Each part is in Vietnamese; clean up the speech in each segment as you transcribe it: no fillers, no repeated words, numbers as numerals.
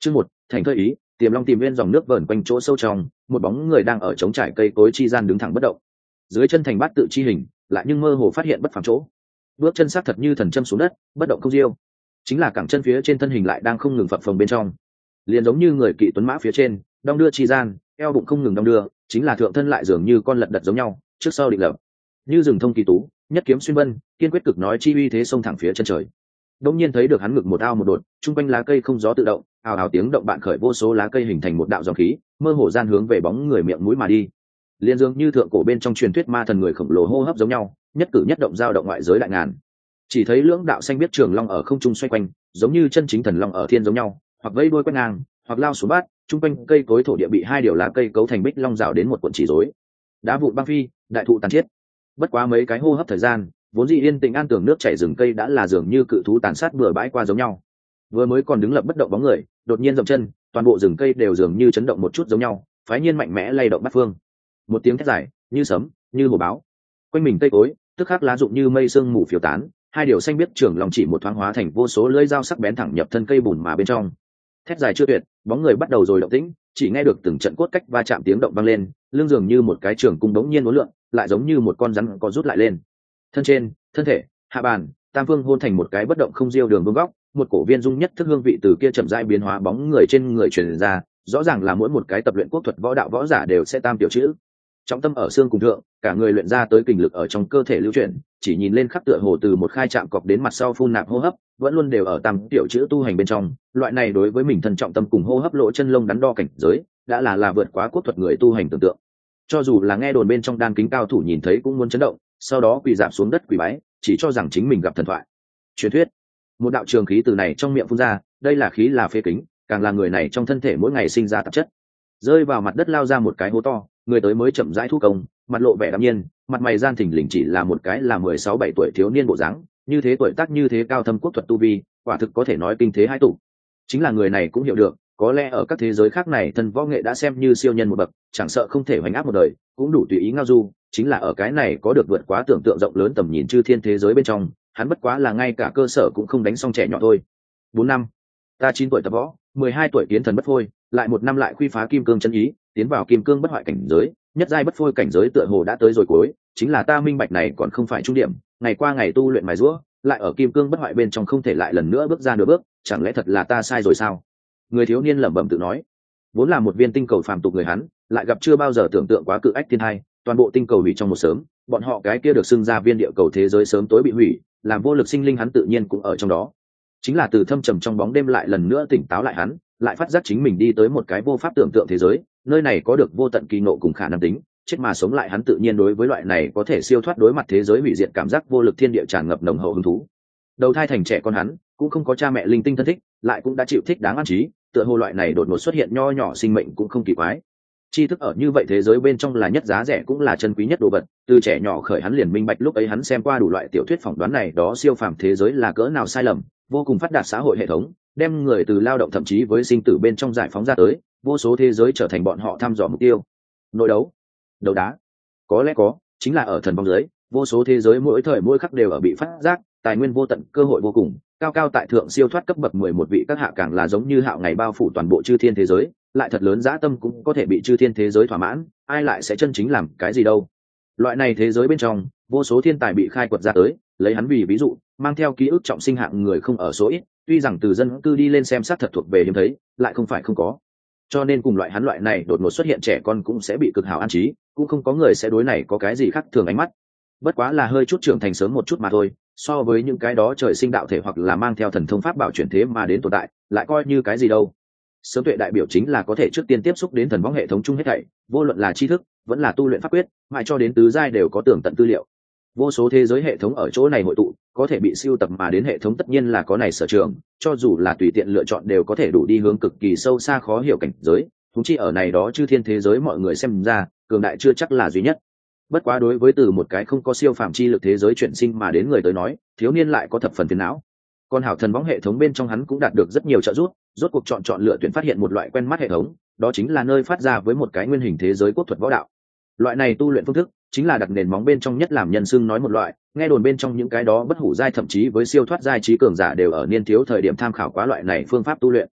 Chương 1, thành thơi ý, Tiềm Long tìm nguyên dòng nước vờn quanh chỗ sâu trong, một bóng người đang ở trống trải cây cối chi gian đứng thẳng bất động. Dưới chân thành bát tự chi hình, lại nhưng mơ hồ phát hiện bất phàm chỗ. Bước chân sắc thật như thần châm xuống đất, bất động không diêu. Chính là cẳng chân phía trên thân hình lại đang không ngừng phập phồng bên trong. Liền giống như người kỵ tuấn mã phía trên, đong đưa chi gian, eo bụng không ngừng đong đưa, chính là thượng thân lại dường như con lật đật giống nhau, trước sau định lập. Như rừng thông kỳ tú, nhất kiếm xuyên vân, kiên quyết cực nói chi uy thế xông thẳng phía chân trời. Đông nhiên thấy được hắn ngực một ao một đột, trung quanh lá cây không gió tự động, ào ào tiếng động bạn khởi vô số lá cây hình thành một đạo dòng khí, mơ hồ gian hướng về bóng người miệng mũi mà đi. Liên dương như thượng cổ bên trong truyền thuyết ma thần người khổng lồ hô hấp giống nhau, nhất cử nhất động giao động ngoại giới đại ngàn. Chỉ thấy lưỡng đạo xanh biết trường long ở không trung xoay quanh, giống như chân chính thần long ở thiên giống nhau, hoặc vây đuôi quét ngang, hoặc lao xuống bát, trung quanh cây cối thổ địa bị hai điều lá cây cấu thành bích long rào đến một cuộn chỉ rối. Đá vụn băng phi, đại thụ tàn chết. Bất quá mấy cái hô hấp thời gian, vốn dĩ yên tĩnh an tường nước chảy rừng cây đã là dường như cự thú tàn sát bừa bãi qua giống nhau. Vừa mới còn đứng lập bất động bóng người, đột nhiên dậm chân, toàn bộ rừng cây đều dường như chấn động một chút giống nhau, phái nhiên mạnh mẽ lay động bát phương. Một tiếng thét dài, như sấm, như hổ báo. Quanh mình cây cối, tức khắc lá rụng như mây sương mù phiêu tán, hai điều xanh biết trưởng lòng chỉ một thoáng hóa thành vô số lưỡi dao sắc bén thẳng nhập thân cây bùn mà bên trong. Thét dài chưa tuyệt, bóng người bắt đầu rồi động tĩnh, chỉ nghe được từng trận cốt cách va chạm tiếng động vang lên, lưng dường như một cái trường cung đống nhiên uốn lượn, lại giống như một con rắn có rút lại lên. Thân trên, thân thể, hạ bàn, tam phương hôn thành một cái bất động không diêu đường vương góc, một cổ viên dung nhất thức hương vị từ kia chậm rãi biến hóa bóng người trên người truyền ra, rõ ràng là mỗi một cái tập luyện quốc thuật võ đạo võ giả đều sẽ tam tiểu chữ. Trọng tâm ở xương cùng thượng, cả người luyện ra tới kình lực ở trong cơ thể lưu chuyển, chỉ nhìn lên khắc tựa hồ từ một khai chạm cọc đến mặt sau phun nạp hô hấp, vẫn luôn đều ở tam tiểu chữ tu hành bên trong. Loại này đối với mình thân trọng tâm cùng hô hấp lỗ chân lông đắn đo cảnh giới, đã là vượt quá quốc thuật người tu hành tưởng tượng. Cho dù là nghe đồn bên trong đan kính cao thủ nhìn thấy cũng muốn chấn động, sau đó quỳ dạp xuống đất quỳ bái, chỉ cho rằng chính mình gặp thần thoại. Truyền thuyết, một đạo trường khí từ này trong miệng phun ra, đây là khí là phế kính, càng là người này trong thân thể mỗi ngày sinh ra tạp chất, rơi vào mặt đất lao ra một cái hố to, người tới mới chậm rãi thu công, mặt lộ vẻ đạm nhiên, mặt mày gian thỉnh lình chỉ là một cái là 16-17 tuổi thiếu niên bộ dáng, như thế tuổi tác như thế cao thâm quốc thuật tu vi, quả thực có thể nói kinh thế hai tụ. Chính là người này cũng hiểu được, có lẽ ở các thế giới khác này thân võ nghệ đã xem như siêu nhân một bậc, chẳng sợ không thể hoành áp một đời, cũng đủ tùy ý ngao du, chính là ở cái này có được vượt quá tưởng tượng rộng lớn tầm nhìn chư thiên thế giới bên trong, hắn bất quá là ngay cả cơ sở cũng không đánh xong trẻ nhỏ thôi. 4 năm, ta 9 tuổi tập võ, 12 tuổi kiến thần bất phôi, lại 1 năm lại khuy phá kim cương chân ý, tiến vào kim cương bất hoại cảnh giới, nhất giai bất phôi cảnh giới tựa hồ đã tới rồi cuối, chính là ta minh bạch này còn không phải trung điểm, ngày qua ngày tu luyện mài giũa, lại ở kim cương bất hoại bên trong không thể lại lần nữa bước ra nửa bước, chẳng lẽ thật là ta sai rồi sao? Người thiếu niên lẩm bẩm tự nói. Vốn là một viên tinh cầu phàm tục người hắn, lại gặp chưa bao giờ tưởng tượng quá cự ách thiên hai, toàn bộ tinh cầu hủy trong một sớm, bọn họ cái kia được xưng ra viên địa cầu thế giới sớm tối bị hủy, làm vô lực sinh linh hắn tự nhiên cũng ở trong đó. Chính là từ thâm trầm trong bóng đêm lại lần nữa tỉnh táo lại hắn, lại phát giác chính mình đi tới một cái vô pháp tưởng tượng thế giới, nơi này có được vô tận kỳ ngộ cùng khả năng tính, chết mà sống lại hắn tự nhiên đối với loại này có thể siêu thoát đối mặt thế giới hủy diệt cảm giác vô lực thiên địa tràn ngập nồng hậu hứng thú. Đầu thai thành trẻ con hắn, cũng không có cha mẹ linh tinh thân thích, lại cũng đã chịu thích đáng an trí, tựa hồ loại này đột ngột xuất hiện nho nhỏ sinh mệnh cũng không kỳ quái. Tri thức ở như vậy thế giới bên trong là nhất giá rẻ cũng là chân quý nhất đồ vật, từ trẻ nhỏ khởi hắn liền minh bạch lúc ấy hắn xem qua đủ loại tiểu thuyết phỏng đoán này đó siêu phàm thế giới là cỡ nào sai lầm, vô cùng phát đạt xã hội hệ thống, đem người từ lao động thậm chí với sinh tử bên trong giải phóng ra tới, vô số thế giới trở thành bọn họ thăm dò mục tiêu. Nội đấu, đấu đá, có lẽ có, chính là ở thần vong giới, vô số thế giới mỗi thời mỗi khắc đều ở bị phát giác, tài nguyên vô tận, cơ hội vô cùng, cao cao tại thượng siêu thoát cấp bậc 11 vị các hạ càng là giống như hạo ngày bao phủ toàn bộ chư thiên thế giới, lại thật lớn dã tâm cũng có thể bị chư thiên thế giới thỏa mãn, ai lại sẽ chân chính làm cái gì đâu. Loại này thế giới bên trong, vô số thiên tài bị khai quật ra tới, lấy hắn vì ví dụ, mang theo ký ức trọng sinh hạng người không ở số ít, tuy rằng từ dân cư đi lên xem sát thật thuộc về hiếm thấy, lại không phải không có. Cho nên cùng loại hắn loại này đột ngột xuất hiện trẻ con cũng sẽ bị cực hảo an trí, cũng không có người sẽ đối này có cái gì khác thường ánh mắt. Bất quá là hơi chút trưởng thành sớm một chút mà thôi, so với những cái đó trời sinh đạo thể hoặc là mang theo thần thông pháp bảo chuyển thế mà đến tồn tại, lại coi như cái gì đâu. Sớm tuệ đại biểu chính là có thể trước tiên tiếp xúc đến thần võng hệ thống chung hết thảy, vô luận là tri thức, vẫn là tu luyện pháp quyết, mãi cho đến tứ giai đều có tường tận tư liệu. Vô số thế giới hệ thống ở chỗ này hội tụ, có thể bị siêu tập mà đến hệ thống tất nhiên là có này sở trường, cho dù là tùy tiện lựa chọn đều có thể đủ đi hướng cực kỳ sâu xa khó hiểu cảnh giới, thúng chi ở này đó chư thiên thế giới mọi người xem ra, cường đại chưa chắc là duy nhất. Bất quá đối với từ một cái không có siêu phàm chi lực thế giới chuyển sinh mà đến người tới nói, thiếu niên lại có thập phần phiền não. Còn hảo thần võng hệ thống bên trong hắn cũng đạt được rất nhiều trợ giúp, rốt cuộc chọn lựa tuyển phát hiện một loại quen mắt hệ thống, đó chính là nơi phát ra với một cái nguyên hình thế giới quốc thuật võ đạo. Loại này tu luyện phương thức chính là đặt nền móng bên trong nhất làm nhân xưng nói một loại, nghe đồn bên trong những cái đó bất hủ giai thậm chí với siêu thoát giai trí cường giả đều ở niên thiếu thời điểm tham khảo quá loại này phương pháp tu luyện.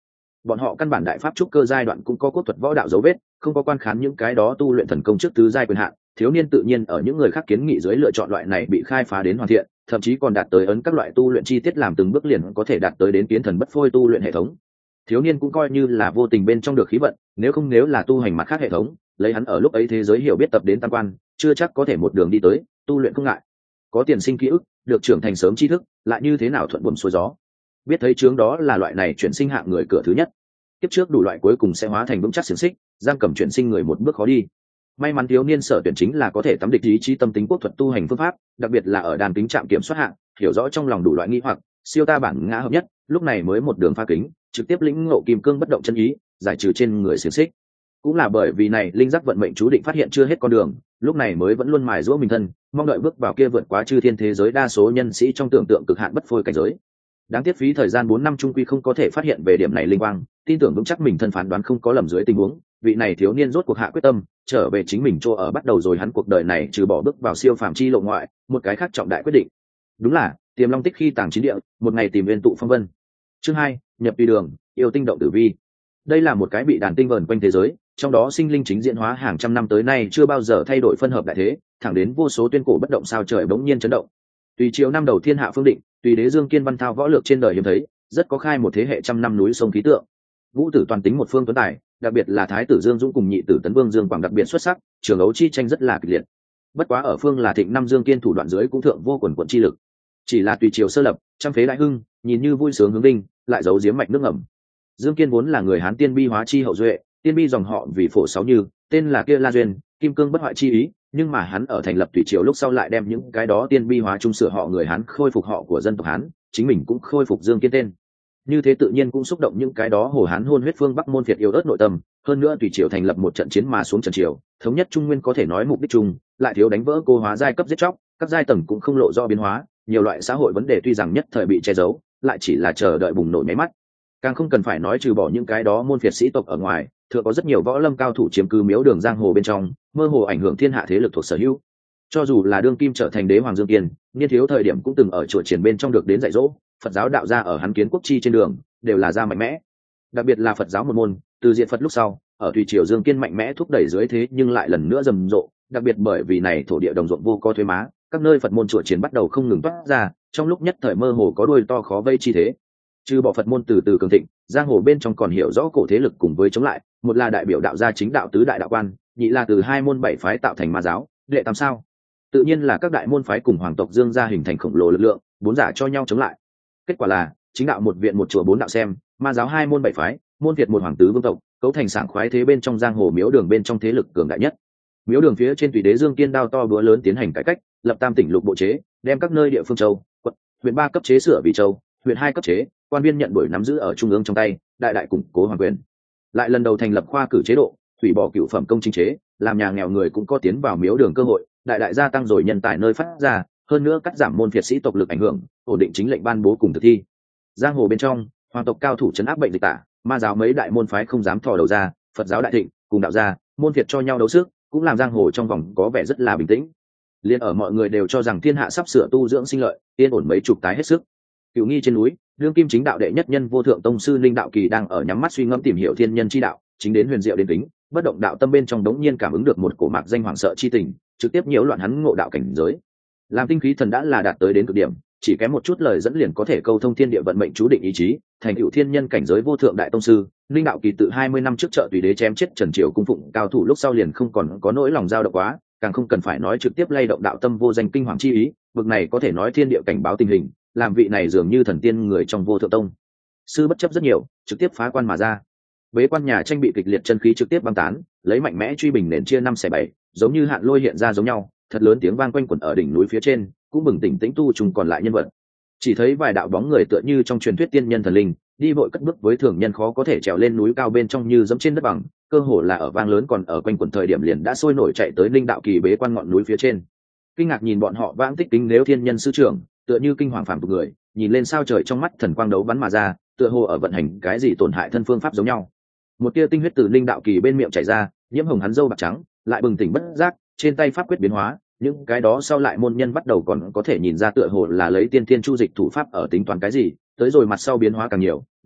bọn họ căn bản đại pháp trúc cơ giai đoạn cũng có cốt thuật võ đạo dấu vết, không có quan khán những cái đó tu luyện thần công trước tứ giai quyền hạn. Thiếu niên tự nhiên ở những người khác kiến nghị dưới lựa chọn loại này bị khai phá đến hoàn thiện, thậm chí còn đạt tới ấn các loại tu luyện chi tiết làm từng bước liền có thể đạt tới đến kiến thần bất phôi tu luyện hệ thống. Thiếu niên cũng coi như là vô tình bên trong được khí vận, nếu là tu hành mặt khác hệ thống, lấy hắn ở lúc ấy thế giới hiểu biết tập đến tam quan, chưa chắc có thể một đường đi tới, tu luyện không ngại. Có tiền sinh ký ức, được trưởng thành sớm tri thức, lại như thế nào thuận buồm xuôi gió. Biết thấy chướng đó là loại này chuyển sinh hạng người cửa thứ nhất. Tiếp trước đủ loại cuối cùng sẽ hóa thành vững chắc xiềng xích, giam cầm chuyển sinh người một bước khó đi. May mắn thiếu niên sở tuyển chính là có thể tắm địch ý chí tâm tính quốc thuật tu hành phương pháp, đặc biệt là ở đàn kính trạm kiểm soát hạng, hiểu rõ trong lòng đủ loại nghi hoặc, siêu ta bản ngã hợp nhất, lúc này mới một đường pha kính, trực tiếp lĩnh ngộ kim cương bất động chân ý, giải trừ trên người xiềng xích. Cũng là bởi vì này linh giác vận mệnh chú định phát hiện chưa hết con đường, lúc này mới vẫn luôn mài giũa mình thân, mong đợi bước vào kia vượt quá chư thiên thế giới đa số nhân sĩ trong tưởng tượng cực hạn bất phôi cảnh giới. Đáng tiếc phí thời gian 4 năm trung quy không có thể phát hiện về điểm này linh quang, tin tưởng vững chắc mình thân phán đoán không có lầm dưới tình huống, vị này thiếu niên rốt cuộc hạ quyết tâm, trở về chính mình chỗ ở bắt đầu rồi hắn cuộc đời này trừ bỏ bước vào siêu phàm chi lộ ngoại, một cái khác trọng đại quyết định. Đúng là, Tiềm Long Tích khi tàng chín địa, một ngày tìm nguyên tụ phong vân. Chương 2, nhập tùy đường, yêu tinh động tử vi. Đây là một cái bị đàn tinh vờn quanh thế giới, trong đó sinh linh chính diễn hóa hàng trăm năm tới nay chưa bao giờ thay đổi phân hợp đại thế, thẳng đến vô số tuyên cổ bất động sao trời bỗng nhiên chấn động. Tùy chiều năm đầu thiên hạ phương định, tùy đế Dương Kiên văn thao võ lược trên đời hiếm thấy, rất có khai một thế hệ trăm năm núi sông khí tượng. Vũ tử toàn tính một phương tuấn tài, đặc biệt là thái tử Dương Dũng cùng nhị tử Tấn Vương Dương Quảng đặc biệt xuất sắc, trường ấu chi tranh rất là kịch liệt. Bất quá ở phương là thịnh năm Dương Kiên thủ đoạn dưới cũng thượng vô quần quận chi lực. Chỉ là tùy chiều sơ lập, trăm phế đại hưng, nhìn như vui sướng hướng đinh, lại giấu giếm mạch nước ngầm. Dương Kiên vốn là người Hán tiên bi hóa chi hậu duệ, tiên bi dòng họ vì phổ sáu như, tên là kia La Duyên, kim cương bất hoại chi ý, nhưng mà hắn ở thành lập tùy triều lúc sau lại đem những cái đó tiên bi hóa trung sửa họ người Hán khôi phục họ của dân tộc Hán, chính mình cũng khôi phục Dương Kiên tên. Như thế tự nhiên cũng xúc động những cái đó Hồ Hán hôn huyết phương Bắc môn Việt yêu ớt nội tâm, hơn nữa tùy triều thành lập một trận chiến mà xuống trận triều, thống nhất Trung Nguyên có thể nói mục đích chung, lại thiếu đánh vỡ cô hóa giai cấp giết chóc, các giai tầng cũng không lộ rõ biến hóa, nhiều loại xã hội vấn đề tuy rằng nhất thời bị che giấu, lại chỉ là chờ đợi bùng nổ nháy mắt. Càng không cần phải nói trừ bỏ những cái đó môn phiệt sĩ tộc ở ngoài, thường có rất nhiều võ lâm cao thủ chiếm cứ miếu đường giang hồ bên trong, mơ hồ ảnh hưởng thiên hạ thế lực thuộc sở hữu. Cho dù là đương kim trở thành đế hoàng Dương Kiên, niên thiếu thời điểm cũng từng ở chùa triển bên trong được đến dạy dỗ, Phật giáo đạo gia ở hắn kiến quốc chi trên đường đều là gia mạnh mẽ. Đặc biệt là Phật giáo một môn, từ diện Phật lúc sau, ở thủy triều Dương Kiên mạnh mẽ thúc đẩy dưới thế nhưng lại lần nữa rầm rộ, đặc biệt bởi vì này thổ địa đồng ruộng vô có thuế má, các nơi Phật môn chùa triển bắt đầu không ngừng toát ra, trong lúc nhất thời mơ hồ có đuôi to khó vây chi thế. Trừ bỏ Phật môn từ từ cường thịnh, giang hồ bên trong còn hiểu rõ cổ thế lực cùng với chống lại, một là đại biểu đạo gia chính đạo tứ đại đạo quan, nhị là từ hai môn bảy phái tạo thành ma giáo, đệ tam sao. Tự nhiên là các đại môn phái cùng hoàng tộc Dương gia hình thành khổng lồ lực lượng, bốn giả cho nhau chống lại. Kết quả là chính đạo một viện một chùa bốn đạo xem, ma giáo hai môn bảy phái, môn Việt một hoàng tứ vương tộc, cấu thành sảng khoái thế bên trong giang hồ miếu đường bên trong thế lực cường đại nhất. Miếu đường phía trên tùy đế Dương Kiên đao to búa lớn tiến hành cải cách, lập tam tỉnh lục bộ chế, đem các nơi địa phương châu, quận, huyện ba cấp chế sửa vì châu, huyện hai cấp chế, quan viên nhận đổi nắm giữ ở trung ương trong tay, đại đại củng cố hoàng quyền. Lại lần đầu thành lập khoa cử chế độ, hủy bỏ cựu phẩm công chính chế, làm nhà nghèo người cũng có tiến vào miếu đường cơ hội, đại đại gia tăng rồi nhân tài nơi phát ra, hơn nữa cắt giảm môn phiệt sĩ tộc lực ảnh hưởng, ổn định chính lệnh ban bố cùng thực thi. Giang hồ bên trong, hoàng tộc cao thủ trấn áp bệnh dịch tả, ma giáo mấy đại môn phái không dám thò đầu ra, Phật giáo đại thịnh, cùng đạo gia, môn phiệt cho nhau đấu sức, cũng làm giang hồ trong vòng có vẻ rất là bình tĩnh. Liên ở mọi người đều cho rằng thiên hạ sắp sửa tu dưỡng sinh lợi, yên ổn mấy chục tái hết sức. Cửu Nghi trên núi, đương kim chính đạo đệ nhất nhân vô thượng tông sư Linh Đạo Kỳ đang ở nhắm mắt suy ngẫm tìm hiểu thiên nhân chi đạo, chính đến huyền diệu đến tính, bất động đạo tâm bên trong đống nhiên cảm ứng được một cổ mạc danh hoàng sợ chi tình, trực tiếp nhiễu loạn hắn ngộ đạo cảnh giới. Làm tinh khí thần đã là đạt tới đến cực điểm, chỉ kém một chút lời dẫn liền có thể câu thông thiên địa vận mệnh chú định ý chí, thành tựu thiên nhân cảnh giới vô thượng đại tông sư. Linh Đạo Kỳ tự 20 năm trước trợ tùy đế chém chết Trần Triều cung phụng cao thủ lúc sau liền không còn có nỗi lòng dao động quá, càng không cần phải nói trực tiếp lay động đạo tâm vô danh kinh hoàng chi ý, bực này có thể nói thiên địa cảnh báo tình hình, làm vị này dường như thần tiên người trong vô thượng tông sư bất chấp rất nhiều, trực tiếp phá quan mà ra. Bế quan nhà tranh bị kịch liệt chân khí trực tiếp băng tán, lấy mạnh mẽ truy bình nền chia 5/7, giống như hạn lôi hiện ra giống nhau, thật lớn tiếng vang quanh quẩn ở đỉnh núi phía trên, cũng bừng tỉnh tĩnh tu trùng còn lại nhân vật. Chỉ thấy vài đạo bóng người tựa như trong truyền thuyết tiên nhân thần linh, đi vội cất bước với thường nhân khó có thể trèo lên núi cao bên trong như dẫm trên đất bằng, cơ hồ là ở vang lớn còn ở quanh quẩn thời điểm liền đã sôi nổi chạy tới Linh Đạo Kỳ bế quan ngọn núi phía trên. Kinh ngạc nhìn bọn họ vãng tích kính nếu thiên nhân sư trưởng, tựa như kinh hoàng phàm tục người, nhìn lên sao trời trong mắt thần quang đấu bắn mà ra, tựa hồ ở vận hành cái gì tổn hại thân phương pháp giống nhau. Một tia tinh huyết từ Linh Đạo Kỳ bên miệng chảy ra, nhiễm hồng hắn râu bạc trắng, lại bừng tỉnh bất giác, trên tay pháp quyết biến hóa, những cái đó sau lại môn nhân bắt đầu còn có thể nhìn ra tựa hồ là lấy tiên thiên chu dịch thủ pháp ở tính toán cái gì, tới rồi mặt sau biến hóa càng nhiều,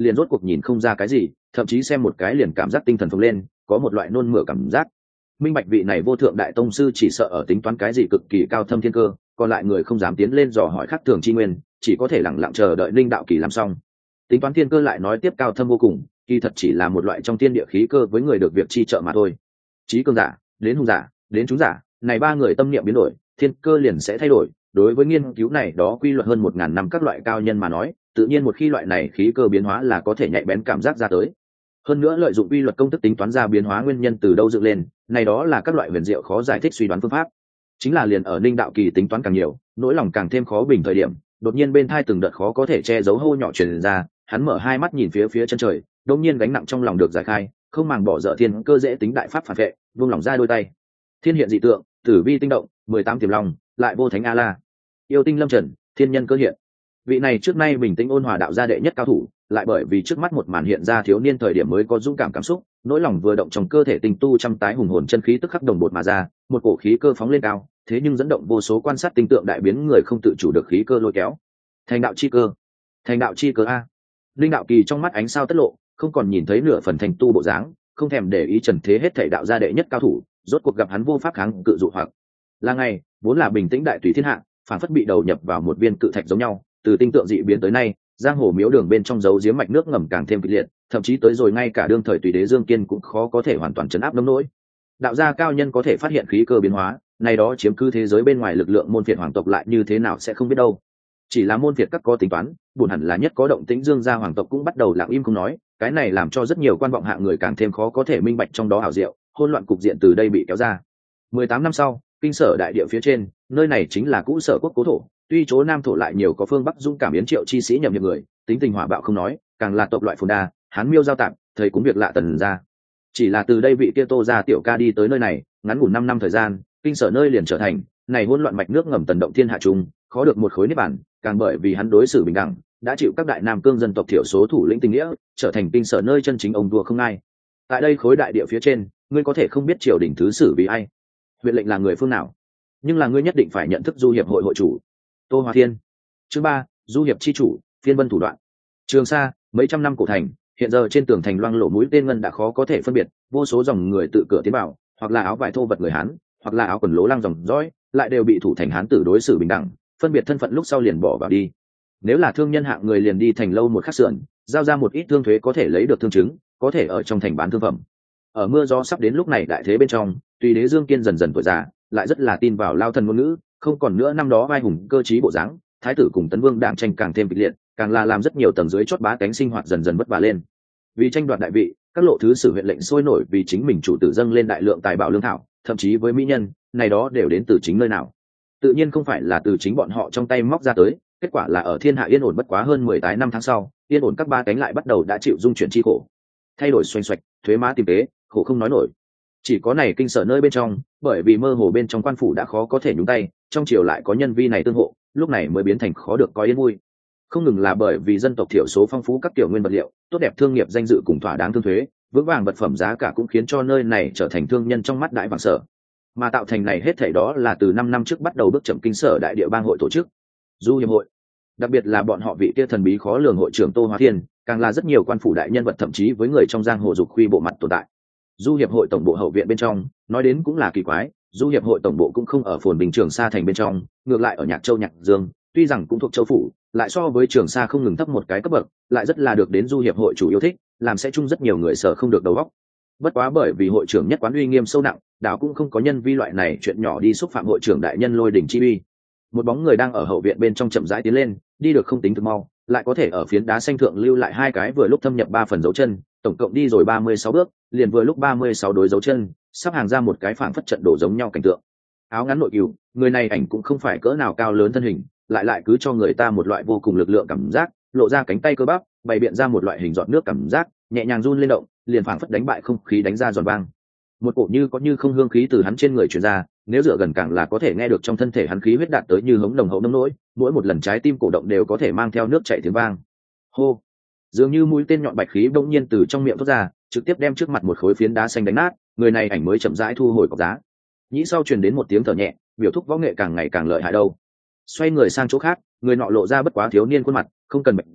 liền rốt cuộc nhìn không ra cái gì, thậm chí xem một cái liền cảm giác tinh thần phồng lên, có một loại nôn mửa cảm giác. Minh bạch vị này vô thượng đại tông sư chỉ sợ ở tính toán cái gì cực kỳ cao thâm thiên cơ, còn lại người không dám tiến lên dò hỏi khắc thường chi nguyên, chỉ có thể lẳng lặng chờ đợi linh đạo kỳ làm xong. Tính toán thiên cơ lại nói tiếp cao thâm vô cùng, kỳ thật chỉ là một loại trong thiên địa khí cơ với người được việc chi trợ mà thôi. Chí cường giả đến hung giả đến chúng giả, này ba người tâm niệm biến đổi, thiên cơ liền sẽ thay đổi. Đối với nghiên cứu này đó quy luật hơn 1000 năm các loại cao nhân mà nói, tự nhiên một khi loại này khí cơ biến hóa là có thể nhạy bén cảm giác ra tới. Hơn nữa lợi dụng quy luật công thức tính toán ra biến hóa nguyên nhân từ đâu dựng lên, này đó là các loại huyền diệu khó giải thích suy đoán phương pháp. Chính là liền ở linh đạo kỳ tính toán càng nhiều, nỗi lòng càng thêm khó bình thời điểm, đột nhiên bên thai từng đợt khó có thể che giấu hô nhỏ truyền ra, hắn mở hai mắt nhìn phía chân trời, đột nhiên gánh nặng trong lòng được giải khai, không màng bỏ dở thiên cơ dễ tính đại pháp phản vệ, buông lỏng ra đôi tay. Thiên hiện dị tượng, tử vi tinh động, 18 tiềm long, lại vô thánh a la. Yêu tinh lâm trần, thiên nhân cơ hiện. Vị này trước nay bình tĩnh ôn hòa đạo gia đệ nhất cao thủ, lại bởi vì trước mắt một màn hiện ra thiếu niên thời điểm mới có dũng cảm cảm xúc, nỗi lòng vừa động trong cơ thể tinh tu trăm tái hùng hồn chân khí tức khắc đồng bột mà ra, một cổ khí cơ phóng lên cao, thế nhưng dẫn động vô số quan sát tinh tượng đại biến người không tự chủ được khí cơ lôi kéo. Thành đạo chi cơ, thành đạo chi cơ a. Linh đạo kỳ trong mắt ánh sao tất lộ, không còn nhìn thấy nửa phần thành tu bộ dáng, không thèm để ý trần thế hết thảy đạo gia đệ nhất cao thủ, rốt cuộc gặp hắn vô pháp kháng cự dụ hoặc. Là ngày, vốn là bình tĩnh đại tùy thiên hạ, phản phất bị đầu nhập vào một viên cự thạch giống nhau, từ tinh tượng dị biến tới nay, giang hồ miếu đường bên trong dấu giếm mạch nước ngầm càng thêm kịch liệt, thậm chí tới rồi ngay cả đương thời tùy đế Dương Kiên cũng khó có thể hoàn toàn trấn áp nông nỗi. Đạo gia cao nhân có thể phát hiện khí cơ biến hóa, này đó chiếm cứ thế giới bên ngoài lực lượng môn phiệt hoàng tộc lại như thế nào sẽ không biết đâu. Chỉ là môn phiệt các có tính toán, buồn hẳn là nhất có động tĩnh Dương gia hoàng tộc cũng bắt đầu lặng im không nói, cái này làm cho rất nhiều quan vọng hạng người càng thêm khó có thể minh bạch trong đó ảo diệu, hỗn loạn cục diện từ đây bị kéo ra. 18 năm sau, kinh sở đại địa phía trên, nơi này chính là cũ sở quốc cố thổ, tuy chỗ nam thổ lại nhiều có phương bắc dũng cảm biến triệu chi sĩ nhậm nhập người, tính tình hỏa bạo không nói, càng là tộc loại phồn đa, hán miêu giao tạm, thầy cũng việc lạ tần ra. Chỉ là từ đây vị kia Tô gia tiểu ca đi tới nơi này, ngắn ngủn 5 năm thời gian, kinh sở nơi liền trở thành này hỗn loạn mạch nước ngầm tần động thiên hạ trung, khó được một khối niết bản, càng bởi vì hắn đối xử bình đẳng, đã chịu các đại nam cương dân tộc thiểu số thủ lĩnh tình nghĩa, trở thành kinh sở nơi chân chính ông vua không ai. Tại đây khối đại địa phía trên, ngươi có thể không biết triều đình thứ sử vì ai, huyện lệnh là người phương nào, nhưng là ngươi nhất định phải nhận thức du hiệp hội hội chủ Tô Hoa Thiên. Chương 3, du hiệp chi chủ, phiên vân thủ đoạn. Trường Sa, mấy trăm năm cổ thành, hiện giờ trên tường thành loang lổ mũi tên ngân đã khó có thể phân biệt, vô số dòng người tự cửa tiến vào, hoặc là áo vải thô vật người Hán, hoặc là áo quần lố lăng dòng dõi, lại đều bị thủ thành Hán tử đối xử bình đẳng, phân biệt thân phận lúc sau liền bỏ vào đi. Nếu là thương nhân hạng người liền đi thành lâu một khắc sườn, giao ra một ít thương thuế có thể lấy được thương chứng, có thể ở trong thành bán thương phẩm. Ở mưa gió sắp đến lúc này đại thế bên trong, tùy đế Dương Kiên dần dần tuổi già, lại rất là tin vào lao thần ngôn ngữ, không còn nữa năm đó vai hùng cơ trí bộ dáng, thái tử cùng tấn vương đạm tranh càng thêm kịch liệt, càng là làm rất nhiều tầng dưới chót bá cánh sinh hoạt dần dần vất vả lên. Vì tranh đoạt đại vị, các lộ thứ sử huyện lệnh sôi nổi vì chính mình chủ tử dâng lên đại lượng tài bảo lương thảo, thậm chí với mỹ nhân, này đó đều đến từ chính nơi nào? Tự nhiên không phải là từ chính bọn họ trong tay móc ra tới, kết quả là ở thiên hạ yên ổn bất quá hơn 18 năm tháng sau, yên ổn các ba cánh lại bắt đầu đã chịu dung chuyển chi khổ, thay đổi xoành xoạch, thuế má tìm tế, khổ không nói nổi. Chỉ có này kinh sở nơi bên trong, bởi vì mơ hồ bên trong quan phủ đã khó có thể nhúng tay, trong triều lại có nhân vi này tương hộ, lúc này mới biến thành khó được có yên vui. Không ngừng là bởi vì dân tộc thiểu số phong phú các tiểu nguyên vật liệu, tốt đẹp thương nghiệp danh dự cùng thỏa đáng thương thuế, vững vàng vật phẩm giá cả cũng khiến cho nơi này trở thành thương nhân trong mắt đại vàng sở. Mà tạo thành này hết thảy đó là từ 5 năm trước bắt đầu bước chậm kinh sở đại địa bang hội tổ chức du hiệp hội, đặc biệt là bọn họ vị kia thần bí khó lường hội trưởng Tô Hoa Thiên, càng là rất nhiều quan phủ đại nhân vật thậm chí với người trong giang hồ dục khuy bộ mặt tồn tại. Du hiệp hội tổng bộ hậu viện bên trong, nói đến cũng là kỳ quái, du hiệp hội tổng bộ cũng không ở phồn bình Trường Sa thành bên trong, ngược lại ở Nhạc Châu Nhạc Dương, tuy rằng cũng thuộc châu phủ, lại so với Trường Sa không ngừng thấp một cái cấp bậc, lại rất là được đến du hiệp hội chủ yêu thích, làm sẽ chung rất nhiều người sợ không được đầu óc. Bất quá bởi vì hội trưởng nhất quán uy nghiêm sâu nặng, đảo cũng không có nhân vi loại này chuyện nhỏ đi xúc phạm hội trưởng đại nhân Lôi Đỉnh chi uy. Một bóng người đang ở hậu viện bên trong chậm rãi tiến lên, đi được không tính thực mau, lại có thể ở phiến đá xanh thượng lưu lại 2 cái vừa lúc thâm nhập 3 phần dấu chân, tổng cộng đi rồi 36 bước, liền vừa lúc 36 đối dấu chân, sắp hàng ra một cái phảng phất trận đổ giống nhau cảnh tượng. Áo ngắn nội cừu, người này ảnh cũng không phải cỡ nào cao lớn thân hình, lại cứ cho người ta một loại vô cùng lực lượng cảm giác, lộ ra cánh tay cơ bắp, bày biện ra một loại hình giọt nước cảm giác, nhẹ nhàng run lên động, liền phảng phất đánh bại không khí đánh ra giòn vang. Một cổ như có như không hương khí từ hắn trên người truyền ra, nếu dựa gần càng là có thể nghe được trong thân thể hắn khí huyết đạt tới như hống đồng hậu nông nỗi, mỗi một lần trái tim cổ động đều có thể mang theo nước chảy tiếng vang. Hô! Dường như mũi tên nhọn bạch khí bỗng nhiên từ trong miệng thoát ra, trực tiếp đem trước mặt một khối phiến đá xanh đánh nát, người này ảnh mới chậm rãi thu hồi cọc giá. Nhĩ sau truyền đến một tiếng thở nhẹ, biểu thúc võ nghệ càng ngày càng lợi hại đâu. Xoay người sang chỗ khác, người nọ lộ ra bất quá thiếu niên khuôn mặt, không cần bệnh diện,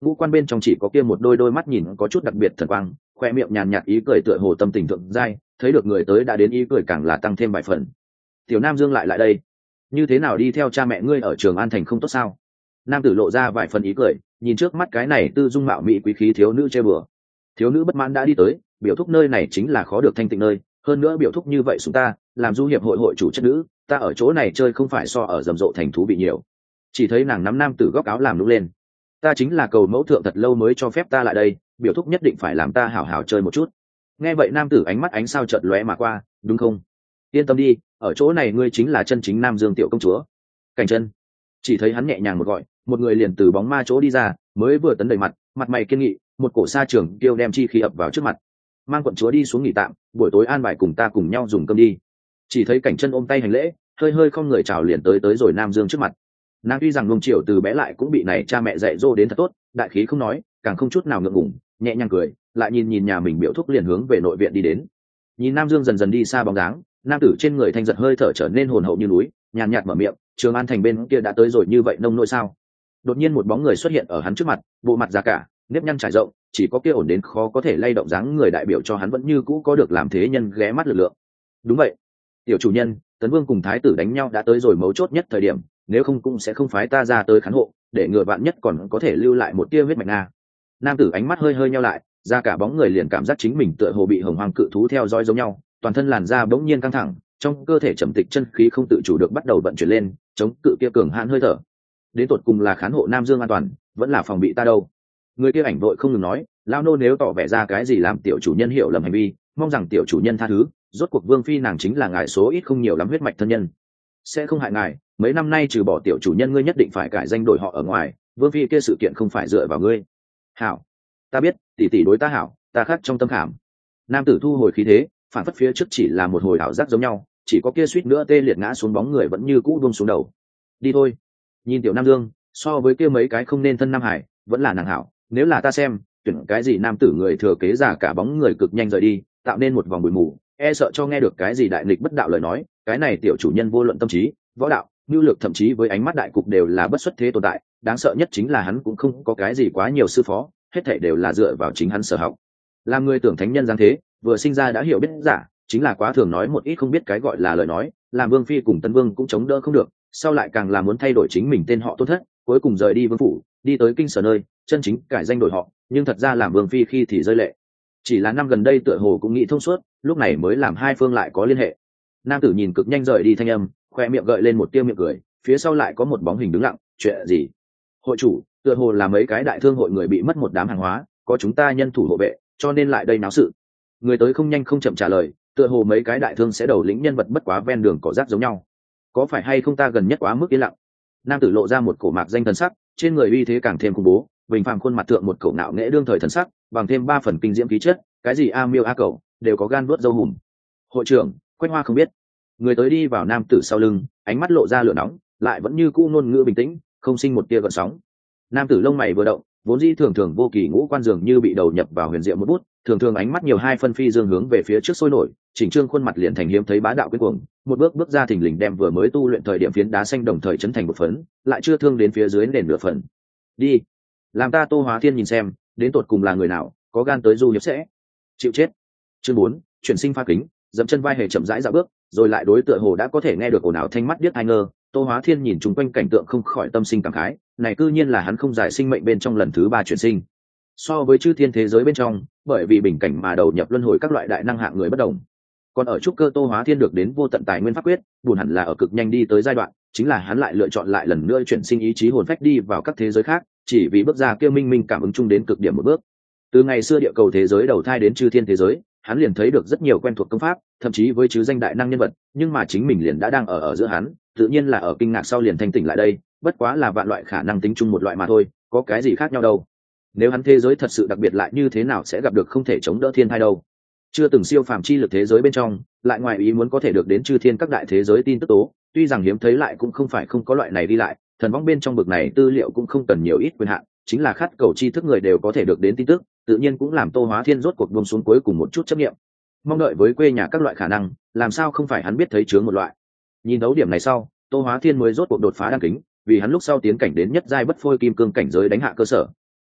ngũ quan bên trong chỉ có kia một đôi đôi mắt nhìn có chút đặc biệt thần quang, khoe miệng nhàn nhạt ý cười tựa hồ tâm tình thượng giai, thấy được người tới đã đến ý cười càng là tăng thêm vài phần. Tiểu Nam Dương lại đây, như thế nào đi theo cha mẹ ngươi ở Trường An thành không tốt sao? Nam tử lộ ra vài phần ý cười, nhìn trước mắt cái này tư dung mạo mỹ quý khí thiếu nữ chơi bừa. Thiếu nữ bất mãn đã đi tới, biểu thúc nơi này chính là khó được thanh tịnh nơi, hơn nữa biểu thúc như vậy chúng ta làm du hiệp hội hội chủ chất nữ, ta ở chỗ này chơi không phải so ở rầm rộ thành thú bị nhiều. Chỉ thấy nàng nắm nam tử góc áo làm lúc lên, ta chính là cầu mẫu thượng thật lâu mới cho phép ta lại đây, biểu thúc nhất định phải làm ta hảo hảo chơi một chút. Nghe vậy nam tử ánh mắt ánh sao chợt lóe mà qua, đúng không? Yên tâm đi, ở chỗ này ngươi chính là chân chính Nam Dương tiểu công chúa. Cảnh chân. Chỉ thấy hắn nhẹ nhàng một gọi, một người liền từ bóng ma chỗ đi ra, mới vừa tấn đầy mặt, mặt mày kiên nghị, một cổ sa trường tiêu đem chi khí ập vào trước mặt. Mang quận chúa đi xuống nghỉ tạm, buổi tối an bài cùng ta cùng nhau dùng cơm đi. Chỉ thấy Cảnh chân ôm tay hành lễ, hơi hơi không người chào liền tới rồi Nam Dương trước mặt. Nàng tuy rằng Nông Triều từ bé lại cũng bị này cha mẹ dạy dỗ đến thật tốt, đại khí không nói, càng không chút nào ngượng ngùng, nhẹ nhàng cười, lại nhìn nhà mình biểu thúc liền hướng về nội viện đi đến. Nhìn Nam Dương dần dần đi xa bóng dáng, nam tử trên người thanh giật hơi thở trở nên hồn hậu như núi, nhàn nhạt mở miệng, Trường An thành bên kia đã tới rồi như vậy nông nỗi sao? Đột nhiên một bóng người xuất hiện ở hắn trước mặt, bộ mặt già cả, nếp nhăn trải rộng, chỉ có kia ổn đến khó có thể lay động dáng người đại biểu cho hắn vẫn như cũ có được làm thế nhân ghé mắt lực lượng. Đúng vậy, tiểu chủ nhân, Tấn Vương cùng thái tử đánh nhau đã tới rồi mấu chốt nhất thời điểm, nếu không cũng sẽ không phái ta ra tới khán hộ, để ngừa vạn nhất còn có thể lưu lại một tia huyết mạch nga. Nam tử ánh mắt hơi hơi nheo lại, ra cả bóng người liền cảm giác chính mình tựa hồ bị hồng hoang cự thú theo dõi giống nhau, toàn thân làn da bỗng nhiên căng thẳng, trong cơ thể trầm tịch chân khí không tự chủ được bắt đầu vận chuyển lên, chống cự kia cường hãn hơi thở. Đến tột cùng là khán hộ Nam Dương an toàn, vẫn là phòng bị ta đâu? Người kia ảnh đội không ngừng nói, lao nô nếu tỏ vẻ ra cái gì làm tiểu chủ nhân hiểu lầm hành vi, mong rằng tiểu chủ nhân tha thứ, rốt cuộc vương phi nàng chính là ngài số ít không nhiều lắm huyết mạch thân nhân, sẽ không hại ngài. Mấy năm nay trừ bỏ tiểu chủ nhân ngươi nhất định phải cải danh đổi họ ở ngoài, vương phi kia sự kiện không phải dựa vào ngươi. Hảo, ta biết, tỷ tỷ đối ta hảo, ta khắc trong tâm khảm. Nam tử thu hồi khí thế, phản phất phía trước chỉ là một hồi ảo giác giống nhau, chỉ có kia suýt nữa tê liệt ngã xuống bóng người vẫn như cũ buông xuống đầu. Đi thôi. Nhìn tiểu Nam Dương, so với kia mấy cái không nên thân Nam Hải, vẫn là nàng hảo. Nếu là ta xem, tuyển cái gì nam tử người thừa kế giả cả bóng người cực nhanh rời đi, tạo nên một vòng bụi mù, e sợ cho nghe được cái gì đại nghịch bất đạo lời nói. Cái này tiểu chủ nhân vô luận tâm trí, võ đạo, nhu lược thậm chí với ánh mắt đại cục đều là bất xuất thế tồn tại. Đáng sợ nhất chính là hắn cũng không có cái gì quá nhiều sư phó, hết thảy đều là dựa vào chính hắn sở học. Làm người tưởng thánh nhân giáng thế, vừa sinh ra đã hiểu biết giả, chính là quá thường nói một ít không biết cái gọi là lời nói, làm vương phi cùng Tấn Vương cũng chống đỡ không được, sau lại càng là muốn thay đổi chính mình tên họ tôn thất, cuối cùng rời đi vương phủ, đi tới kinh sở nơi, chân chính cải danh đổi họ, nhưng thật ra làm vương phi khi thì rơi lệ. Chỉ là năm gần đây tựa hồ cũng nghĩ thông suốt, lúc này mới làm hai phương lại có liên hệ. Nam tử nhìn cực nhanh rời đi thanh âm, khoe miệng gợi lên một tia miệng cười, phía sau lại có một bóng hình đứng lặng, chuyện gì? Hội chủ, tựa hồ là mấy cái đại thương hội người bị mất một đám hàng hóa, có chúng ta nhân thủ hộ vệ, cho nên lại đây náo sự. Người tới không nhanh không chậm trả lời, tựa hồ mấy cái đại thương sẽ đầu lĩnh nhân vật bất quá ven đường cỏ rác giống nhau. Có phải hay không ta gần nhất quá mức yên lặng? Nam tử lộ ra một cổ mạc danh thần sắc, trên người uy thế càng thêm khủng bố, bình phàm khuôn mặt thượng một cổ nạo nghễ đương thời thần sắc, bằng thêm 3 phần kinh diễm khí chất, cái gì a miêu a cẩu đều có gan vuốt dâu hùm. Hội trưởng, Quách Hoa không biết. Người tới đi vào nam tử sau lưng, ánh mắt lộ ra lửa nóng, lại vẫn như cũ ngôn ngữ bình tĩnh, không sinh một tia gợn sóng. Nam tử lông mày vừa động, vốn dĩ thường thường vô kỳ ngũ quan dường như bị đầu nhập vào huyền diệu một bút, thường thường ánh mắt nhiều hai phân phi dương hướng về phía trước sôi nổi, chỉnh trương khuôn mặt liền thành hiếm thấy bá đạo quyết cuồng, một bước ra thình lình đem vừa mới tu luyện thời điểm phiến đá xanh đồng thời chấn thành một phấn, lại chưa thương đến phía dưới nền nửa phần. Đi, làm ta Tô Hóa Thiên nhìn xem, đến tột cùng là người nào, có gan tới du hiệp sẽ chịu chết. Chương 4, chuyển sinh pha kính, dậm chân vai hề chậm rãi dạo bước, rồi lại đối tựa hồ đã có thể nghe được ồn ào thanh mắt biết ai ngơ. Tô Hóa Thiên nhìn chung quanh cảnh tượng không khỏi tâm sinh cảm khái, này cư nhiên là hắn không giải sinh mệnh bên trong lần thứ 3 chuyển sinh. So với chư thiên thế giới bên trong, bởi vì bình cảnh mà đầu nhập luân hồi các loại đại năng hạng người bất đồng. Còn ở trúc cơ Tô Hóa Thiên được đến vô tận tài nguyên pháp quyết, buồn hẳn là ở cực nhanh đi tới giai đoạn, chính là hắn lại lựa chọn lại lần nữa chuyển sinh ý chí hồn phách đi vào các thế giới khác, chỉ vì bước ra kia minh minh cảm ứng chung đến cực điểm một bước. Từ ngày xưa địa cầu thế giới đầu thai đến chư thiên thế giới, hắn liền thấy được rất nhiều quen thuộc công pháp, thậm chí với chứ danh đại năng nhân vật, nhưng mà chính mình liền đã đang ở giữa hắn, tự nhiên là ở kinh ngạc sau liền thanh tỉnh lại đây, bất quá là vạn loại khả năng tính chung một loại mà thôi, có cái gì khác nhau đâu. Nếu hắn thế giới thật sự đặc biệt lại như thế nào sẽ gặp được không thể chống đỡ thiên thai đâu. Chưa từng siêu phàm chi lực thế giới bên trong, lại ngoài ý muốn có thể được đến chư thiên các đại thế giới tin tức tố, tuy rằng hiếm thấy lại cũng không phải không có loại này đi lại, thần võng bên trong bực này tư liệu cũng không cần nhiều ít quyền hạn, chính là khát cầu tri thức người đều có thể được đến tin tức, tự nhiên cũng làm Tô Hóa Thiên rốt cuộc buông xuống cuối cùng một chút chấp niệm. Mong đợi với quê nhà các loại khả năng, làm sao không phải hắn biết thấy chướng một loại. Nhìn đấu điểm này sau, Tô Hóa Thiên mới rốt cuộc đột phá đăng kính, vì hắn lúc sau tiến cảnh đến nhất giai bất phôi kim cương cảnh giới đánh hạ cơ sở.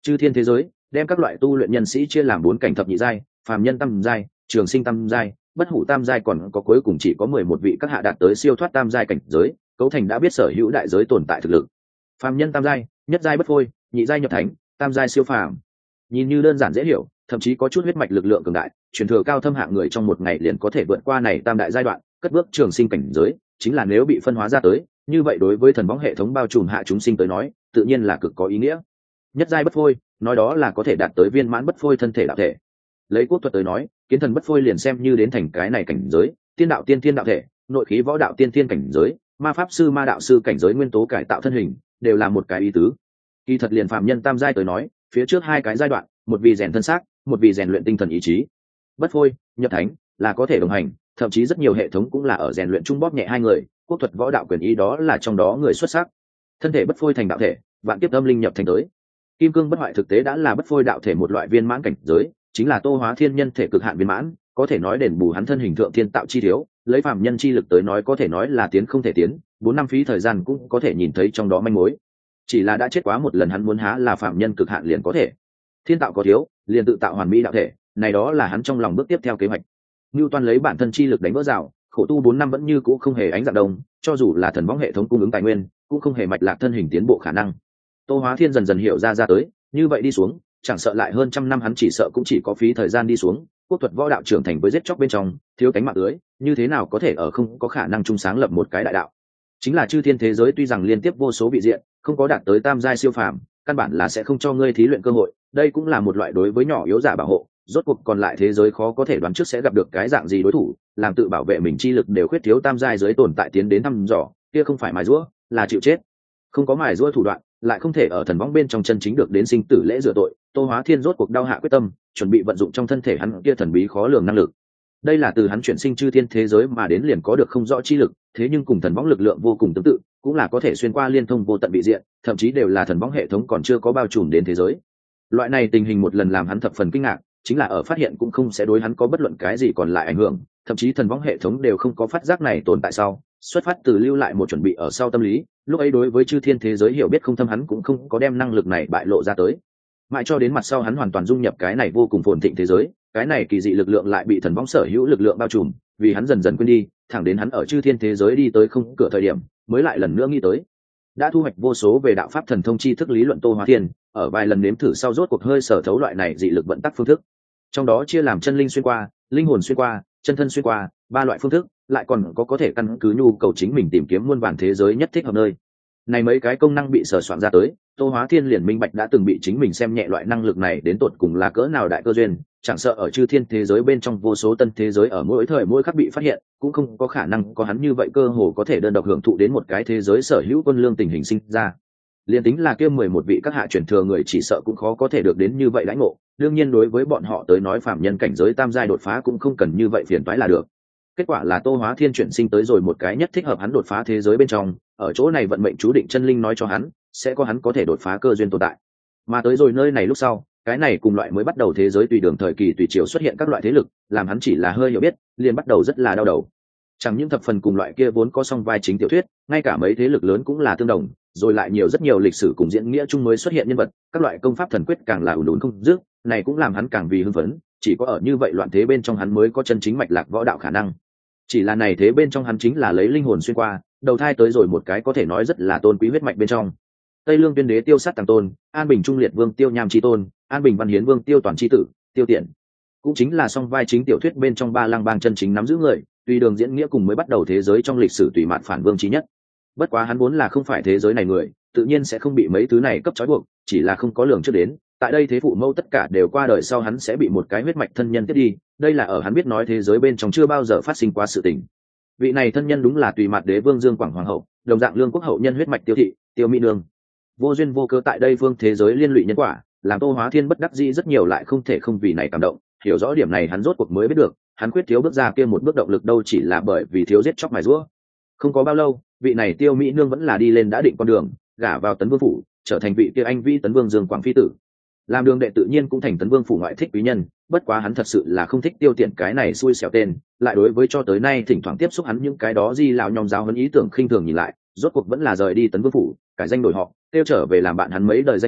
Chư thiên thế giới đem các loại tu luyện nhân sĩ chia làm 4 cảnh thập nhị giai, phàm nhân tam giai, trường sinh tam giai, bất hủ tam giai, còn có cuối cùng chỉ có 11 vị các hạ đạt tới siêu thoát tam giai cảnh giới, cấu thành đã biết sở hữu đại giới tồn tại thực lực. Phàm nhân tam giai, nhất giai bất phôi, nhị giai nhập thánh, tam giai siêu phàm. Nhìn như đơn giản dễ hiểu, thậm chí có chút huyết mạch lực lượng cường đại, truyền thừa cao thâm hạng người trong một ngày liền có thể vượt qua này tam đại giai đoạn, cất bước trường sinh cảnh giới, chính là nếu bị phân hóa ra tới, như vậy đối với thần võng hệ thống bao trùm hạ chúng sinh tới nói, tự nhiên là cực có ý nghĩa. Nhất giai bất phôi, nói đó là có thể đạt tới viên mãn bất phôi thân thể đạo thể. Lấy quốc thuật tới nói, kiến thần bất phôi liền xem như đến thành cái này cảnh giới, tiên đạo tiên thiên đạo thể, nội khí võ đạo tiên thiên cảnh giới, ma pháp sư ma đạo sư cảnh giới nguyên tố cải tạo thân hình, đều là một cái ý tứ. Kỳ thật liền phạm nhân tam giai tới nói, phía trước 2 cái giai đoạn, một vì rèn thân xác, một vì rèn luyện tinh thần ý chí. Bất phôi, nhập thánh là có thể đồng hành, thậm chí rất nhiều hệ thống cũng là ở rèn luyện trung bóp nhẹ 2 người, quốc thuật võ đạo quyền ý đó là trong đó người xuất sắc. Thân thể bất phôi thành đạo thể, vạn kiếp âm linh nhập thành tới. Kim cương bất hoại thực tế đã là bất phôi đạo thể một loại viên mãn cảnh giới, chính là Tô Hóa Thiên nhân thể cực hạn viên mãn, có thể nói đền bù hắn thân hình thượng thiên tạo chi thiếu, lấy phàm nhân chi lực tới nói có thể nói là tiến không thể tiến, 4 năm phí thời gian cũng có thể nhìn thấy trong đó manh mối. Chỉ là đã chết quá một lần, hắn muốn há là phàm nhân cực hạn liền có thể. Thiên tạo có thiếu, liền tự tạo hoàn mỹ đạo thể, này đó là hắn trong lòng bước tiếp theo kế hoạch. Newton lấy bản thân chi lực đánh vỡ rào, khổ tu 4 năm vẫn như cũ không hề ánh dạng đông, cho dù là thần võng hệ thống cung ứng tài nguyên, cũng không hề mạch lạc thân hình tiến bộ khả năng. Tô Hóa Thiên dần dần hiểu ra tới, như vậy đi xuống, chẳng sợ lại hơn trăm năm hắn chỉ sợ cũng chỉ có phí thời gian đi xuống, quốc thuật võ đạo trưởng thành với giết chóc bên trong, thiếu cánh mạng lưới, như thế nào có thể ở không có khả năng chung sáng lập một cái đại đạo. Chính là chư thiên thế giới tuy rằng liên tiếp vô số vị diện, không có đạt tới tam giai siêu phàm, căn bản là sẽ không cho ngươi thí luyện cơ hội, đây cũng là một loại đối với nhỏ yếu giả bảo hộ, rốt cuộc còn lại thế giới khó có thể đoán trước sẽ gặp được cái dạng gì đối thủ, làm tự bảo vệ mình chi lực đều khuyết thiếu tam giai giới tồn tại tiến đến thăm dò, kia không phải mài giũa, là chịu chết. Không có mài giũa thủ đoạn, lại không thể ở thần võng bên trong chân chính được đến sinh tử lễ rửa tội. Tô Hóa Thiên rốt cuộc đau hạ quyết tâm, chuẩn bị vận dụng trong thân thể hắn kia thần bí khó lường năng lực. Đây là từ hắn chuyển sinh chư thiên thế giới mà đến liền có được không rõ chi lực, thế nhưng cùng thần võng lực lượng vô cùng tương tự, cũng là có thể xuyên qua liên thông vô tận vị diện, thậm chí đều là thần võng hệ thống còn chưa có bao trùm đến thế giới. Loại này tình hình một lần làm hắn thập phần kinh ngạc, chính là ở phát hiện cũng không sẽ đối hắn có bất luận cái gì còn lại ảnh hưởng, thậm chí thần võng hệ thống đều không có phát giác này tồn tại sau, xuất phát từ lưu lại một chuẩn bị ở sau tâm lý, lúc ấy đối với chư thiên thế giới hiểu biết không thâm, hắn cũng không có đem năng lực này bại lộ ra tới. Mãi cho đến mặt sau hắn hoàn toàn dung nhập cái này vô cùng phồn thịnh thế giới, cái này kỳ dị lực lượng lại bị thần võng sở hữu lực lượng bao trùm, vì hắn dần dần quên đi, thẳng đến hắn ở chư thiên thế giới đi tới không cửa thời điểm, mới lại lần nữa nghĩ tới. Đã thu hoạch vô số về đạo pháp thần thông chi thức lý luận Tô Hóa Thiên, ở vài lần nếm thử sau rốt cuộc hơi sở thấu loại này dị lực vận tắc phương thức. Trong đó chia làm chân linh xuyên qua, linh hồn xuyên qua, chân thân xuyên qua, 3 loại phương thức, lại còn có thể căn cứ nhu cầu chính mình tìm kiếm muôn vàn thế giới nhất thích hợp nơi. Này mấy cái công năng bị sở soạn ra tới, Tô Hóa Thiên liền minh bạch đã từng bị chính mình xem nhẹ loại năng lực này đến tột cùng là cỡ nào đại cơ duyên, chẳng sợ ở chư thiên thế giới bên trong vô số tân thế giới ở mỗi thời mỗi khắc bị phát hiện, cũng không có khả năng có hắn như vậy cơ hồ có thể đơn độc hưởng thụ đến một cái thế giới sở hữu quân lương tình hình sinh ra. Liên tính là kia 11 vị các hạ chuyển thừa người chỉ sợ cũng khó có thể được đến như vậy đãi ngộ, đương nhiên đối với bọn họ tới nói phàm nhân cảnh giới tam giai đột phá cũng không cần như vậy phiền toái là được. Kết quả là Tô Hóa Thiên chuyển sinh tới rồi một cái nhất thích hợp hắn đột phá thế giới bên trong, ở chỗ này vận mệnh chú định chân linh nói cho hắn, sẽ có hắn có thể đột phá cơ duyên tồn tại. Mà tới rồi nơi này lúc sau, cái này cùng loại mới bắt đầu thế giới tùy đường thời kỳ tùy chiều xuất hiện các loại thế lực, làm hắn chỉ là hơi hiểu biết, liền bắt đầu rất là đau đầu. Chẳng những thập phần cùng loại kia vốn có song vai chính tiểu thuyết, ngay cả mấy thế lực lớn cũng là tương đồng, rồi lại nhiều rất nhiều lịch sử cùng diễn nghĩa chung mới xuất hiện nhân vật, các loại công pháp thần quyết càng là ùn ùn không dứt, này cũng làm hắn càng vì hưng phấn, chỉ có ở như vậy loạn thế bên trong hắn mới có chân chính mạch lạc võ đạo khả năng. Chỉ là này thế bên trong hắn chính là lấy linh hồn xuyên qua, đầu thai tới rồi một cái có thể nói rất là tôn quý huyết mạch bên trong. Tây Lương Tuyên Đế Tiêu Sát Tàng Tôn, An Bình Trung Liệt Vương Tiêu Nham Chi Tôn, An Bình Văn Hiến Vương Tiêu Toàn Chi Tử, Tiêu Tiện, cũng chính là song vai chính tiểu thuyết bên trong ba lang bang chân chính nắm giữ người, tùy đường diễn nghĩa cùng mới bắt đầu thế giới trong lịch sử tùy mạn phản vương chí nhất. Bất quá hắn vốn là không phải thế giới này người, tự nhiên sẽ không bị mấy thứ này cấp trói buộc, chỉ là không có lường trước đến, tại đây thế phụ mẫu tất cả đều qua đời sau hắn sẽ bị một cái huyết mạch thân nhân tiếp đi, đây là ở hắn biết nói thế giới bên trong chưa bao giờ phát sinh qua sự tình. Vị này thân nhân đúng là tùy mạn đế vương Dương Quảng hoàng hậu, đồng dạng lương quốc hậu nhân huyết mạch Tiêu thị, Tiêu Mỹ Nương. Vô duyên vô cớ tại đây phương thế giới liên lụy nhân quả, làm Tô Hóa Thiên bất đắc dĩ rất nhiều, lại không thể không vì này cảm động, hiểu rõ điểm này hắn rốt cuộc mới biết được, hắn quyết thiếu bước ra kia một bước động lực đâu chỉ là bởi vì thiếu giết chóc mài giũa. Không có bao lâu, vị này Tiêu Mỹ Nương vẫn là đi lên đã định con đường, gả vào Tấn Vương phủ, trở thành vị kia anh vĩ Tấn Vương Dương Quảng phi tử. Làm đường đệ tự nhiên cũng thành Tấn Vương phủ ngoại thích quý nhân, bất quá hắn thật sự là không thích Tiêu Tiện cái này xui xẻo tên, lại đối với cho tới nay thỉnh thoảng tiếp xúc hắn những cái đó di lão nhong giáo huấn ý tưởng khinh thường nhìn lại, rốt cuộc vẫn là rời đi Tấn Vương phủ, cải danh đổi họ, tiêu trở về làm bạn hắn mấy đời danh hảo,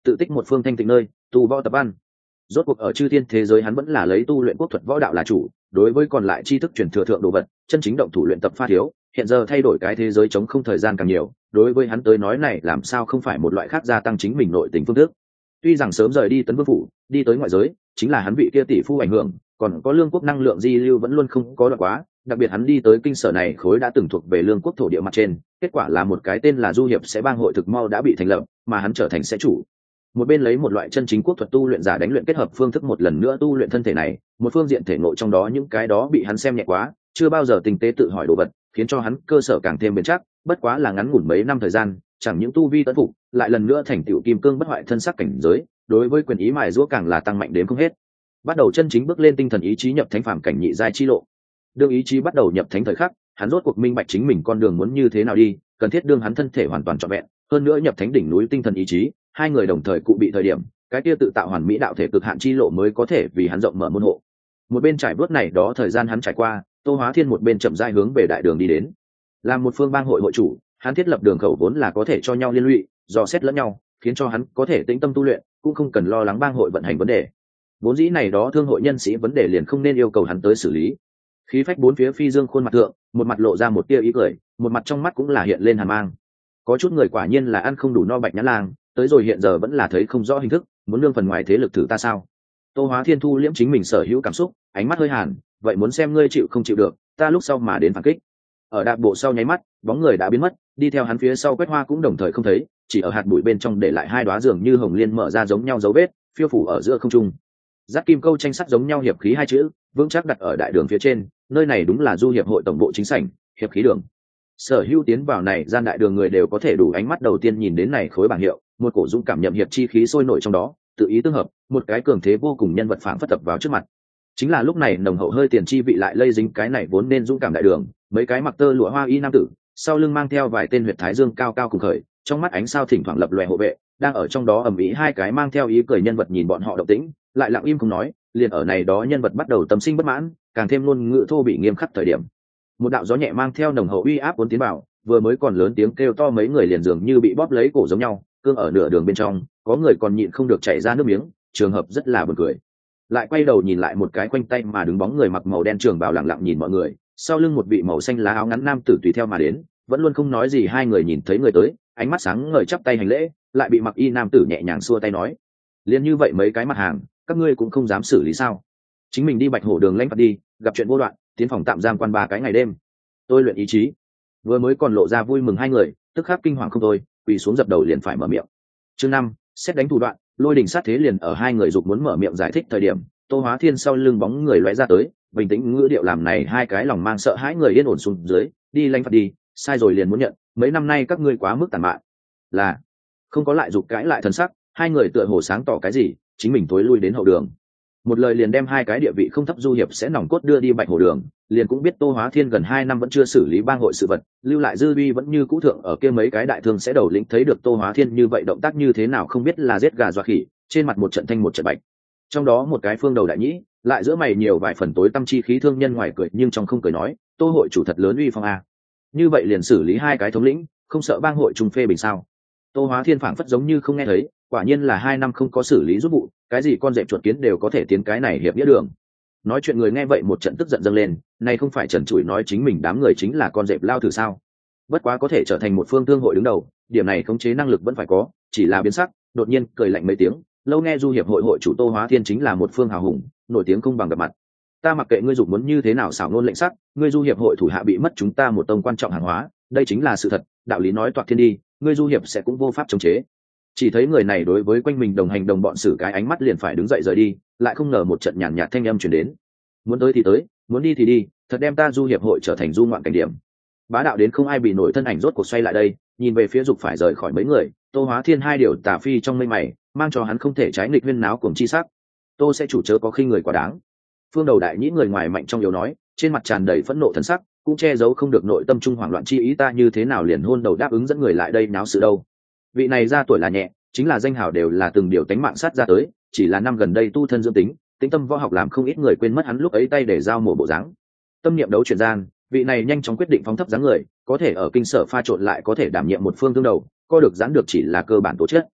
tự tích một phương thanh tịnh nơi, tu võ tập ăn. Rốt cuộc ở chư thiên thế giới hắn vẫn là lấy tu luyện quốc thuật võ đạo là chủ, đối với còn lại tri thức truyền thừa thượng đồ vật, chân chính động thủ luyện tập pha thiếu. Hiện giờ thay đổi cái thế giới chống không thời gian càng nhiều, đối với hắn tới nói này làm sao không phải một loại khác gia tăng chính mình nội tình phương thức. Tuy rằng sớm rời đi Tấn Vương phủ, đi tới ngoại giới, chính là hắn vị kia tỷ phu ảnh hưởng, còn có lương quốc năng lượng di lưu vẫn luôn không có đoạn quá, đặc biệt hắn đi tới kinh sở này khối đã từng thuộc về lương quốc thổ địa mặt trên, kết quả là một cái tên là Du Hiệp sẽ bang hội thực mau đã bị thành lập, mà hắn trở thành sẽ chủ. Một bên lấy một loại chân chính quốc thuật tu luyện giả đánh luyện kết hợp phương thức một lần nữa tu luyện thân thể này, một phương diện thể ngộ trong đó những cái đó bị hắn xem nhẹ quá, chưa bao giờ tinh tế tự hỏi đồ vật, khiến cho hắn cơ sở càng thêm bền chắc, bất quá là ngắn ngủn mấy năm thời gian, chẳng những tu vi tấn phục, lại lần nữa thành tựu kim cương bất hoại thân sắc cảnh giới, đối với quyền ý mài giũa càng là tăng mạnh đến không hết. Bắt đầu chân chính bước lên tinh thần ý chí nhập thánh phàm cảnh nhị giai chi lộ. Đương ý chí bắt đầu nhập thánh thời khắc, hắn rốt cuộc minh bạch chính mình con đường muốn như thế nào đi, cần thiết đương hắn thân thể hoàn toàn trọn vẹn, hơn nữa nhập thánh đỉnh núi tinh thần ý chí, hai người đồng thời cụ bị thời điểm, cái kia tự tạo hoàn mỹ đạo thể cực hạn chi lộ mới có thể vì hắn rộng mở môn hộ. Một bên trải bước này đó thời gian hắn trải qua, Tô Hóa Thiên một bên chậm rãi hướng về đại đường đi đến. Làm một phương bang hội hội chủ, hắn thiết lập đường khẩu vốn là có thể cho nhau liên lụy, dò xét lẫn nhau, khiến cho hắn có thể tĩnh tâm tu luyện, cũng không cần lo lắng bang hội vận hành vấn đề. Vốn dĩ này đó thương hội nhân sĩ vấn đề liền không nên yêu cầu hắn tới xử lý. Khí phách bốn phía phi dương khuôn mặt thượng, một mặt lộ ra một tia ý cười, một mặt trong mắt cũng là hiện lên hàn mang. Có chút người quả nhiên là ăn không đủ no bạch nhã lang, tới rồi hiện giờ vẫn là thấy không rõ hình thức, muốn lương phần ngoài thế lực thử ta sao? Tô Hóa Thiên thu liễm chính mình sở hữu cảm xúc, ánh mắt hơi hàn, vậy muốn xem ngươi chịu không chịu được, ta lúc sau mà đến phản kích. Ở đạp bộ sau nháy mắt, bóng người đã biến mất, đi theo hắn phía sau Quét Hoa cũng đồng thời không thấy, chỉ ở hạt bụi bên trong để lại hai đóa dường như hồng liên mở ra giống nhau dấu vết, phiêu phủ ở giữa không trung. Giác kim câu tranh sắt giống nhau hiệp khí hai chữ, vững chắc đặt ở đại đường phía trên, nơi này đúng là Du Hiệp hội tổng bộ chính sảnh, hiệp khí đường. Sở hữu tiến vào này gian đại đường người đều có thể đủ ánh mắt đầu tiên nhìn đến này khối bảng hiệu, một cổ dũng cảm nhậm hiệp chi khí sôi nổi trong đó, tự ý tương hợp, một cái cường thế vô cùng nhân vật phảng phất tập vào trước mặt. Chính là lúc này nồng hậu hơi tiền chi vị lại lây dính cái này vốn nên dũng cảm đại đường, mấy cái mặc tơ lụa hoa y nam tử, sau lưng mang theo vài tên huyệt thái dương cao cao cùng khởi, trong mắt ánh sao thỉnh thoảng lập lòe hộ vệ, đang ở trong đó ầm ĩ hai cái mang theo ý cười nhân vật nhìn bọn họ động tĩnh, lại lặng im không nói, liền ở này đó nhân vật bắt đầu tâm sinh bất mãn, càng thêm ngôn ngữ thô bị nghiêm khắc thời điểm. Một đạo gió nhẹ mang theo nồng hậu uy áp cuốn tiến vào, vừa mới còn lớn tiếng kêu to mấy người liền dường như bị bóp lấy cổ giống nhau, cương ở nửa đường bên trong, có người còn nhịn không được chảy ra nước miếng, trường hợp rất là buồn cười. Lại quay đầu nhìn lại một cái quanh tay mà đứng bóng người mặc màu đen trường bào lặng lặng nhìn mọi người, sau lưng một vị màu xanh lá áo ngắn nam tử tùy theo mà đến, vẫn luôn không nói gì. Hai người nhìn thấy người tới, ánh mắt sáng ngời chắp tay hành lễ, lại bị mặc y nam tử nhẹ nhàng xua tay nói: "Liên như vậy mấy cái mặt hàng, các ngươi cũng không dám xử lý sao? Chính mình đi Bạch Hổ đường lãnh phạt đi, gặp chuyện vô đoạn, tiến phòng tạm giam quan 3 cái ngày đêm." Tôi luyện ý chí. Vừa mới còn lộ ra vui mừng hai người, tức khắc kinh hoàng không thôi, quỳ xuống dập đầu liền phải mở miệng. Chương 5, xét đánh thủ đoạn, lôi đình sát thế liền ở hai người dục muốn mở miệng giải thích thời điểm, Tô Hóa Thiên sau lưng bóng người lóe ra tới, bình tĩnh ngữ điệu làm này hai cái lòng mang sợ hãi người yên ổn xuống dưới, đi lãnh phạt đi, sai rồi liền muốn nhận, mấy năm nay các ngươi quá mức tàn mạn. Là, không có lại dục cãi lại thần sắc, hai người tựa hồ sáng tỏ cái gì, chính mình tối lui đến hậu đường. Một lời liền đem hai cái địa vị không thấp Du Hiệp sẽ nòng cốt đưa đi Bạch Hổ đường, liền cũng biết Tô Hóa Thiên gần 2 năm vẫn chưa xử lý bang hội sự vật, lưu lại dư uy vẫn như cũ thượng ở kia mấy cái đại thương sẽ đầu lĩnh thấy được Tô Hóa Thiên như vậy động tác như thế nào không biết là giết gà dọa khỉ, trên mặt một trận thanh một trận bạch. Trong đó một cái phương đầu đại nhĩ, lại giữa mày nhiều vài phần tối tâm chi khí thương nhân ngoài cười nhưng trong không cười nói, Tô hội chủ thật lớn uy phong a. Như vậy liền xử lý hai cái thống lĩnh, không sợ bang hội trùng phê bình sao? Tô Hóa Thiên phảng phất giống như không nghe thấy, quả nhiên là 2 năm không có xử lý giúp vụ, cái gì con dẹp chuột kiến đều có thể tiến cái này hiệp nghĩa đường. Nói chuyện người nghe vậy một trận tức giận dâng lên, này không phải trần trụi nói chính mình đám người chính là con dẹp lao thử sao? Bất quá có thể trở thành một phương thương hội đứng đầu, điểm này khống chế năng lực vẫn phải có, chỉ là biến sắc, đột nhiên cười lạnh mấy tiếng, lâu nghe Du Hiệp hội hội chủ Tô Hóa Thiên chính là một phương hào hùng, nổi tiếng không bằng gặp mặt. Ta mặc kệ ngươi dục muốn như thế nào xảo ngôn lệnh sắc, ngươi Du Hiệp hội thủ hạ bị mất chúng ta một tông quan trọng hàng hóa, đây chính là sự thật, đạo lý nói toạc thiên đi, ngươi Du Hiệp sẽ cũng vô pháp chống chế. Chỉ thấy người này đối với quanh mình đồng hành đồng bọn xử cái ánh mắt liền phải đứng dậy rời đi, lại không ngờ một trận nhàn nhạt thanh âm truyền đến: muốn tới thì tới, muốn đi thì đi, thật đem ta Du Hiệp hội trở thành du ngoạn cảnh điểm. Bá đạo đến không ai bị nổi thân ảnh rốt cuộc xoay lại đây, nhìn về phía dục phải rời khỏi mấy người, Tô Hóa Thiên hai điều tà phi trong mây mày, mang cho hắn không thể trái nghịch huyên náo cuồng chi sắc. Tô sẽ chủ chớ có khinh người quá đáng. Phương đầu đại nhĩ người ngoài mạnh trong yếu nói, trên mặt tràn đầy phẫn nộ thần sắc, cũng che giấu không được nội tâm trung hoảng loạn chi ý, ta như thế nào liền hôn đầu đáp ứng dẫn người lại đây náo sự đâu. Vị này ra tuổi là nhẹ, chính là danh hào đều là từng điều tánh mạng sát ra tới, chỉ là năm gần đây tu thân dưỡng tính, tính tâm võ học làm không ít người quên mất hắn lúc ấy tay để giao mổ bộ dáng. Tâm niệm đấu chuyển gian, vị này nhanh chóng quyết định phóng thấp dáng người, có thể ở kinh sở pha trộn lại có thể đảm nhiệm một phương tương đầu, co được giãn được chỉ là cơ bản tố chất.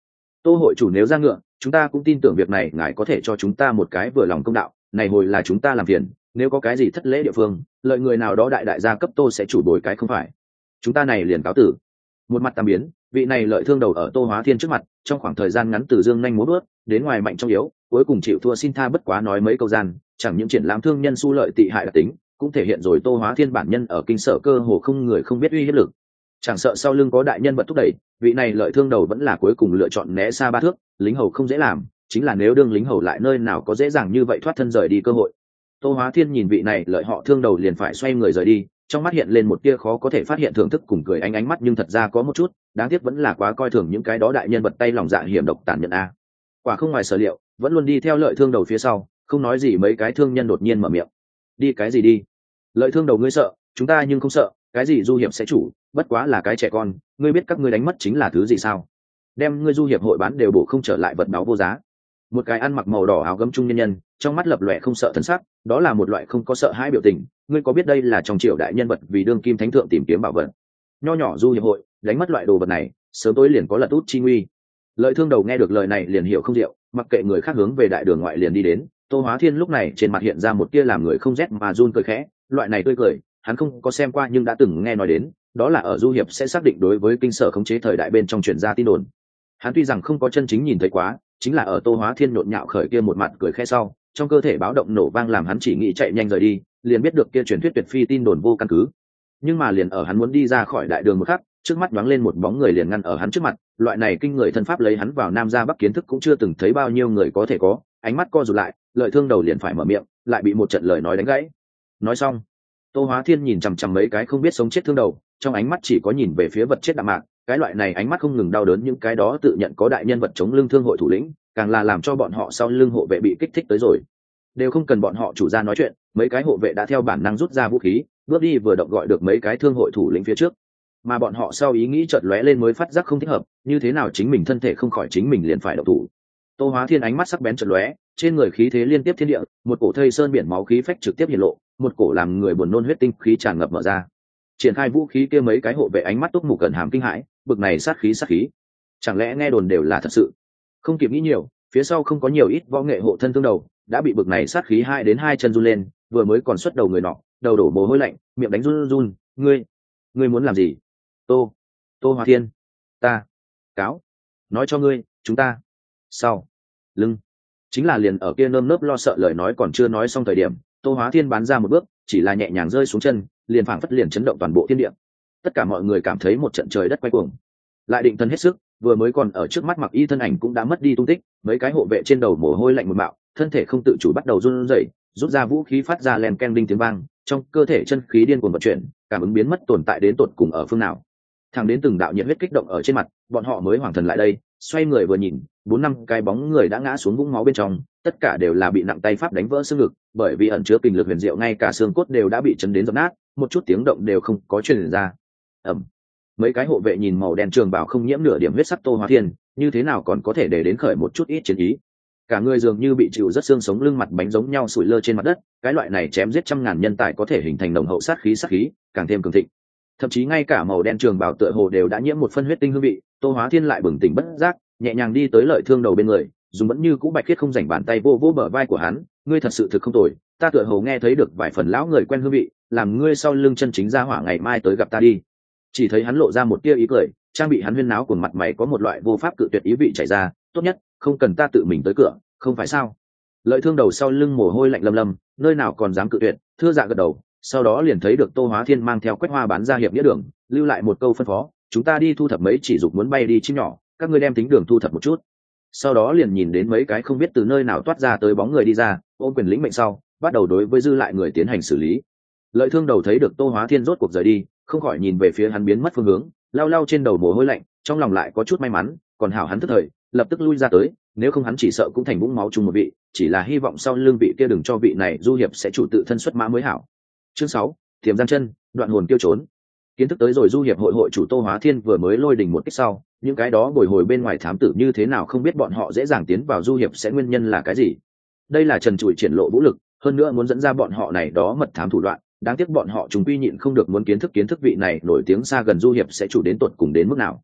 Tô hội chủ nếu ra ngựa, chúng ta cũng tin tưởng việc này ngài có thể cho chúng ta một cái vừa lòng công đạo, này hồi là chúng ta làm phiền, nếu có cái gì thất lễ địa phương, lợi người nào đó đại gia cấp Tô sẽ chủ bồi cái không phải. Chúng ta này liền cáo tử. Một mặt tam biến, vị này lợi thương đầu ở Tô Hóa Thiên trước mặt, trong khoảng thời gian ngắn từ dương nhanh múa bước đến ngoài mạnh trong yếu, cuối cùng chịu thua xin tha bất quá nói mấy câu gian, chẳng những triển lãm thương nhân su lợi tị hại đặc tính, cũng thể hiện rồi Tô Hóa Thiên bản nhân ở kinh sở cơ hồ không người không biết uy hiếp lực. Chẳng sợ sau lưng có đại nhân vật thúc đẩy, vị này lợi thương đầu vẫn là cuối cùng lựa chọn né xa ba thước, lính hầu không dễ làm, chính là nếu đương lính hầu lại nơi nào có dễ dàng như vậy thoát thân rời đi cơ hội. Tô Hóa Thiên nhìn vị này lợi họ thương đầu liền phải xoay người rời đi, trong mắt hiện lên một tia khó có thể phát hiện thưởng thức cùng cười ánh mắt, nhưng thật ra có một chút đáng tiếc, vẫn là quá coi thường những cái đó đại nhân vật tay lòng dạ hiểm độc tàn nhẫn a. Quả không ngoài sở liệu, vẫn luôn đi theo lợi thương đầu phía sau, không nói gì mấy cái thương nhân đột nhiên mở miệng. Đi cái gì đi? Lợi thương đầu ngươi sợ, chúng ta nhưng không sợ, cái gì du hiệp sẽ chủ, bất quá là cái trẻ con, ngươi biết các ngươi đánh mất chính là thứ gì sao? Đem ngươi du hiệp hội bán đều bổ không trở lại vật báo vô giá. Một cái ăn mặc màu đỏ áo gấm trung nhân nhân, trong mắt lập lòe không sợ thần sắc, đó là một loại không có sợ hãi biểu tình. Ngươi có biết đây là trong triều đại nhân vật vì đương kim thánh thượng tìm kiếm bảo vật? Nho nhỏ du hiệp hội đánh mất loại đồ vật này, sớm tối liền có lật út chi nguy. Lợi thương đầu nghe được lời này liền hiểu không diệu, mặc kệ người khác hướng về đại đường ngoại liền đi đến. Tô Hóa Thiên lúc này trên mặt hiện ra một tia làm người không rét mà run cười khẽ, loại này tươi cười hắn không có xem qua nhưng đã từng nghe nói đến, đó là ở du hiệp sẽ xác định đối với kinh sở khống chế thời đại bên trong truyền ra tin đồn. Hắn tuy rằng không có chân chính nhìn thấy quá, chính là ở Tô Hóa Thiên nhộn nhạo khởi kia một mặt cười khẽ sau, trong cơ thể báo động nổ vang làm hắn chỉ nghĩ chạy nhanh rời đi, liền biết được kia truyền thuyết tuyệt phi tin đồn vô căn cứ. Nhưng mà liền ở hắn muốn đi ra khỏi đại đường một khắc, trước mắt nhoáng lên một bóng người liền ngăn ở hắn trước mặt, loại này kinh người thân pháp lấy hắn vào nam ra bắc kiến thức cũng chưa từng thấy bao nhiêu người có thể có. Ánh mắt co rụt lại, lợi thương đầu liền phải mở miệng, lại bị một trận lời nói đánh gãy. Nói xong, Tô Hóa Thiên nhìn chằm chằm mấy cái không biết sống chết thương đầu, trong ánh mắt chỉ có nhìn về phía vật chết đạm mạc, cái loại này ánh mắt không ngừng đau đớn những cái đó tự nhận có đại nhân vật chống lưng thương hội thủ lĩnh, càng là làm cho bọn họ sau lưng hộ vệ bị kích thích tới rồi. Đều không cần bọn họ chủ ra nói chuyện, mấy cái hộ vệ đã theo bản năng rút ra vũ khí, bước đi vừa động gọi được mấy cái thương hội thủ lĩnh phía trước. Mà bọn họ sau ý nghĩ chợt lóe lên mới phát giác không thích hợp, như thế nào chính mình thân thể không khỏi chính mình liền phải động thủ. Tô Hóa Thiên ánh mắt sắc bén chợt lóe, trên người khí thế liên tiếp thiên địa, một cổ thây sơn biển máu khí phách trực tiếp hiện lộ, một cổ làm người buồn nôn huyết tinh khí tràn ngập mở ra. Triển khai vũ khí kia mấy cái hộ vệ ánh mắt túc mục cẩn hàm kinh hãi, bực này sát khí, chẳng lẽ nghe đồn đều là thật sự? Không kịp nghĩ nhiều, phía sau không có nhiều ít võ nghệ hộ thân thương đầu, đã bị bực này sát khí hai đến hai chân run lên, vừa mới còn xuất đầu người nọ, đầu đổ mồ hôi lạnh, miệng đánh run run, ngươi muốn làm gì? Tô Hóa Thiên, ta cáo, nói cho ngươi, chúng ta sau lưng chính là liền ở kia nơm nớp lo sợ lời nói còn chưa nói xong thời điểm, Tô Hóa Thiên bắn ra một bước, chỉ là nhẹ nhàng rơi xuống chân, liền phảng phất liền chấn động toàn bộ thiên địa. Tất cả mọi người cảm thấy một trận trời đất quay cuồng, lại định thân hết sức, vừa mới còn ở trước mắt mặc y thân ảnh cũng đã mất đi tung tích, mấy cái hộ vệ trên đầu mồ hôi lạnh một mạo, thân thể không tự chủ bắt đầu run rẩy, rút ra vũ khí phát ra len keng đinh tiếng vang, trong cơ thể chân khí điên cuồng vận chuyển, cảm ứng biến mất tồn tại đến tột cùng ở phương nào. Thẳng đến từng đạo nhiệt huyết kích động ở trên mặt, bọn họ mới hoảng thần lại đây, xoay người vừa nhìn, 4-5 cái bóng người đã ngã xuống vũng máu bên trong, tất cả đều là bị nặng tay pháp đánh vỡ xương ngực, bởi vì ẩn chứa kình lực huyền diệu ngay cả xương cốt đều đã bị chấn đến dập nát, một chút tiếng động đều không có truyền ra. Mấy cái hộ vệ nhìn màu đen trường bào không nhiễm nửa điểm huyết sắc Tô Hóa Thiên, như thế nào còn có thể để đến khởi một chút ít chiến ý. Cả người dường như bị chịu rất xương sống lưng mặt bánh giống nhau sủi lơ trên mặt đất, cái loại này chém giết trăm ngàn nhân tài có thể hình thành nồng hậu sát khí, càng thêm cường thịnh. Thậm chí ngay cả màu đen trường bào tựa hồ đều đã nhiễm một phân huyết tinh hương vị. Tô Hóa Thiên lại bừng tỉnh bất giác, nhẹ nhàng đi tới lợi thương đầu bên người, dùng vẫn như cũ bạch khiết không rảnh bàn tay vô bờ vai của hắn, ngươi thật sự thực không tồi, ta tựa hồ nghe thấy được vài phần lão người quen hương vị, làm ngươi sau lưng chân chính ra hỏa ngày mai tới gặp ta đi. Chỉ thấy hắn lộ ra một tia ý cười, trang bị hắn huyên náo cuồng mặt mày có một loại vô pháp cự tuyệt ý vị chảy ra, tốt nhất không cần ta tự mình tới cửa, không phải sao? Lợi thương đầu sau lưng mồ hôi lạnh lâm lâm, nơi nào còn dám cự tuyệt, thưa dạ gật đầu, sau đó liền thấy được Tô Hóa Thiên mang theo Quách Hoa bán ra hiệp nghĩa đường, lưu lại một câu phân phó, chúng ta đi thu thập mấy chỉ dục muốn bay đi chim nhỏ, các ngươi đem tính đường thu thập một chút. Sau đó liền nhìn đến mấy cái không biết từ nơi nào toát ra tới bóng người đi ra, ôm quyền lĩnh mệnh sau, bắt đầu đối với dư lại người tiến hành xử lý. Lợi thương đầu thấy được Tô Hóa Thiên rốt cuộc rời đi, không khỏi nhìn về phía hắn biến mất phương hướng, lau lau trên đầu mồ hôi lạnh, trong lòng lại có chút may mắn, còn hảo hắn tức thời, lập tức lui ra tới, nếu không hắn chỉ sợ cũng thành vũng máu chung một vị, chỉ là hy vọng sau lưng vị kia đừng cho vị này du hiệp sẽ chủ tự thân xuất mã mới hảo. Chương 6, Tiềm gian chân, đoạn hồn tiêu trốn. Kiến thức tới rồi du hiệp hội chủ Tô Hóa Thiên vừa mới lôi đình một kích sau, những cái đó bồi hồi bên ngoài thám tử như thế nào không biết bọn họ dễ dàng tiến vào du hiệp sẽ nguyên nhân là cái gì. Đây là trần trụi triển lộ vũ lực, hơn nữa muốn dẫn ra bọn họ này đó mật thám thủ đoạn, đáng tiếc bọn họ chúng quy nhịn không được muốn kiến thức vị này nổi tiếng xa gần du hiệp sẽ chủ đến tột cùng đến mức nào.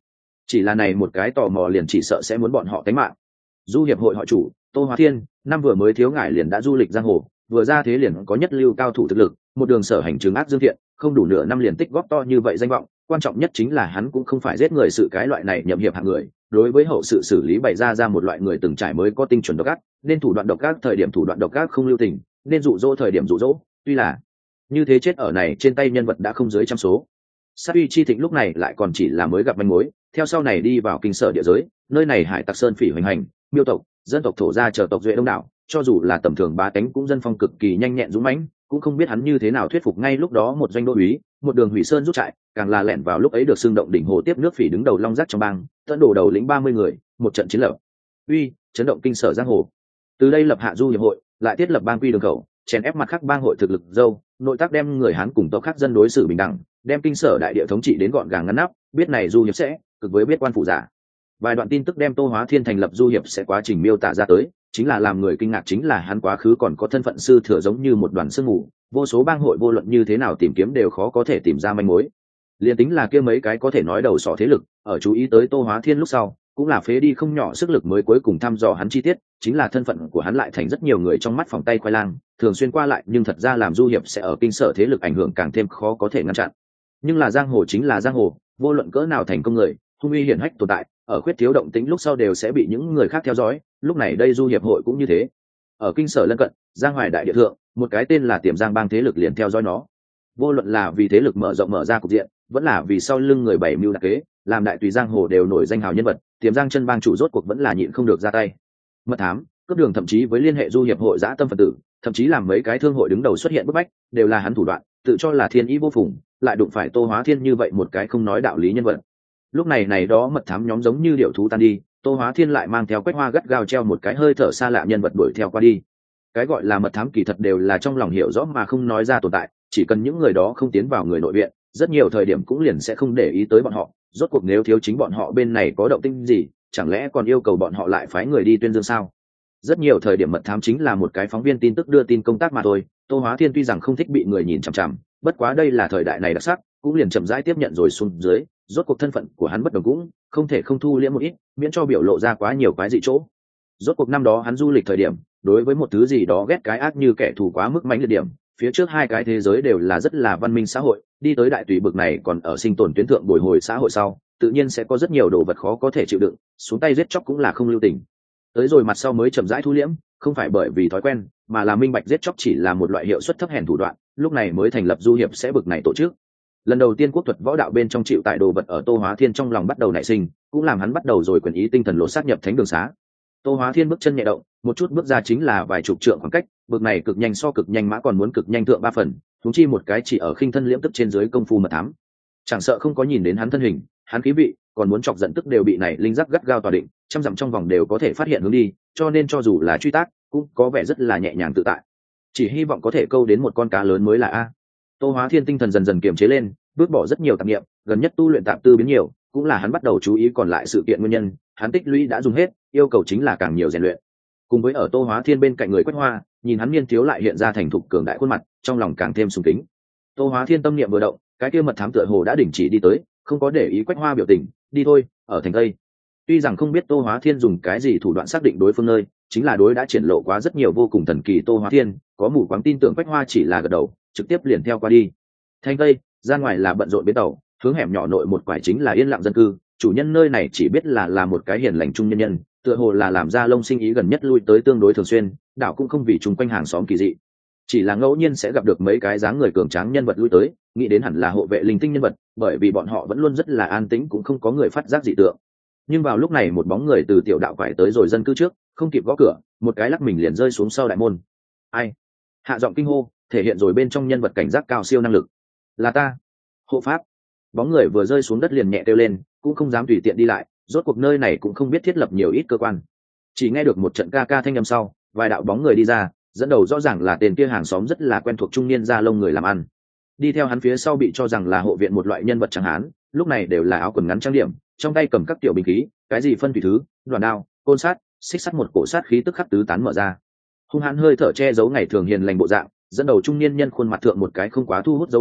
chỉ là này một cái tò mò liền chỉ sợ sẽ muốn bọn họ tính mạng. Du hiệp hội họ chủ Tô Hóa Thiên năm vừa mới thiếu ngải liền đã du lịch giang hồ, vừa ra thế liền có nhất lưu cao thủ thực lực, một đường sở hành chứng ác dương thiện, không đủ nửa năm liền tích góp to như vậy danh vọng, quan trọng nhất chính là hắn cũng không phải giết người sự cái loại này nhậm hiệp hạng người, đối với hậu sự xử lý bày ra một loại người từng trải mới có tinh chuẩn độc ác, nên thủ đoạn độc ác thời điểm thủ đoạn độc ác không lưu tình, nên dụ dỗ thời điểm dụ dỗ, tuy là như thế chết ở này trên tay nhân vật đã không dưới trăm số. Sát uy chi thịnh lúc này lại còn chỉ là mới gặp manh mối, theo sau này đi vào kinh sở địa giới, nơi này hải tặc sơn phỉ hoành hành, miêu tộc, dân tộc thổ gia chờ tộc duệ đông đảo, cho dù là tầm thường bá tánh cũng dân phong cực kỳ nhanh nhẹn dũng mãnh, cũng không biết hắn như thế nào thuyết phục ngay lúc đó một doanh đô úy, một đường hủy sơn rút trại, càng là lẻn vào lúc ấy được xưng động đỉnh hồ tiếp nước phỉ đứng đầu long giác trong bang, tận đổ đầu lĩnh 30 người, một trận chiến lập uy chấn động kinh sở giang hồ. Từ đây lập hạ du hiệp hội, lại thiết lập bang quy đường khẩu, chèn ép mặt khác bang hội thực lực dâu, nội tác đem người hán cùng tộc khác dân đối xử bình đẳng, đem kinh sở đại địa thống trị đến gọn gàng ngăn nắp, biết này du hiệp sẽ cực với biết quan phụ giả. Vài đoạn tin tức đem Tô Hóa Thiên thành lập du hiệp sẽ quá trình miêu tả ra tới, chính là làm người kinh ngạc chính là hắn quá khứ còn có thân phận sư thừa giống như một đoàn sương mù, vô số bang hội vô luận như thế nào tìm kiếm đều khó có thể tìm ra manh mối. Liên tính là kia mấy cái có thể nói đầu sỏ thế lực, ở chú ý tới Tô Hóa Thiên lúc sau, cũng là phế đi không nhỏ sức lực mới cuối cùng thăm dò hắn chi tiết, chính là thân phận của hắn lại thành rất nhiều người trong mắt phòng tay khoai lang, thường xuyên qua lại, nhưng thật ra làm du hiệp sẽ ở kinh sở thế lực ảnh hưởng càng thêm khó có thể ngăn chặn. Nhưng là giang hồ chính là giang hồ, vô luận cỡ nào thành công người, hung uy hiển hách tồn tại, ở khuyết thiếu động tĩnh lúc sau đều sẽ bị những người khác theo dõi, lúc này đây du hiệp hội cũng như thế. Ở kinh sở lân cận, giang hoài đại địa thượng, một cái tên là Tiềm Giang bang thế lực liền theo dõi nó. Vô luận là vì thế lực mở rộng mở ra cục diện, vẫn là vì sau lưng người bảy mưu đặc kế, làm đại tùy giang hồ đều nổi danh hào nhân vật, Tiềm Giang chân bang chủ rốt cuộc vẫn là nhịn không được ra tay. Mật thám, cướp đường thậm chí với liên hệ du hiệp hội dã tâm phần tử, thậm chí làm mấy cái thương hội đứng đầu xuất hiện bức bách, đều là hắn thủ đoạn, tự cho là thiên ý vô phùng, lại đụng phải Tô Hóa Thiên như vậy một cái không nói đạo lý nhân vật. Lúc này này đó mật thám nhóm giống như điệu thú tan đi, Tô Hóa Thiên lại mang theo Quách Hoa gắt gao treo một cái hơi thở xa lạ nhân vật đuổi theo qua đi. Cái gọi là mật thám kỳ thật đều là trong lòng hiểu rõ mà không nói ra tồn tại, chỉ cần những người đó không tiến vào người nội viện, rất nhiều thời điểm cũng liền sẽ không để ý tới bọn họ. Rốt cuộc nếu thiếu chính bọn họ bên này có động tĩnh gì, chẳng lẽ còn yêu cầu bọn họ lại phái người đi tuyên dương sao? Rất nhiều thời điểm mật thám chính là một cái phóng viên tin tức đưa tin công tác mà thôi. Tô Hóa Thiên tuy rằng không thích bị người nhìn chằm chằm, bất quá đây là thời đại này đặc sắc, cũng liền chậm rãi tiếp nhận rồi xuống dưới. Rốt cuộc thân phận của hắn bất đồng cũng không thể không thu liễm một ít, miễn cho biểu lộ ra quá nhiều cái dị chỗ. Rốt cuộc năm đó hắn du lịch thời điểm, đối với một thứ gì đó ghét cái ác như kẻ thù quá mức mãnh liệt điểm, phía trước hai cái thế giới đều là rất là văn minh xã hội, đi tới đại tùy bực này còn ở sinh tồn tuyến thượng bồi hồi xã hội sau, tự nhiên sẽ có rất nhiều đồ vật khó có thể chịu đựng, xuống tay giết chóc cũng là không lưu tình. Tới rồi mặt sau mới chậm rãi thu liễm, không phải bởi vì thói quen, mà là minh bạch giết chóc chỉ là một loại hiệu suất thấp hèn thủ đoạn, lúc này mới thành lập du hiệp sẽ bực này tổ chức. Lần đầu tiên quốc thuật võ đạo bên trong chịu tại đồ vật ở Tô Hóa Thiên trong lòng bắt đầu nảy sinh, cũng làm hắn bắt đầu rồi quyền ý tinh thần lột sát nhập thánh đường xá. Tô Hóa Thiên bước chân nhẹ động, một chút bước ra chính là vài chục trượng khoảng cách, bực này cực nhanh so cực nhanh mã còn muốn cực nhanh thượng 3 phần, huống chi một cái chỉ ở khinh thân liễm tức trên dưới công phu mật thám. Chẳng sợ không có nhìn đến hắn thân hình, hắn khí vị, còn muốn chọc giận tức đều bị này linh giác gắt gao tỏa định, trăm dặm trong vòng đều có thể phát hiện hướng đi, cho nên cho dù là truy tác, cũng có vẻ rất là nhẹ nhàng tự tại. Chỉ hy vọng có thể câu đến một con cá lớn mới là a. Tô Hóa Thiên tinh thần dần dần kiềm chế lên, bước bỏ rất nhiều tạp niệm, gần nhất tu luyện tạp tư biến nhiều, cũng là hắn bắt đầu chú ý còn lại sự kiện nguyên nhân, hắn tích lũy đã dùng hết, yêu cầu chính là càng nhiều rèn luyện. Cùng với ở Tô Hóa Thiên bên cạnh người Quách Hoa, nhìn hắn niên thiếu lại hiện ra thành thục cường đại khuôn mặt, trong lòng càng thêm sùng kính. Tô Hóa Thiên tâm niệm vừa động, cái kia mật thám tựa hồ đã đình chỉ đi tới, không có để ý Quách Hoa biểu tình, đi thôi, ở thành Tây. Tuy rằng không biết Tô Hóa Thiên dùng cái gì thủ đoạn xác định đối phương nơi, chính là đối đã triển lộ quá rất nhiều vô cùng thần kỳ Tô Hóa Thiên, có mù quáng tin tưởng Quách Hoa chỉ là gật đầu, trực tiếp liền theo qua đi. Thành Tây, ra ngoài là bận rộn bến tàu, hướng hẻm nhỏ nội một quải chính là yên lặng dân cư, chủ nhân nơi này chỉ biết là một cái hiền lành trung nhân nhân, tựa hồ là làm ra lông sinh ý gần nhất lui tới tương đối thường xuyên, đảo cũng không vì chung quanh hàng xóm kỳ dị, chỉ là ngẫu nhiên sẽ gặp được mấy cái dáng người cường tráng nhân vật lui tới, nghĩ đến hẳn là hộ vệ linh tinh nhân vật, bởi vì bọn họ vẫn luôn rất là an tĩnh, cũng không có người phát giác dị tượng. Nhưng vào lúc này một bóng người từ tiểu đạo quải tới rồi dân cư trước, không kịp gõ cửa, một cái lắc mình liền rơi xuống sau đại môn. Ai? Hạ giọng kinh hô, thể hiện rồi bên trong nhân vật cảnh giác cao siêu năng lực. Là ta, hộ pháp. Bóng người vừa rơi xuống đất liền nhẹ kêu lên, cũng không dám tùy tiện đi lại, rốt cuộc nơi này cũng không biết thiết lập nhiều ít cơ quan. Chỉ nghe được một trận ca ca thanh âm sau, vài đạo bóng người đi ra, dẫn đầu rõ ràng là tên kia hàng xóm rất là quen thuộc trung niên da lông người làm ăn. Đi theo hắn phía sau bị cho rằng là hộ viện một loại nhân vật chẳng hán, lúc này đều là áo quần ngắn trang điểm, trong tay cầm các tiểu binh khí, cái gì phân thủy thứ, đoàn đao, côn sát, xích sắt, một cổ sát khí tức khắc tứ tán mở ra. Hung hãn hơi thở che giấu ngày thường hiền lành bộ dạng, dẫn đầu trung niên nhân khuôn mặt thượng một cái không quá thu hút dấu vết,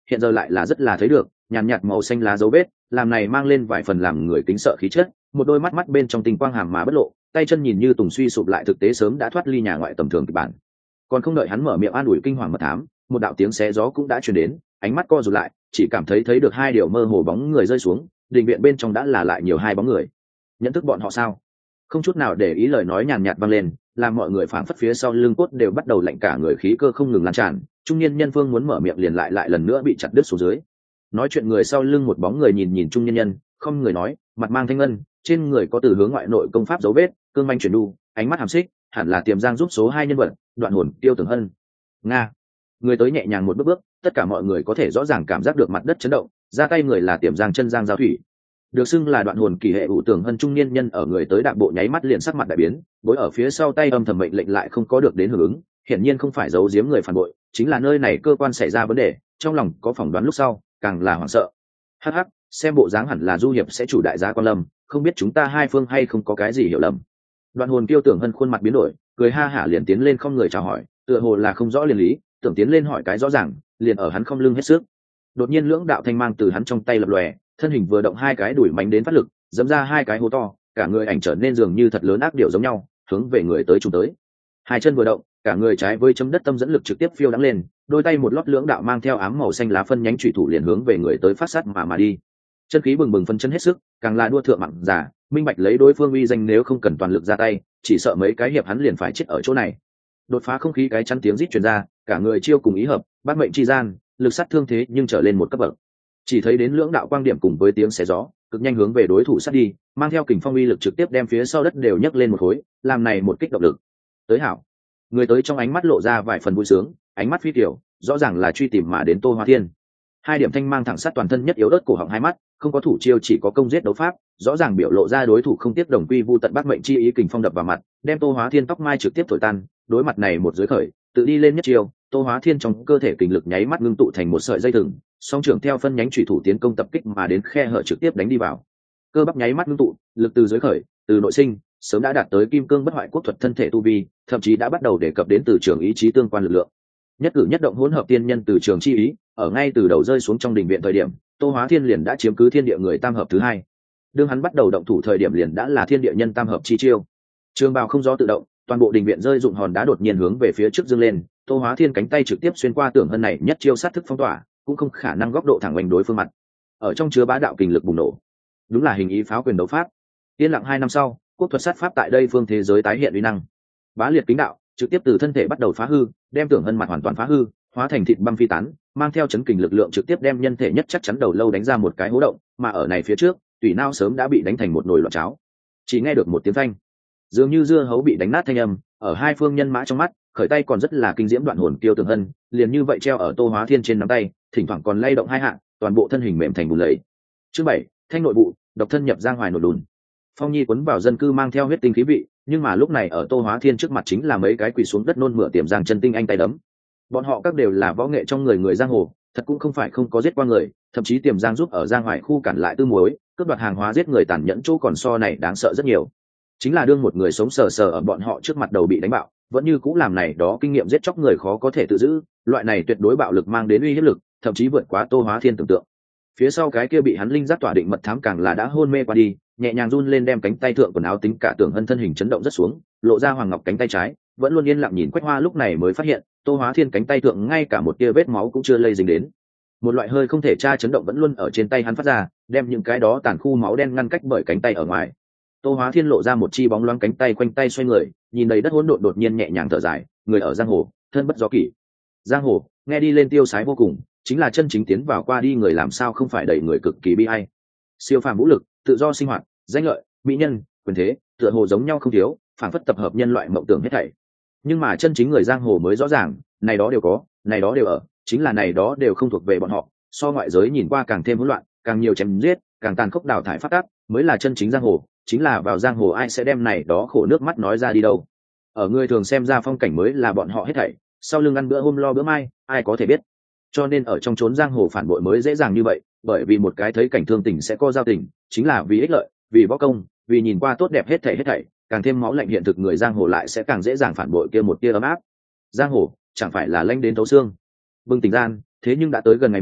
hiện giờ lại là rất là thấy được, nhàn nhạt màu xanh lá dấu vết, làm này mang lên vài phần làm người kính sợ khí chất, một đôi mắt mắt bên trong tinh quang hàm mà bất lộ, tay chân nhìn như tùng suy sụp lại thực tế sớm đã thoát ly nhà ngoại tầm thường kịch bản. Còn không đợi hắn mở miệng an ủi kinh hoàng mật thám, một đạo tiếng xé gió cũng đã truyền đến, ánh mắt co rụt lại, chỉ cảm thấy được hai điều mơ hồ bóng người rơi xuống, đình viện bên trong đã là lại nhiều hai bóng người. Nhận thức bọn họ sao? Không chút nào để ý lời nói nhàn nhạt vang lên, làm mọi người phảng phất phía sau lưng cốt đều bắt đầu lạnh cả người, khí cơ không ngừng lan tràn. Trung niên nhân phương muốn mở miệng liền lại lần nữa bị chặt đứt xuống dưới. Nói chuyện người sau lưng một bóng người nhìn trung niên nhân, không người nói, mặt mang thanh ngân, trên người có từ hướng ngoại nội công pháp dấu vết, cương manh chuyển đu, ánh mắt hàm xích, hẳn là Tiềm Giang giúp số 2 nhân vật, Đoạn Hồn Tiêu Tưởng Hân. Nga. Người tới nhẹ nhàng một bước, tất cả mọi người có thể rõ ràng cảm giác được mặt đất chấn động, ra tay người là Tiềm Giang chân Giang Giao Thủy. Được xưng là Đoạn Hồn kỳ hệ ủ tưởng Hân trung niên nhân ở người tới đạp bộ nháy mắt liền sắc mặt đại biến, bối ở phía sau tay âm thầm mệnh lệnh lại không có được đến hưởng ứng, hiển nhiên không phải giấu giếm người phản bội, chính là nơi này cơ quan xảy ra vấn đề, trong lòng có phỏng đoán lúc sau, càng là hoảng sợ. Hắc hắc, xem bộ dáng hẳn là du hiệp sẽ chủ đại gia quan lâm, không biết chúng ta hai phương hay không có cái gì hiểu lầm. Đoạn Hồn Tiêu Tưởng Hân khuôn mặt biến đổi, cười ha hả liền tiến lên không người chào hỏi, tựa hồ là không rõ liền lý, tưởng tiến lên hỏi cái rõ ràng, liền ở hắn không lưng hết sức. Đột nhiên lưỡng đạo thanh mang từ hắn trong tay lập lòe, thân hình vừa động hai cái đuổi mánh đến phát lực, dẫm ra hai cái hố to, cả người ảnh trở nên dường như thật lớn ác điệu giống nhau, hướng về người tới trùng tới. Hai chân vừa động, cả người trái với chấm đất tâm dẫn lực trực tiếp phiêu đắng lên, đôi tay một lót lưỡng đạo mang theo ám màu xanh lá phân nhánh chủy thủ liền hướng về người tới phát sát mà đi. Chân khí bừng bừng phân chân hết sức, càng là đua thượng mặn giả, minh bạch lấy đối phương uy danh nếu không cần toàn lực ra tay, chỉ sợ mấy cái hiệp hắn liền phải chết ở chỗ này. Đột phá không khí cái chắn tiếng rít truyền ra, cả người chiêu cùng ý hợp, bát mệnh chi gian, lực sát thương thế nhưng trở lên một cấp bậc. Chỉ thấy đến lưỡng đạo quang điểm cùng với tiếng xé gió, cực nhanh hướng về đối thủ sát đi, mang theo kình phong uy lực trực tiếp đem phía sau đất đều nhấc lên một khối, làm này một kích động lực. Tới hảo. Người tới trong ánh mắt lộ ra vài phần vui sướng, ánh mắt phi tiểu, rõ ràng là truy tìm mà đến Tô Hóa Thiên. Hai điểm thanh mang thẳng sát toàn thân nhất yếu ớt cổ họng hai mắt, không có thủ chiêu chỉ có công giết đấu pháp, rõ ràng biểu lộ ra đối thủ không tiếp đồng quy vu tận bát mệnh chi ý, kình phong đập vào mặt, đem Tô Hóa Thiên tóc mai trực tiếp thổi tan, đối mặt này một dưới khởi, tự đi lên nhất chiêu, Tô Hóa Thiên trong cơ thể kình lực nháy mắt ngưng tụ thành một sợi dây thừng, song trưởng theo phân nhánh chủy thủ tiến công tập kích mà đến khe hở trực tiếp đánh đi vào. Cơ bắp nháy mắt ngưng tụ, lực từ dưới khởi, từ nội sinh, sớm đã đạt tới kim cương bất hoại quốc thuật thân thể tu vi, thậm chí đã bắt đầu đề cập đến từ trường ý chí tương quan lực lượng. Nhất cử nhất động hỗn hợp tiên nhân từ trường chi ý, ở ngay từ đầu rơi xuống trong đình viện thời điểm, Tô Hóa Thiên liền đã chiếm cứ thiên địa người tam hợp thứ hai. Đương hắn bắt đầu động thủ thời điểm liền đã là thiên địa nhân tam hợp chi chiêu. Trường bào không gió tự động, toàn bộ đình viện rơi dụng hòn đá đột nhiên hướng về phía trước dâng lên, Tô Hóa Thiên cánh tay trực tiếp xuyên qua Tưởng Hân này nhất chiêu sát thức phong tỏa, cũng không khả năng góc độ thẳng oanh đối phương mặt. Ở trong chứa bá đạo kình lực bùng nổ. Đúng là hình ý pháo quyền đấu pháp. Yên lặng 2 năm sau, quốc thuật sát pháp tại đây phương thế giới tái hiện uy năng. Bá liệt kính đạo, trực tiếp từ thân thể bắt đầu phá hư, đem Tưởng Hân mặt hoàn toàn phá hư, hóa thành thịt băm phi tán, mang theo chấn kình lực lượng trực tiếp đem nhân thể nhất chắc chắn đầu lâu đánh ra một cái hố động, mà ở này phía trước, tủy não sớm đã bị đánh thành một nồi loạn cháo. Chỉ nghe được một tiếng thanh, dường như dưa hấu bị đánh nát thanh âm, ở hai phương nhân mã trong mắt, khởi tay còn rất là kinh diễm Đoạn Hồn Kiêu Tưởng Hân, liền như vậy treo ở Tô Hóa Thiên trên nắm tay, thỉnh thoảng còn lay động hai hạ, toàn bộ thân hình mềm thành bùn lầy. Chương 7, thanh nội bộ, độc thân nhập giang hoài nổi đùn. Phong Nhi quấn vào dân cư mang theo huyết tinh khí vị, nhưng mà lúc này ở Tô Hóa Thiên trước mặt chính là mấy cái quỳ xuống đất nôn mửa Tiềm Giang chân tinh anh tay đấm. Bọn họ các đều là võ nghệ trong người giang hồ, thật cũng không phải không có giết qua người, thậm chí Tiềm Giang giúp ở Giang Hoài khu cản lại tư muối, cướp đoạt hàng hóa giết người tàn nhẫn chỗ còn so này đáng sợ rất nhiều. Chính là đương một người sống sờ sờ ở bọn họ trước mặt đầu bị đánh bạo, vẫn như cũng làm này đó kinh nghiệm giết chóc người khó có thể tự giữ, loại này tuyệt đối bạo lực mang đến uy hiếp lực, thậm chí vượt quá Tô Hóa Thiên tưởng tượng. Phía sau cái kia bị hắn linh giác tỏa định mật thám càng là đã hôn mê qua đi, nhẹ nhàng run lên đem cánh tay thượng quần áo tính cả Tưởng Hân thân hình chấn động rất xuống, lộ ra hoàng ngọc cánh tay trái, vẫn luôn yên lặng nhìn Quách Hoa lúc này mới phát hiện, Tô Hóa Thiên cánh tay thượng ngay cả một tia vết máu cũng chưa lây dính đến. Một loại hơi không thể tra chấn động vẫn luôn ở trên tay hắn phát ra, đem những cái đó tàn khu máu đen ngăn cách bởi cánh tay ở ngoài. Tô Hóa Thiên lộ ra một chi bóng loáng cánh tay quanh tay xoay người, nhìn đầy đất hỗn độn đột nhiên nhẹ nhàng thở dài, người ở giang hồ, thân bất do kỷ. Giang hồ, nghe đi lên tiêu sái vô cùng, chính là chân chính tiến vào qua đi người làm sao không phải đẩy người cực kỳ bi ai. Siêu phàm vũ lực, tự do sinh hoạt, danh lợi, mỹ nhân, quyền thế, tựa hồ giống nhau không thiếu, phảng phất tập hợp nhân loại mộng tưởng hết thảy. Nhưng mà chân chính người giang hồ mới rõ ràng, này đó đều có, này đó đều ở, chính là này đó đều không thuộc về bọn họ, so ngoại giới nhìn qua càng thêm hỗn loạn, càng nhiều chém giết, càng tàn khốc đào thải phát tác, mới là chân chính giang hồ, chính là vào giang hồ ai sẽ đem này đó khổ nước mắt nói ra đi đâu. Ở người thường xem ra phong cảnh mới là bọn họ hết thảy, sau lưng ăn bữa hôm lo bữa mai, ai có thể biết. Cho nên ở trong chốn giang hồ phản bội mới dễ dàng như vậy, bởi vì một cái thấy cảnh thương tình sẽ có giao tình, chính là vì ích lợi, vì võ công, vì nhìn qua tốt đẹp hết thảy, càng thêm máu lạnh hiện thực người giang hồ lại sẽ càng dễ dàng phản bội kia một tia ấm áp. Giang hồ chẳng phải là lanh đến thấu xương. Bừng tỉnh gian, thế nhưng đã tới gần ngày mộ,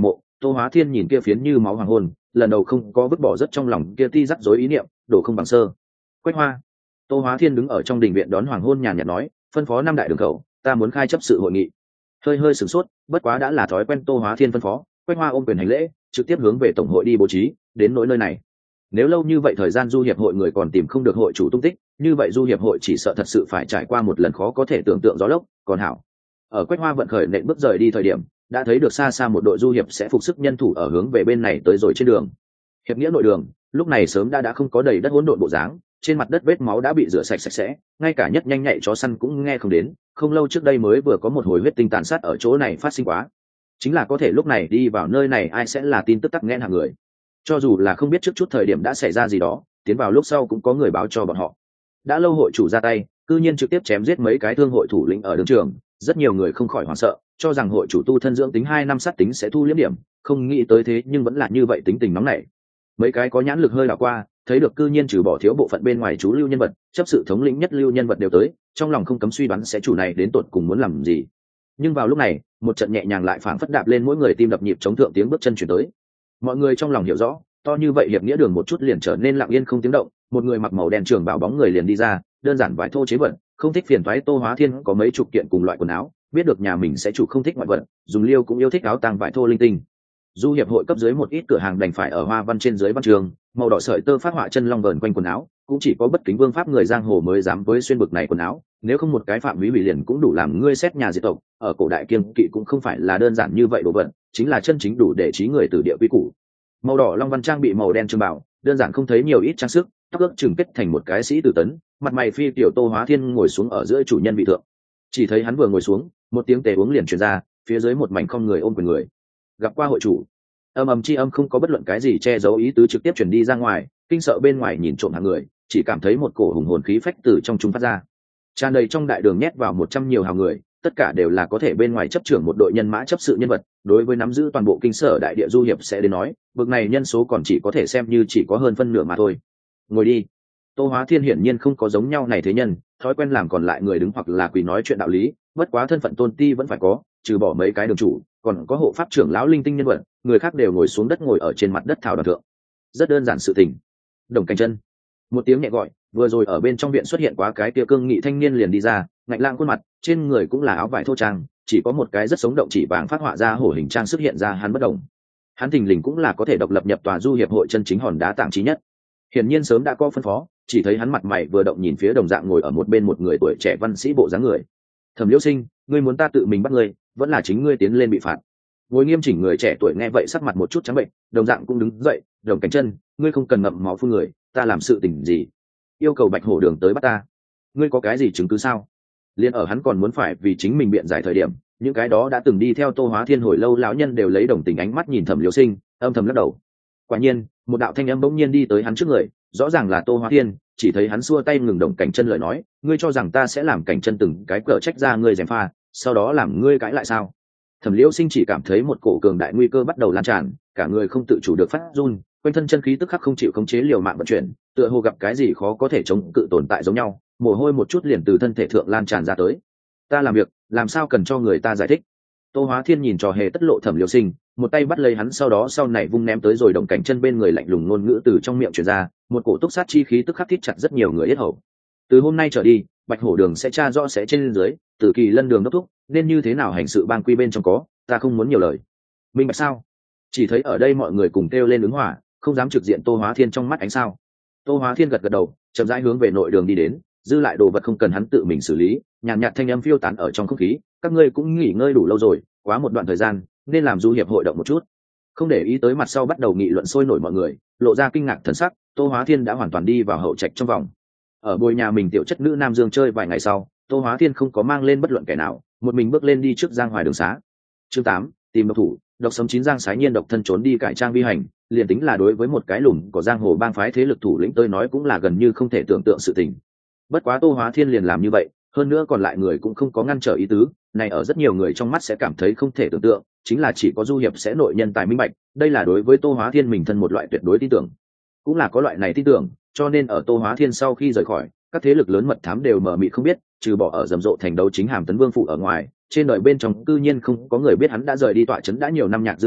Tô Hóa Thiên nhìn kia phiến như máu hoàng hôn, lần đầu không có vứt bỏ rất trong lòng kia ti rắc rối ý niệm, đổ không bằng sơ. Quách Hoa. Tô Hóa Thiên đứng ở trong đình viện đón hoàng hôn nhàn nhạt nói, phân phó năm đại đường khẩu, ta muốn khai chấp sự hội nghị. Hơi hơi sửng sốt, bất quá đã là thói quen Tô Hóa Thiên phân phó, Quách Hoa ôm quyền hành lễ, trực tiếp hướng về tổng hội đi bố trí, đến nỗi nơi này. Nếu lâu như vậy thời gian du hiệp hội người còn tìm không được hội chủ tung tích, như vậy du hiệp hội chỉ sợ thật sự phải trải qua một lần khó có thể tưởng tượng gió lốc, còn hảo. Ở Quách Hoa vận khởi nện bước rời đi thời điểm, đã thấy được xa xa một đội du hiệp sẽ phục sức nhân thủ ở hướng về bên này tới rồi trên đường. Hiệp nghĩa nội đường, lúc này sớm đã không có đầy đất hỗn độn bộ dáng, trên mặt đất vết máu đã bị rửa sạch sạch sẽ, ngay cả nhất nhanh nhạy chó săn cũng nghe không đến, không lâu trước đây mới vừa có một hồi huyết tinh tàn sát ở chỗ này phát sinh quá. Chính là có thể lúc này đi vào nơi này ai sẽ là tin tức tắc nghẽn hàng người. Cho dù là không biết trước chút thời điểm đã xảy ra gì đó, tiến vào lúc sau cũng có người báo cho bọn họ. Đã lâu hội chủ ra tay, cư nhiên trực tiếp chém giết mấy cái thương hội thủ lĩnh ở đường trường, rất nhiều người không khỏi hoảng sợ, cho rằng hội chủ tu thân dưỡng tính 2 năm sát tính sẽ thu liếm điểm, không nghĩ tới thế nhưng vẫn là như vậy, tính tình nóng nảy. Mấy cái có nhãn lực hơi đảo qua, thấy được cư nhiên trừ bỏ thiếu bộ phận bên ngoài chú lưu nhân vật, chấp sự thống lĩnh nhất lưu nhân vật đều tới, trong lòng không cấm suy đoán sẽ chủ này đến tột cùng muốn làm gì. Nhưng vào lúc này, một trận nhẹ nhàng lại phảng phất đạp lên mỗi người tim đập nhịp chống thượng tiếng bước chân chuyển tới. Mọi người trong lòng hiểu rõ, to như vậy hiệp nghĩa đường một chút liền trở nên lặng yên không tiếng động, một người mặc màu đen trường bào bóng người liền đi ra, đơn giản vải thô chế vật, không thích phiền toái. Tô Hóa Thiên có mấy chục kiện cùng loại quần áo, biết được nhà mình sẽ chủ không thích ngoại vật, dùng liêu cũng yêu thích áo tang vải thô linh tinh. Du hiệp hội cấp dưới một ít cửa hàng đành phải ở hoa văn trên dưới văn trường, màu đỏ sợi tơ phát họa chân long vờn quanh quần áo, cũng chỉ có bất kính vương pháp người giang hồ mới dám với xuyên bực này quần áo, nếu không một cái phạm vi hủy liền cũng đủ làm ngươi xét nhà diệt tộc. Ở cổ đại kiêng kỵ cũng không phải là đơn giản như vậy đồ vật, chính là chân chính đủ để trí người từ địa quy củ. Màu đỏ long văn trang bị màu đen trường bảo, đơn giản không thấy nhiều ít trang sức, tóc ước chừng kết thành một cái sĩ tử tấn, mặt mày phi tiểu. Tô Hóa Thiên ngồi xuống ở giữa chủ nhân vị thượng, chỉ thấy hắn vừa ngồi xuống, một tiếng tề uống liền truyền ra, phía dưới một mảnh không người ôm quyền người. Gặp qua hội chủ. Âm ầm chi âm không có bất luận cái gì che giấu ý tứ, trực tiếp truyền đi ra ngoài, kinh sợ bên ngoài nhìn trộm hàng người, chỉ cảm thấy một cổ hùng hồn khí phách từ trong chúng phát ra, tràn đầy trong đại đường, nhét vào 100 nhiều hào người, tất cả đều là có thể bên ngoài chấp trưởng một đội nhân mã chấp sự nhân vật. Đối với nắm giữ toàn bộ kinh sở đại địa du hiệp sẽ đến nói, bực này nhân số còn chỉ có thể xem như chỉ có hơn phân nửa mà thôi. Ngồi đi. Tô Hóa Thiên hiển nhiên không có giống nhau này thế nhân, thói quen làm còn lại người đứng hoặc là quỳ nói chuyện đạo lý, bất quá thân phận tôn ti vẫn phải có, trừ bỏ mấy cái đường chủ, còn có hộ pháp trưởng lão linh tinh nhân vật, người khác đều ngồi xuống đất, ngồi ở trên mặt đất thảo đoàn thượng. Rất đơn giản sự tình. Đồng Cảnh Chân. Một tiếng nhẹ gọi, vừa rồi ở bên trong viện xuất hiện quá cái kia cương nghị thanh niên liền đi ra, ngạnh lang khuôn mặt, trên người cũng là áo vải thô trang, chỉ có một cái rất sống động chỉ vàng phát họa ra hổ hình trang sức hiện ra hắn bất động. Hắn thình lình cũng là có thể độc lập nhập tòa du hiệp hội chân chính hòn đá tảng trí nhất. Hiển nhiên sớm đã có phân phó, chỉ thấy hắn mặt mày vừa động nhìn phía đồng dạng ngồi ở một bên một người tuổi trẻ văn sĩ bộ dáng người. Thẩm Liễu Sinh, ngươi muốn ta tự mình bắt ngươi, vẫn là chính ngươi tiến lên bị phạt? Ngồi nghiêm chỉnh người trẻ tuổi nghe vậy sắc mặt một chút trắng bệnh, đồng dạng cũng đứng dậy, Đồng Cảnh Chân, ngươi không cần ngậm máu phun người, ta làm sự tình gì yêu cầu Bạch Hổ Đường tới bắt ta, ngươi có cái gì chứng cứ sao? Liên ở hắn còn muốn phải vì chính mình biện giải thời điểm, những cái đó đã từng đi theo Tô Hóa Thiên hồi lâu lão nhân đều lấy đồng tình ánh mắt nhìn Thẩm Liễu Sinh, âm thầm lắc đầu. Quả nhiên, một đạo thanh âm bỗng nhiên đi tới hắn trước người, rõ ràng là Tô Hóa Thiên, chỉ thấy hắn xua tay ngừng Đồng Cảnh Chân lời nói, ngươi cho rằng ta sẽ làm Cảnh Chân từng cái cờ trách ra ngươi gièm pha, sau đó làm ngươi cãi lại sao? Thẩm Liễu Sinh chỉ cảm thấy một cổ cường đại nguy cơ bắt đầu lan tràn, cả người không tự chủ được phát run, quanh thân chân khí tức khắc không chịu khống chế liều mạng vận chuyển, tựa hồ gặp cái gì khó có thể chống cự tồn tại giống nhau, mồ hôi một chút liền từ thân thể thượng lan tràn ra tới. Ta làm việc, làm sao cần cho người ta giải thích? Tô Hóa Thiên nhìn trò hề tất lộ Thẩm Liễu Sinh, một tay bắt lấy hắn, sau đó sau này vung ném tới rồi Đồng Cảnh Chân bên người, lạnh lùng ngôn ngữ từ trong miệng truyền ra, một cổ túc sát chi khí tức khắc thít chặt rất nhiều người yết hầu. Từ hôm nay trở đi, Bạch Hổ Đường sẽ tra rõ sẽ trên dưới, từ Kỳ Lân Đường đốc thúc, nên như thế nào hành sự bang quy bên trong có, ta không muốn nhiều lời. Minh bạch sao? Chỉ thấy ở đây mọi người cùng kêu lên ứng hỏa, không dám trực diện Tô Hóa Thiên trong mắt ánh sao. Tô Hóa Thiên gật gật đầu, chậm rãi hướng về nội đường đi đến, dư lại đồ vật không cần hắn tự mình xử lý, nhàn nhạt thanh âm phiêu tán ở trong không khí, các ngươi cũng nghỉ ngơi đủ lâu rồi, quá một đoạn thời gian, nên làm du hiệp hội động một chút. Không để ý tới mặt sau bắt đầu nghị luận sôi nổi mọi người, lộ ra kinh ngạc thần sắc, Tô Hóa Thiên đã hoàn toàn đi vào hậu trạch trong vòng. Ở bồi nhà mình tiểu chất nữ Nam Dương chơi vài ngày sau, Tô Hóa Thiên không có mang lên bất luận kẻ nào, một mình bước lên đi trước Giang Hoài Đường xá. Chương 8, tìm độc thủ, độc sống 9 Giang Sái Nhiên độc thân trốn đi cải trang vi hành, liền tính là đối với một cái lùm của giang hồ bang phái thế lực thủ lĩnh tôi nói cũng là gần như không thể tưởng tượng sự tình. Bất quá Tô Hóa Thiên liền làm như vậy, hơn nữa còn lại người cũng không có ngăn trở ý tứ, này ở rất nhiều người trong mắt sẽ cảm thấy không thể tưởng tượng, chính là chỉ có du hiệp sẽ nội nhân tài minh bạch, đây là đối với Tô Hóa Thiên mình thân một loại tuyệt đối tin tưởng. Cũng là có loại này tin tưởng, cho nên ở Tô Hóa Thiên sau khi rời khỏi, các thế lực lớn mật thám đều mờ mịt không biết, trừ bỏ ở rầm rộ thành đấu chính Hàm Tấn Vương phụ ở ngoài, trên đời bên trong cư nhiên không có người biết hắn đã rời đi tọa trấn đã nhiều năm Nhạc Dương thành,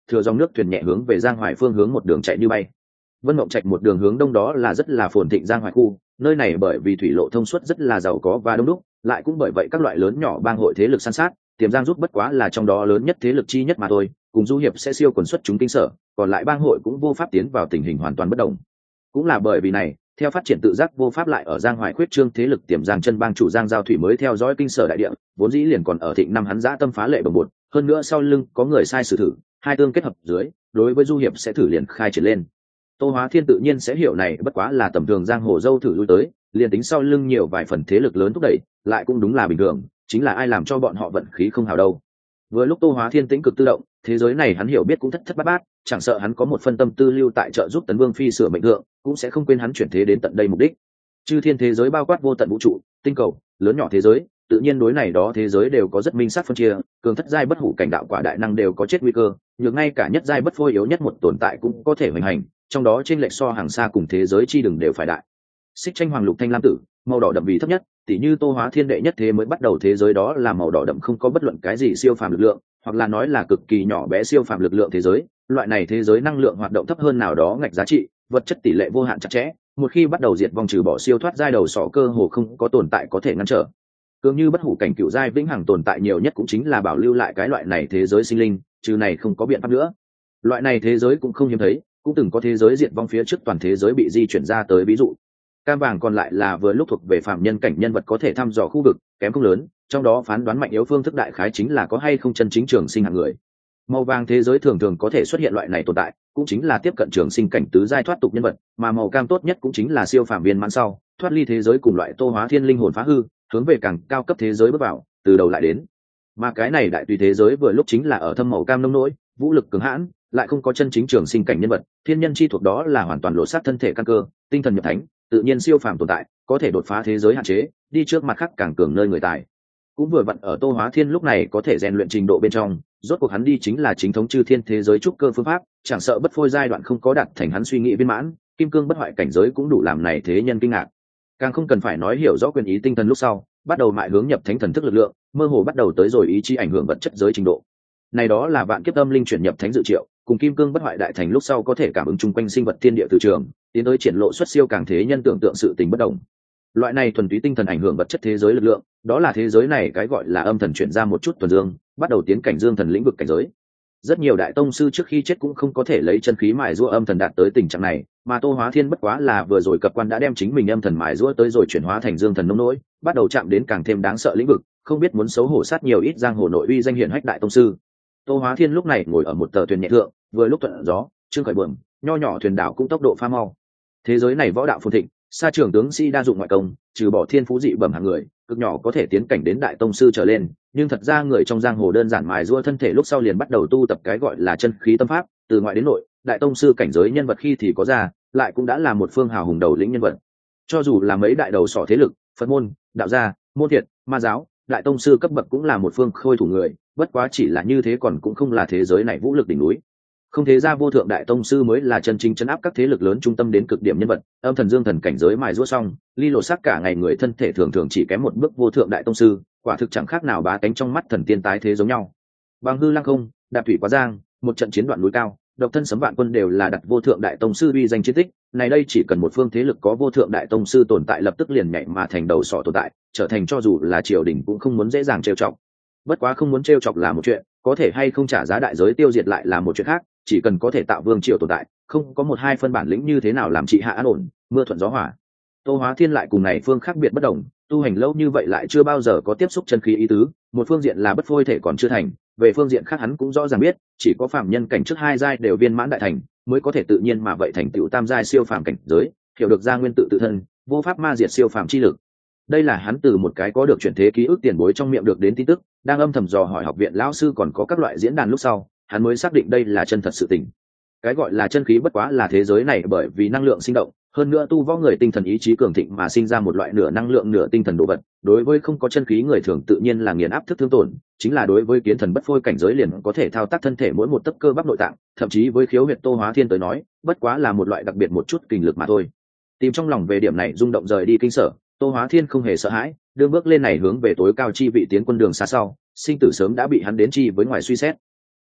thừa dòng nước thuyền nhẹ hướng về Giang Hoài phương hướng một đường chạy như bay. Vân Mộng Trạch một đường hướng đông đó là rất là phồn thịnh Giang Hoài khu, nơi này bởi vì thủy lộ thông suốt rất là giàu có và đông đúc, lại cũng bởi vậy các loại lớn nhỏ bang hội thế lực san sát, Tiềm Giang rút bất quá là trong đó lớn nhất thế lực chi nhất mà thôi, cùng du hiệp sẽ siêu quần xuất chúng kinh sở, còn lại bang hội cũng vô pháp tiến vào tình hình hoàn toàn bất đồng. Cũng là bởi vì này, theo phát triển tự giác vô pháp lại ở Giang Hoài khuyết trương thế lực Tiềm Giang chân bang chủ Giang Giao Thủy mới theo dõi kinh sở đại địa, vốn dĩ liền còn ở thịnh năm hắn dã tâm phá lệ bồng bột, hơn nữa sau lưng có người sai sử thử, hai tương kết hợp dưới, đối với du hiệp sẽ thử liền khai triển lên. Tô Hóa Thiên tự nhiên sẽ hiểu này bất quá là tầm thường giang hồ dâu thử lui tới, liền tính sau lưng nhiều vài phần thế lực lớn thúc đẩy, lại cũng đúng là bình thường, chính là ai làm cho bọn họ vận khí không hào đâu. Vừa lúc Tô Hóa Thiên tĩnh cực tự động, thế giới này hắn hiểu biết cũng thất thất bát bát, chẳng sợ hắn có một phân tâm tư lưu tại trợ giúp Tấn Vương phi sửa mệnh thượng, cũng sẽ không quên hắn chuyển thế đến tận đây mục đích. Chư thiên thế giới bao quát vô tận vũ trụ, tinh cầu, lớn nhỏ thế giới, tự nhiên đối này đó thế giới đều có rất minh xác phân chia, cường thất giai bất hủ cảnh đạo quả đại năng đều có chết nguy cơ, nhược ngay cả nhất giai bất phôi yếu nhất một tồn tại cũng có thể hoành hành, trong đó trên lệch so hàng xa cùng thế giới chi đừng đều phải đại. Xích tranh hoàng lục thanh lam tử, màu đỏ đậm vì thấp nhất, tỉ như Tô Hóa Thiên đệ nhất thế mới bắt đầu thế giới đó là màu đỏ đậm không có bất luận cái gì siêu phàm lực lượng, hoặc là nói là cực kỳ nhỏ bé siêu phàm lực lượng thế giới, loại này thế giới năng lượng hoạt động thấp hơn nào đó ngạch giá trị, vật chất tỷ lệ vô hạn chặt chẽ, một khi bắt đầu diệt vong trừ bỏ siêu thoát giai đầu sọ cơ hồ không có tồn tại có thể ngăn trở. Cường như bất hủ cảnh cựu giai vĩnh hằng tồn tại nhiều nhất cũng chính là bảo lưu lại cái loại này thế giới sinh linh, trừ này không có biện pháp nữa. Loại này thế giới cũng không hiếm thấy, cũng từng có thế giới diệt vong phía trước toàn thế giới bị di chuyển ra tới ví dụ. Cam vàng còn lại là vừa lúc thuộc về phạm nhân cảnh nhân vật có thể thăm dò khu vực, kém không lớn, trong đó phán đoán mạnh yếu phương thức đại khái chính là có hay không chân chính trường sinh hạng người. Màu vàng thế giới thường thường có thể xuất hiện loại này tồn tại, cũng chính là tiếp cận trường sinh cảnh tứ giai thoát tục nhân vật, mà màu cam tốt nhất cũng chính là siêu phàm viên mãn sau, thoát ly thế giới cùng loại Tô Hóa Thiên linh hồn phá hư, hướng về càng cao cấp thế giới bước vào, từ đầu lại đến. Mà cái này đại tùy thế giới vừa lúc chính là ở thâm màu cam nông nỗi, vũ lực cường hãn, lại không có chân chính trường sinh cảnh nhân vật, thiên nhân chi thuộc đó là hoàn toàn lộ sát thân thể căn cơ, tinh thần nhập thánh, tự nhiên siêu phàm tồn tại, có thể đột phá thế giới hạn chế, đi trước mặt khác càng cường nơi người tài. Cũng vừa vặn ở Tô Hóa Thiên lúc này có thể rèn luyện trình độ bên trong, rốt cuộc hắn đi chính là chính thống chư thiên thế giới trúc cơ phương pháp, chẳng sợ bất phôi giai đoạn không có đạt thành hắn suy nghĩ viên mãn, kim cương bất hoại cảnh giới cũng đủ làm này thế nhân kinh ngạc. Càng không cần phải nói hiểu rõ quyền ý tinh thần lúc sau, bắt đầu mại hướng nhập thánh thần thức lực lượng, mơ hồ bắt đầu tới rồi ý chí ảnh hưởng vật chất giới trình độ. Này đó là vạn kiếp âm linh chuyển nhập thánh dự triệu, cùng kim cương bất hoại đại thành lúc sau có thể cảm ứng chung quanh sinh vật thiên địa từ trường, tiến tới triển lộ xuất siêu càng thế nhân tưởng tượng sự tình bất đồng. Loại này thuần túy tinh thần ảnh hưởng vật chất thế giới lực lượng, đó là thế giới này cái gọi là âm thần chuyển ra một chút thuần dương, bắt đầu tiến cảnh dương thần lĩnh vực cảnh giới. Rất nhiều đại tông sư trước khi chết cũng không có thể lấy chân khí mài giũa âm thần đạt tới tình trạng này, mà Tô Hóa Thiên bất quá là vừa rồi cập quan đã đem chính mình âm thần mài giũa tới rồi chuyển hóa thành dương thần nông nỗi, bắt đầu chạm đến càng thêm đáng sợ lĩnh vực, không biết muốn xấu hổ sát nhiều ít giang hồ nội uy danh hiển hách đại tông sư. Tô Hóa Thiên lúc này ngồi ở một tờ thuyền nhẹ thượng, vừa lúc thuận gió, trương khởi buồm, nho nhỏ thuyền đảo cũng tốc độ pha mau. Thế giới này võ đạo phồn thịnh, sa trường tướng sĩ đa dụng ngoại công, trừ bỏ thiên phú dị bẩm hạng người, cực nhỏ có thể tiến cảnh đến đại tông sư trở lên, nhưng thật ra người trong giang hồ đơn giản mài giũa thân thể lúc sau liền bắt đầu tu tập cái gọi là chân khí tâm pháp, từ ngoại đến nội, đại tông sư cảnh giới nhân vật khi thì có ra, lại cũng đã là một phương hào hùng đầu lĩnh nhân vật. Cho dù là mấy đại đầu sỏ thế lực, Phật môn, đạo gia, môn thiệt, ma giáo, đại tông sư cấp bậc cũng là một phương khôi thủ người, bất quá chỉ là như thế còn cũng không là thế giới này vũ lực đỉnh núi. Không thế ra vô thượng đại tông sư mới là chân chính chấn áp các thế lực lớn trung tâm đến cực điểm nhân vật, âm thần dương thần cảnh giới mài giũa xong, ly lộ sắc cả ngày người thân thể thường thường chỉ kém một bước vô thượng đại tông sư, quả thực chẳng khác nào bá tánh trong mắt thần tiên tái thế giống nhau. Bằng hư lăng không, đạp thủy quá giang, một trận chiến đoạn núi cao, độc thân sấm vạn quân đều là đặt vô thượng đại tông sư uy danh chiến tích, này đây chỉ cần một phương thế lực có vô thượng đại tông sư tồn tại lập tức liền nhảy mà thành đầu sỏ tồn tại, trở thành cho dù là triều đình cũng không muốn dễ dàng trêu chọc. Bất quá không muốn trêu chọc là một chuyện, có thể hay không trả giá đại giới tiêu diệt lại là một chuyện khác, chỉ cần có thể tạo vương triều tồn tại, không có một hai phân bản lĩnh như thế nào làm trị hạ an ổn, mưa thuận gió hòa. Tô Hóa Thiên lại cùng này phương khác biệt bất đồng, tu hành lâu như vậy lại chưa bao giờ có tiếp xúc chân khí ý tứ, một phương diện là bất phôi thể còn chưa thành, về phương diện khác hắn cũng rõ ràng biết, chỉ có phàm nhân cảnh trước hai giai đều viên mãn đại thành, mới có thể tự nhiên mà vậy thành tựu tam giai siêu phàm cảnh giới, hiểu được ra nguyên tự tự thân, vô pháp ma diệt siêu phàm chi lực. Đây là hắn từ một cái có được chuyển thế ký ức tiền bối trong miệng được đến tin tức, đang âm thầm dò hỏi học viện lão sư còn có các loại diễn đàn lúc sau, hắn mới xác định đây là chân thật sự tình. Cái gọi là chân khí bất quá là thế giới này bởi vì năng lượng sinh động, hơn nữa tu võ người tinh thần ý chí cường thịnh mà sinh ra một loại nửa năng lượng nửa tinh thần đồ vật, đối với không có chân khí người thường tự nhiên là nghiền áp thức thương tổn, chính là đối với kiến thần bất phôi cảnh giới liền có thể thao tác thân thể mỗi một tấc cơ bắp nội tạng, thậm chí với khiếu huyệt Tô Hóa Thiên tới nói, bất quá là một loại đặc biệt một chút kinh lực mà thôi. Tìm trong lòng về điểm này rung động rời đi kinh sở, Tô Hóa Thiên không hề sợ hãi, đưa bước lên này hướng về tối cao chi vị tiến quân đường xa sau, sinh tử sớm đã bị hắn đến chi với ngoài suy xét.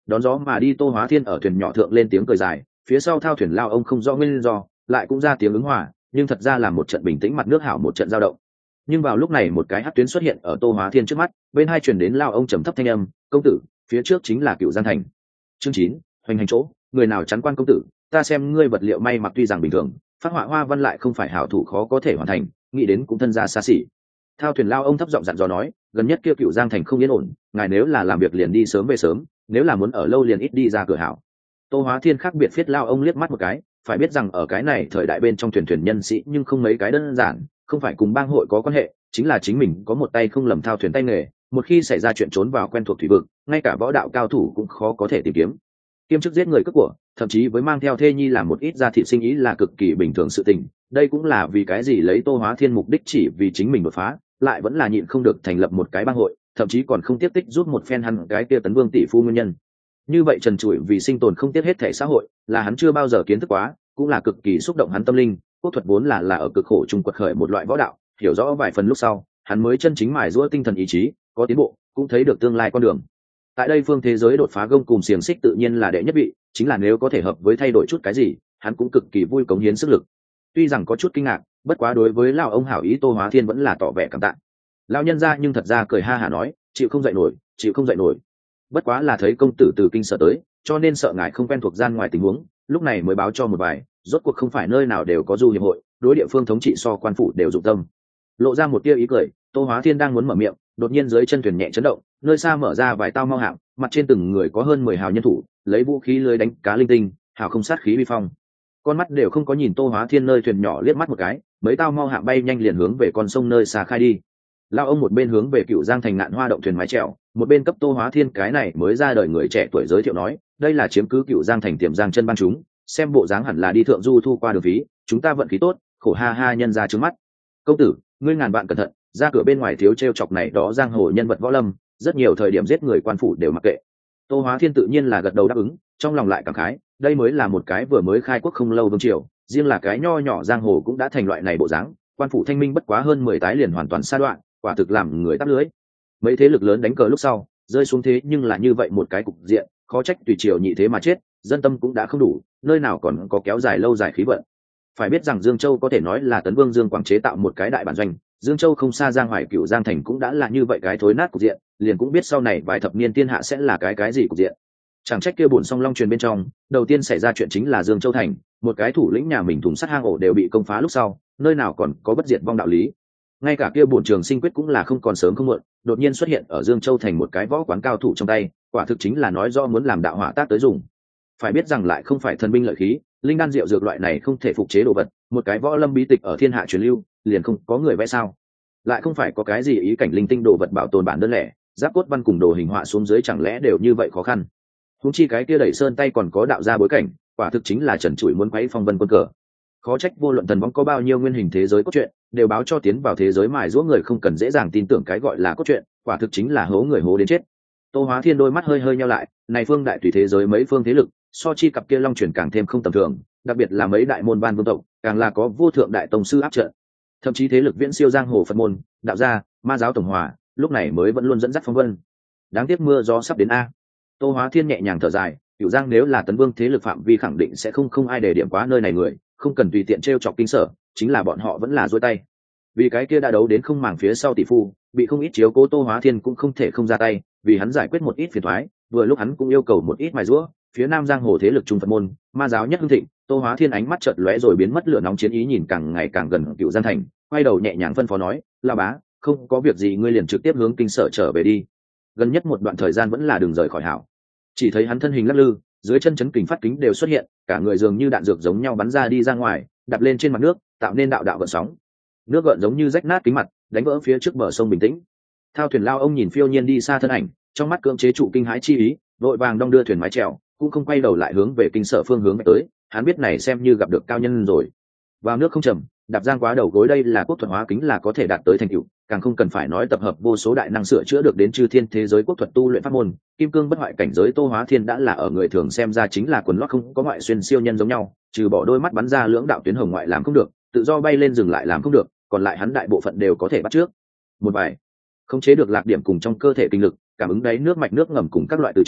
Đón gió mà đi Tô Hóa Thiên ở thuyền nhỏ thượng lên tiếng cười dài, phía sau thao thuyền lao ông không rõ nguyên do lại cũng ra tiếng ứng hòa, nhưng thật ra là một trận bình tĩnh mặt nước hảo một trận dao động. Nhưng vào lúc này một cái hắc tuyến xuất hiện ở Tô Hóa Thiên trước mắt, bên hai truyền đến lao ông trầm thấp thanh âm, công tử, phía trước chính là Cựu Giang thành. Chương 9, hoành hành chỗ, người nào chắn quan công tử, ta xem ngươi vật liệu may mặc tuy rằng bình thường, phát họa hoa văn lại không phải hảo thủ khó có thể hoàn thành, nghĩ đến cũng thân gia xa xỉ. Thao thuyền lao ông thấp giọng dặn dò nói, gần nhất kia Cựu Giang thành không yên ổn, ngài nếu là làm việc liền đi sớm về sớm, nếu là muốn ở lâu liền ít đi ra cửa hảo. Tô Hóa Thiên khác biệt phiết lao ông liếc mắt một cái, phải biết rằng ở cái này thời đại bên trong thuyền nhân sĩ nhưng không mấy cái đơn giản, không phải cùng bang hội có quan hệ, chính là chính mình có một tay không lầm thao thuyền tay nghề, một khi xảy ra chuyện trốn vào quen thuộc thủy vực, ngay cả võ đạo cao thủ cũng khó có thể tìm kiếm. Kiêm chức giết người cướp của, thậm chí với mang theo thê nhi làm một ít gia thị sinh ý là cực kỳ bình thường sự tình, đây cũng là vì cái gì lấy Tô Hóa Thiên mục đích chỉ vì chính mình đột phá, lại vẫn là nhịn không được thành lập một cái bang hội, thậm chí còn không tiếp tích rút một phen hắn cái kia Tấn Vương tỷ phu nguyên nhân. Như vậy trần trụi vì sinh tồn không tiếc hết thể xã hội, là hắn chưa bao giờ kiến thức quá, cũng là cực kỳ xúc động hắn tâm linh. Quốc thuật vốn là ở cực khổ trung quật khởi một loại võ đạo, hiểu rõ vài phần lúc sau, hắn mới chân chính mài giũa tinh thần ý chí, có tiến bộ, cũng thấy được tương lai con đường. Tại đây phương thế giới đột phá gông cùng xiềng xích tự nhiên là đệ nhất vị, chính là nếu có thể hợp với thay đổi chút cái gì, hắn cũng cực kỳ vui cống hiến sức lực. Tuy rằng có chút kinh ngạc, bất quá đối với lão ông hảo ý Tô Hóa Thiên vẫn là tỏ vẻ cảm tạ. Lão nhân gia nhưng thật ra cười ha hả nói, chịu không dậy nổi, chịu không dậy nổi. Bất quá là thấy công tử từ kinh sở tới, cho nên sợ ngài không quen thuộc gian ngoài tình huống, lúc này mới báo cho một vài, rốt cuộc không phải nơi nào đều có du hiệp hội, đối địa phương thống trị so quan phủ đều dụng tâm. Lộ ra một tia ý cười, Tô Hóa Thiên đang muốn mở miệng, đột nhiên dưới chân thuyền nhẹ chấn động, nơi xa mở ra vài tao mau hạng, mặt trên từng người có hơn 10 hào nhân thủ, lấy vũ khí lưới đánh cá linh tinh, hào không sát khí uy phong. Con mắt đều không có nhìn Tô Hóa Thiên nơi thuyền nhỏ liếc mắt một cái, mấy tao mau hạng bay nhanh liền hướng về con sông nơi xa khai đi. Lao ông một bên hướng về Cựu Giang thành ngạn hoa động thuyền mái chèo, một bên cấp Tô Hóa Thiên cái này mới ra đời người trẻ tuổi giới thiệu nói, đây là chiếm cứ Cựu Giang thành tiềm giang chân ban chúng, xem bộ dáng hẳn là đi thượng du thu qua đường phí, chúng ta vận khí tốt, khổ ha ha nhân ra trướng mắt. Công tử, ngươi ngàn vạn cẩn thận, ra cửa bên ngoài thiếu trêu chọc này đó giang hồ nhân vật võ lâm, rất nhiều thời điểm giết người quan phủ đều mặc kệ. Tô Hóa Thiên tự nhiên là gật đầu đáp ứng, trong lòng lại cảm khái, đây mới là một cái vừa mới khai quốc không lâu vương triều, riêng là cái nho nhỏ giang hồ cũng đã thành loại này bộ dáng, quan phủ thanh minh bất quá hơn 10 tái liền hoàn toàn sa đoạn, quả thực làm người tắt lưới. Mấy thế lực lớn đánh cờ lúc sau rơi xuống thế, nhưng là như vậy một cái cục diện, khó trách tùy triều nhị thế mà chết, dân tâm cũng đã không đủ, nơi nào còn có kéo dài lâu dài khí vận. Phải biết rằng Dương Châu có thể nói là Tấn Vương Dương Quảng chế tạo một cái đại bản doanh, Dương Châu không xa Giang Hoài Cựu Giang thành cũng đã là như vậy cái thối nát cục diện, liền cũng biết sau này vài thập niên thiên hạ sẽ là cái gì cục diện. Chẳng trách kia bổn song long truyền bên trong, đầu tiên xảy ra chuyện chính là Dương Châu thành, một cái thủ lĩnh nhà mình thùng sắt hang ổ đều bị công phá lúc sau, nơi nào còn có bất diệt vong đạo lý. Ngay cả kia bổn trường sinh quyết cũng là không còn sớm không muộn, đột nhiên xuất hiện ở Dương Châu thành một cái võ quán cao thủ trong tay, quả thực chính là nói rõ muốn làm đạo hỏa tác tới dùng. Phải biết rằng lại không phải thần binh lợi khí, linh đan rượu dược loại này không thể phục chế đồ vật, một cái võ lâm bí tịch ở thiên hạ truyền lưu, liền không có người vẽ sao? Lại không phải có cái gì ý cảnh linh tinh đồ vật bảo tồn bản đơn lẻ, giáp cốt văn cùng đồ hình họa xuống dưới chẳng lẽ đều như vậy khó khăn? Huống chi cái kia đẩy sơn tay còn có đạo ra bối cảnh, quả thực chính là trần trụi muốn quấy phong vân quân cờ. Khó trách vô luận thần võng có bao nhiêu nguyên hình thế giới cốt truyện, đều báo cho tiến vào thế giới mài giũa người không cần dễ dàng tin tưởng cái gọi là cốt truyện, quả thực chính là hố người hố đến chết. Tô Hóa Thiên đôi mắt hơi hơi nheo lại, này phương đại tùy thế giới mấy phương thế lực, so chi cặp kia long truyền càng thêm không tầm thường, đặc biệt là mấy đại môn ban vương tộc, càng là có vô thượng đại tông sư áp trận. Thậm chí thế lực viễn siêu giang hồ Phật môn, đạo gia, ma giáo tổng hòa, lúc này mới vẫn luôn dẫn dắt phong vân. Đáng tiếc mưa gió sắp đến a. Tô Hóa Thiên nhẹ nhàng thở dài, Cửu Giang nếu là Tấn Vương thế lực phạm vi khẳng định sẽ không ai để điểm quá nơi này người, không cần tùy tiện trêu chọc kinh sở, chính là bọn họ vẫn là duỗi tay. Vì cái kia đã đấu đến không màng phía sau tỷ phu, bị không ít chiếu cố Tô Hóa Thiên cũng không thể không ra tay, vì hắn giải quyết một ít phiền toái, vừa lúc hắn cũng yêu cầu một ít mài giũa, phía Nam giang hồ thế lực trung Phật môn, ma giáo nhất hưng thịnh, Tô Hóa Thiên ánh mắt chợt lóe rồi biến mất lửa nóng chiến ý nhìn càng ngày càng gần Cửu Giang thành, quay đầu nhẹ nhàng phân phó nói, "La bá, không có việc gì ngươi liền trực tiếp hướng kinh sở trở về đi. Gần nhất một đoạn thời gian vẫn là đừng rời khỏi hảo." Chỉ thấy hắn thân hình lắc lư, dưới chân chấn kình phát kính đều xuất hiện, cả người dường như đạn dược giống nhau bắn ra đi ra ngoài, đập lên trên mặt nước, tạo nên đạo đạo gợn sóng. Nước gợn giống như rách nát kính mặt, đánh vỡ phía trước bờ sông bình tĩnh. Thao thuyền lao ông nhìn phiêu nhiên đi xa thân ảnh, trong mắt cưỡng chế trụ kinh hãi chi ý, vội vàng đong đưa thuyền mái chèo, cũng không quay đầu lại hướng về kinh sở phương hướng tới. Hắn biết này xem như gặp được cao nhân rồi. Vào nước không trầm, đạp giang quá đầu gối đây là quốc thuật hóa kính là có thể đạt tới thành tựu, càng không cần phải nói tập hợp vô số đại năng sửa chữa được đến chư thiên thế giới quốc thuật tu luyện pháp môn, kim cương bất hoại cảnh giới Tô Hóa Thiên đã là ở người thường xem ra chính là quần lót không có ngoại xuyên siêu nhân giống nhau, trừ bỏ đôi mắt bắn ra lưỡng đạo tuyến hồng ngoại làm không được, tự do bay lên dừng lại làm không được, còn lại hắn đại bộ phận đều có thể bắt trước. Một bài khống chế được lạc điểm cùng trong cơ thể kinh lực, cảm ứng đáy nước mạch nước ngầm cùng các loại từ trường,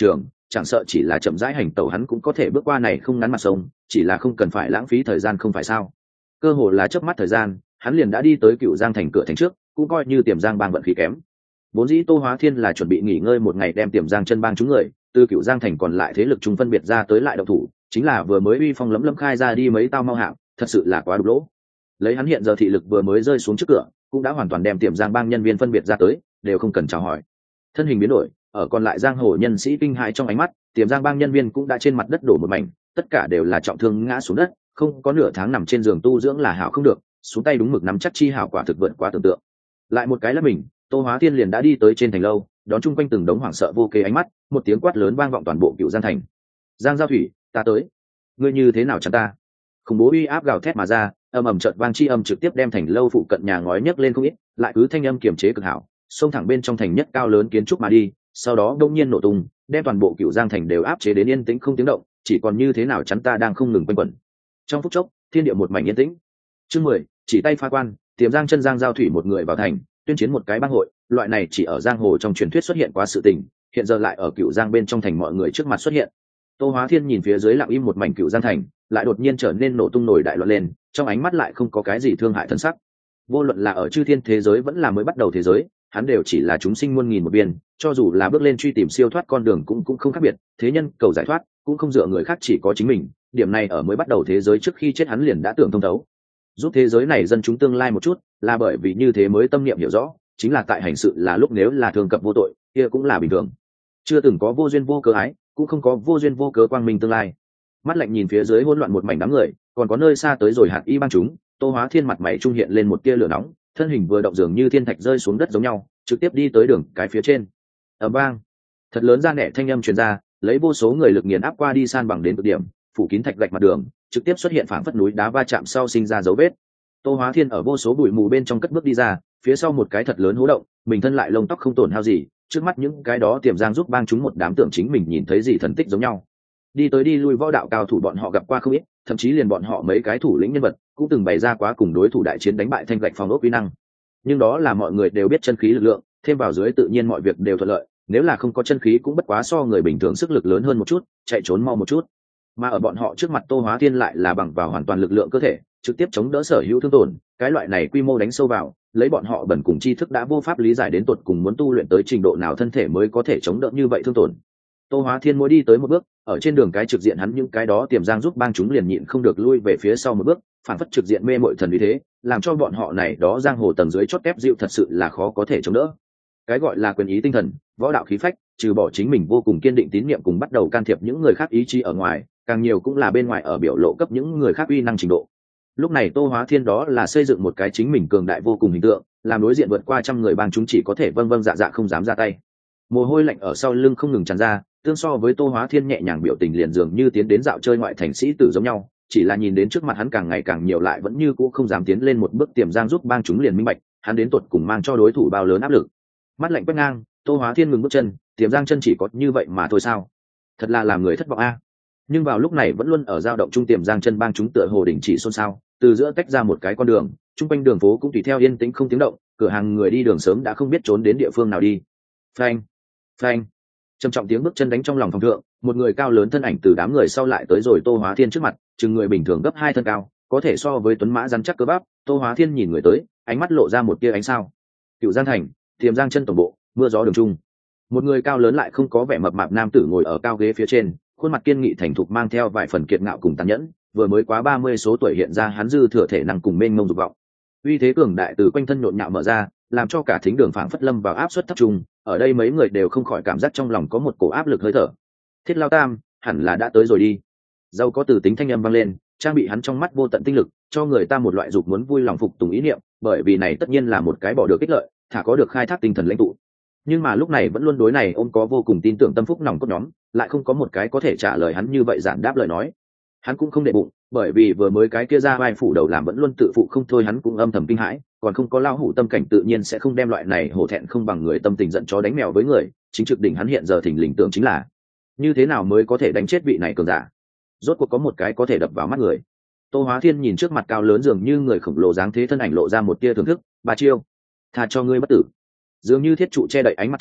chẳng sợ chỉ là chậm rãi hành tẩu hắn cũng có thể bước qua này không ngắn mặt sông, chỉ là không cần phải lãng phí thời gian không phải sao. Cơ hồ là chớp mắt thời gian, hắn liền đã đi tới Cựu Giang thành cửa thành trước, cũng coi như Tiềm Giang bang vận khí kém. Vốn dĩ Tô Hóa Thiên là chuẩn bị nghỉ ngơi một ngày đem Tiềm Giang chân bang chúng người, từ Cựu Giang thành còn lại thế lực chúng phân biệt ra tới lại động thủ, chính là vừa mới uy phong lấm lấm khai ra đi mấy tao mau hạng, thật sự là quá đục lỗ. Lấy hắn hiện giờ thị lực vừa mới rơi xuống trước cửa, cũng đã hoàn toàn đem Tiềm Giang bang nhân viên phân biệt ra tới, đều không cần chào hỏi. Thân hình biến đổi, ở còn lại giang hồ nhân sĩ kinh hãi trong ánh mắt, Tiềm Giang bang nhân viên cũng đã trên mặt đất đổ một mảnh, tất cả đều là trọng thương ngã xuống đất, không có nửa tháng nằm trên giường tu dưỡng là hảo không được, xuống tay đúng mực nắm chắc chi hảo quả thực vượt quá tưởng tượng. Lại một cái là mình, Tô Hóa Thiên liền đã đi tới trên thành lâu, đón chung quanh từng đống hoảng sợ vô kế ánh mắt, một tiếng quát lớn vang vọng toàn bộ Cựu Giang thành. Giang Giao Thủy, ta tới. Ngươi như thế nào chắn ta? Khủng bố uy áp gào thét mà ra, ầm ầm chợt vang chi âm trực tiếp đem thành lâu phụ cận nhà ngói nhấc lên không ít, lại cứ thanh âm kiềm chế cực hảo, xông thẳng bên trong thành nhất cao lớn kiến trúc mà đi, sau đó đông nhiên nổ tung, đem toàn bộ Cựu Giang thành đều áp chế đến yên tĩnh không tiếng động, chỉ còn như thế nào chắn ta đang không ngừng quanh quẩn. Trong phút chốc, thiên địa một mảnh yên tĩnh. Chương 10, chỉ tay phá quan, Tiềm Giang chân Giang Giao Thủy một người vào thành, tuyên chiến một cái bang hội, loại này chỉ ở giang hồ trong truyền thuyết xuất hiện quá sự tình, hiện giờ lại ở Cựu Giang bên trong thành mọi người trước mặt xuất hiện. Tô Hóa Thiên nhìn phía dưới lặng im một mảnh Cựu Giang thành, lại đột nhiên trở nên nổ tung nổi đại loạn lên, trong ánh mắt lại không có cái gì thương hại thân sắc. Vô luận là ở chư thiên thế giới vẫn là mới bắt đầu thế giới, hắn đều chỉ là chúng sinh muôn nghìn một biên, cho dù là bước lên truy tìm siêu thoát con đường cũng không khác biệt, thế nhân cầu giải thoát cũng không dựa người khác chỉ có chính mình, điểm này ở mới bắt đầu thế giới trước khi chết hắn liền đã tưởng thông thấu. Giúp thế giới này dân chúng tương lai một chút, là bởi vì như thế mới tâm niệm hiểu rõ, chính là tại hành sự là lúc nếu là thường cập vô tội, kia cũng là bình thường. Chưa từng có vô duyên vô cớ ái, cũng không có vô duyên vô cớ quang minh tương lai. Mắt lạnh nhìn phía dưới hỗn loạn một mảnh đám người, còn có nơi xa tới rồi hạt y bang chúng, Tô Hóa Thiên mặt mày trung hiện lên một tia lửa nóng, thân hình vừa động dường như thiên thạch rơi xuống đất giống nhau, trực tiếp đi tới đường cái phía trên. Ầm vang, thật lớn ra nẻ thanh âm truyền ra, lấy vô số người lực nghiền áp qua đi san bằng đến cực điểm, phủ kín thạch gạch mặt đường, trực tiếp xuất hiện phảng phất núi đá va chạm sau sinh ra dấu vết. Tô Hóa Thiên ở vô số bụi mù bên trong cất bước đi ra, phía sau một cái thật lớn hố động, mình thân lại lông tóc không tổn hao gì, trước mắt những cái đó Tiềm Giang giúp bang chúng một đám tưởng chính mình nhìn thấy gì thần tích giống nhau. Đi tới đi lui võ đạo cao thủ bọn họ gặp qua không ít, thậm chí liền bọn họ mấy cái thủ lĩnh nhân vật cũng từng bày ra quá cùng đối thủ đại chiến đánh bại thanh gạch phòng ốc uy năng. Nhưng đó là mọi người đều biết chân khí lực lượng, thêm vào dưới tự nhiên mọi việc đều thuận lợi, nếu là không có chân khí cũng bất quá so người bình thường sức lực lớn hơn một chút, chạy trốn mau một chút. Mà ở bọn họ trước mặt Tô Hóa Thiên lại là bằng vào hoàn toàn lực lượng cơ thể, trực tiếp chống đỡ sở hữu thương tổn, cái loại này quy mô đánh sâu vào, lấy bọn họ bẩn cùng tri thức đã vô pháp lý giải đến tột cùng muốn tu luyện tới trình độ nào thân thể mới có thể chống đỡ như vậy thương tổn. Tô Hóa Thiên mỗi đi tới một bước, ở trên đường cái trực diện hắn những cái đó Tiềm Giang giúp bang chúng liền nhịn không được lui về phía sau một bước, phản phất trực diện mê mội thần như thế, làm cho bọn họ này đó giang hồ tầng dưới chót tép dịu thật sự là khó có thể chống đỡ. Cái gọi là quyền ý tinh thần, võ đạo khí phách, trừ bỏ chính mình vô cùng kiên định tín niệm cùng bắt đầu can thiệp những người khác ý chí ở ngoài, càng nhiều cũng là bên ngoài ở biểu lộ cấp những người khác uy năng trình độ. Lúc này Tô Hóa Thiên đó là xây dựng một cái chính mình cường đại vô cùng hình tượng, làm đối diện vượt qua trăm người bang chúng chỉ có thể vâng vâng dạ dạ không dám ra tay. Mồ hôi lạnh ở sau lưng không ngừng tràn ra, tương so với Tô Hóa Thiên nhẹ nhàng biểu tình liền dường như tiến đến dạo chơi ngoại thành sĩ tử giống nhau, chỉ là nhìn đến trước mặt hắn càng ngày càng nhiều lại vẫn như cũ không dám tiến lên một bước. Tiềm Giang giúp bang chúng liền minh bạch, hắn đến tuột cùng mang cho đối thủ bao lớn áp lực. Mắt lạnh quét ngang, Tô Hóa Thiên ngừng bước chân, Tiềm Giang chân chỉ có như vậy mà thôi sao? Thật là làm người thất vọng a. Nhưng vào lúc này vẫn luôn ở dao động trung Tiềm Giang chân bang chúng tựa hồ đình chỉ xôn xao, từ giữa tách ra một cái con đường, trung quanh đường phố cũng tùy theo yên tĩnh không tiếng động, cửa hàng người đi đường sớm đã không biết trốn đến địa phương nào đi. Phanh, phanh, trầm trọng tiếng bước chân đánh trong lòng phòng thượng, một người cao lớn thân ảnh từ đám người sau lại tới rồi Tô Hóa Thiên trước mặt, chừng người bình thường gấp 2 thân cao, có thể so với tuấn mã rắn chắc cơ bắp. Tô Hóa Thiên nhìn người tới, ánh mắt lộ ra một tia ánh sao. Cựu Giang thành, Tiềm Giang chân tổng bộ, mưa gió đường trung. Một người cao lớn lại không có vẻ mập mạp nam tử ngồi ở cao ghế phía trên, khuôn mặt kiên nghị thành thục mang theo vài phần kiệt ngạo cùng tàn nhẫn, vừa mới quá 30 số tuổi hiện ra hắn dư thừa thể năng cùng mênh mông dục vọng. Uy thế cường đại từ quanh thân nhộn nhạo mở ra, làm cho cả thính đường phảng phất lâm vào áp suất thấp trùng, ở đây mấy người đều không khỏi cảm giác trong lòng có một cổ áp lực hơi thở. Thiết Lao Tam, hẳn là đã tới rồi đi. Dâu có từ tính thanh âm vang lên, trang bị hắn trong mắt vô tận tinh lực, cho người ta một loại dục muốn vui lòng phục tùng ý niệm, bởi vì này tất nhiên là một cái bỏ được kích lợi, thả có được khai thác tinh thần lãnh tụ. Nhưng mà lúc này vẫn luôn đối này ôm có vô cùng tin tưởng tâm phúc nòng cốt nhóm, lại không có một cái có thể trả lời hắn như vậy giản đáp lời nói. Hắn cũng không để bụng, bởi vì vừa mới cái kia ra vai phủ đầu làm vẫn luôn tự phụ không thôi, hắn cũng âm thầm kinh hãi, còn không có lao hủ tâm cảnh tự nhiên sẽ không đem loại này hổ thẹn không bằng người tâm tình giận chó đánh mèo với người. Chính trực đỉnh hắn hiện giờ thỉnh lình tưởng chính là như thế nào mới có thể đánh chết vị này cường giả. Rốt cuộc có một cái có thể đập vào mắt người. Tô Hóa Thiên nhìn trước mặt cao lớn dường như người khổng lồ dáng thế thân ảnh lộ ra một tia thưởng thức. Ba chiêu, tha cho ngươi bất tử. Dường như thiết trụ che đậy ánh mặt trời,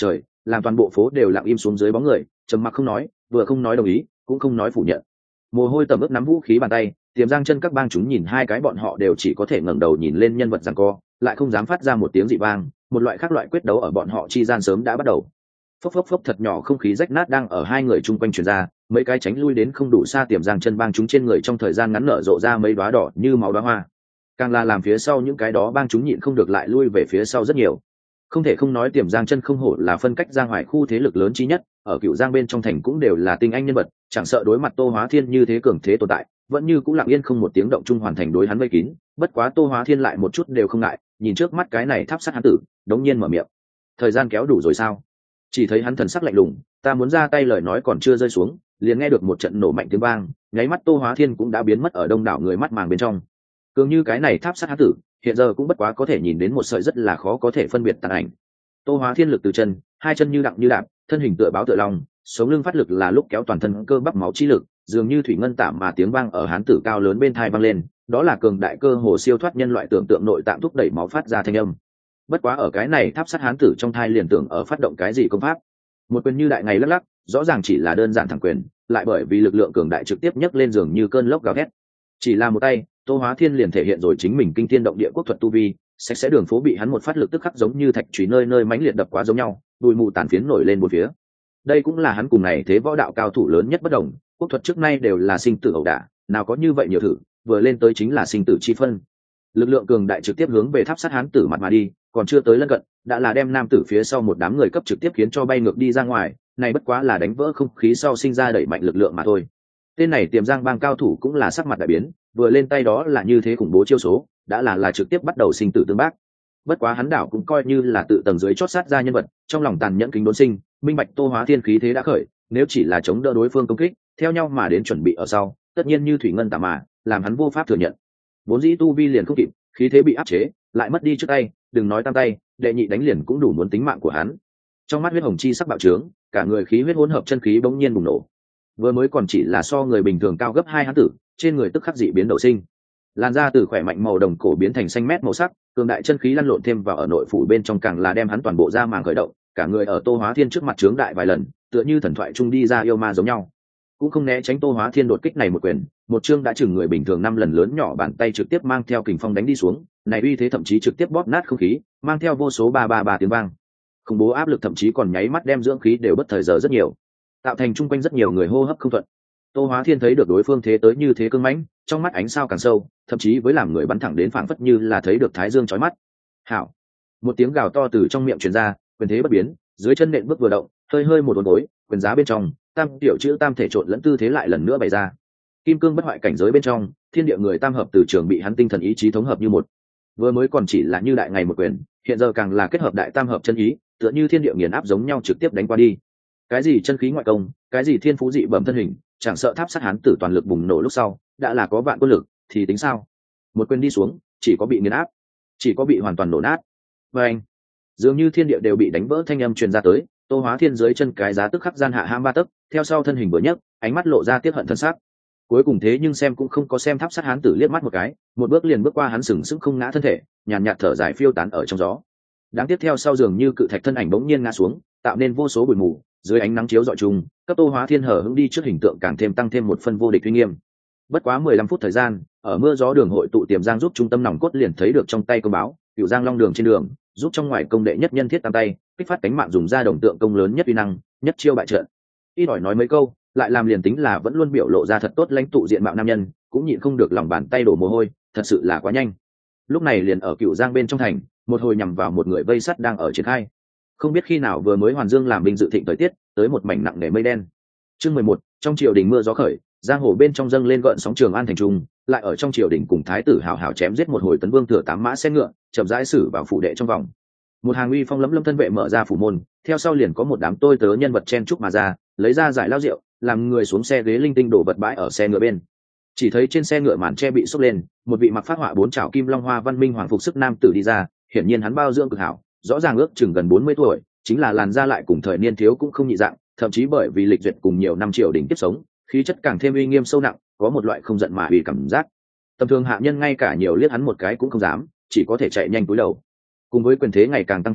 làm toàn bộ phố đều lặng im xuống dưới bóng người, trầm mặc không nói, vừa không nói đồng ý cũng không nói phủ nhận. Mồ hôi tầm ướt nắm vũ khí bàn tay, Tiềm Giang Chân các bang chúng nhìn hai cái bọn họ đều chỉ có thể ngẩng đầu nhìn lên nhân vật giằng co, lại không dám phát ra một tiếng dị vang, một loại khác loại quyết đấu ở bọn họ chi gian sớm đã bắt đầu. Phốc phốc phốc thật nhỏ không khí rách nát đang ở hai người chung quanh truyền ra, mấy cái tránh lui đến không đủ xa Tiềm Giang Chân bang chúng trên người trong thời gian ngắn nở rộ ra mấy đóa đỏ như máu đóa hoa. Càng là làm phía sau những cái đó bang chúng nhịn không được lại lui về phía sau rất nhiều. Không thể không nói Tiềm Giang Chân không hổ là phân cách Giang Hoài khu thế lực lớn chí nhất, ở Cửu Giang bên trong thành cũng đều là tinh anh nhân vật, chẳng sợ đối mặt Tô Hóa Thiên như thế cường thế tồn tại, vẫn như cũng lặng yên không một tiếng động chung hoàn thành đối hắn vây kín. Bất quá Tô Hóa Thiên lại một chút đều không ngại, nhìn trước mắt cái này tháp sát hắn tử, đống nhiên mở miệng. Thời gian kéo đủ rồi sao? Chỉ thấy hắn thần sắc lạnh lùng, ta muốn ra tay lời nói còn chưa rơi xuống, liền nghe được một trận nổ mạnh tiếng vang, nháy mắt Tô Hóa Thiên cũng đã biến mất ở đông đảo người mắt màng bên trong. Cường như cái này tháp sát hắn tử, hiện giờ cũng bất quá có thể nhìn đến một sợi rất là khó có thể phân biệt tàn ảnh. Tô Hóa Thiên lực từ chân, hai chân như đặng như đạp, thân hình tựa báo tựa long, sống lưng phát lực là lúc kéo toàn thân cơ bắp máu chi lực, dường như thủy ngân tạm mà tiếng vang ở hán tử cao lớn bên tai vang lên, đó là cường đại cơ hồ siêu thoát nhân loại tưởng tượng nội tạng thúc đẩy máu phát ra thanh âm. Bất quá ở cái này tháp sát hán tử trong thai liền tưởng ở phát động cái gì công pháp. Một quyền như đại ngày lắc lắc, rõ ràng chỉ là đơn giản thẳng quyền, lại bởi vì lực lượng cường đại trực tiếp nhấc lên dường như cơn lốc gào thét. Chỉ là một tay, Tô Hóa Thiên liền thể hiện rồi chính mình kinh thiên động địa quốc thuật tu vi, sạch sẽ đường phố bị hắn một phát lực tức khắc giống như thạch chùy nơi nơi mãnh liệt đập quá giống nhau, bụi mù tàn phiến nổi lên bốn phía. Đây cũng là hắn cùng này thế võ đạo cao thủ lớn nhất bất đồng, quốc thuật trước nay đều là sinh tử ẩu đả, nào có như vậy nhiều thử, vừa lên tới chính là sinh tử chi phân. Lực lượng cường đại trực tiếp hướng về tháp sát hán tử mặt mà đi, còn chưa tới lân cận, đã là đem nam tử phía sau một đám người cấp trực tiếp khiến cho bay ngược đi ra ngoài, này bất quá là đánh vỡ không khí sau sinh ra đẩy mạnh lực lượng mà thôi. Tên này Tiềm Giang bang cao thủ cũng là sắc mặt đại biến, vừa lên tay đó là như thế khủng bố chiêu số, đã là trực tiếp bắt đầu sinh tử tương bác. Bất quá hắn đảo cũng coi như là tự tầng dưới chót sát ra nhân vật, trong lòng tàn nhẫn kính đốn sinh, minh bạch Tô Hóa Thiên khí thế đã khởi, nếu chỉ là chống đỡ đối phương công kích, theo nhau mà đến chuẩn bị ở sau, tất nhiên như thủy ngân tạm mà, làm hắn vô pháp thừa nhận. Vốn dĩ tu vi liền không kịp, khí thế bị áp chế, lại mất đi trước tay, đừng nói tam tay, đệ nhị đánh liền cũng đủ muốn tính mạng của hắn. Trong mắt huyết hồng chi sắc bạo trướng, cả người khí huyết hỗn hợp chân khí bỗng nhiên bùng nổ. Vừa mới còn chỉ là so người bình thường cao gấp 2 hán tử, trên người tức khắc dị biến đầu sinh. Làn da từ khỏe mạnh màu đồng cổ biến thành xanh mét màu sắc, cường đại chân khí lăn lộn thêm vào ở nội phủ bên trong càng là đem hắn toàn bộ da màng khởi động, cả người ở Tô Hóa Thiên trước mặt trướng đại vài lần, tựa như thần thoại trung đi ra yêu ma giống nhau. Cũng không né tránh Tô Hóa Thiên đột kích này một quyền, một chương đã chừng người bình thường 5 lần lớn nhỏ bàn tay trực tiếp mang theo kình phong đánh đi xuống, này uy thế thậm chí trực tiếp bóp nát không khí, mang theo vô số ba ba ba tiếng vang. Khủng bố áp lực thậm chí còn nháy mắt đem dưỡng khí đều bất thời giờ rất nhiều, tạo thành chung quanh rất nhiều người hô hấp không thuận. Tô Hóa Thiên thấy được đối phương thế tới như thế cương mãnh, trong mắt ánh sao càng sâu, thậm chí với làm người bắn thẳng đến phảng phất như là thấy được thái dương chói mắt. Hảo! Một tiếng gào to từ trong miệng truyền ra, quyền thế bất biến, dưới chân nện bước vừa động, hơi hơi một uốn gối, quyền giá bên trong, tam tiểu chữ tam thể trộn lẫn tư thế lại lần nữa bày ra. Kim cương bất hoại cảnh giới bên trong, thiên địa người tam hợp từ trường bị hắn tinh thần ý chí thống hợp như một. Vừa mới còn chỉ là như đại ngày một quyền, hiện giờ càng là kết hợp đại tam hợp chân ý, tựa như thiên địa nghiền áp giống nhau trực tiếp đánh qua đi. Cái gì chân khí ngoại công, cái gì thiên phú dị bẩm thân hình, chẳng sợ tháp sát hán tử toàn lực bùng nổ lúc sau, đã là có vạn quân lực, thì tính sao? Một quyền đi xuống, chỉ có bị nghiền áp, chỉ có bị hoàn toàn nổ nát. Và anh, dường như thiên địa đều bị đánh vỡ thanh âm truyền ra tới, Tô Hóa Thiên dưới chân cái giá tức khắc gian hạ ham ba tấc, theo sau thân hình vừa nhấc, ánh mắt lộ ra tiếc hận thân sắc. Cuối cùng thế nhưng xem cũng không có xem tháp sát hán tử liếc mắt một cái, một bước liền bước qua hắn sừng sững không ngã thân thể, nhàn nhạt thở dài phiêu tán ở trong gió. Đáng tiếp theo sau dường như cự thạch thân ảnh bỗng nhiên ngã xuống, tạo nên vô số bụi mù, dưới ánh nắng chiếu rọi trùng, cấp Tô Hóa Thiên hở hững đi trước hình tượng càng thêm tăng thêm một phân vô địch uy nghiêm. Bất quá 15 phút thời gian, ở mưa gió đường hội tụ Tiềm Giang giúp trung tâm nòng cốt liền thấy được trong tay công báo, Cửu Giang Long Đường trên đường, giúp trong ngoài công đệ nhất nhân thiết tam tay, kích phát cánh mạng dùng ra đồng tượng công lớn nhất uy năng, nhất chiêu bại trận. Ít ỏi nói mấy câu, lại làm liền tính là vẫn luôn biểu lộ ra thật tốt lãnh tụ diện mạo nam nhân, cũng nhịn không được lòng bàn tay đổ mồ hôi, thật sự là quá nhanh. Lúc này liền ở Cửu Giang bên trong thành, một hồi nhằm vào một người vây sắt đang ở triển khai. Không biết khi nào vừa mới hoàn dương làm binh dự thịnh thời tiết, tới một mảnh nặng nề mây đen. Chương 11, trong triều đình mưa gió khởi, giang hồ bên trong dâng lên gợn sóng Trường An thành trung, lại ở trong triều đình cùng thái tử hào hào chém giết một hồi tấn vương thừa 8 mã xe ngựa, chậm rãi xử vào phủ đệ trong vòng. Một hàng uy phong lẫm lâm thân vệ mở ra phủ môn, theo sau liền có một đám tôi tớ nhân vật chen chúc mà ra, lấy ra giải lao rượu, làm người xuống xe ghế linh tinh đổ vật bãi ở xe ngựa bên. Chỉ thấy trên xe ngựa màn che bị xốc lên, một vị mặc phát họa 4 trảo kim long hoa văn minh hoàng phục sức nam tử đi ra, hiển nhiên hắn bao dưỡng cực hảo, rõ ràng ước chừng gần 40 tuổi, chính là làn da lại cùng thời niên thiếu cũng không nhị dạng, thậm chí bởi vì lịch duyệt cùng nhiều năm triều đình tiếp sống, khí chất càng thêm uy nghiêm sâu nặng, có một loại không giận mà uy cảm giác. Tầm thường hạ nhân ngay cả nhiều liếc hắn một cái cũng không dám, chỉ có thể chạy nhanh cúi đầu. Cùng với quyền thế ngày càng tăng thêm,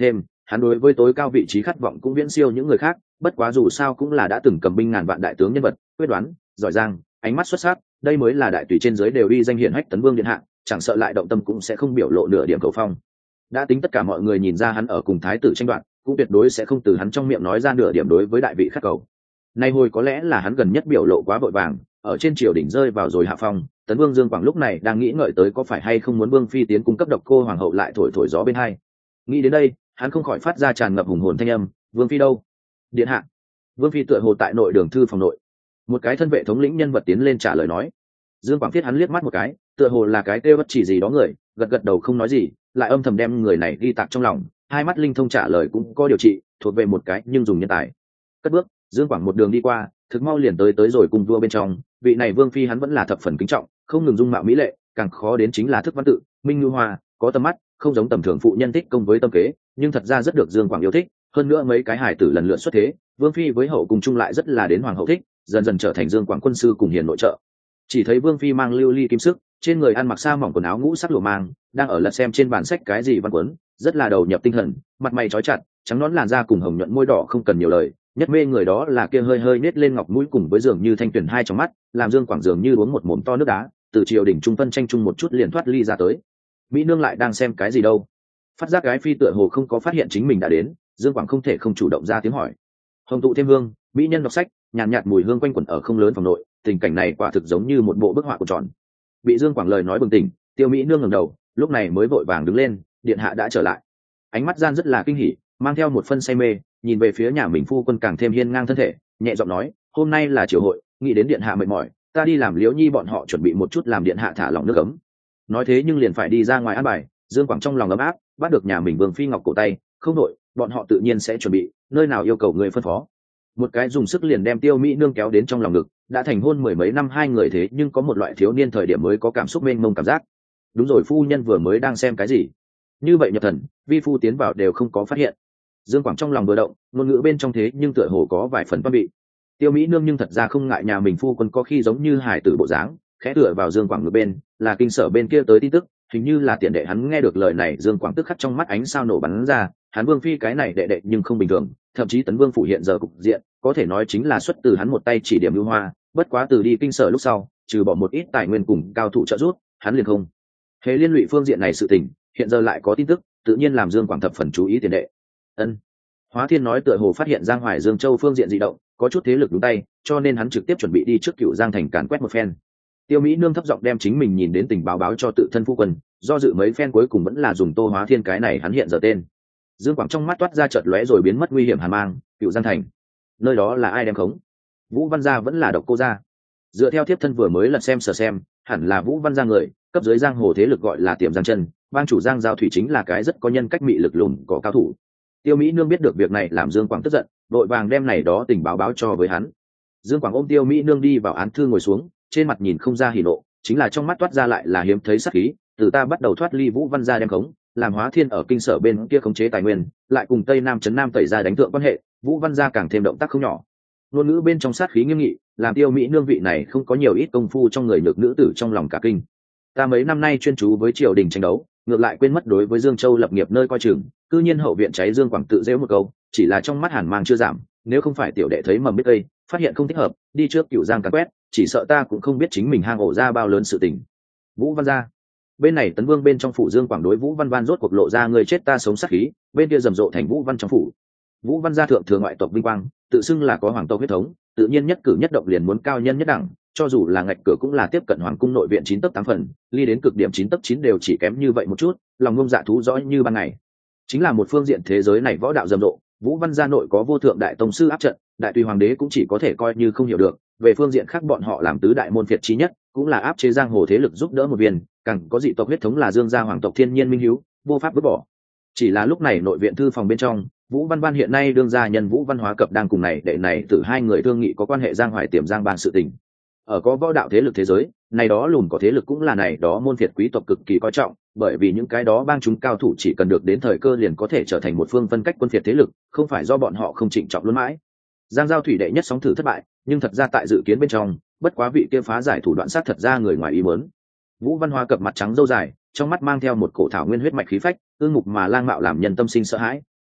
hắn đối với tối cao vị trí khát vọng cũng viễn siêu những người khác, bất quá dù sao cũng là đã từng cầm binh ngàn vạn đại tướng nhân vật, quyết đoán, giỏi giang, ánh mắt xuất sắc, đây mới là đại tùy trên dưới đều uy danh hiển hách Tấn Vương điện hạ, chẳng sợ lại động tâm cũng sẽ không biểu lộ nửa điểm cầu phong. Đã tính tất cả mọi người nhìn ra hắn ở cùng thái tử tranh đoạt, cũng tuyệt đối sẽ không từ hắn trong miệng nói ra nửa điểm đối với đại vị khắc cầu. Nay hồi có lẽ là hắn gần nhất biểu lộ quá vội vàng, ở trên triều đỉnh rơi vào rồi hạ phong. Tấn Vương Dương Quảng lúc này đang nghĩ ngợi tới có phải hay không muốn Vương phi tiến cung cấp độc cô hoàng hậu lại thổi thổi gió bên hai. Nghĩ đến đây, hắn không khỏi phát ra tràn ngập hùng hồn thanh âm, Vương phi đâu? Điện hạ. Vương phi tựa hồ tại nội đường thư phòng nội. Một cái thân vệ thống lĩnh nhân vật tiến lên trả lời nói. Dương Quảng thiết hắn liếc mắt một cái, tựa hồ là cái kêu bất chỉ gì đó người, gật gật đầu không nói gì, lại âm thầm đem người này ghi tạc trong lòng, hai mắt linh thông trả lời cũng có điều trị, thuộc về một cái nhưng dùng nhân tài. Cất bước, Dương Quảng một đường đi qua, thực mau liền tới rồi cung vua bên trong, vị này Vương phi hắn vẫn là thập phần kính trọng, không ngừng dung mạo mỹ lệ, càng khó đến chính là thức văn tự, minh ngữ hoa, có tầm mắt, không giống tầm thường phụ nhân thích công với tâm kế, nhưng thật ra rất được Dương Quảng yêu thích, hơn nữa mấy cái hài tử lần lượt xuất thế, Vương phi với hậu cung chung lại rất là đến hoàng hậu thích, dần dần trở thành Dương Quảng quân sư cùng hiền nội trợ. Chỉ thấy Vương phi mang lưu ly kim sức, trên người ăn mặc sa mỏng quần áo ngũ sắc lụa mang, đang ở lật xem trên bản sách cái gì văn cuốn, rất là đầu nhập tinh thần, mặt mày trói chặt, trắng nõn làn da cùng hồng nhuận môi đỏ không cần nhiều lời, nhất mê người đó là kia hơi hơi nết lên ngọc mũi cùng với dường như thanh tuyển hai trong mắt, làm Dương Quảng dường như uống một mồm to nước đá, từ triều đỉnh trung phân tranh chung một chút liền thoát ly ra tới. Mỹ nương lại đang xem cái gì đâu? Phát giác gái phi tựa hồ không có phát hiện chính mình đã đến, Dương Quảng không thể không chủ động ra tiếng hỏi. Hồng tụ thêm hương, mỹ nhân đọc sách, nhàn nhạt mùi hương quanh quẩn ở không lớn phòng nội, tình cảnh này quả thực giống như một bộ bức họa của tròn. Bị Dương Quảng lời nói bừng tỉnh, Tiêu Mỹ nương ngẩng đầu, lúc này mới vội vàng đứng lên, điện hạ đã trở lại. Ánh mắt gian rất là kinh hỉ, mang theo một phân say mê, nhìn về phía nhà mình phu quân càng thêm hiên ngang thân thể, nhẹ giọng nói, hôm nay là triều hội, nghĩ đến điện hạ mệt mỏi, ta đi làm Liễu Nhi bọn họ chuẩn bị một chút làm điện hạ thả lỏng nước ấm. Nói thế nhưng liền phải đi ra ngoài ăn bài, Dương Quảng trong lòng ấm áp, bắt được nhà mình Vương phi ngọc cổ tay, không đổi, bọn họ tự nhiên sẽ chuẩn bị, nơi nào yêu cầu người phân phó. Một cái dùng sức liền đem Tiêu Mỹ nương kéo đến trong lòng ngực, đã thành hôn mười mấy năm hai người thế nhưng có một loại thiếu niên thời điểm mới có cảm xúc mênh mông cảm giác. Đúng rồi, phu nhân vừa mới đang xem cái gì? Như vậy nhập thần, vi phu tiến vào đều không có phát hiện. Dương Quảng trong lòng vừa động, ngôn ngữ bên trong thế nhưng tựa hồ có vài phần văn bị. Tiêu Mỹ nương nhưng thật ra không ngại nhà mình phu quân có khi giống như hài tử bộ dáng, khẽ tựa vào Dương Quảng ngược bên, là kinh sở bên kia tới tin tức, hình như là tiện đệ hắn nghe được lời này, Dương Quảng tức khắc trong mắt ánh sao nổ bắn ra, hắn Vương phi cái này đệ đệ nhưng không bình thường, thậm chí Tấn Vương phủ hiện giờ cục diện, có thể nói chính là xuất từ hắn một tay chỉ điểm ưu hoa, bất quá từ đi kinh sở lúc sau, trừ bỏ một ít tài nguyên cùng cao thủ trợ giúp, hắn liền không hề liên lụy phương diện này sự tình, hiện giờ lại có tin tức, tự nhiên làm Dương Quảng thập phần chú ý tiền đệ. Ân. Hóa Thiên nói tựa hồ phát hiện Giang Hoài Dương Châu phương diện dị động, có chút thế lực đúng tay, cho nên hắn trực tiếp chuẩn bị đi trước Cựu Giang thành càn quét một phen. Tiêu Mỹ nương thấp giọng đem chính mình nhìn đến tình báo báo cho tự thân phu quân, do dự mấy phen cuối cùng vẫn là dùng Tô Hóa Thiên cái này hắn hiện giờ tên. Dương Quảng trong mắt toát ra chợt lóe rồi biến mất nguy hiểm hàn mang, Cựu Giang thành. Nơi đó là ai đem khống? Vũ Văn gia vẫn là Độc Cô gia? Dựa theo thiếp thân vừa mới lật xem sở xem, hẳn là Vũ Văn gia người, cấp dưới giang hồ thế lực gọi là Tiềm Giang Chân, bang chủ Giang Giao Thủy chính là cái rất có nhân cách mị lực lùn có cao thủ. Tiêu Mỹ nương biết được việc này làm Dương Quảng tức giận, đội vàng đem này đó tình báo báo cho với hắn. Dương Quảng ôm Tiêu Mỹ nương đi vào án thư ngồi xuống, trên mặt nhìn không ra hỉ nộ, chính là trong mắt toát ra lại là hiếm thấy sát khí. Từ ta bắt đầu thoát ly Vũ Văn gia đem khống, làm Hóa Thiên ở kinh sở bên kia khống chế tài nguyên, lại cùng Tây Nam trấn Nam tẩy ra đánh thượng quan hệ, Vũ Văn gia càng thêm động tác không nhỏ. Ngôn ngữ bên trong sát khí nghiêm nghị, làm Tiêu Mỹ nương vị này không có nhiều ít công phu trong người nhược nữ tử trong lòng cả kinh. Ta mấy năm nay chuyên chú với triều đình tranh đấu, ngược lại quên mất đối với Dương Châu lập nghiệp nơi coi chừng, cư nhiên hậu viện cháy Dương Quảng tự giễu một câu, chỉ là trong mắt hàn mang chưa giảm, nếu không phải tiểu đệ thấy mầm biết cây, phát hiện không thích hợp, đi trước Cựu Giang càn quét, chỉ sợ ta cũng không biết chính mình hang ổ ra bao lớn sự tình. Vũ Văn gia. Bên này Tấn Vương bên trong phủ Dương Quảng đối Vũ Văn Văn rốt cuộc lộ ra người chết ta sống sát khí, bên kia rầm rộ thành Vũ Văn trong phủ. Vũ Văn gia thượng thừa ngoại tộc vinh quang, tự xưng là có hoàng tộc huyết thống, tự nhiên nhất cử nhất động liền muốn cao nhân nhất đẳng, cho dù là ngạch cửa cũng là tiếp cận hoàng cung nội viện 9 tấc 8 phần, ly đến cực điểm 9 tấc 9 đều chỉ kém như vậy một chút, lòng ngông dạ thú rõ như ban ngày. Chính là một phương diện thế giới này võ đạo rầm rộ, Vũ Văn gia nội có vô thượng đại tông sư áp trận, đại tùy hoàng đế cũng chỉ có thể coi như không hiểu được, về phương diện khác bọn họ làm tứ đại môn phiệt chí nhất, cũng là áp chế giang hồ thế lực giúp đỡ một viên, càng có dị tộc huyết thống là Dương gia hoàng tộc thiên nhiên minh hiếu, vô pháp vứt bỏ. Chỉ là lúc này nội viện thư phòng bên trong, Vũ Văn Văn hiện nay đương gia nhân Vũ Văn Hóa Cập đang cùng này đệ này từ hai người thương nghị có quan hệ Giang Hoài Tiềm Giang ban sự tình. Ở có võ đạo thế lực thế giới, này đó lùn có thế lực cũng là này đó môn phiệt quý tộc cực kỳ coi trọng, bởi vì những cái đó bang chúng cao thủ chỉ cần được đến thời cơ liền có thể trở thành một phương phân cách quân phiệt thế lực, không phải do bọn họ không trịnh trọng luôn mãi. Giang Giao Thủy đệ nhất sóng thử thất bại, nhưng thật ra tại dự kiến bên trong, bất quá vị kia phá giải thủ đoạn sát thật ra người ngoài ý muốn. Vũ Văn Hóa Cập mặt trắng râu dài, trong mắt mang theo một cổ thảo nguyên huyết mạch khí phách, ương mục mà lang mạo làm nhân tâm sinh sợ hãi,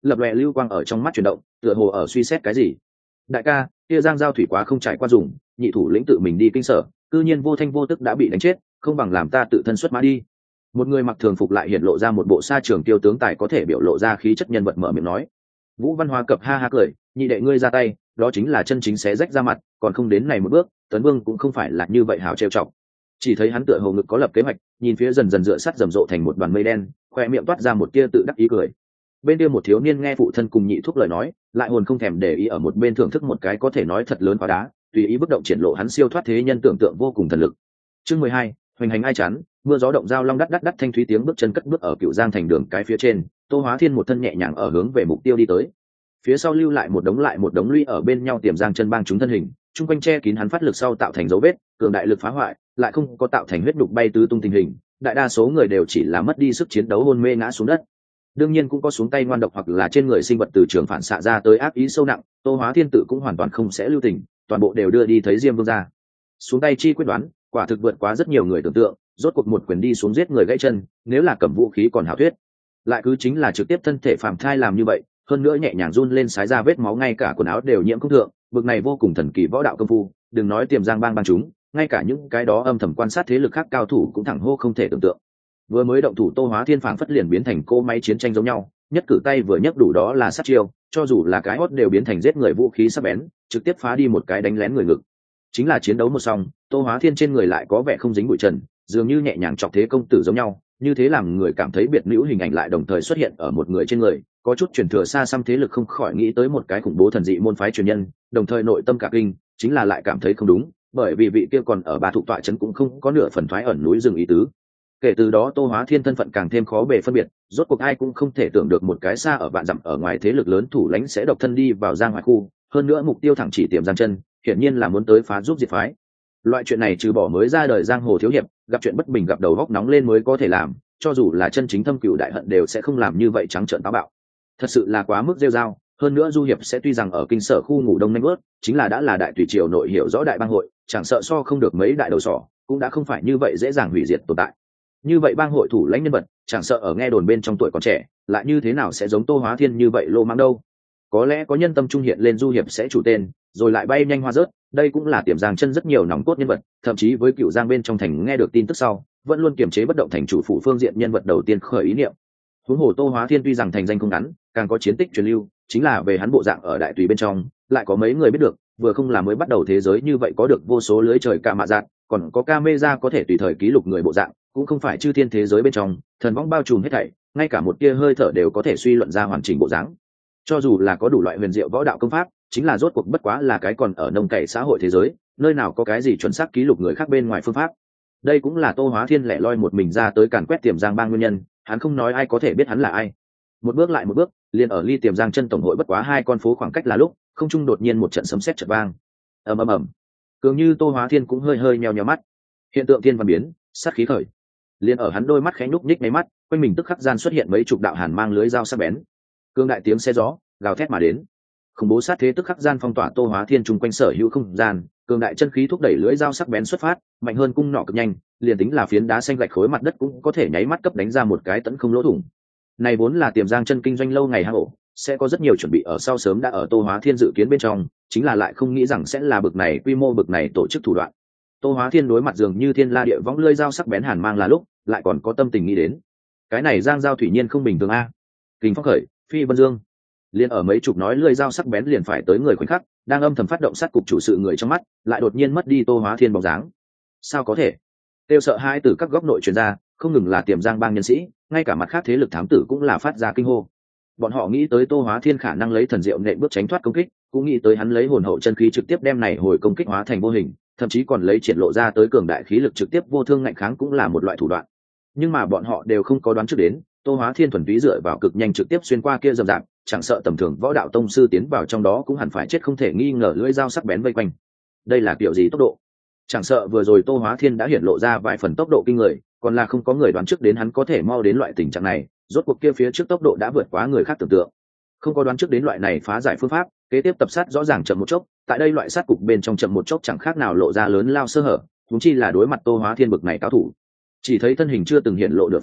lập lòe lưu quang ở trong mắt chuyển động, tựa hồ ở suy xét cái gì. Đại ca, kia Giang Giao thủy quá không trải qua dùng, nhị thủ lĩnh tự mình đi kinh sở, cư nhiên vô thanh vô tức đã bị đánh chết, không bằng làm ta tự thân xuất mã đi. Một người mặc thường phục lại hiện lộ ra một bộ sa trường tiêu tướng tài có thể biểu lộ ra khí chất nhân vật mở miệng nói. Vũ Văn Hoa cập ha ha cười, nhị đệ ngươi ra tay, đó chính là chân chính xé rách ra mặt, còn không đến này một bước, Tấn Vương cũng không phải là như vậy hào trêu chọc. Chỉ thấy hắn tựa hồ ngực có lập kế hoạch, nhìn phía dần dần dựa sát rầm rộ thành một đoàn mây đen, khoe miệng toát ra một tia tự đắc ý cười. Bên kia một thiếu niên nghe phụ thân cùng nhị thúc lời nói, lại hồn không thèm để ý ở một bên thưởng thức một cái có thể nói thật lớn quá đá, tùy ý bất động triển lộ hắn siêu thoát thế nhân tưởng tượng vô cùng thần lực. Chương 12, hoành hành ai chán, mưa gió động dao long đắt đắt đắt thanh thúy tiếng bước chân cất bước ở Cựu Giang thành đường cái phía trên, Tô Hóa Thiên một thân nhẹ nhàng ở hướng về mục tiêu đi tới. Phía sau lưu lại một đống lũy ở bên nhau tiềm giang chân bang chúng thân hình, chung quanh che kín hắn phát lực sau tạo thành dấu vết, cường đại lực phá hoại, lại không có tạo thành huyết đục bay tứ tung tình hình, đại đa số người đều chỉ là mất đi sức chiến đấu hôn mê ngã xuống đất. Đương nhiên cũng có xuống tay ngoan độc hoặc là trên người sinh vật từ trường phản xạ ra tới ác ý sâu nặng, Tô Hóa Thiên tự cũng hoàn toàn không sẽ lưu tình, toàn bộ đều đưa đi thấy Diêm Vương ra. Xuống tay chi quyết đoán, quả thực vượt quá rất nhiều người tưởng tượng, rốt cuộc một quyền đi xuống giết người gãy chân, nếu là cầm vũ khí còn hảo thuyết, lại cứ chính là trực tiếp thân thể phàm thai làm như vậy, hơn nữa nhẹ nhàng run lên sái ra vết máu ngay cả quần áo đều nhiễm không thượng, bực này vô cùng thần kỳ võ đạo công phu, đừng nói tiềm giang bang chúng, ngay cả những cái đó âm thầm quan sát thế lực khác cao thủ cũng thẳng hô không thể tưởng tượng. Vừa mới động thủ Tô Hóa Thiên phảng phất liền biến thành cỗ máy chiến tranh giống nhau, nhất cử tay vừa nhấc đủ đó là sát chiêu, cho dù là cái hót đều biến thành giết người vũ khí sắc bén, trực tiếp phá đi một cái đánh lén người ngực. Chính là chiến đấu một xong, Tô Hóa Thiên trên người lại có vẻ không dính bụi trần, dường như nhẹ nhàng chọc thế công tử giống nhau, như thế làm người cảm thấy biệt nữ hình ảnh lại đồng thời xuất hiện ở một người trên người, có chút truyền thừa xa xăm thế lực không khỏi nghĩ tới một cái khủng bố thần dị môn phái truyền nhân, đồng thời nội tâm cả kinh, chính là lại cảm thấy không đúng, bởi vì vị kia còn ở Bà Thụ tọa trấn cũng không có nửa phần thoái ẩn núi rừng ý tứ. Kể từ đó Tô Hóa Thiên thân phận càng thêm khó bề phân biệt, rốt cuộc ai cũng không thể tưởng được một cái xa ở vạn dặm ở ngoài thế lực lớn thủ lãnh sẽ độc thân đi vào giang hoài khu, hơn nữa mục tiêu thẳng chỉ tiềm giang chân, hiển nhiên là muốn tới phá giúp diệt phái. Loại chuyện này trừ bỏ mới ra đời giang hồ thiếu hiệp, gặp chuyện bất bình gặp đầu góc nóng lên mới có thể làm, cho dù là chân chính thâm cửu đại hận đều sẽ không làm như vậy trắng trợn táo bạo. Thật sự là quá mức rêu rao, hơn nữa du hiệp sẽ tuy rằng ở kinh sở khu ngủ đông nanh bớt, chính là đã là đại tùy triều nội hiểu rõ đại bang hội, chẳng sợ so không được mấy đại đầu sỏ, cũng đã không phải như vậy dễ dàng hủy diệt tồn tại. Như vậy bang hội thủ lãnh nhân vật, chẳng sợ ở nghe đồn bên trong tuổi còn trẻ, lại như thế nào sẽ giống Tô Hóa Thiên như vậy lô mang đâu? Có lẽ có nhân tâm trung hiện lên du hiệp sẽ chủ tên, rồi lại bay nhanh hoa rớt, đây cũng là tiềm giang chân rất nhiều nòng cốt nhân vật, thậm chí với Cựu Giang bên trong thành nghe được tin tức sau, vẫn luôn kiềm chế bất động thành chủ phủ phương diện nhân vật đầu tiên khởi ý niệm. Huống hồ Tô Hóa Thiên tuy rằng thành danh không ngắn, càng có chiến tích truyền lưu, chính là về hắn bộ dạng ở đại tùy bên trong, lại có mấy người biết được, vừa không là mới bắt đầu thế giới như vậy có được vô số lưới trời cả mạ dạng, còn có camera có thể tùy thời ký lục người bộ dạng, cũng không phải chư thiên thế giới bên trong, thần võng bao trùm hết thảy, ngay cả một tia hơi thở đều có thể suy luận ra hoàn chỉnh bộ dáng. Cho dù là có đủ loại huyền diệu võ đạo công pháp, chính là rốt cuộc bất quá là cái còn ở nông cày xã hội thế giới, nơi nào có cái gì chuẩn xác ký lục người khác bên ngoài phương pháp. Đây cũng là Tô Hóa Thiên lẻ loi một mình ra tới càn quét tiềm giang bang nguyên nhân, hắn không nói ai có thể biết hắn là ai. Một bước lại một bước, liền ở ly tiềm giang chân tổng hội bất quá 2 con phố khoảng cách là lúc, không trung đột nhiên một trận sấm sét chợt vang. Ầm ầm ầm. Cường như Tô Hóa Thiên cũng hơi hơi nheo nheo mắt. Hiện tượng thiên văn biến, sát khí khởi. Liền ở hắn đôi mắt khẽ nhúc nhích mấy mắt, quanh mình tức khắc gian xuất hiện mấy chục đạo hàn mang lưới dao sắc bén. Cương đại tiếng xe gió gào thét mà đến, khủng bố sát thế tức khắc gian phong tỏa Tô Hóa Thiên chung quanh sở hữu không gian, cường đại chân khí thúc đẩy lưỡi dao sắc bén xuất phát, mạnh hơn cung nỏ cực nhanh, liền tính là phiến đá xanh gạch khối mặt đất cũng có thể nháy mắt cấp đánh ra một cái tấn không lỗ thủng. Này vốn là tiềm giang chân kinh doanh lâu ngày hang ổ, sẽ có rất nhiều chuẩn bị ở sau sớm đã ở Tô Hóa Thiên dự kiến bên trong, chính là lại không nghĩ rằng sẽ là bực này quy mô bực này tổ chức thủ đoạn. Tô Hóa Thiên đối mặt dường như thiên la địa võng lưỡi dao sắc bén hàn mang là lúc, lại còn có tâm tình nghĩ đến, cái này giang giao thủy nhiên không bình thường a. Kình phong khởi, phi vân dương. Liên ở mấy chục nói lưỡi dao sắc bén liền phải tới người khoảnh khắc, đang âm thầm phát động sát cục chủ sự người trong mắt, lại đột nhiên mất đi Tô Hóa Thiên bóng dáng. Sao có thể? Tiêu sợ hai từ các góc nội truyền ra, không ngừng là tiềm giang bang nhân sĩ, ngay cả mặt khác thế lực thám tử cũng là phát ra kinh hô. Bọn họ nghĩ tới Tô Hóa Thiên khả năng lấy thần diệu nện bước tránh thoát công kích, cũng nghĩ tới hắn lấy hồn hậu chân khí trực tiếp đem này hồi công kích hóa thành vô hình, thậm chí còn lấy triển lộ ra tới cường đại khí lực trực tiếp vô thương ngạnh kháng cũng là một loại thủ đoạn. Nhưng mà bọn họ đều không có đoán trước đến, Tô Hóa Thiên thuần túy dựa vào cực nhanh trực tiếp xuyên qua kia rầm rạp, chẳng sợ tầm thường võ đạo tông sư tiến vào trong đó cũng hẳn phải chết không thể nghi ngờ lưỡi dao sắc bén vây quanh. Đây là kiểu gì tốc độ? Chẳng sợ vừa rồi Tô Hóa Thiên đã hiện lộ ra vài phần tốc độ kinh người, còn là không có người đoán trước đến hắn có thể mau đến loại tình trạng này, rốt cuộc kia phía trước tốc độ đã vượt quá người khác tưởng tượng. Không có đoán trước đến loại này phá giải phương pháp, kế tiếp tập sát rõ ràng chậm một chốc, tại đây loại sát cục bên trong chậm một chốc chẳng khác nào lộ ra lớn lao sơ hở, huống chi là đối mặt Tô Hóa Thiên bực này cao thủ. Chỉ thấy thân hình chưa từng hiện lộ nửa phần,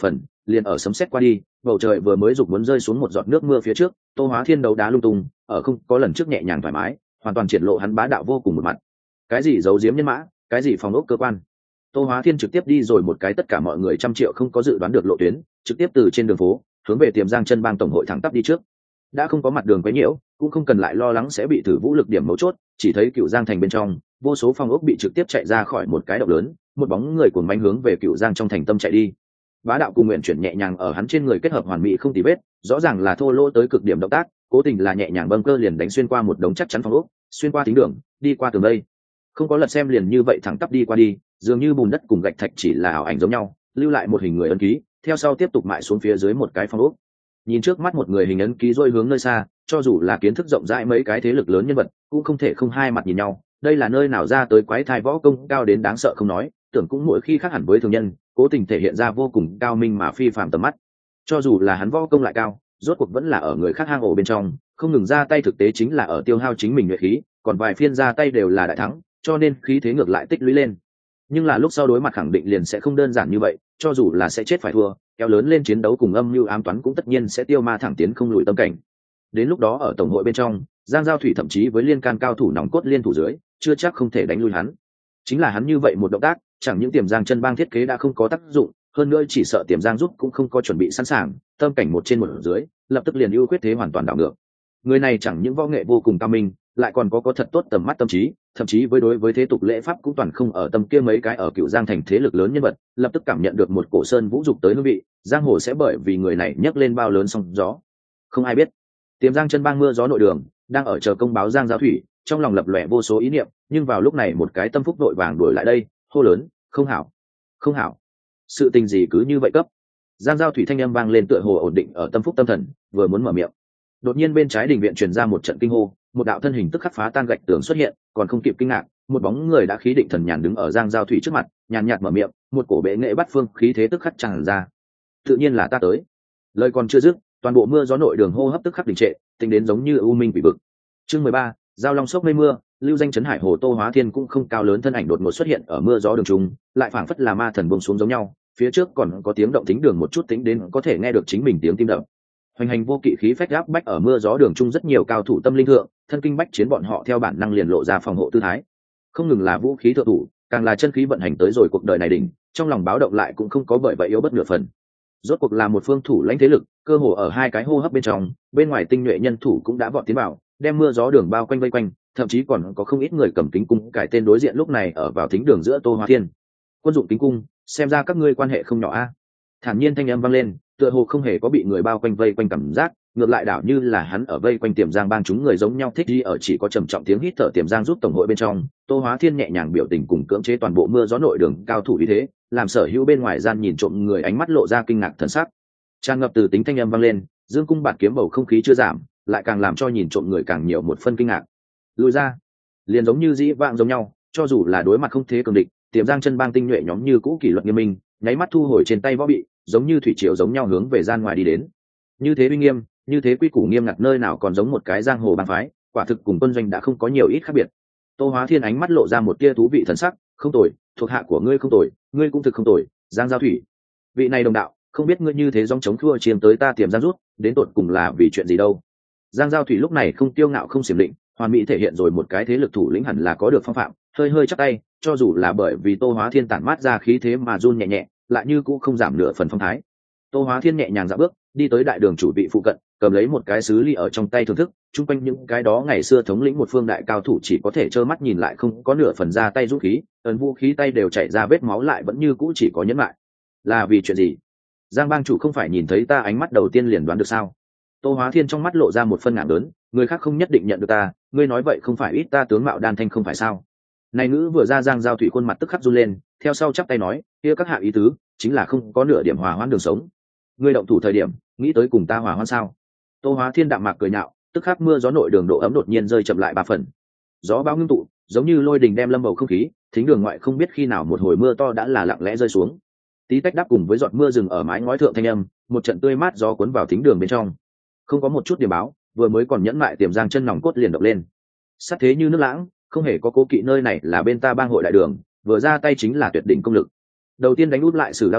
liền ở sấm sét qua đi, bầu trời vừa mới rục muốn rơi xuống một giọt nước mưa phía trước, Tô Hóa Thiên đấu đá lung tung, ở không có lần trước nhẹ nhàng thoải mái, hoàn toàn triển lộ hắn bá đạo vô cùng một mặt. Cái gì giấu giếm nhân mã, cái gì phòng ốc cơ quan. Tô Hóa Thiên trực tiếp đi rồi một cái tất cả mọi người trăm triệu không có dự đoán được lộ tuyến, trực tiếp từ trên đường phố hướng về Tiềm Giang Chân Bang tổng hội thẳng tắp đi trước. Đã không có mặt đường quấy nhiễu, cũng không cần lại lo lắng sẽ bị thử vũ lực điểm mấu chốt, chỉ thấy Cựu Giang thành bên trong, vô số phòng ốc bị trực tiếp chạy ra khỏi một cái động lớn, một bóng người cuồng manh hướng về Cựu Giang trong thành tâm chạy đi. Bá đạo cùng nguyện chuyển nhẹ nhàng ở hắn trên người kết hợp hoàn mỹ không tì vết, rõ ràng là thô lỗ tới cực điểm động tác, cố tình là nhẹ nhàng bâng cơ liền đánh xuyên qua một đống chắc chắn phòng ốc, xuyên qua thính đường, đi qua tường đây. Không có lật xem liền như vậy thẳng tắp đi qua đi, dường như bùn đất cùng gạch thạch chỉ là ảo ảnh giống nhau, lưu lại một hình người ấn ký, theo sau tiếp tục mại xuống phía dưới một cái phòng ốc. Nhìn trước mắt một người hình ấn ký rôi hướng nơi xa, cho dù là kiến thức rộng rãi mấy cái thế lực lớn nhân vật, cũng không thể không hai mặt nhìn nhau. Đây là nơi nào ra tới quái thai võ công cao đến đáng sợ không nói, tưởng cũng mỗi khi khác hẳn với thường nhân, cố tình thể hiện ra vô cùng cao minh mà phi phàm tầm mắt. Cho dù là hắn võ công lại cao, rốt cuộc vẫn là ở người khác hang ổ bên trong, không ngừng ra tay thực tế chính là ở tiêu hao chính mình nhuệ khí, còn vài phiên ra tay đều là đại thắng, cho nên khí thế ngược lại tích lũy lên. Nhưng là lúc sau đối mặt khẳng định liền sẽ không đơn giản như vậy, cho dù là sẽ chết phải thua, kéo lớn lên chiến đấu cùng âm mưu ám toán cũng tất nhiên sẽ tiêu ma thẳng tiến không lùi tâm cảnh. Đến lúc đó ở tổng hội bên trong, Giang Giao Thủy thậm chí với liên can cao thủ nòng cốt liên thủ dưới, chưa chắc không thể đánh lui hắn. Chính là hắn như vậy một động tác, chẳng những Tiềm Giang Chân Bang thiết kế đã không có tác dụng, hơn nữa chỉ sợ Tiềm Giang giúp cũng không có chuẩn bị sẵn sàng, tâm cảnh một trên một dưới, lập tức liền ưu khuyết thế hoàn toàn đảo ngược. Người này chẳng những võ nghệ vô cùng cao minh, lại còn có thật tốt tầm mắt tâm trí, thậm chí với đối với thế tục lễ pháp cũng toàn không ở tâm kia mấy cái ở Cựu Giang thành thế lực lớn nhân vật, lập tức cảm nhận được một cổ sơn vũ dục tới hương vị, giang hồ sẽ bởi vì người này nhấc lên bao lớn sóng gió. Không ai biết, Tiềm Giang Chân Bang mưa gió nội đường, đang ở chờ công báo Giang Giao Thủy, trong lòng lập lòe vô số ý niệm, nhưng vào lúc này một cái tâm phúc đội vàng đuổi lại đây, hô lớn, không hảo, không hảo, sự tình gì cứ như vậy cấp. Giang Giao Thủy thanh âm vang lên tựa hồ ổn định ở tâm phúc tâm thần, vừa muốn mở miệng, đột nhiên bên trái đình viện truyền ra một trận kinh hô, một đạo thân hình tức khắc phá tan gạch tường xuất hiện, còn không kịp kinh ngạc, một bóng người đã khí định thần nhàn đứng ở Giang Giao Thủy trước mặt, nhàn nhạt mở miệng, một cổ bệ nghệ bắt phương khí thế tức khắc tràn ra. Tự nhiên là ta tới. Lời còn chưa dứt, toàn bộ mưa gió nội đường hô hấp tức khắc đình trệ, tính đến giống như u minh quỷ vực. Chương 13, giao long sốc mây mưa, lưu danh chấn hải hồ. Tô Hóa Thiên cũng không cao lớn thân ảnh đột ngột xuất hiện ở mưa gió đường trung, lại phảng phất là ma thần buông xuống giống nhau, phía trước còn có tiếng động tính đường một chút tính đến có thể nghe được chính mình tiếng tim đập. Hoành hành vô kỵ khí phách áp bách ở mưa gió đường trung rất nhiều cao thủ tâm linh thượng, thân kinh bách chiến bọn họ theo bản năng liền lộ ra phòng hộ tư thái. Không ngừng là vũ khí thượng thủ, càng là chân khí vận hành tới rồi cuộc đời này đỉnh, trong lòng báo động lại cũng không có bởi vậy yếu bất nửa phần. Rốt cuộc là một phương thủ lãnh thế lực, cơ hồ ở hai cái hô hấp bên trong, bên ngoài tinh nhuệ nhân thủ cũng đã vọt tiến vào, đem mưa gió đường bao quanh vây quanh, thậm chí còn có không ít người cầm kính cung cải tên đối diện lúc này ở vào thính đường giữa Tô Hóa Thiên. Quân dụng kính cung, xem ra các ngươi quan hệ không nhỏ a. Thản nhiên thanh âm vang lên, tựa hồ không hề có bị người bao quanh vây quanh cảm giác, ngược lại đảo như là hắn ở vây quanh Tiềm Giang Bang chúng người giống nhau thích đi ở chỉ có trầm trọng tiếng hít thở Tiềm Giang giúp tổng hội bên trong. Tô Hóa Thiên nhẹ nhàng biểu tình cùng cưỡng chế toàn bộ mưa gió nội đường cao thủ như thế, làm sở hữu bên ngoài gian nhìn trộm người ánh mắt lộ ra kinh ngạc thần sắc. Tràn ngập từ tính thanh âm vang lên, dương cung bạt kiếm bầu không khí chưa giảm, lại càng làm cho nhìn trộm người càng nhiều một phân kinh ngạc. Lùi ra, liền giống như dĩ vãng giống nhau, cho dù là đối mặt không thế cường địch, Tiềm Giang Chân Bang tinh nhuệ nhóm như cũ kỷ luật nghiêm minh, nháy mắt thu hồi trên tay võ bị, giống như thủy triều giống nhau hướng về gian ngoài đi đến. Như thế uy nghiêm, như thế quy củ nghiêm ngặt nơi nào còn giống một cái giang hồ bang phái, quả thực cùng quân doanh đã không có nhiều ít khác biệt. Tô Hóa Thiên ánh mắt lộ ra một tia thú vị thần sắc, không tồi, thuộc hạ của ngươi không tồi, ngươi cũng thực không tồi, Giang Giao Thủy. Vị này đồng đạo, không biết ngươi như thế dòng chống thua chiếm tới ta Tiềm Giang rút, đến tột cùng là vì chuyện gì đâu. Giang Giao Thủy lúc này không tiêu ngạo không xiểm định, hoàn mỹ thể hiện rồi một cái thế lực thủ lĩnh hẳn là có được phong phạm, hơi hơi chắp tay, cho dù là bởi vì Tô Hóa Thiên tản mát ra khí thế mà run nhẹ nhẹ, lại như cũng không giảm nửa phần phong thái. Tô Hóa Thiên nhẹ nhàng dạo bước đi tới đại đường chủ vị phụ cận, cầm lấy một cái sứ ly ở trong tay thưởng thức, chung quanh những cái đó ngày xưa thống lĩnh một phương đại cao thủ chỉ có thể trơ mắt nhìn lại không có nửa phần ra tay dũng khí, ấn vũ khí tay đều chảy ra vết máu lại vẫn như cũ chỉ có nhẫn lại. Là vì chuyện gì? Giang Bang chủ không phải nhìn thấy ta ánh mắt đầu tiên liền đoán được sao? Tô Hóa Thiên trong mắt lộ ra một phân ngạc lớn, người khác không nhất định nhận được ta, ngươi nói vậy không phải ít ta tướng mạo đan thanh không phải sao? Này ngữ vừa ra, Giang Giao Thủy khuôn mặt tức khắc run lên, theo sau chắp tay nói, kia các hạ ý tứ chính là không có nửa điểm hòa hoãn đường sống. Ngươi động thủ thời điểm nghĩ tới cùng ta hòa hoãn sao? Tô Hóa Thiên đạm mạc cười nhạo, tức khắc mưa gió nội đường độ ấm đột nhiên rơi chậm lại 3 phần. Gió bão ngưng tụ, giống như lôi đình đem lâm bầu không khí, thính đường ngoại không biết khi nào một hồi mưa to đã là lặng lẽ rơi xuống. Tí tách đáp cùng với giọt mưa rừng ở mái ngói thượng thanh âm, một trận tươi mát gió cuốn vào thính đường bên trong. Không có một chút điểm báo, vừa mới còn nhẫn mại Tiềm Giang chân nòng cốt liền động lên. Sát thế như nước lãng, không hề có cố kỵ, nơi này là bên ta bang hội đại đường, vừa ra tay chính là tuyệt đỉnh công lực. Đầu tiên đánh út lại Sử Lao giả,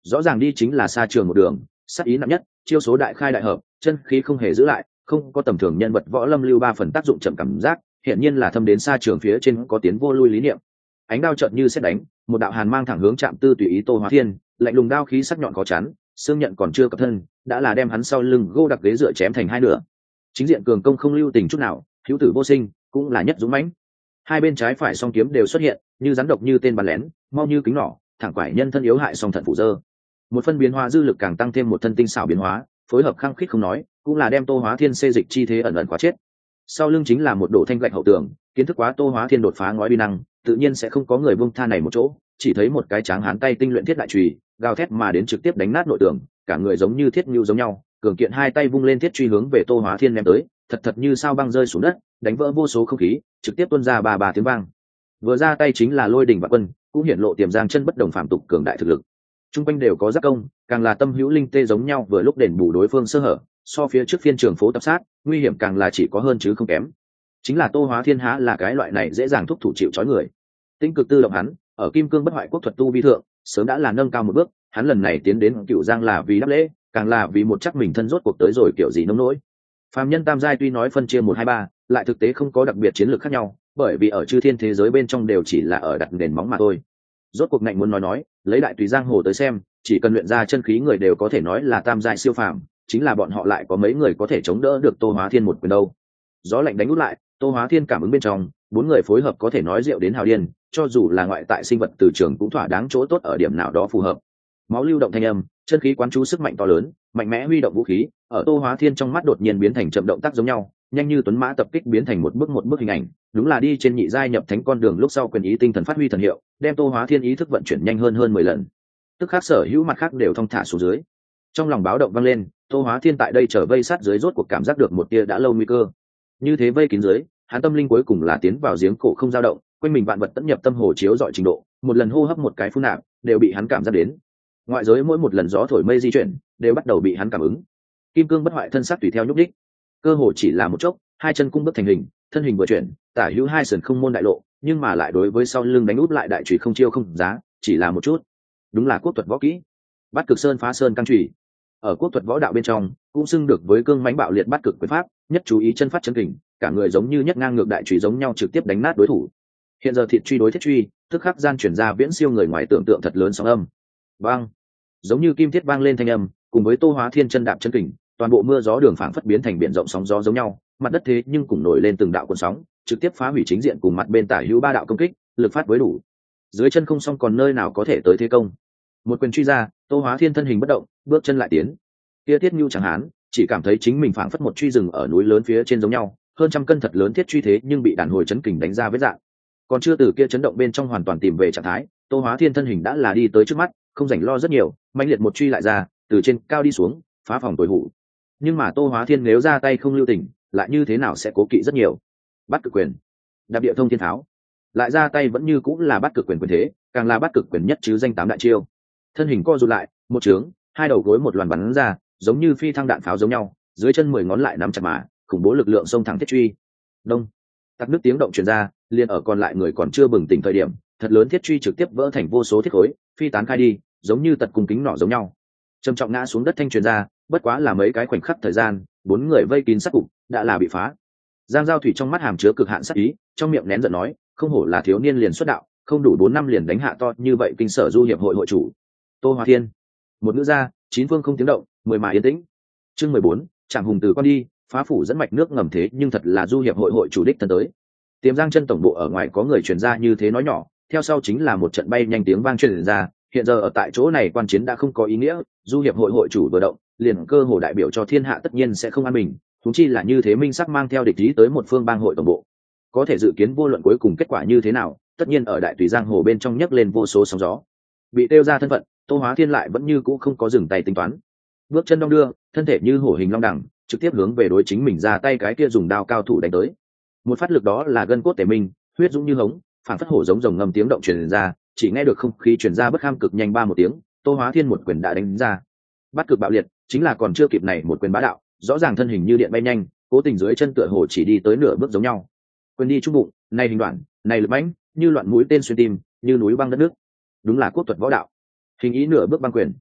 rõ ràng đi chính là xa trường một đường, sát ý nặng nhất, chiêu số đại khai đại hợp, chân khí không hề giữ lại, không có tầm thường nhân vật võ lâm lưu ba phần tác dụng chậm cảm giác, hiện nhiên là thâm đến xa trường phía trên có tiến vô lui lý niệm. Ánh đao chợt như sét đánh, một đạo hàn mang thẳng hướng chạm tư tùy ý Tô Hóa Thiên, lạnh lùng đao khí sắc nhọn khó chắn, xương nhận còn chưa cập thân, đã là đem hắn sau lưng gô đặc ghế dựa chém thành hai nửa. Chính diện cường công không lưu tình chút nào, hữu tử vô sinh, cũng là nhất dũng mãnh. Hai bên trái phải song kiếm đều xuất hiện, như rắn độc như tên bắn lén, mau như kính nỏ, thẳng quải nhân thân yếu hại song thận phụ dơ. Một phân biến hóa dư lực càng tăng thêm một thân tinh xảo biến hóa, phối hợp khăng khít không nói, cũng là đem Tô Hóa Thiên xê dịch chi thế ẩn ẩn quá chết. Sau lưng chính là một đổ thanh gạch hậu tường, kiến thức quá Tô Hóa Thiên đột phá ngói uy năng, tự nhiên sẽ không có người buông tha này một chỗ, chỉ thấy một cái tráng hán tay tinh luyện thiết đại chùy, gào thét mà đến trực tiếp đánh nát nội tường, cả người giống như thiết nhu giống nhau, cường kiện hai tay vung lên thiết truy hướng về Tô Hóa Thiên ném tới, thật thật như sao băng rơi xuống đất, đánh vỡ vô số không khí, trực tiếp tuôn ra ba tiếng vang. Vừa ra tay chính là lôi đỉnh vạn quân, cũng hiển lộ tiềm giang chân bất đồng phạm tục cường đại thực lực. Trung quanh đều có giác công, càng là tâm hữu linh tê giống nhau, vừa lúc đền bù đối phương sơ hở, so phía trước phiên trường phố tập sát, nguy hiểm càng là chỉ có hơn chứ không kém. Chính là Tô Hóa Thiên há là cái loại này dễ dàng thúc thủ chịu trói người. Tinh cực tư động hắn, ở kim cương bất hoại quốc thuật tu vi thượng, sớm đã là nâng cao một bước, hắn lần này tiến đến Cửu Giang là vì đáp lễ, càng là vì một chắc mình thân rốt cuộc tới rồi kiểu gì nông nỗi. Phàm nhân tam giai tuy nói phân chia 1, 2, 3, lại thực tế không có đặc biệt chiến lược khác nhau, bởi vì ở chư thiên thế giới bên trong đều chỉ là ở đặt nền móng mà thôi. Rốt cuộc ngạnh muốn nói, lấy đại tùy giang hồ tới xem, chỉ cần luyện ra chân khí người đều có thể nói là tam giai siêu phàm, chính là bọn họ lại có mấy người có thể chống đỡ được Tô Hóa Thiên một quyền đâu. Gió lạnh đánh út lại, Tô Hóa Thiên cảm ứng bên trong, 4 người phối hợp có thể nói rượu đến hào điên, cho dù là ngoại tại sinh vật từ trường cũng thỏa đáng chỗ tốt ở điểm nào đó phù hợp. Máu lưu động thanh âm, chân khí quán chú sức mạnh to lớn, mạnh mẽ huy động vũ khí, ở Tô Hóa Thiên trong mắt đột nhiên biến thành chậm động tác giống nhau, nhanh như tuấn mã tập kích biến thành một bước hình ảnh, đúng là đi trên nhị giai nhập thánh con đường lúc sau quyền ý tinh thần phát huy thần hiệu, đem Tô Hóa Thiên ý thức vận chuyển nhanh hơn 10 lần. Tức khác sở hữu mặt khác đều thong thả xuống dưới. Trong lòng báo động vang lên, Tô Hóa Thiên tại đây trở vây sát dưới rốt cuộc cảm giác được một tia đã lâu nguy cơ. Như thế vây kín dưới, hắn tâm linh cuối cùng là tiến vào giếng cổ không dao động, quanh mình vạn vật tận nhập tâm hồ chiếu dọi trình độ, một lần hô hấp một cái phun nạp, đều bị hắn cảm giác đến. Ngoại giới mỗi một lần gió thổi mây di chuyển, đều bắt đầu bị hắn cảm ứng. Kim cương bất hoại thân sắc tùy theo nhúc đích, cơ hồ chỉ là một chốc, hai chân cung bước thành hình, thân hình vừa chuyển, tả hữu hai sườn không môn đại lộ, nhưng mà lại đối với sau lưng đánh úp lại đại chùy không chiêu không giá, chỉ là một chút. Đúng là quốc thuật võ kỹ, Bát Cực Sơn phá sơn căn chùy. Ở quốc thuật võ đạo bên trong, cũng xưng được với cương mãnh bạo liệt bát cực quyền pháp, nhất chú ý chân phát chân kình, cả người giống như nhất ngang ngược đại chùy giống nhau trực tiếp đánh nát đối thủ. Hiện giờ thịt truy đối thiết truy, tức khắc gian chuyển ra viễn siêu người ngoài tưởng tượng thật lớn sóng âm. Vang, giống như kim thiết vang lên thanh âm, cùng với Tô Hóa Thiên chân đạp chân kình, toàn bộ mưa gió đường phảng phất biến thành biển rộng sóng gió giống nhau, mặt đất thế nhưng cùng nổi lên từng đạo cuộn sóng, trực tiếp phá hủy chính diện cùng mặt bên tả hữu 3 đạo công kích, lực phát với đủ. Dưới chân không xong còn nơi nào có thể tới thế công. Một quyền truy ra, Tô Hóa Thiên thân hình bất động, bước chân lại tiến. Kia Thiết Nhu chẳng hán, chỉ cảm thấy chính mình phảng phất một truy rừng ở núi lớn phía trên giống nhau, hơn trăm cân thật lớn thiết truy thế nhưng bị đàn hồi chấn kình đánh ra vết dạng. Còn chưa từ kia chấn động bên trong hoàn toàn tìm về trạng thái, Tô Hóa Thiên thân hình đã là đi tới trước mắt, không rảnh lo rất nhiều, mãnh liệt một truy lại ra, từ trên cao đi xuống, phá phòng tối hủ. Nhưng mà Tô Hóa Thiên nếu ra tay không lưu tình, lại như thế nào sẽ cố kỵ rất nhiều. Bắt cực quyền, đạp địa thông thiên tháo, lại ra tay vẫn như cũng là bắt cực quyền quyền thế, càng là bắt cực quyền nhất chứ danh 8 đại chiêu. Thân hình co rụt lại, một trướng, hai đầu gối một loàn bắn ra, giống như phi thăng đạn pháo giống nhau, dưới chân 10 ngón lại nắm chặt mà, khủng bố lực lượng xông thẳng thiết truy. Đông, tắc nước tiếng động truyền ra, liền ở còn lại người còn chưa bừng tỉnh thời điểm, thật lớn thiết truy trực tiếp vỡ thành vô số thiết khối, phi tán khai đi, giống như tật cùng kính nỏ giống nhau. Trầm trọng ngã xuống đất thanh truyền ra, bất quá là mấy cái khoảnh khắc thời gian, 4 người vây kín sát cục, đã là bị phá. Giang Giao Thủy trong mắt hàm chứa cực hạn sát ý, trong miệng nén giận nói, không hổ là thiếu niên liền xuất đạo, không đủ 4 năm liền đánh hạ to như vậy kinh sở du hiệp hội hội chủ. Tô Hóa Thiên, một nữ gia, 9 phương không tiếng động, 10 mà yên tĩnh. Chương 14, Trảm hùng từ con đi, phá phủ dẫn mạch nước ngầm thế nhưng thật là du hiệp hội hội chủ đích thân tới. Tiềm Giang chân tổng bộ ở ngoài có người truyền ra như thế nói nhỏ, theo sau chính là một trận bay nhanh tiếng vang truyền ra, hiện giờ ở tại chỗ này quan chiến đã không có ý nghĩa, du hiệp hội hội chủ vừa động, liền cơ hồ đại biểu cho thiên hạ tất nhiên sẽ không an bình, huống chi là như thế minh sắc mang theo địch ý tới một phương bang hội tổng bộ. Có thể dự kiến vô luận cuối cùng kết quả như thế nào, tất nhiên ở đại tùy giang hồ bên trong nhấc lên vô số sóng gió. Bị tiêu ra thân phận, Tô Hóa Thiên lại vẫn như cũ không có dừng tay tính toán. Bước chân đong đưa, thân thể như hổ hình long đẳng, trực tiếp hướng về đối chính mình ra tay cái kia dùng đao cao thủ đánh tới. Một phát lực đó là gân cốt tề minh, huyết dũng như hống, phản phất hổ giống rồng ngầm tiếng động truyền ra, chỉ nghe được không khí truyền ra bất kham cực nhanh 1 tiếng, Tô Hóa Thiên một quyền đã đánh ra. Bắt cực bạo liệt, chính là còn chưa kịp này một quyền bá đạo, rõ ràng thân hình như điện bay nhanh, cố tình dưới chân tựa hồ chỉ đi tới nửa bước giống nhau. Quyền đi trung bụng, này hình đoạn, này lực mãnh, như loạn mũi tên xuyên tim, như núi băng đất nước. Đúng là quốc thuật võ đạo. Hình ý nửa bước băng quyền,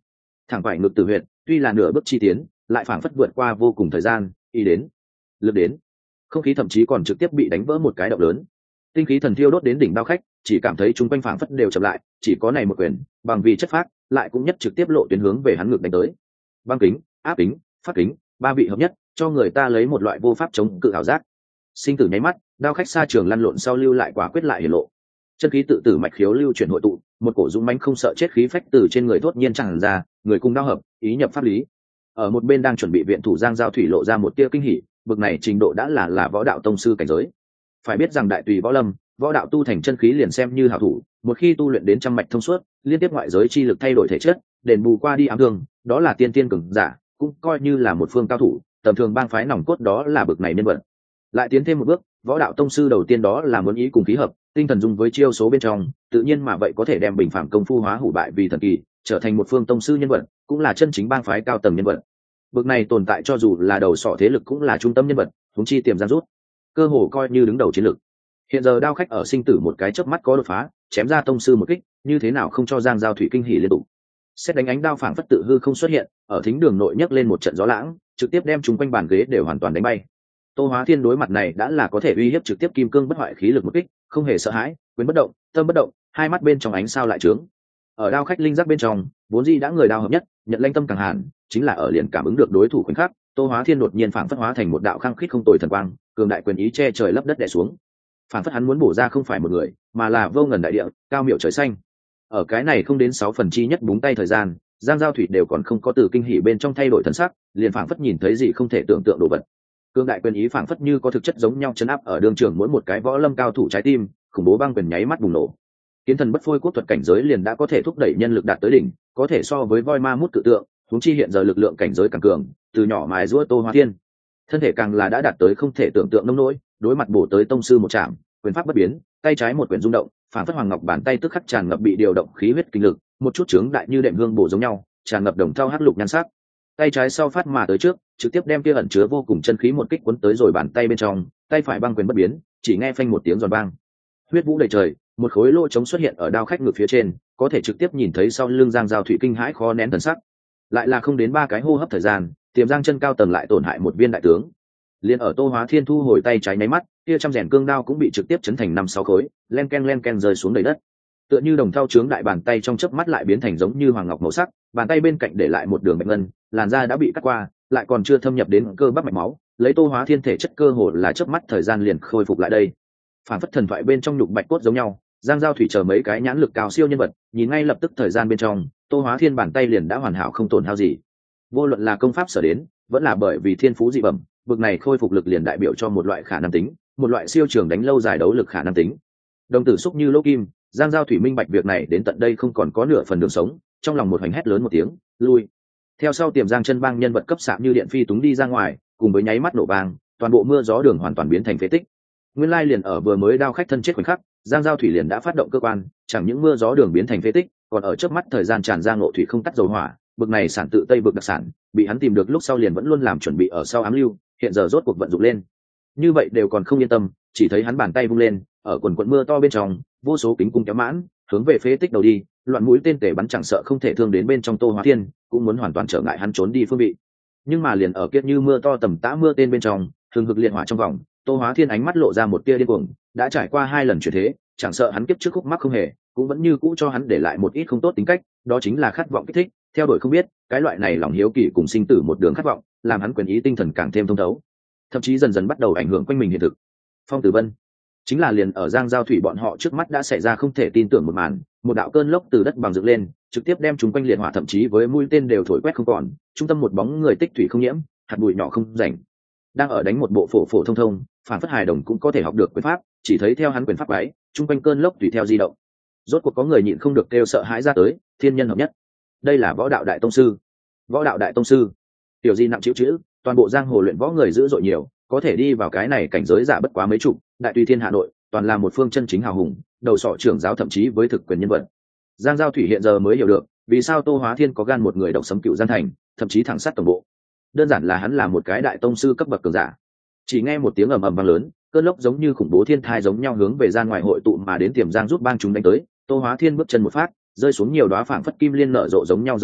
thẳng phải ngực tử huyệt, tuy là nửa bước chi tiến, lại phảng phất vượt qua vô cùng thời gian, ý đến, lực đến, không khí thậm chí còn trực tiếp bị đánh vỡ một cái động lớn. Tinh khí thần thiêu đốt đến đỉnh đao khách, chỉ cảm thấy chúng quanh phảng phất đều chậm lại, chỉ có này một quyền, bằng vì chất phác, lại cũng nhất trực tiếp lộ tuyến hướng về hắn ngực đánh tới. Băng kính, áp kính, phát kính, ba vị hợp nhất, cho người ta lấy một loại vô pháp chống cự ảo giác. Sinh tử nháy mắt, đao khách xa trường lăn lộn sau lưu lại quả quyết lại hiển lộ. Chân khí tự tử mạch khiếu lưu chuyển hội tụ, một cổ dũng mãnh không sợ chết khí phách từ trên người thốt nhiên tràn ra, người cùng đao hợp, ý nhập pháp lý. Ở một bên đang chuẩn bị viện thủ Giang Giao Thủy lộ ra một tia kinh hỉ, bực này trình độ đã là võ đạo tông sư cảnh giới. Phải biết rằng đại tùy võ lâm, võ đạo tu thành chân khí liền xem như hảo thủ, một khi tu luyện đến trăm mạch thông suốt, liên tiếp ngoại giới chi lực thay đổi thể chất, đền bù qua đi ám thương, đó là tiên tiên cường giả, cũng coi như là một phương cao thủ, tầm thường bang phái nòng cốt đó là bực này nhân vật. Lại tiến thêm một bước, võ đạo tông sư đầu tiên đó là muốn ý cùng khí hợp, tinh thần dung với chiêu số bên trong, tự nhiên mà vậy có thể đem bình phàm công phu hóa hủ bại vì thần kỳ, trở thành một phương tông sư nhân vật, cũng là chân chính bang phái cao tầng nhân vật. Bực này tồn tại cho dù là đầu sọ thế lực cũng là trung tâm nhân vật, huống chi tiềm giang rút, cơ hồ coi như đứng đầu chiến lực. Hiện giờ đao khách ở sinh tử một cái chớp mắt có đột phá, chém ra tông sư một kích, như thế nào không cho Giang Giao Thủy kinh hỉ liên tục. Xét đánh ánh đao phảng phất tự hư không xuất hiện, ở thính đường nội nhấc lên một trận gió lãng, trực tiếp đem chúng quanh bàn ghế đều hoàn toàn đánh bay. Tô Hóa Thiên đối mặt này đã là có thể uy hiếp trực tiếp kim cương bất hoại khí lực một kích, không hề sợ hãi, quyền bất động, tâm bất động, hai mắt bên trong ánh sao lại trướng. Ở đao khách linh giác bên trong, vốn dĩ đã người đao hợp nhất, nhận lanh tâm càng hàn, chính là ở liền cảm ứng được đối thủ khoảnh khắc, Tô Hóa Thiên đột nhiên phảng phất hóa thành một đạo khăng khít không tồi thần quang, cường đại quyền ý che trời lấp đất đè xuống. Phảng phất hắn muốn bổ ra không phải một người, mà là vô ngần đại địa, cao miệu trời xanh. Ở cái này không đến 6/9 búng tay thời gian, Giang Giao Thủy đều còn không có từ kinh hỉ bên trong thay đổi thần sắc, liền phảng phất nhìn thấy gì không thể tưởng tượng đồ vật. Cương đại quyền ý phảng phất như có thực chất giống nhau chấn áp ở đường trường mỗi một cái võ lâm cao thủ trái tim, khủng bố băng quyền nháy mắt bùng nổ. Kiến thần bất phôi quốc thuật cảnh giới liền đã có thể thúc đẩy nhân lực đạt tới đỉnh, có thể so với voi ma mút cự tượng, huống chi hiện giờ lực lượng cảnh giới càng cường, từ nhỏ mài giũa Tô Hóa Thiên, thân thể càng là đã đạt tới không thể tưởng tượng nông nỗi, đối mặt bổ tới tông sư một chạm, quyền pháp bất biến, tay trái một quyền rung động, phản phất hoàng ngọc bàn tay tức khắc tràn ngập bị điều động khí huyết kinh lực, một chút chướng đại như đệm hương bổ giống nhau, tràn ngập đồng thau hắc lục nhan sắc. Tay trái sau phát mà tới trước, trực tiếp đem kia ẩn chứa vô cùng chân khí một kích cuốn tới rồi bàn tay bên trong, tay phải băng quyền bất biến, chỉ nghe phanh một tiếng giòn vang. Huyết vũ đầy trời, một khối lỗ trống xuất hiện ở đao khách ngực phía trên, có thể trực tiếp nhìn thấy sau lưng Giang Giao Thủy kinh hãi khó nén thần sắc. Lại là không đến 3 cái hô hấp thời gian, Tiềm Giang chân cao tầng lại tổn hại một viên đại tướng. Liên ở Tô Hóa Thiên thu hồi tay trái nháy mắt, kia trăm rèn cương đao cũng bị trực tiếp chấn thành 5-6 khối, len ken rơi xuống đầy đất. Tựa như đồng thau chướng đại bàn tay trong chớp mắt lại biến thành giống như hoàng ngọc màu sắc, bàn tay bên cạnh để lại một đường bạch ngân, làn da đã bị cắt qua, lại còn chưa thâm nhập đến cơ bắp mạch máu, lấy Tô Hóa Thiên thể chất cơ hồ là chớp mắt thời gian liền khôi phục lại đây. Phản phất thần thoại bên trong nhục bạch cốt giống nhau, Giang Giao Thủy chờ mấy cái nhãn lực cao siêu nhân vật, nhìn ngay lập tức thời gian bên trong, Tô Hóa Thiên bàn tay liền đã hoàn hảo không tổn hao gì. Vô luận là công pháp sở đến, vẫn là bởi vì thiên phú dị bẩm, bực này khôi phục lực liền đại biểu cho một loại khả năng tính, một loại siêu trường đánh lâu dài đấu lực khả năng tính. Đồng tử xúc như lỗ kim, Giang Giao Thủy minh bạch việc này đến tận đây không còn có nửa phần đường sống, trong lòng một hoành hét lớn một tiếng, lui. Theo sau Tiềm Giang chân bang nhân vật cấp xạ như điện phi túng đi ra ngoài, cùng với nháy mắt nổ vang, toàn bộ mưa gió đường hoàn toàn biến thành phế tích. Nguyên lai liền ở vừa mới đao khách thân chết khoảnh khắc, Giang Giao Thủy liền đã phát động cơ quan, chẳng những mưa gió đường biến thành phế tích, còn ở chớp mắt thời gian tràn ra ngộ thủy không tắt dầu hỏa, bực này sản tự Tây bực đặc sản, bị hắn tìm được lúc sau liền vẫn luôn làm chuẩn bị ở sau ám lưu, hiện giờ rốt cuộc vận dụng lên. Như vậy đều còn không yên tâm, chỉ thấy hắn bàn tay vung lên, ở quần quần mưa to bên trong, vô số kính cung kéo mãn, hướng về phế tích đầu đi, loạn mũi tên tể bắn chẳng sợ không thể thương đến bên trong Tô Hóa Thiên, cũng muốn hoàn toàn trở ngại hắn trốn đi phương vị. Nhưng mà liền ở kiếp như mưa to tầm tã mưa tên bên trong, thường hực liệt hỏa trong vòng, Tô Hóa Thiên ánh mắt lộ ra một tia điên cuồng, đã trải qua 2 lần chuyển thế, chẳng sợ hắn kiếp trước khúc mắc không hề, cũng vẫn như cũ cho hắn để lại một ít không tốt tính cách, đó chính là khát vọng kích thích, theo đuổi không biết, cái loại này lòng hiếu kỳ cùng sinh tử một đường khát vọng, làm hắn quyền ý tinh thần càng thêm thông thấu, thậm chí dần dần bắt đầu ảnh hưởng quanh mình hiện thực. Phong Tử Vân chính là liền ở Giang Giao Thủy bọn họ trước mắt đã xảy ra không thể tin tưởng một màn, một đạo cơn lốc từ đất bằng dựng lên, trực tiếp đem chúng quanh liệt hỏa thậm chí với mũi tên đều thổi quét không còn, trung tâm một bóng người tích thủy không nhiễm, hạt bụi nhỏ không rảnh, đang ở đánh một bộ phổ thông, phản phất hài đồng cũng có thể học được quyền pháp, chỉ thấy theo hắn quyền pháp bái, trung quanh cơn lốc tùy theo di động. Rốt cuộc có người nhịn không được kêu sợ hãi ra tới, thiên nhân hợp nhất. Đây là võ đạo đại tông sư. Võ đạo đại tông sư. Tiểu gì nặng chịu chữ, toàn bộ giang hồ luyện võ người dữ dội nhiều, có thể đi vào cái này cảnh giới giả bất quá mấy chục, đại tùy thiên Hà Nội, toàn là một phương chân chính hào hùng, đầu sọ trưởng giáo thậm chí với thực quyền nhân vật. Giang Giao Thủy hiện giờ mới hiểu được, vì sao Tô Hóa Thiên có gan một người độc sấm cựu Giang thành, thậm chí thẳng sát tổng bộ. Đơn giản là hắn là một cái đại tông sư cấp bậc cường giả. Chỉ nghe một tiếng ầm ầm vang lớn, cơn lốc giống như khủng bố thiên thai giống nhau hướng về gian ngoài hội tụ mà đến Tiềm Giang giúp bang chúng đánh tới. Tô Hóa Thiên bước chân một phát, rơi xuống nhiều đóa phảng phất kim liên nở rộ giống nhau dấu vết,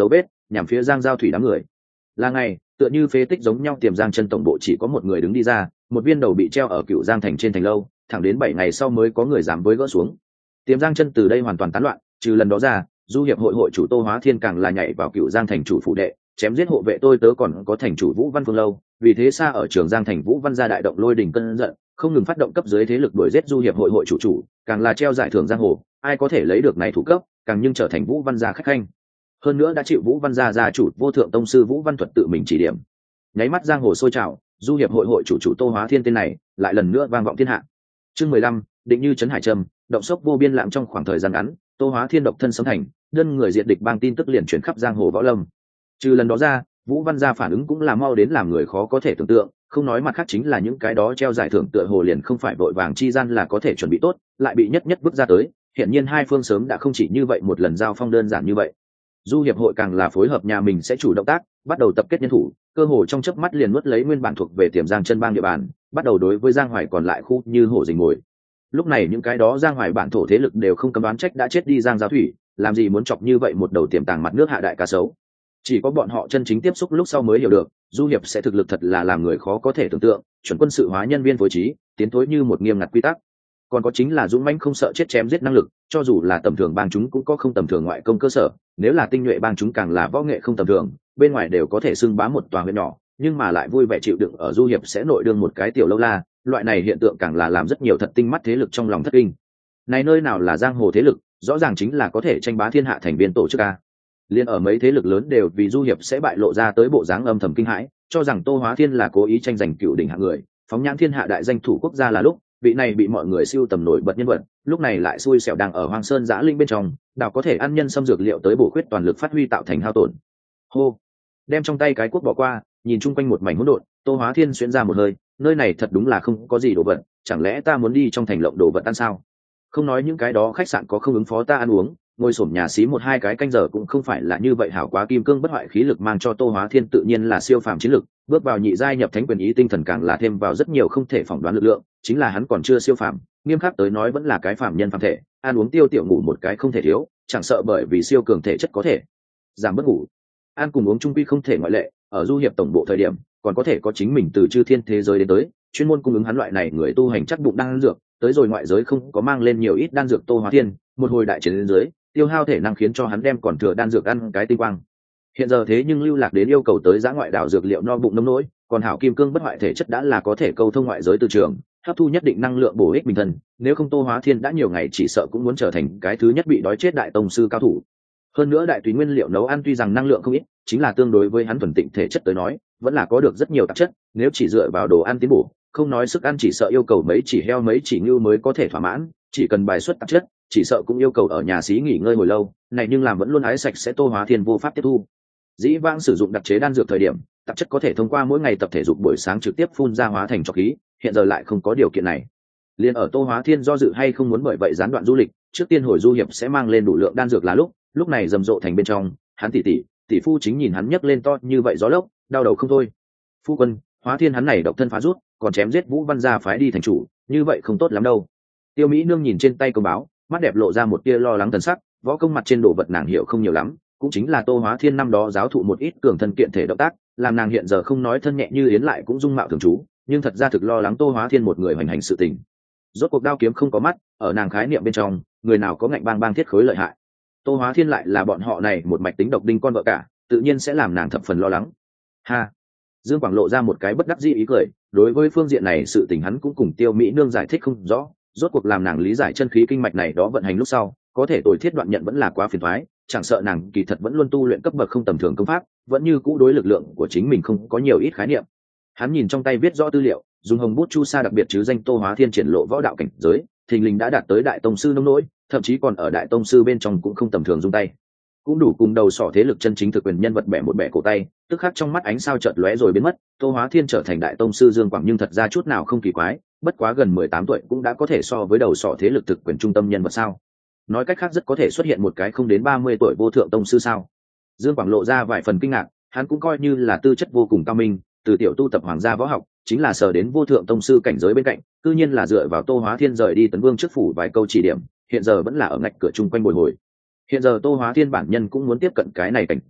nhằm phía Giang Giao Thủy đám người. Là ngày, tựa như phế tích giống nhau, Tiềm Giang chân tổng bộ chỉ có một người đứng đi ra, một viên đầu bị treo ở Cựu Giang thành trên thành lâu, thẳng đến 7 ngày sau mới có người dám với gỡ xuống. Tiềm Giang chân từ đây hoàn toàn tán loạn, trừ lần đó ra, du hiệp hội hội chủ Tô Hóa Thiên càng là nhảy vào Cựu Giang thành chủ phủ đệ, chém giết hộ vệ tôi tớ, còn có thành chủ Vũ Văn Phương lâu. Vì thế xa ở Trường Giang thành Vũ Văn gia đại động lôi đình cơn giận, không ngừng phát động cấp dưới thế lực đuổi giết du hiệp hội hội chủ, càng là treo giải thưởng giang hồ, ai có thể lấy được này thủ cấp, càng nhưng trở thành Vũ Văn gia khách khanh. Hơn nữa đã chịu Vũ Văn gia gia chủ vô thượng tông sư Vũ Văn Thuật tự mình chỉ điểm. Nháy mắt giang hồ sôi trào, du hiệp hội hội chủ Tô Hóa Thiên tên này lại lần nữa vang vọng thiên hạ. Chương 15, định như trấn hải trầm, động sốc vô biên lạm. Trong khoảng thời gian ngắn, Tô Hóa Thiên độc thân sống thành, đơn người diệt địch bang tin tức liền chuyển khắp giang hồ võ lâm. Trừ lần đó ra, Vũ Văn gia phản ứng cũng là mau đến làm người khó có thể tưởng tượng, không nói mặt khác chính là những cái đó treo giải thưởng tựa hồ liền không phải vội vàng chi gian là có thể chuẩn bị tốt, lại bị nhất bước ra tới. Hiện nhiên hai phương sớm đã không chỉ như vậy một lần giao phong đơn giản như vậy. Du hiệp hội càng là phối hợp nhà mình sẽ chủ động tác, bắt đầu tập kết nhân thủ, cơ hồ trong chớp mắt liền nuốt lấy nguyên bản thuộc về Tiềm Giang chân bang địa bàn, bắt đầu đối với Giang Hoài còn lại khu như hổ rình mồi. Lúc này những cái đó Giang Hoài bản thổ thế lực đều không cấm đoán trách đã chết đi Giang Giao Thủy, làm gì muốn chọc như vậy một đầu tiềm tàng mặt nước hạ đại cá sấu. Chỉ có bọn họ chân chính tiếp xúc lúc sau mới hiểu được, du hiệp sẽ thực lực thật là làm người khó có thể tưởng tượng, chuẩn quân sự hóa nhân viên phối trí, tiến thối như một nghiêm ngặt quy tắc. Còn có chính là dũng mãnh không sợ chết chém giết năng lực, cho dù là tầm thường bang chúng cũng có không tầm thường ngoại công cơ sở, nếu là tinh nhuệ bang chúng càng là võ nghệ không tầm thường, bên ngoài đều có thể xưng bá một tòa huyện nhỏ, nhưng mà lại vui vẻ chịu đựng ở du hiệp sẽ nội đương một cái tiểu lâu la, loại này hiện tượng càng là làm rất nhiều thật tinh mắt thế lực trong lòng thất kinh. Này nơi nào là giang hồ thế lực, rõ ràng chính là có thể tranh bá thiên hạ thành viên tổ chức a. Liên ở mấy thế lực lớn đều vì du hiệp sẽ bại lộ ra tới bộ dáng âm thầm kinh hãi, cho rằng Tô Hóa Thiên là cố ý tranh giành cựu đỉnh hạng người, phóng nhãn thiên hạ đại danh thủ quốc gia là lúc, vị này bị mọi người siêu tầm nổi bật nhân vật, lúc này lại xui xẻo đang ở Hoang Sơn Giã Linh bên trong, đào có thể ăn nhân xâm dược liệu tới bổ khuyết toàn lực phát huy tạo thành hao tổn. Hô, đem trong tay cái cuốc bỏ qua, nhìn chung quanh một mảnh hỗn độn, Tô Hóa Thiên xuyên ra một hơi, nơi này thật đúng là không có gì đồ vật, chẳng lẽ ta muốn đi trong thành lộng đồ vật ăn sao? Không nói những cái đó khách sạn có không ứng phó ta ăn uống, ngồi xổm nhà xí 1-2 cái canh giờ cũng không phải là như vậy hảo quá. Kim cương bất hoại khí lực mang cho Tô Hóa Thiên tự nhiên là siêu phàm chiến lực, bước vào nhị giai nhập thánh quyền ý tinh thần càng là thêm vào rất nhiều không thể phỏng đoán lực lượng, chính là hắn còn chưa siêu phàm, nghiêm khắc tới nói vẫn là cái phàm nhân phàm thể, ăn uống tiêu tiểu ngủ một cái không thể thiếu, chẳng sợ bởi vì siêu cường thể chất có thể giảm bất ngủ, ăn cùng uống chung quy không thể ngoại lệ. Ở du hiệp tổng bộ thời điểm còn có thể có chính mình từ chư thiên thế giới đến tới, chuyên môn cung ứng hắn loại này người tu hành chắc bụng đan dược, tới rồi ngoại giới không có mang lên nhiều ít đan dược. Tô Hóa Thiên một hồi đại chiến đến dưới, tiêu hao thể năng khiến cho hắn đem còn thừa đan dược ăn cái tinh quang. Hiện giờ thế nhưng lưu lạc đến yêu cầu tới giã ngoại đảo dược liệu no bụng nông nỗi, còn hảo kim cương bất hoại thể chất đã là có thể câu thông ngoại giới từ trường, hấp thu nhất định năng lượng bổ ích bình thân, nếu không Tô Hóa Thiên đã nhiều ngày chỉ sợ cũng muốn trở thành cái thứ nhất bị đói chết đại tông sư cao thủ. Hơn nữa đại tùy nguyên liệu nấu ăn tuy rằng năng lượng không ít, chính là tương đối với hắn thuần tịnh thể chất tới nói vẫn là có được rất nhiều tạp chất, nếu chỉ dựa vào đồ ăn tiến bổ, không nói sức ăn chỉ sợ yêu cầu mấy chỉ heo mấy chỉ ngưu mới có thể thỏa mãn, chỉ cần bài xuất tạp chất chỉ sợ cũng yêu cầu ở nhà xí nghỉ ngơi hồi lâu, này nhưng làm vẫn luôn ái sạch sẽ Tô Hóa Thiên vô pháp tiếp thu. Dĩ vãng sử dụng đặc chế đan dược thời điểm, tạp chất có thể thông qua mỗi ngày tập thể dục buổi sáng trực tiếp phun ra hóa thành trọc khí, hiện giờ lại không có điều kiện này. Liên ở Tô Hóa Thiên do dự hay không muốn bởi vậy gián đoạn du lịch, trước tiên hồi du hiệp sẽ mang lên đủ lượng đan dược là lúc này rầm rộ thành bên trong, hắn tỷ phu chính nhìn hắn nhấc lên to như vậy gió lốc, đau đầu không thôi. Phu quân, Hóa Thiên hắn này độc thân phá rút, còn chém giết Vũ Văn gia phái đi thành chủ, như vậy không tốt lắm đâu. Tiêu Mỹ nương nhìn trên tay công báo, mắt đẹp lộ ra một tia lo lắng thần sắc, võ công mặt trên đồ vật nàng hiểu không nhiều lắm, cũng chính là Tô Hóa Thiên năm đó giáo thụ một ít cường thân kiện thể động tác, làm nàng hiện giờ không nói thân nhẹ như yến lại cũng dung mạo thường trú, nhưng thật ra thực lo lắng Tô Hóa Thiên một người hoành hành sự tình. Rốt cuộc đao kiếm không có mắt, ở nàng khái niệm bên trong, người nào có ngạnh bang thiết khối lợi hại. Tô Hóa Thiên lại là bọn họ này một mạch tính độc đinh con vợ cả, tự nhiên sẽ làm nàng thập phần lo lắng. Ha, Dương Quảng lộ ra một cái bất đắc dĩ ý cười, đối với phương diện này sự tình hắn cũng cùng Tiêu Mỹ nương giải thích không rõ, rốt cuộc làm nàng lý giải chân khí kinh mạch này đó vận hành lúc sau, có thể tối thiết đoạn nhận vẫn là quá phiền toái, chẳng sợ nàng kỳ thật vẫn luôn tu luyện cấp bậc không tầm thường công pháp, vẫn như cũ đối lực lượng của chính mình không có nhiều ít khái niệm. Hắn nhìn trong tay viết rõ tư liệu, dùng hồng bút chu sa đặc biệt chứ danh Tô Hóa Thiên triển lộ võ đạo cảnh giới, thình lình đã đạt tới đại tông sư nông nỗi, thậm chí còn ở đại tông sư bên trong cũng không tầm thường dung tay, cũng đủ cùng đầu sỏ thế lực chân chính thực quyền nhân vật bẻ một bẻ cổ tay. Tức khắc trong mắt ánh sao chợt lóe rồi biến mất, Tô Hóa Thiên trở thành đại tông sư Dương Quảng nhưng thật ra chút nào không kỳ quái, bất quá gần 18 tuổi cũng đã có thể so với đầu sỏ thế lực thực quyền trung tâm nhân vật sao? Nói cách khác rất có thể xuất hiện một cái không đến 30 tuổi vô thượng tông sư sao? Dương Quảng lộ ra vài phần kinh ngạc, hắn cũng coi như là tư chất vô cùng cao minh, từ tiểu tu tập hoàng gia võ học, chính là sở đến vô thượng tông sư cảnh giới bên cạnh, cư nhiên là dựa vào Tô Hóa Thiên rời đi Tấn Vương trước phủ vài câu chỉ điểm, hiện giờ vẫn là ở ngạch cửa chung quanh bồi hồi. Hiện giờ Tô Hóa Thiên bản nhân cũng muốn tiếp cận cái này cảnh giới,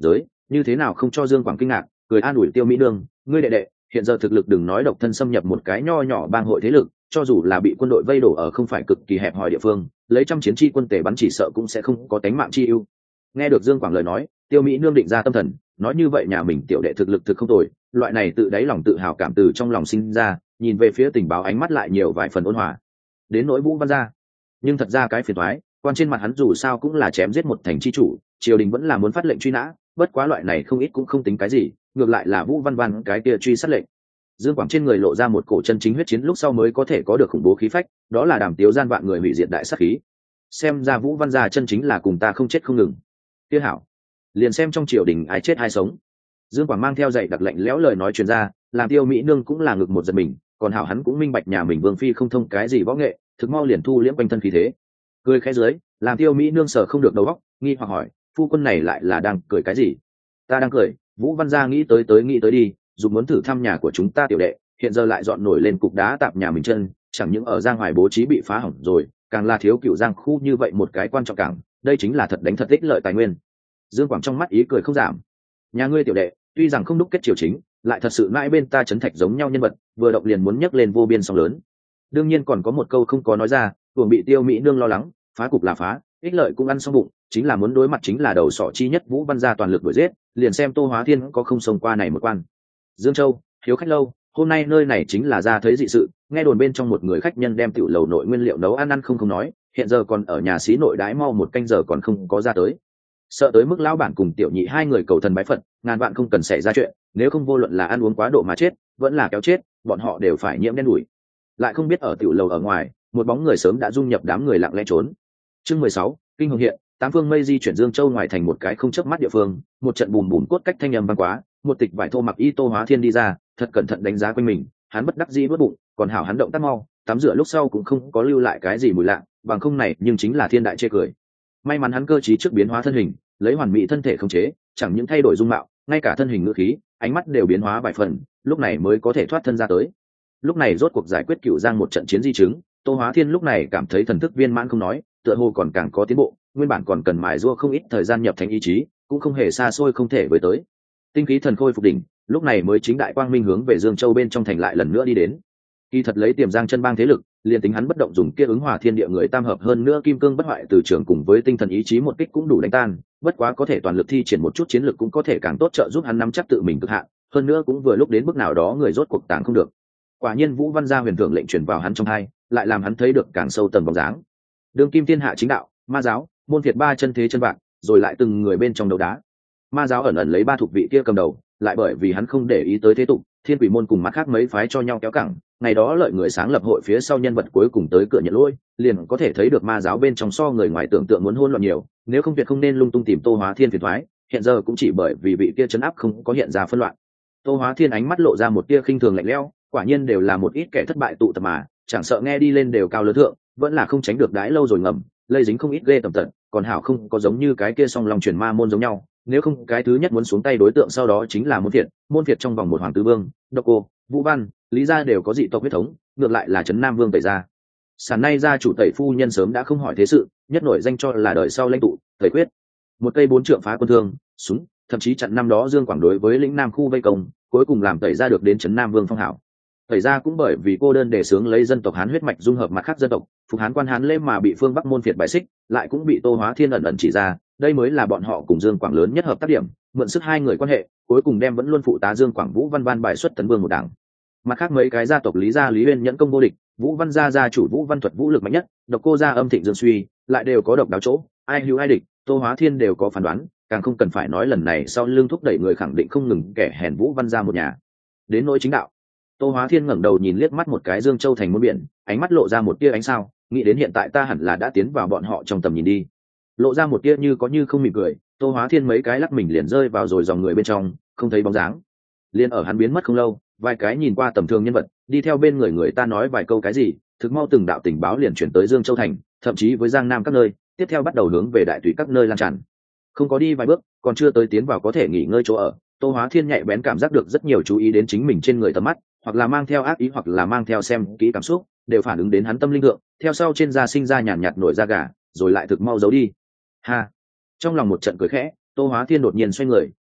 như thế nào không cho Dương Quảng kinh ngạc, cười an ủi Tiêu Mỹ Nương, ngươi đệ đệ hiện giờ thực lực đừng nói độc thân xâm nhập một cái nho nhỏ bang hội thế lực, cho dù là bị quân đội vây đổ ở không phải cực kỳ hẹp hòi địa phương, lấy trăm chiến chi quân tề bắn chỉ sợ cũng sẽ không có tánh mạng chi ưu. Nghe được Dương Quảng lời nói, Tiêu Mỹ Nương định ra tâm thần, nói như vậy nhà mình tiểu đệ thực lực thực không tồi, loại này tự đáy lòng tự hào cảm từ trong lòng sinh ra, nhìn về phía tình báo ánh mắt lại nhiều vài phần ôn hòa. Đến nỗi Vũ Văn gia, nhưng thật ra cái phiền toái, quan trên mặt hắn dù sao cũng là chém giết một thành chi chủ, triều đình vẫn là muốn phát lệnh truy nã, bất quá loại này không ít cũng không tính cái gì, ngược lại là Vũ Văn Văn cái kia truy sát lệnh. Dương Quảng trên người lộ ra một cổ chân chính huyết chiến lúc sau mới có thể có được khủng bố khí phách, đó là Đàm Tiếu gian vạn người hủy diệt đại sát khí. Xem ra Vũ Văn gia chân chính là cùng ta không chết không ngừng. Kia hảo, liền xem trong triều đình ai chết ai sống. Dương Quảng mang theo dạy đặc lệnh lẽo lời nói truyền ra, làm Tiêu Mỹ Nương cũng là ngực một giật mình, còn hảo hắn cũng minh bạch nhà mình Vương phi không thông cái gì võ nghệ, thực mau liền thu liễm quanh thân khí thế. Cười khẽ dưới, làm Tiêu Mỹ Nương sở không được đầu óc, nghi hoặc hỏi, phu quân này lại là đang cười cái gì? Ta đang cười. Vũ Văn gia nghĩ tới đi, dù muốn thử thăm nhà của chúng ta tiểu đệ, hiện giờ lại dọn nổi lên cục đá tạp nhà mình chân, chẳng những ở Giang Hoài bố trí bị phá hỏng rồi, càng là thiếu Cửu Giang khu như vậy một cái quan trọng cảng, đây chính là thật đánh thật ích lợi tài nguyên. Dương Quảng trong mắt ý cười không giảm. Nhà ngươi tiểu đệ, tuy rằng không đúc kết triều chính, lại thật sự mãi bên ta chấn thạch giống nhau nhân vật, vừa động liền muốn nhấc lên vô biên sóng lớn. Đương nhiên còn có một câu không có nói ra, thường bị Tiêu Mỹ Nương lo lắng, phá cục là phá, ích lợi cũng ăn xong bụng, chính là muốn đối mặt chính là đầu sỏ chi nhất Vũ Văn gia toàn lực đuổi giết, liền xem Tô Hóa Thiên có không xông qua này một quan. Dương Châu, hiếu khách lâu, hôm nay nơi này chính là ra thấy dị sự, nghe đồn bên trong một người khách nhân đem tiểu lầu nội nguyên liệu nấu ăn không nói, hiện giờ còn ở nhà xí nội đái mau một canh giờ còn không có ra tới. Sợ tới mức lão bản cùng tiểu nhị hai người cầu thần bái Phật, ngàn vạn không cần xảy ra chuyện, nếu không vô luận là ăn uống quá độ mà chết, vẫn là kéo chết, bọn họ đều phải nhiễm đen đủi. Lại không biết ở tiểu lầu ở ngoài, một bóng người sớm đã dung nhập đám người lặng lẽ trốn. Chương 16, kinh hồng hiện, tám phương mây di chuyển Dương Châu ngoài thành một cái không chớp mắt địa phương, một trận bùm bùm cốt cách thanh âm vang quá, một tịch vải thô mặc y Tô Hóa Thiên đi ra, thật cẩn thận đánh giá quanh mình, hắn bất đắc dĩ vớt bụng, còn hảo hắn động tác mau, tắm rửa lúc sau cũng không có lưu lại cái gì mùi lạ, bằng không này nhưng chính là thiên đại chê cười. May mắn hắn cơ trí trước biến hóa thân hình, lấy hoàn mỹ thân thể khống chế, chẳng những thay đổi dung mạo, ngay cả thân hình ngữ khí, ánh mắt đều biến hóa vài phần, lúc này mới có thể thoát thân ra tới. Lúc này rốt cuộc giải quyết Cửu Giang một trận chiến di chứng, Tô Hóa Thiên lúc này cảm thấy thần thức viên mãn không nói, tựa hồ còn càng có tiến bộ, nguyên bản còn cần mài giũa không ít thời gian nhập thành ý chí, cũng không hề xa xôi không thể với tới. Tinh khí thần khôi phục đỉnh, lúc này mới chính đại quang minh hướng về Dương Châu bên trong thành lại lần nữa đi đến. Kỳ thật lấy Tiềm Giang chân bang thế lực, liền tính hắn bất động dùng kia ứng hòa thiên địa người tam hợp hơn nữa kim cương bất hoại từ trường cùng với tinh thần ý chí một kích cũng đủ đánh tan, bất quá có thể toàn lực thi triển một chút chiến lực cũng có thể càng tốt trợ giúp hắn nắm chắc tự mình cực hạn, hơn nữa cũng vừa lúc đến bước nào đó người rốt cuộc tàng không được. Quả nhiên Vũ Văn gia huyền thượng lệnh truyền vào hắn trong hai, lại làm hắn thấy được càng sâu tầng bóng dáng. Đường kim thiên hạ chính đạo, ma giáo, môn phiệt ba chân thế chân vạn, rồi lại từng người bên trong đấu đá. Ma giáo ẩn ẩn lấy ba thuộc vị kia cầm đầu, lại bởi vì hắn không để ý tới thế tục, thiên quỷ môn cùng mắt khác mấy phái cho nhau kéo cẳng, ngày đó lợi người sáng lập hội phía sau nhân vật cuối cùng tới cửa nhận lỗi, liền có thể thấy được ma giáo bên trong so người ngoài tưởng tượng muốn hỗn loạn nhiều, nếu không tuyệt không nên lung tung tìm Tô Hóa Thiên phiền toái, hiện giờ cũng chỉ bởi vì vị kia trấn áp không có hiện ra phân loạn. Tô Hóa Thiên ánh mắt lộ ra một tia khinh thường lạnh lẽo, quả nhiên đều là một ít kẻ thất bại tụ tập mà, chẳng sợ nghe đi lên đều cao lớn thượng, vẫn là không tránh được đái lâu rồi ngầm, lây dính không ít ghê tầm tận, còn hảo không có giống như cái kia song long truyền ma môn giống nhau, nếu không cái thứ nhất muốn xuống tay đối tượng sau đó chính là môn phiệt trong vòng một hoàng tứ vương, Độc Cô, Vũ Văn, Lý gia đều có dị tộc huyết thống, ngược lại là trấn Nam Vương Tẩy gia. Sáng nay gia chủ Tẩy phu nhân sớm đã không hỏi thế sự, nhất nổi danh cho là đời sau lãnh tụ, Tẩy Quyết. Một cây bốn trượng phá quân thương, súng, thậm chí chặn năm đó Dương Quảng đối với lĩnh Nam khu vây công, cuối cùng làm Tẩy gia được đến trấn Nam Vương phong hảo. Tẩy gia cũng bởi vì cô đơn đề xướng lấy dân tộc Hán huyết mạch dung hợp mặt khác dân tộc, phục Hán quan Hán lễ mà bị phương Bắc môn phiệt bại xích, lại cũng bị Tô Hóa Thiên ẩn ẩn chỉ ra, đây mới là bọn họ cùng Dương Quảng lớn nhất hợp tác điểm, mượn sức hai người quan hệ, cuối cùng đem vẫn luôn phụ tá Dương Quảng Vũ Văn Văn bài xuất tấn vương một đảng. Mặt khác mấy cái gia tộc Lý gia Lý Uyên nhẫn công vô địch, Vũ Văn gia gia chủ Vũ Văn Thuật vũ lực mạnh nhất, Độc Cô gia âm thịnh dương suy, lại đều có độc đáo chỗ, ai hữu ai địch, Tô Hóa Thiên đều có phán đoán, càng không cần phải nói lần này sau lưng thúc đẩy người khẳng định không ngừng kẻ hèn Vũ Văn gia một nhà. Đến nỗi chính đạo, Tô Hóa Thiên ngẩng đầu nhìn liếc mắt một cái Dương Châu thành muôn biển, ánh mắt lộ ra một tia ánh sao, nghĩ đến hiện tại ta hẳn là đã tiến vào bọn họ trong tầm nhìn đi. Lộ ra một tia như có như không mỉm cười, Tô Hóa Thiên mấy cái lắc mình liền rơi vào rồi dòng người bên trong, không thấy bóng dáng. Liên ở hắn biến mất không lâu, vài cái nhìn qua tầm thường nhân vật, đi theo bên người người ta nói vài câu cái gì, thực mau từng đạo tình báo liền chuyển tới Dương Châu thành, thậm chí với Giang Nam các nơi, tiếp theo bắt đầu hướng về đại thủy các nơi lan tràn. Không có đi vài bước, còn chưa tới tiến vào có thể nghỉ ngơi chỗ ở, Tô Hóa Thiên nhạy bén cảm giác được rất nhiều chú ý đến chính mình trên người tầm mắt, hoặc là mang theo ác ý hoặc là mang theo xem kỹ cảm xúc, đều phản ứng đến hắn tâm linh thượng, theo sau trên da sinh ra nhàn nhạt nổi da gà, rồi lại thực mau giấu đi. Ha! Trong lòng một trận cười khẽ, Tô Hóa Thiên đột nhiên xoay người,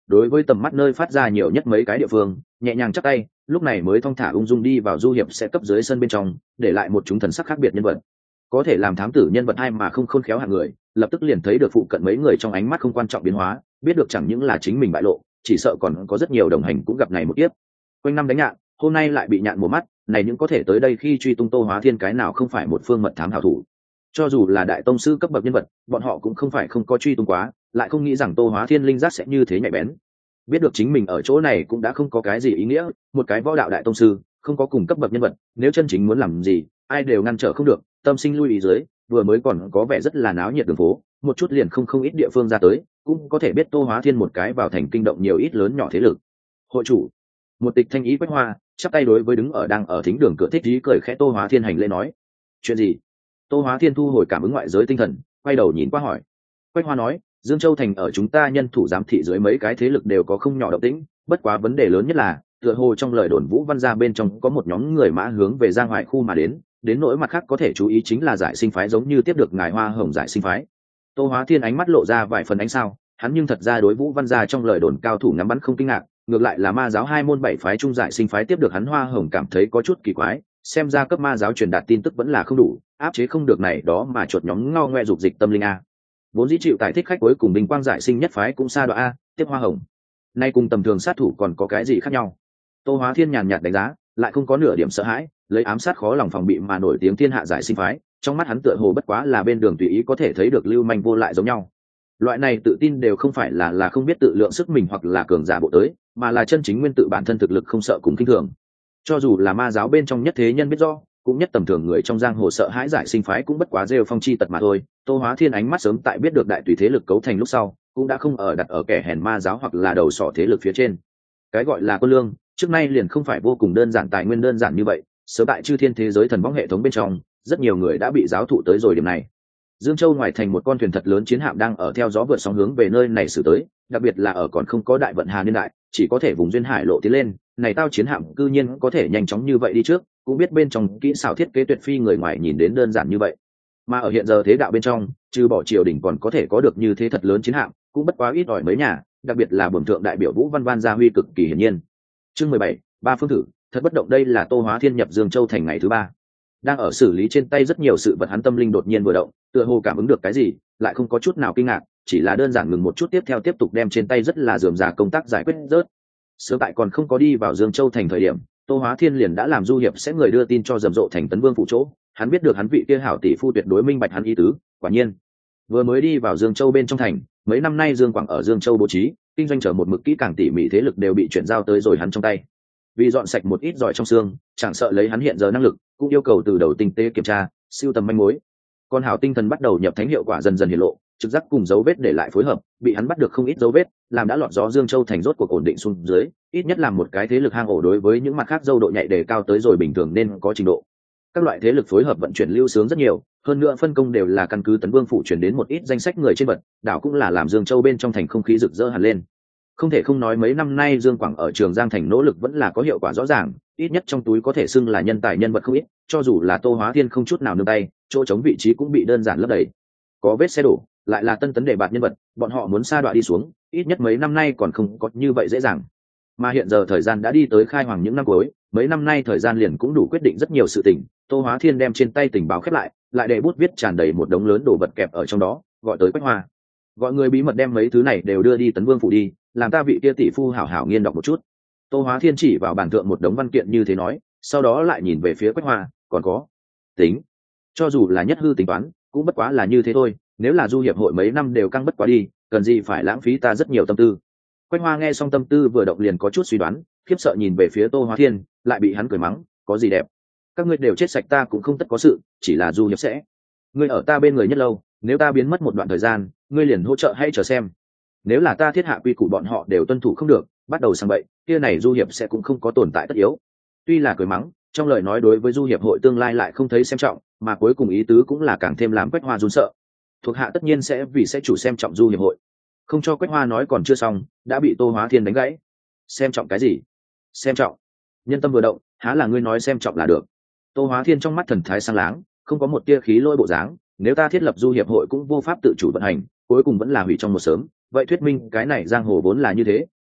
đối với tầm mắt nơi phát ra nhiều nhất mấy cái địa phương nhẹ nhàng chắc tay, lúc này mới thong thả ung dung đi vào du hiệp sẽ cấp dưới sân bên trong, để lại một chúng thần sắc khác biệt nhân vật. Có thể làm thám tử nhân vật hay mà không khôn khéo hạng người, lập tức liền thấy được phụ cận mấy người trong ánh mắt không quan trọng biến hóa, biết được chẳng những là chính mình bại lộ, chỉ sợ còn có rất nhiều đồng hành cũng gặp này một kiếp. Quanh năm đánh nhạn, hôm nay lại bị nhạn một mắt, này những có thể tới đây khi truy tung Tô Hóa Thiên cái nào không phải một phương mật thám hảo thủ. Cho dù là đại tông sư cấp bậc nhân vật, bọn họ cũng không phải không có truy tung quá, lại không nghĩ rằng Tô Hóa Thiên linh giác sẽ như thế nhạy bén. Biết được chính mình ở chỗ này cũng đã không có cái gì ý nghĩa, một cái võ đạo đại tông sư, không có cùng cấp bậc nhân vật, nếu chân chính muốn làm gì, ai đều ngăn trở không được, tâm sinh lui ý dưới, vừa mới còn có vẻ rất là náo nhiệt đường phố, một chút liền không ít địa phương ra tới, cũng có thể biết Tô Hóa Thiên một cái vào thành kinh động nhiều ít lớn nhỏ thế lực. Hội chủ, một tịch thanh ý Quách Hoa chắp tay đối với đứng ở đang ở thính đường cửa thích ý cười khẽ Tô Hóa Thiên hành lễ nói: chuyện gì? Tô Hóa Thiên thu hồi cảm ứng ngoại giới tinh thần, quay đầu nhìn qua hỏi. Quách Hoa nói: Dương Châu thành ở chúng ta nhân thủ giám thị dưới mấy cái thế lực đều có không nhỏ động tĩnh, bất quá vấn đề lớn nhất là tựa hồ trong lời đồn Vũ Văn gia bên trong có một nhóm người mã hướng về Giang Hoài khu mà đến nỗi mặt khác có thể chú ý chính là Giải Sinh phái giống như tiếp được ngài Hoa Hồng Giải Sinh phái. Tô Hóa Thiên ánh mắt lộ ra vài phần ánh sao, hắn nhưng thật ra đối Vũ Văn gia trong lời đồn cao thủ ngắm bắn không kinh ngạc, ngược lại là ma giáo hai môn bảy phái trung Giải Sinh phái tiếp được hắn Hoa Hồng cảm thấy có chút kỳ quái, xem ra cấp ma giáo truyền đạt tin tức vẫn là không đủ, áp chế không được này đó mà chuột nhóm ngao ngoe dục dịch tâm linh a. Vốn dĩ chịu tại thích khách cuối cùng Bình Quang Giải Sinh nhất phái cũng xa đoạn a, tiếp Hoa Hồng. Nay cùng tầm thường sát thủ còn có cái gì khác nhau? Tô Hóa Thiên nhàn nhạt đánh giá, lại không có nửa điểm sợ hãi, lấy ám sát khó lòng phòng bị mà nổi tiếng thiên hạ Giải Sinh phái, trong mắt hắn tựa hồ bất quá là bên đường tùy ý có thể thấy được lưu manh vô lại giống nhau. Loại này tự tin đều không phải là không biết tự lượng sức mình hoặc là cường giả bộ tới, mà là chân chính nguyên tự bản thân thực lực không sợ cùng kinh thường. Cho dù là ma giáo bên trong nhất thế nhân biết do, cũng nhất tầm thường người trong giang hồ sợ hãi Giải Sinh phái cũng bất quá rêu phong chi tật mà thôi. Tô Hóa Thiên ánh mắt sớm tại biết được đại tùy thế lực cấu thành lúc sau, cũng đã không ở đặt ở kẻ hèn ma giáo hoặc là đầu sỏ thế lực phía trên. Cái gọi là quân lương, trước nay liền không phải vô cùng đơn giản tài nguyên đơn giản như vậy, sớm tại chư thiên thế giới thần võng hệ thống bên trong, rất nhiều người đã bị giáo thụ tới rồi điểm này. Dương Châu ngoài thành một con thuyền thật lớn chiến hạm đang ở theo gió vượt sóng hướng về nơi này xử tới, đặc biệt là ở còn không có đại vận hà niên đại, chỉ có thể vùng duyên hải lộ tiến lên, này tao chiến hạm cư nhiên có thể nhanh chóng như vậy đi trước, cũng biết bên trong kỹ xảo thiết kế tuyệt phi người ngoài nhìn đến đơn giản như vậy. Mà ở hiện giờ thế đạo bên trong, trừ bỏ triều đình còn có thể có được như thế thật lớn chiến hạm, cũng bất quá ít ỏi mấy nhà, đặc biệt là bẩm thượng đại biểu Vũ Văn Văn gia huy cực kỳ hiển nhiên. Chương 17, ba phương thử, thật bất động. Đây là Tô Hóa Thiên nhập Dương Châu thành ngày thứ 3. Đang ở xử lý trên tay rất nhiều sự vật, hắn tâm linh đột nhiên vừa động, tựa hồ cảm ứng được cái gì, lại không có chút nào kinh ngạc, chỉ là đơn giản ngừng một chút, tiếp theo tiếp tục đem trên tay rất là rườm rà công tác giải quyết rớt. Sớm tại còn không có đi vào Dương Châu thành thời điểm, Tô Hóa Thiên liền đã làm du hiệp sẽ người đưa tin cho Rầm Rộ thành Tấn Vương phụ chỗ, hắn biết được hắn vị kia hảo tỷ phu tuyệt đối minh bạch hắn ý tứ, quả nhiên. Vừa mới đi vào Dương Châu bên trong thành, mấy năm nay Dương Quảng ở Dương Châu bố trí, kinh doanh trở một mực kỹ càng tỉ mỉ thế lực đều bị chuyển giao tới rồi hắn trong tay. Vì dọn sạch một ít giỏi trong xương, chẳng sợ lấy hắn hiện giờ năng lực, cũng yêu cầu từ đầu tinh tế kiểm tra, siêu tầm manh mối. Con hảo tinh thần bắt đầu nhập thánh hiệu quả dần dần hiện lộ, trực giác cùng dấu vết để lại phối hợp, bị hắn bắt được không ít dấu vết, làm đã lọt gió Dương Châu thành rốt cuộc ổn định xuống dưới, ít nhất làm một cái thế lực hang ổ đối với những mặt khác dâu độ nhạy đề cao tới rồi bình thường nên có trình độ. Các loại thế lực phối hợp vận chuyển lưu sướng rất nhiều, hơn nữa phân công đều là căn cứ Tấn Vương phụ truyền đến một ít danh sách người trên vật, đảo cũng là làm Dương Châu bên trong thành không khí rực rỡ hẳn lên. Không thể không nói mấy năm nay Dương Quảng ở Trường Giang thành nỗ lực vẫn là có hiệu quả rõ ràng, ít nhất trong túi có thể xưng là nhân tài nhân vật không ít, cho dù là Tô Hóa Thiên không chút nào nương tay, chỗ chống vị trí cũng bị đơn giản lấp đầy. Có vết xe đổ, lại là tân tấn đề bạt nhân vật, bọn họ muốn sa đọa đi xuống, ít nhất mấy năm nay còn không có như vậy dễ dàng. Mà hiện giờ thời gian đã đi tới khai hoàng những năm cuối, mấy năm nay thời gian liền cũng đủ quyết định rất nhiều sự tình. Tô Hóa Thiên đem trên tay tình báo khép lại để bút viết tràn đầy một đống lớn đồ vật kẹp ở trong đó, gọi tới Quách Hoa, gọi người bí mật đem mấy thứ này đều đưa đi Tấn Vương phủ đi, làm ta vị kia tỷ phu hảo hảo nghiên đọc một chút. Tô Hóa Thiên chỉ vào bàn thượng một đống văn kiện như thế nói, sau đó lại nhìn về phía Quách Hoa, còn có tính, cho dù là nhất hư tính toán cũng bất quá là như thế thôi, nếu là du hiệp hội mấy năm đều căng bất quá đi, cần gì phải lãng phí ta rất nhiều tâm tư. Quách Hoa nghe xong tâm tư vừa động liền có chút suy đoán, khiếp sợ nhìn về phía Tô Hóa Thiên, lại bị hắn cười mắng, có gì đẹp, các ngươi đều chết sạch ta cũng không tất có sự, chỉ là du hiệp sẽ, ngươi ở ta bên người nhất lâu, nếu ta biến mất một đoạn thời gian, ngươi liền hỗ trợ hay chờ xem, nếu là ta thiết hạ quy củ bọn họ đều tuân thủ không được, bắt đầu sang bậy, kia này du hiệp sẽ cũng không có tồn tại tất yếu. Tuy là cười mắng, trong lời nói đối với du hiệp hội tương lai lại không thấy xem trọng, mà cuối cùng ý tứ cũng là càng thêm làm Quách Hoa run sợ. Thuộc hạ tất nhiên sẽ vì sẽ chủ xem trọng du hiệp hội. Không cho Quách Hoa nói còn chưa xong, đã bị Tô Hóa Thiên đánh gãy. Xem trọng cái gì? Xem trọng? Nhân tâm vừa động, há là ngươi nói xem trọng là được. Tô Hóa Thiên trong mắt thần thái sáng láng, không có một tia khí lôi bộ dáng, nếu ta thiết lập du hiệp hội cũng vô pháp tự chủ vận hành, cuối cùng vẫn là hủy trong một sớm, vậy thuyết minh cái này giang hồ vốn là như thế,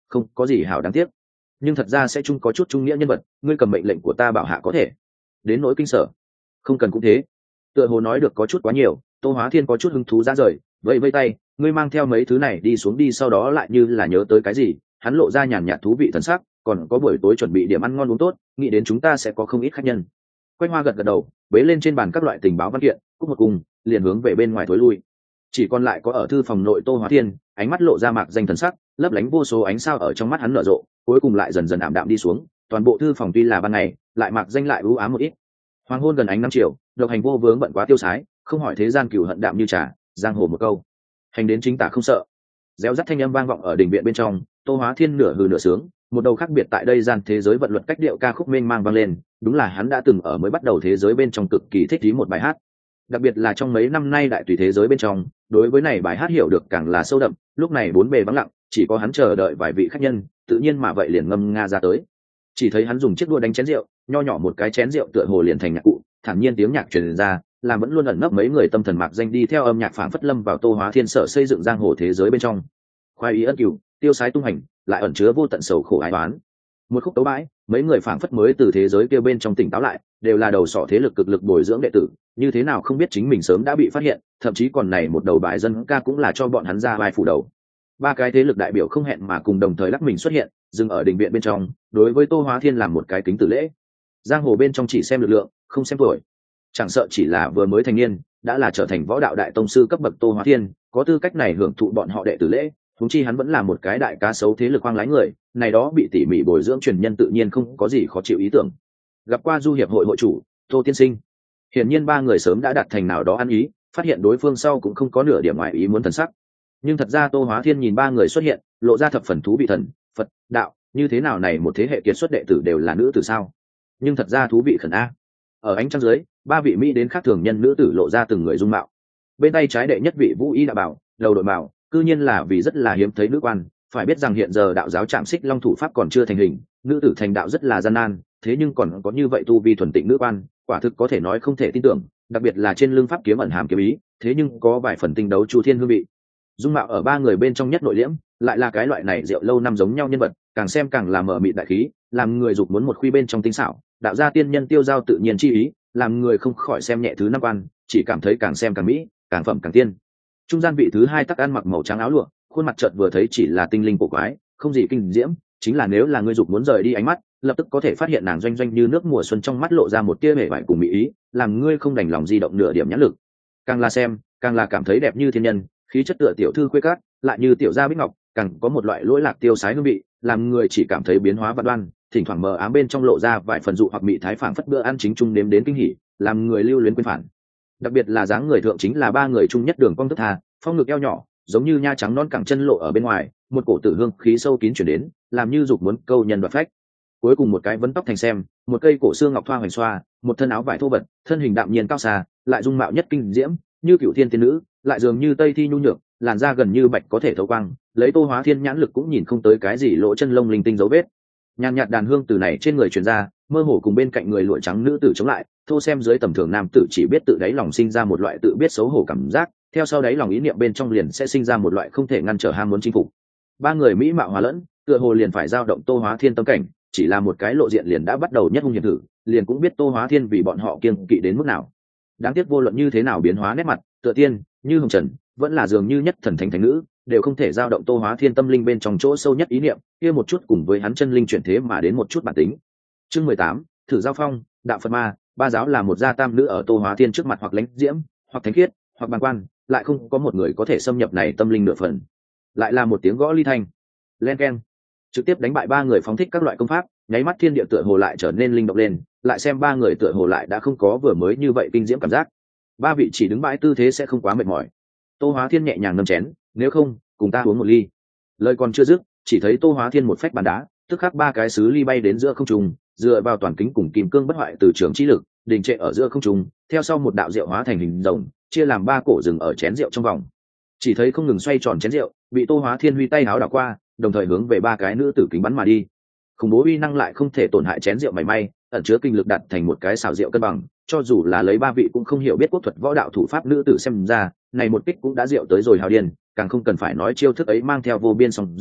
không có gì hảo đáng tiếc. Nhưng thật ra sẽ chung có chút trung nghĩa nhân vật, ngươi cầm mệnh lệnh của ta bảo hạ có thể. Đến nỗi kinh sở, không cần cũng thế. Tựa hồ nói được có chút quá nhiều, Tô Hóa Thiên có chút hứng thú ra rời, vẫy vẫy tay, ngươi mang theo mấy thứ này đi xuống đi. Sau đó lại như là nhớ tới cái gì, hắn lộ ra nhàn nhạt thú vị thần sắc, còn có buổi tối chuẩn bị điểm ăn ngon uống tốt, nghĩ đến chúng ta sẽ có không ít khách nhân. Quách Hoa gật gật đầu, bế lên trên bàn các loại tình báo văn kiện, cúc một cùng, liền hướng về bên ngoài thối lui. Chỉ còn lại có ở thư phòng nội Tô Hóa Thiên, ánh mắt lộ ra mạc danh thần sắc, lấp lánh vô số ánh sao ở trong mắt hắn nở rộ, cuối cùng lại dần dần ảm đạm đi xuống. Toàn bộ thư phòng tuy là ban ngày, lại mạc danh lại u ám một ít. Hoàng hôn gần ánh năm chiều, độc hành vô vướng bận quá tiêu sái, không hỏi thế gian cừu hận đạm như trà, giang hồ một câu, hành đến chính tả không sợ. Réo rắt thanh âm vang vọng ở đình viện bên trong, Tô Hóa Thiên nửa hừ nửa sướng, một đầu khác biệt tại đây gian thế giới vận luật cách điệu ca khúc mênh mang vang lên, đúng là hắn đã từng ở mới bắt đầu thế giới bên trong cực kỳ thích ý một bài hát. Đặc biệt là trong mấy năm nay đại tùy thế giới bên trong, đối với này bài hát hiểu được càng là sâu đậm. Lúc này bốn bề vắng lặng, chỉ có hắn chờ đợi vài vị khách nhân, tự nhiên mà vậy liền ngâm nga ra tới. Chỉ thấy hắn dùng chiếc đũa đánh chén rượu, nho nhỏ một cái chén rượu tựa hồ liền thành nhạc cụ, thản nhiên tiếng nhạc truyền ra, làm vẫn luôn ẩn nấp mấy người tâm thần mạc danh đi theo âm nhạc phảng phất lâm vào Tô Hóa Thiên sở xây dựng giang hồ thế giới bên trong. Khoái ý ân cửu, tiêu sái tung hành, lại ẩn chứa vô tận sầu khổ ái oán. Một khúc tấu bãi, mấy người phảng phất mới từ thế giới kia bên trong tỉnh táo lại, đều là đầu sỏ thế lực cực lực bồi dưỡng đệ tử, như thế nào không biết chính mình sớm đã bị phát hiện, thậm chí còn này một đầu bài dân ca cũng là cho bọn hắn ra vai phủ đầu. Ba cái thế lực đại biểu không hẹn mà cùng đồng thời lắc mình xuất hiện, dừng ở đình viện bên trong, đối với Tô Hóa Thiên làm một cái kính tử lễ. Giang hồ bên trong chỉ xem lực lượng, không xem tuổi. Chẳng sợ chỉ là vừa mới thành niên, đã là trở thành võ đạo đại tông sư cấp bậc Tô Hóa Thiên, có tư cách này hưởng thụ bọn họ đệ tử lễ. Huống chi hắn vẫn là một cái đại cá sấu thế lực khoang lái người, này đó bị tỉ mỉ bồi dưỡng truyền nhân tự nhiên không có gì khó chịu ý tưởng. Gặp qua du hiệp hội hội chủ Tô tiên sinh, hiển nhiên ba người sớm đã đạt thành nào đó ăn ý, phát hiện đối phương sau cũng không có nửa điểm ngoài ý muốn thần sắc. Nhưng thật ra Tô Hóa Thiên nhìn ba người xuất hiện, lộ ra thập phần thú vị. Thần, Phật, đạo, như thế nào này một thế hệ kiệt xuất đệ tử đều là nữ tử sao? Nhưng thật ra thú vị khẩn a. Ở ánh trăng dưới, ba vị mỹ đến khác thường nhân nữ tử lộ ra từng người dung mạo. Bên tay trái đệ nhất vị Vũ Y đạo bảo, đầu đội bảo, cư nhiên là vì rất là hiếm thấy nữ quan. Phải biết rằng hiện giờ đạo giáo Trảm Xích Long thủ pháp còn chưa thành hình, nữ tử thành đạo rất là gian nan, thế nhưng còn có như vậy tu vi thuần tịnh nữ quan, quả thực có thể nói không thể tin tưởng, đặc biệt là trên lưng pháp kiếm ẩn hàm kiếm ý, thế nhưng có vài phần tinh đấu chu thiên hương vị. Dung mạo ở ba người bên trong nhất nội liễm, lại là cái loại này rượu lâu năm giống nhau nhân vật, càng xem càng là mở mịt đại khí, làm người dục muốn một khuy bên trong tinh xảo. Đạo gia tiên nhân tiêu giao tự nhiên chi ý, làm người không khỏi xem nhẹ thứ năm quan, chỉ cảm thấy càng xem càng mỹ, càng phẩm càng tiên. Trung gian vị thứ hai tắc ăn mặc màu trắng áo lụa, khuôn mặt chợt vừa thấy chỉ là tinh linh cổ quái, không gì kinh diễm, chính là nếu là người dục muốn rời đi ánh mắt, lập tức có thể phát hiện nàng doanh doanh như nước mùa xuân, trong mắt lộ ra một tia vẻ vải cùng mỹ ý, làm ngươi không đành lòng di động nửa điểm nhãn lực. Càng là xem, càng là cảm thấy đẹp như thiên nhân, khí chất tựa tiểu thư khuê cát, lại như tiểu gia bích ngọc, càng có một loại lỗi lạc tiêu sái hương vị, làm người chỉ cảm thấy biến hóa vạn đoan, thỉnh thoảng mờ ám bên trong lộ ra vài phần dụ hoặc mị thái, phảng phất bữa ăn chính trung nếm đến kinh hỉ, làm người lưu luyến quên phản. Đặc biệt là dáng người thượng chính là ba người trung nhất đường cong thức tha, phong ngực eo nhỏ, giống như nha trắng non cẳng chân lộ ở bên ngoài, một cổ tử hương khí sâu kín chuyển đến, làm như dục muốn câu nhân đoạt phách. Cuối cùng một cái vấn tóc thành xem, một cây cổ xương ngọc thoa hoành xoa, một thân áo vải thô vật, thân hình đạm nhiên cao xa, lại dung mạo nhất kinh diễm, như cửu thiên tiên nữ, lại dường như tây thi nhu nhược, làn da gần như bạch có thể thấu quang, lấy Tô Hóa Thiên nhãn lực cũng nhìn không tới cái gì lỗ chân lông linh tinh dấu vết. Nhàn nhạt đàn hương từ này trên người truyền ra, mơ hồ cùng bên cạnh người lụa trắng nữ tử chống lại, thô xem dưới tầm thường nam tử chỉ biết tự đáy lòng sinh ra một loại tự biết xấu hổ cảm giác, theo sau đáy lòng ý niệm bên trong liền sẽ sinh ra một loại không thể ngăn trở ham muốn chinh phục. Ba người mỹ mạo hòa lẫn, tựa hồ liền phải giao động Tô Hóa Thiên tâm cảnh, chỉ là một cái lộ diện liền đã bắt đầu nhất hung hiểm thử, liền cũng biết Tô Hóa Thiên vì bọn họ kiêng kỵ đến mức nào. Đáng tiếc vô luận như thế nào biến hóa nét mặt, tựa tiên, như hồng trần, vẫn là dường như nhất thần thánh thánh nữ, đều không thể giao động Tô Hóa Thiên tâm linh bên trong chỗ sâu nhất ý niệm, kia một chút cùng với hắn chân linh chuyển thế mà đến một chút bản tính. Chương 18, thử giao phong, đạo Phật ma, ba giáo là một gia tam nữ ở Tô Hóa Thiên trước mặt hoặc lãnh diễm, hoặc thánh khiết, hoặc bàng quan, lại không có một người có thể xâm nhập này tâm linh nửa phần. Lại là một tiếng gõ ly thanh, len keng, trực tiếp đánh bại ba người phóng thích các loại công pháp, nháy mắt thiên địa tựa hồ lại trở nên linh động lên, lại xem ba người tựa hồ lại đã không có vừa mới như vậy kinh diễm cảm giác. Ba vị chỉ đứng bãi tư thế sẽ không quá mệt mỏi. Tô Hóa Thiên nhẹ nhàng nâng chén, nếu không, cùng ta uống một ly. Lời còn chưa dứt, chỉ thấy Tô Hóa Thiên một phách bàn đá, tức khắc ba cái sứ ly bay đến giữa không trung, dựa vào toàn kính cùng kim cương bất hoại từ trường chi lực, đình trệ ở giữa không trung, theo sau một đạo rượu hóa thành hình rồng, chia làm ba cổ dừng ở chén rượu trong vòng. Chỉ thấy không ngừng xoay tròn chén rượu, bị Tô Hóa Thiên huy tay háo đảo qua, đồng thời hướng về ba cái nữ tử kính bắn mà đi. Khủng bố uy năng lại không thể tổn hại chén rượu mảy may, ẩn chứa kinh lực đặt thành một cái xào rượu cân bằng, cho dù là lấy ba vị cũng không hiểu biết quốc thuật võ đạo thủ pháp nữ tử xem ra, này một kích cũng đã rượu tới rồi hào điên, càng không cần phải nói chiêu thức ấy mang theo vô biên sóng gió,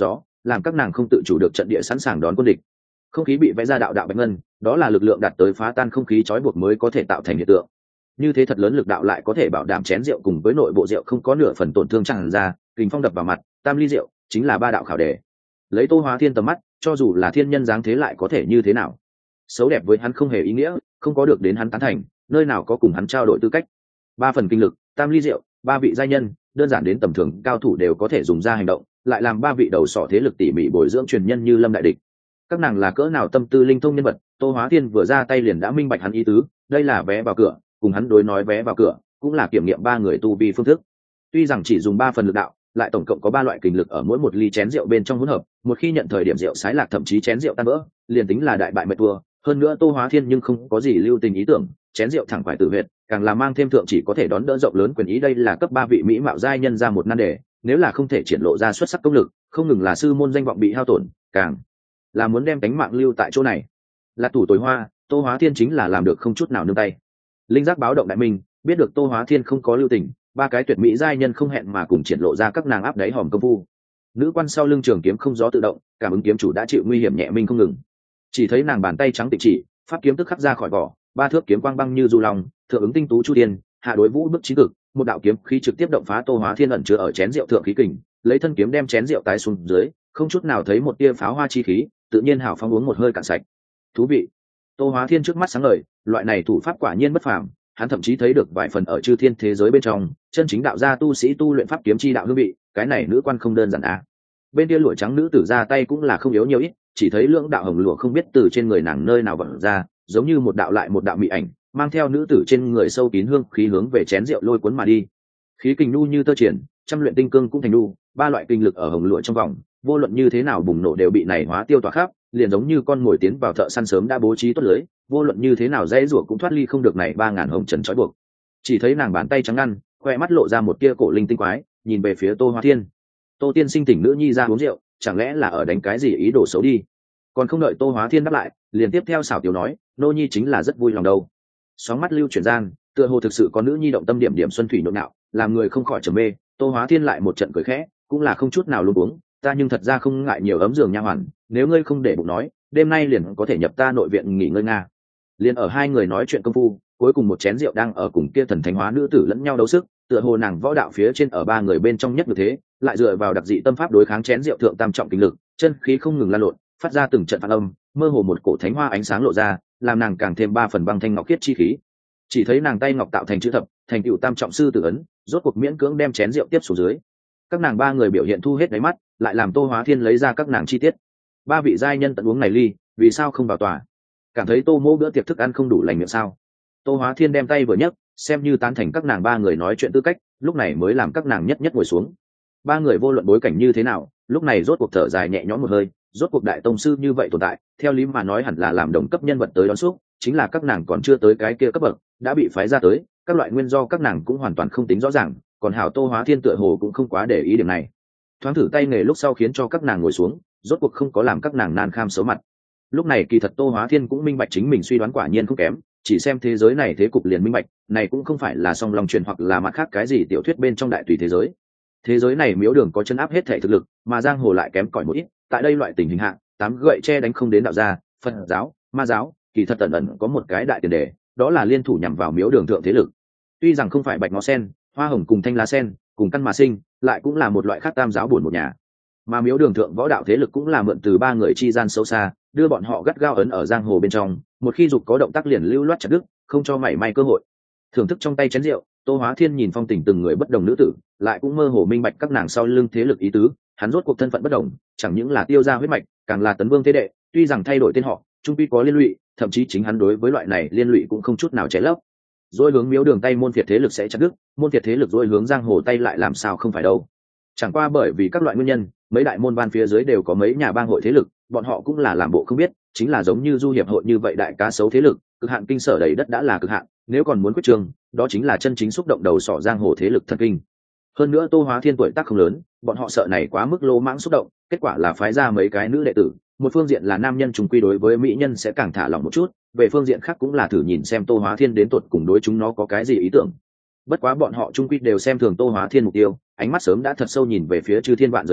làm các nàng không tự chủ được trận địa sẵn sàng đón quân địch. Không khí bị vẽ ra đạo đạo bạch ngân, đó là lực lượng đạt tới phá tan không khí trói buộc mới có thể tạo thành hiện tượng. Như thế thật lớn lực đạo lại có thể bảo đảm chén rượu cùng với nội bộ rượu không có nửa phần tổn thương tràn ra, kình phong đập vào mặt, tam ly rượu chính là ba đạo khảo đề. Lấy Tô Hóa Thiên tầm mắt, cho dù là thiên nhân dáng thế lại có thể như thế nào? Xấu đẹp với hắn không hề ý nghĩa, không có được đến hắn tán thành, nơi nào có cùng hắn trao đổi tư cách. Ba phần kinh lực, tam ly rượu, ba vị giai nhân, đơn giản đến tầm thường cao thủ đều có thể dùng ra hành động, lại làm ba vị đầu sỏ thế lực tỉ mỉ bồi dưỡng truyền nhân như Lâm đại địch. Các nàng là cỡ nào tâm tư linh thông nhân vật, Tô Hóa Thiên vừa ra tay liền đã minh bạch hắn ý tứ, đây là vé vào cửa, cùng hắn đối nói vé vào cửa, cũng là kiểm nghiệm ba người tu vi phương thức. Tuy rằng chỉ dùng 3 phần lực đạo, lại tổng cộng có 3 loại kình lực ở mỗi một ly chén rượu bên trong hỗn hợp, một khi nhận thời điểm rượu sái lạc thậm chí chén rượu tan vỡ, liền tính là đại bại mệt thua. Hơn nữa Tô Hóa Thiên nhưng không có gì lưu tình ý tưởng, chén rượu thẳng phải tử huyệt, càng là mang thêm thượng chỉ có thể đón đỡ rộng lớn quyền ý, đây là cấp 3 vị mỹ mạo giai nhân ra một nan đề, nếu là không thể triển lộ ra xuất sắc công lực, không ngừng là sư môn danh vọng bị hao tổn, càng là muốn đem cánh mạng lưu tại chỗ này. Là thủ tối hoa, Tô Hóa Thiên chính là làm được không chút nào nương tay. Linh giác báo động đại minh, biết được Tô Hóa Thiên không có lưu tình, 3 cái tuyệt mỹ giai nhân không hẹn mà cùng triển lộ ra các nàng áp đáy hòm công phu. Nữ quan sau lưng trường kiếm không gió tự động, cảm ứng kiếm chủ đã chịu nguy hiểm nhẹ minh không ngừng. Chỉ thấy nàng bàn tay trắng tịnh chỉ, pháp kiếm tức khắc ra khỏi vỏ, 3 thước kiếm quang băng như du long, thượng ứng tinh tú chu tiên, hạ đối vũ bức chí cực, một đạo kiếm khí trực tiếp động phá Tô Hóa Thiên ẩn chứa ở chén rượu thượng khí kình, lấy thân kiếm đem chén rượu tái xuống dưới, không chút nào thấy một tia pháo hoa chi khí, tự nhiên hào phóng uống một hơi cạn sạch. Thú vị. Tô Hóa Thiên trước mắt sáng ngời, loại này thủ pháp quả nhiên bất phàm, hắn thậm chí thấy được vài phần ở chư thiên thế giới bên trong, chân chính đạo gia tu sĩ tu luyện pháp kiếm chi đạo hương vị, cái này nữ quan không đơn giản à. Bên kia lụa trắng nữ tử ra tay cũng là không yếu nhiều ít, chỉ thấy lưỡng đạo hồng lụa không biết từ trên người nàng nơi nào vẩn ra, giống như một đạo lại một đạo mị ảnh, mang theo nữ tử trên người sâu kín hương khí hướng về chén rượu lôi cuốn mà đi. Khí kình nu như tơ triển, trăm luyện tinh cương cũng thành nu, 3 loại kinh lực ở hồng lụa trong vòng, vô luận như thế nào bùng nổ đều bị này hóa tiêu tỏa khắp, liền giống như con mồi tiến vào thợ săn sớm đã bố trí tốt lưới, vô luận như thế nào dễ rủa cũng thoát ly không được này 3000 hồng trần trói buộc. Chỉ thấy nàng bàn tay trắng ngăn, khoe mắt lộ ra một tia cổ linh tinh quái, nhìn về phía Tô Hóa Thiên. Tô tiên sinh tỉnh nữ nhi ra uống rượu, chẳng lẽ là ở đánh cái gì ý đồ xấu đi? Còn không đợi Tô Hóa Thiên đáp lại, liền tiếp theo xảo tiểu nói, nô nhi chính là rất vui lòng đâu. Sóng mắt lưu chuyển gian, tựa hồ thực sự có nữ nhi động tâm điểm điểm xuân thủy nhộn nhạo, làm người không khỏi trầm mê. Tô Hóa Thiên lại một trận cười khẽ, cũng là không chút nào luống cuống, ta nhưng thật ra không ngại nhiều ấm giường nha hoàn, nếu ngươi không để bụng nói, đêm nay liền có thể nhập ta nội viện nghỉ ngơi nga. Liền ở hai người nói chuyện công phu, cuối cùng một chén rượu đang ở cùng kia thần thánh hóa nữ tử lẫn nhau đấu sức, tựa hồ nàng võ đạo phía trên ở 3 người bên trong nhất như thế, lại dựa vào đặc dị tâm pháp đối kháng chén rượu thượng tam trọng kinh lực, chân khí không ngừng lan lộn, phát ra từng trận phản âm, mơ hồ một cổ thánh hoa ánh sáng lộ ra, làm nàng càng thêm 3 phần băng thanh ngọc khiết chi khí. Chỉ thấy nàng tay ngọc tạo thành chữ thập, thành tựu tam trọng sư tử ấn, rốt cuộc miễn cưỡng đem chén rượu tiếp xuống dưới. Các nàng 3 người biểu hiện thu hết đáy mắt, lại làm Tô Hóa Thiên lấy ra các nàng chi tiết. 3 vị giai nhân tận uống này ly, vì sao không vào tòa? Cảm thấy Tô Mỗ bữa tiệc thức ăn không đủ lành miệng sao? Tô Hóa Thiên đem tay vừa nhấc, xem như tán thành các nàng 3 người nói chuyện tư cách, lúc này mới làm các nàng nhất nhất ngồi xuống. 3 người vô luận bối cảnh như thế nào, lúc này rốt cuộc thở dài nhẹ nhõm một hơi, rốt cuộc đại tông sư như vậy tồn tại, theo lý mà nói hẳn là làm đồng cấp nhân vật tới đón xúc, chính là các nàng còn chưa tới cái kia cấp bậc, đã bị phái ra tới, các loại nguyên do các nàng cũng hoàn toàn không tính rõ ràng, còn hảo Tô Hóa Thiên tựa hồ cũng không quá để ý điểm này. Thoáng thử tay nghề lúc sau khiến cho các nàng ngồi xuống, rốt cuộc không có làm các nàng nan kham xấu mặt. Lúc này kỳ thật Tô Hóa Thiên cũng minh bạch chính mình suy đoán quả nhiên không kém, chỉ xem thế giới này thế cục liền minh bạch, này cũng không phải là song long truyền hoặc là mặt khác cái gì tiểu thuyết bên trong đại tùy thế giới. Thế giới này miếu đường có chân áp hết thể thực lực, mà giang hồ lại kém cỏi một ít, tại đây loại tình hình hạ, 8 gậy che đánh không đến đạo gia, Phật giáo, Ma giáo, kỳ thật tận ẩn có một cái đại tiền đề, đó là liên thủ nhằm vào miếu đường thượng thế lực. Tuy rằng không phải bạch ngó sen, hoa hồng cùng thanh lá sen, cùng căn mà sinh, lại cũng là một loại khác tam giáo buồn một nhà. Mà miếu đường thượng võ đạo thế lực cũng là mượn từ 3 người chi gian sâu xa, đưa bọn họ gắt gao ấn ở giang hồ bên trong, một khi dục có động tác liền lưu loát chặt đứt, không cho mảy may cơ hội. Thưởng thức trong tay chén rượu, Tô Hóa Thiên nhìn phong tình từng người bất đồng nữ tử, lại cũng mơ hồ minh bạch các nàng sau lưng thế lực ý tứ, hắn rốt cuộc thân phận bất đồng, chẳng những là tiêu gia huyết mạch, càng là tấn vương thế đệ, tuy rằng thay đổi tên họ, chung quy có liên lụy, thậm chí chính hắn đối với loại này liên lụy cũng không chút nào che lấp. Rồi hướng miếu đường tay môn phiệt thế lực sẽ chặt đứt, môn phiệt thế lực rồi hướng giang hồ tay lại làm sao không phải đâu. Chẳng qua bởi vì các loại nguyên nhân, mấy đại môn ban phía dưới đều có mấy nhà bang hội thế lực, bọn họ cũng là làm bộ không biết, chính là giống như du hiệp hội như vậy đại cá sấu thế lực, cực hạn kinh sở đầy đất đã là cực hạn, nếu còn muốn quyết trường, đó chính là chân chính xúc động đầu sỏ giang hồ thế lực thần kinh. Hơn nữa Tô Hóa Thiên tuổi tác không lớn, bọn họ sợ này quá mức lô mãng xúc động, kết quả là phái ra mấy cái nữ đệ tử, một phương diện là nam nhân trùng quy đối với mỹ nhân sẽ càng thả lỏng một chút, về phương diện khác cũng là thử nhìn xem Tô Hóa Thiên đến tột cùng đối chúng nó có cái gì ý tưởng. Bất quá bọn họ trung quy đều xem thường Tô Hóa Thiên mục tiêu, ánh mắt sớm đã thật sâu nhìn về phía chư thiên vạn giới hắn,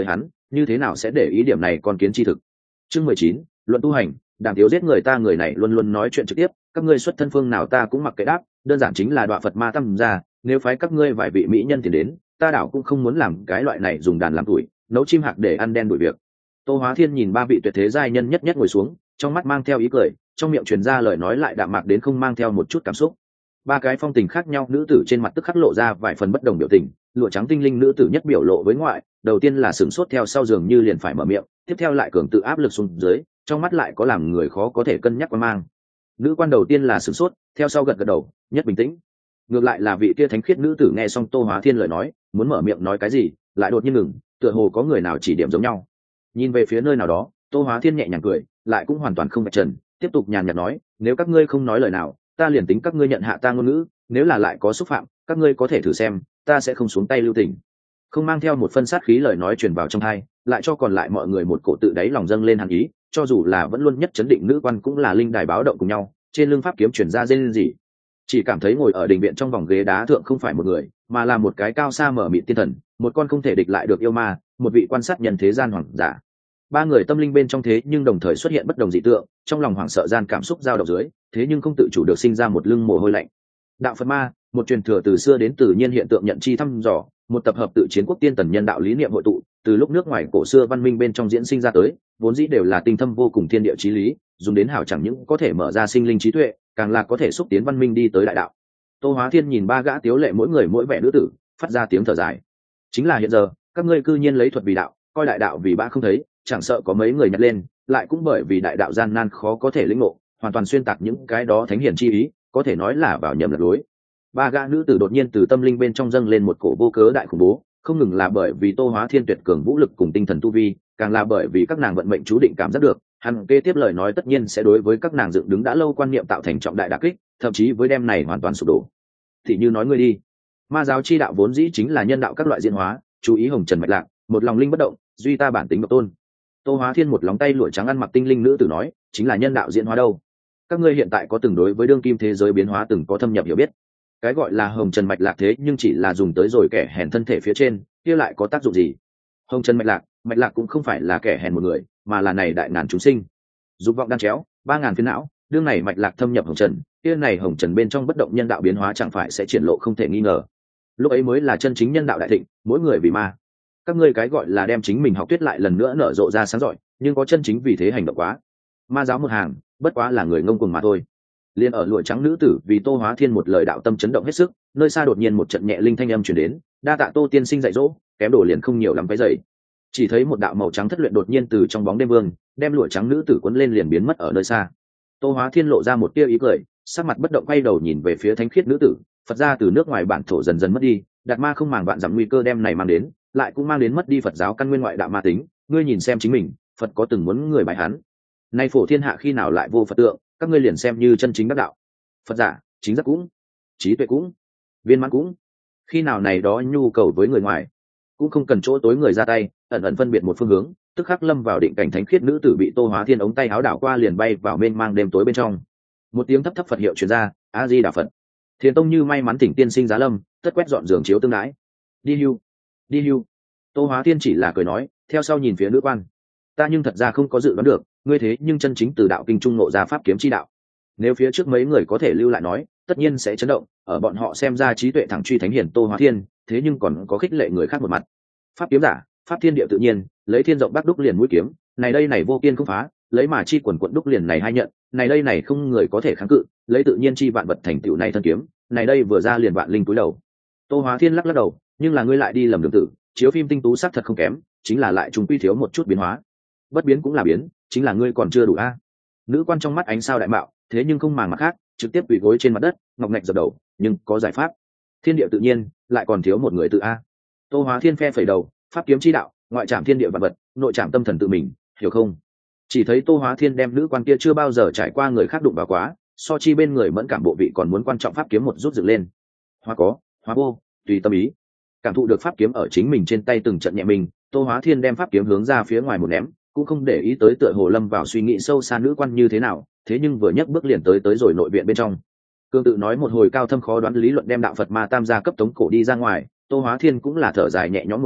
như thế nào sẽ để ý điểm này con kiến chi thực. Chương 19, luận tu hành. Đàm Tiếu giết người ta, người này luôn luôn nói chuyện trực tiếp, các ngươi xuất thân phương nào ta cũng mặc kệ đáp, đơn giản chính là đọa Phật ma tâm ra, nếu phái các ngươi vài vị mỹ nhân thì đến, ta đảo cũng không muốn làm cái loại này dùng đàn làm tuổi, nấu chim hạc để ăn đen đuổi việc. Tô Hóa Thiên nhìn ba vị tuyệt thế giai nhân nhất nhất ngồi xuống, trong mắt mang theo ý cười, trong miệng truyền ra lời nói lại đạm mạc đến không mang theo một chút cảm xúc. Ba cái phong tình khác nhau nữ tử trên mặt tức khắc lộ ra vài phần bất đồng biểu tình, lụa trắng tinh linh nữ tử nhất biểu lộ với ngoại, đầu tiên là sửng sốt, theo sau dường như liền phải mở miệng, tiếp theo lại cường tự áp lực xuống dưới, trong mắt lại có làm người khó có thể cân nhắc quan mang. Nữ quan đầu tiên là sửng sốt, theo sau gật gật đầu, nhất bình tĩnh. Ngược lại là vị kia thánh khiết nữ tử nghe xong Tô Hóa Thiên lời nói, muốn mở miệng nói cái gì, lại đột nhiên ngừng, tựa hồ có người nào chỉ điểm giống nhau. Nhìn về phía nơi nào đó, Tô Hóa Thiên nhẹ nhàng cười, lại cũng hoàn toàn không bạch trần, tiếp tục nhàn nhạt nói, nếu các ngươi không nói lời nào, ta liền tính các ngươi nhận hạ ta ngôn ngữ, nếu là lại có xúc phạm, các ngươi có thể thử xem, ta sẽ không xuống tay lưu tình. Không mang theo một phân sát khí lời nói truyền vào trong tai, lại cho còn lại mọi người một cổ tự đáy lòng dâng lên hàn ý, cho dù là vẫn luôn nhất chấn định nữ quan cũng là linh đài báo động cùng nhau, trên lưng pháp kiếm truyền ra rên rỉ. Chỉ cảm thấy ngồi ở đình viện trong vòng ghế đá thượng không phải một người, mà là một cái cao xa mở mịt tiên thần, một con không thể địch lại được yêu ma, một vị quan sát nhân thế gian hoàng giả. Ba người tâm linh bên trong thế nhưng đồng thời xuất hiện bất đồng dị tượng, trong lòng hoảng sợ gian cảm xúc dao động dưới, thế nhưng không tự chủ được sinh ra một lưng mồ hôi lạnh. Đạo Phật ma, một truyền thừa từ xưa đến tự nhiên hiện tượng nhận chi thăm dò, một tập hợp tự chiến quốc tiên tần nhân đạo lý niệm hội tụ, từ lúc nước ngoài cổ xưa văn minh bên trong diễn sinh ra tới, vốn dĩ đều là tinh thâm vô cùng thiên địa chí lý, dùng đến hảo chẳng những có thể mở ra sinh linh trí tuệ, càng là có thể xúc tiến văn minh đi tới đại đạo. Tô Hóa Thiên nhìn ba gã tiếu lệ mỗi người mỗi vẻ nữ tử, phát ra tiếng thở dài. Chính là hiện giờ, các ngươi cư nhiên lấy thuật vì đạo, coi đại đạo vì bã không thấy, chẳng sợ có mấy người nhặt lên, lại cũng bởi vì đại đạo gian nan khó có thể lĩnh ngộ, hoàn toàn xuyên tạc những cái đó thánh hiển chi ý, có thể nói là vào nhầm lật lối. Ba gã nữ tử đột nhiên từ tâm linh bên trong dâng lên một cổ vô cớ đại khủng bố, không ngừng là bởi vì Tô Hóa Thiên tuyệt cường vũ lực cùng tinh thần tu vi, càng là bởi vì các nàng vận mệnh chú định cảm giác được, hắn kế tiếp lời nói tất nhiên sẽ đối với các nàng dựng đứng đã lâu quan niệm tạo thành trọng đại đả kích, thậm chí với đem này hoàn toàn sụp đổ. Thì như nói ngươi đi, ma giáo chi đạo vốn dĩ chính là nhân đạo các loại diễn hóa, chú ý hồng trần mạch lạc, một lòng linh bất động, duy ta bản tính độc tôn. Tô Hóa Thiên một lòng tay lụa trắng ăn mặc tinh linh nữ tử nói, chính là nhân đạo diễn hóa đâu. Các ngươi hiện tại có từng đối với đương kim thế giới biến hóa từng có thâm nhập hiểu biết. Cái gọi là hồng trần mạch lạc thế nhưng chỉ là dùng tới rồi kẻ hèn thân thể phía trên, kia lại có tác dụng gì? Hồng trần mạch lạc cũng không phải là kẻ hèn một người, mà là này đại ngàn chúng sinh. Dục vọng đan chéo, 3000 phiến não, đương này mạch lạc thâm nhập hồng trần, kia này hồng trần bên trong bất động nhân đạo biến hóa chẳng phải sẽ triển lộ không thể nghi ngờ. Lúc ấy mới là chân chính nhân đạo đại thịnh, mỗi người vì ma. Các ngươi cái gọi là đem chính mình học tuyết lại lần nữa nở rộ ra sáng rọi, nhưng có chân chính vì thế hành động quá. Ma giáo một hàng, bất quá là người ngông cuồng mà thôi. Liên ở lụa trắng nữ tử vì Tô Hóa Thiên một lời đạo tâm chấn động hết sức, nơi xa đột nhiên một trận nhẹ linh thanh âm truyền đến, đa tạ Tô tiên sinh dạy dỗ, kém đồ liền không nhiều lắm cái dậy. Chỉ thấy một đạo màu trắng thất luyện đột nhiên từ trong bóng đêm vương, đem lụa trắng nữ tử cuốn lên liền biến mất ở nơi xa. Tô Hóa Thiên lộ ra một tia ý cười, sắc mặt bất động quay đầu nhìn về phía thánh khiết nữ tử, Phật gia từ nước ngoài bản thổ dần dần mất đi, Đạt Ma không màng vạn dặm nguy cơ đem này mang đến, lại cũng mang đến mất đi Phật giáo căn nguyên ngoại đạo ma tính, ngươi nhìn xem chính mình, Phật có từng muốn người bài hắn. Nay phổ thiên hạ khi nào lại vô Phật tượng, các ngươi liền xem như chân chính đắc đạo. Phật giả, chính giác cũng, trí tuệ cũng, viên mãn cũng. Khi nào này đó nhu cầu với người ngoài, cũng không cần chỗ tối người ra tay, ẩn ẩn phân biệt một phương hướng, tức khắc lâm vào định cảnh thánh khiết nữ tử bị Tô Hóa Thiên ống tay áo đảo qua liền bay vào mênh mang đêm tối bên trong. Một tiếng thấp thấp Phật hiệu truyền ra, A Di Đà Phật. Thiền tông như may mắn thỉnh tiên sinh giá lâm, tất quét dọn giường chiếu tương đái. Đi hưu, đi hưu. Tô Hóa Thiên chỉ là cười nói, theo sau nhìn phía nữ quan. Ta nhưng thật ra không có dự đoán được, ngươi thế nhưng chân chính từ đạo kinh trung ngộ ra pháp kiếm chi đạo. Nếu phía trước mấy người có thể lưu lại nói, tất nhiên sẽ chấn động, ở bọn họ xem ra trí tuệ thẳng truy thánh hiển Tô Hóa Thiên, thế nhưng còn có khích lệ người khác một mặt. Pháp kiếm giả, pháp thiên địa tự nhiên, lấy thiên rộng bắc đúc liền mũi kiếm, này đây này vô kiên không phá, lấy mà chi quần quận đúc liền này hai nhận, này đây này không người có thể kháng cự, lấy tự nhiên chi vạn vật thành tựu này thân kiếm, này đây vừa ra liền vạn linh túi đầu. Tô Hóa Thiên lắc lắc đầu, nhưng là ngươi lại đi lầm đường tử, chiếu phim tinh tú sắc thật không kém, chính là lại trùng quy thiếu một chút biến hóa. Bất biến cũng là biến, chính là ngươi còn chưa đủ a. Nữ quan trong mắt ánh sao đại mạo, thế nhưng không màng mặt khác, trực tiếp quỳ gối trên mặt đất, ngọc ngạch dập đầu, nhưng có giải pháp. Thiên địa tự nhiên, lại còn thiếu một người tự a. Tô Hóa Thiên phe phẩy đầu, pháp kiếm chi đạo, ngoại trảm thiên địa vạn vật, nội trảm tâm thần tự mình, hiểu không? Chỉ thấy Tô Hóa Thiên đem nữ quan kia chưa bao giờ trải qua người khác đụng vào quá, so chi bên người mẫn cảm bộ vị còn muốn quan trọng pháp kiếm một rút dựng lên. Hóa có, hóa vô, tùy tâm ý. Cảm thụ được pháp kiếm ở chính mình trên tay từng trận nhẹ mình, Tô Hóa Thiên đem pháp kiếm hướng ra phía ngoài một ném, cũng không để ý tới tựa hồ lâm vào suy nghĩ sâu xa nữ quan như thế nào, thế nhưng vừa nhấc bước liền tới rồi nội viện bên trong. Cương tự nói một hồi cao thâm khó đoán lý luận đem đạo Phật ma tam gia cấp tống cổ đi ra ngoài, Tô Hóa Thiên cũng là thở dài nhẹ nhõm một hơi,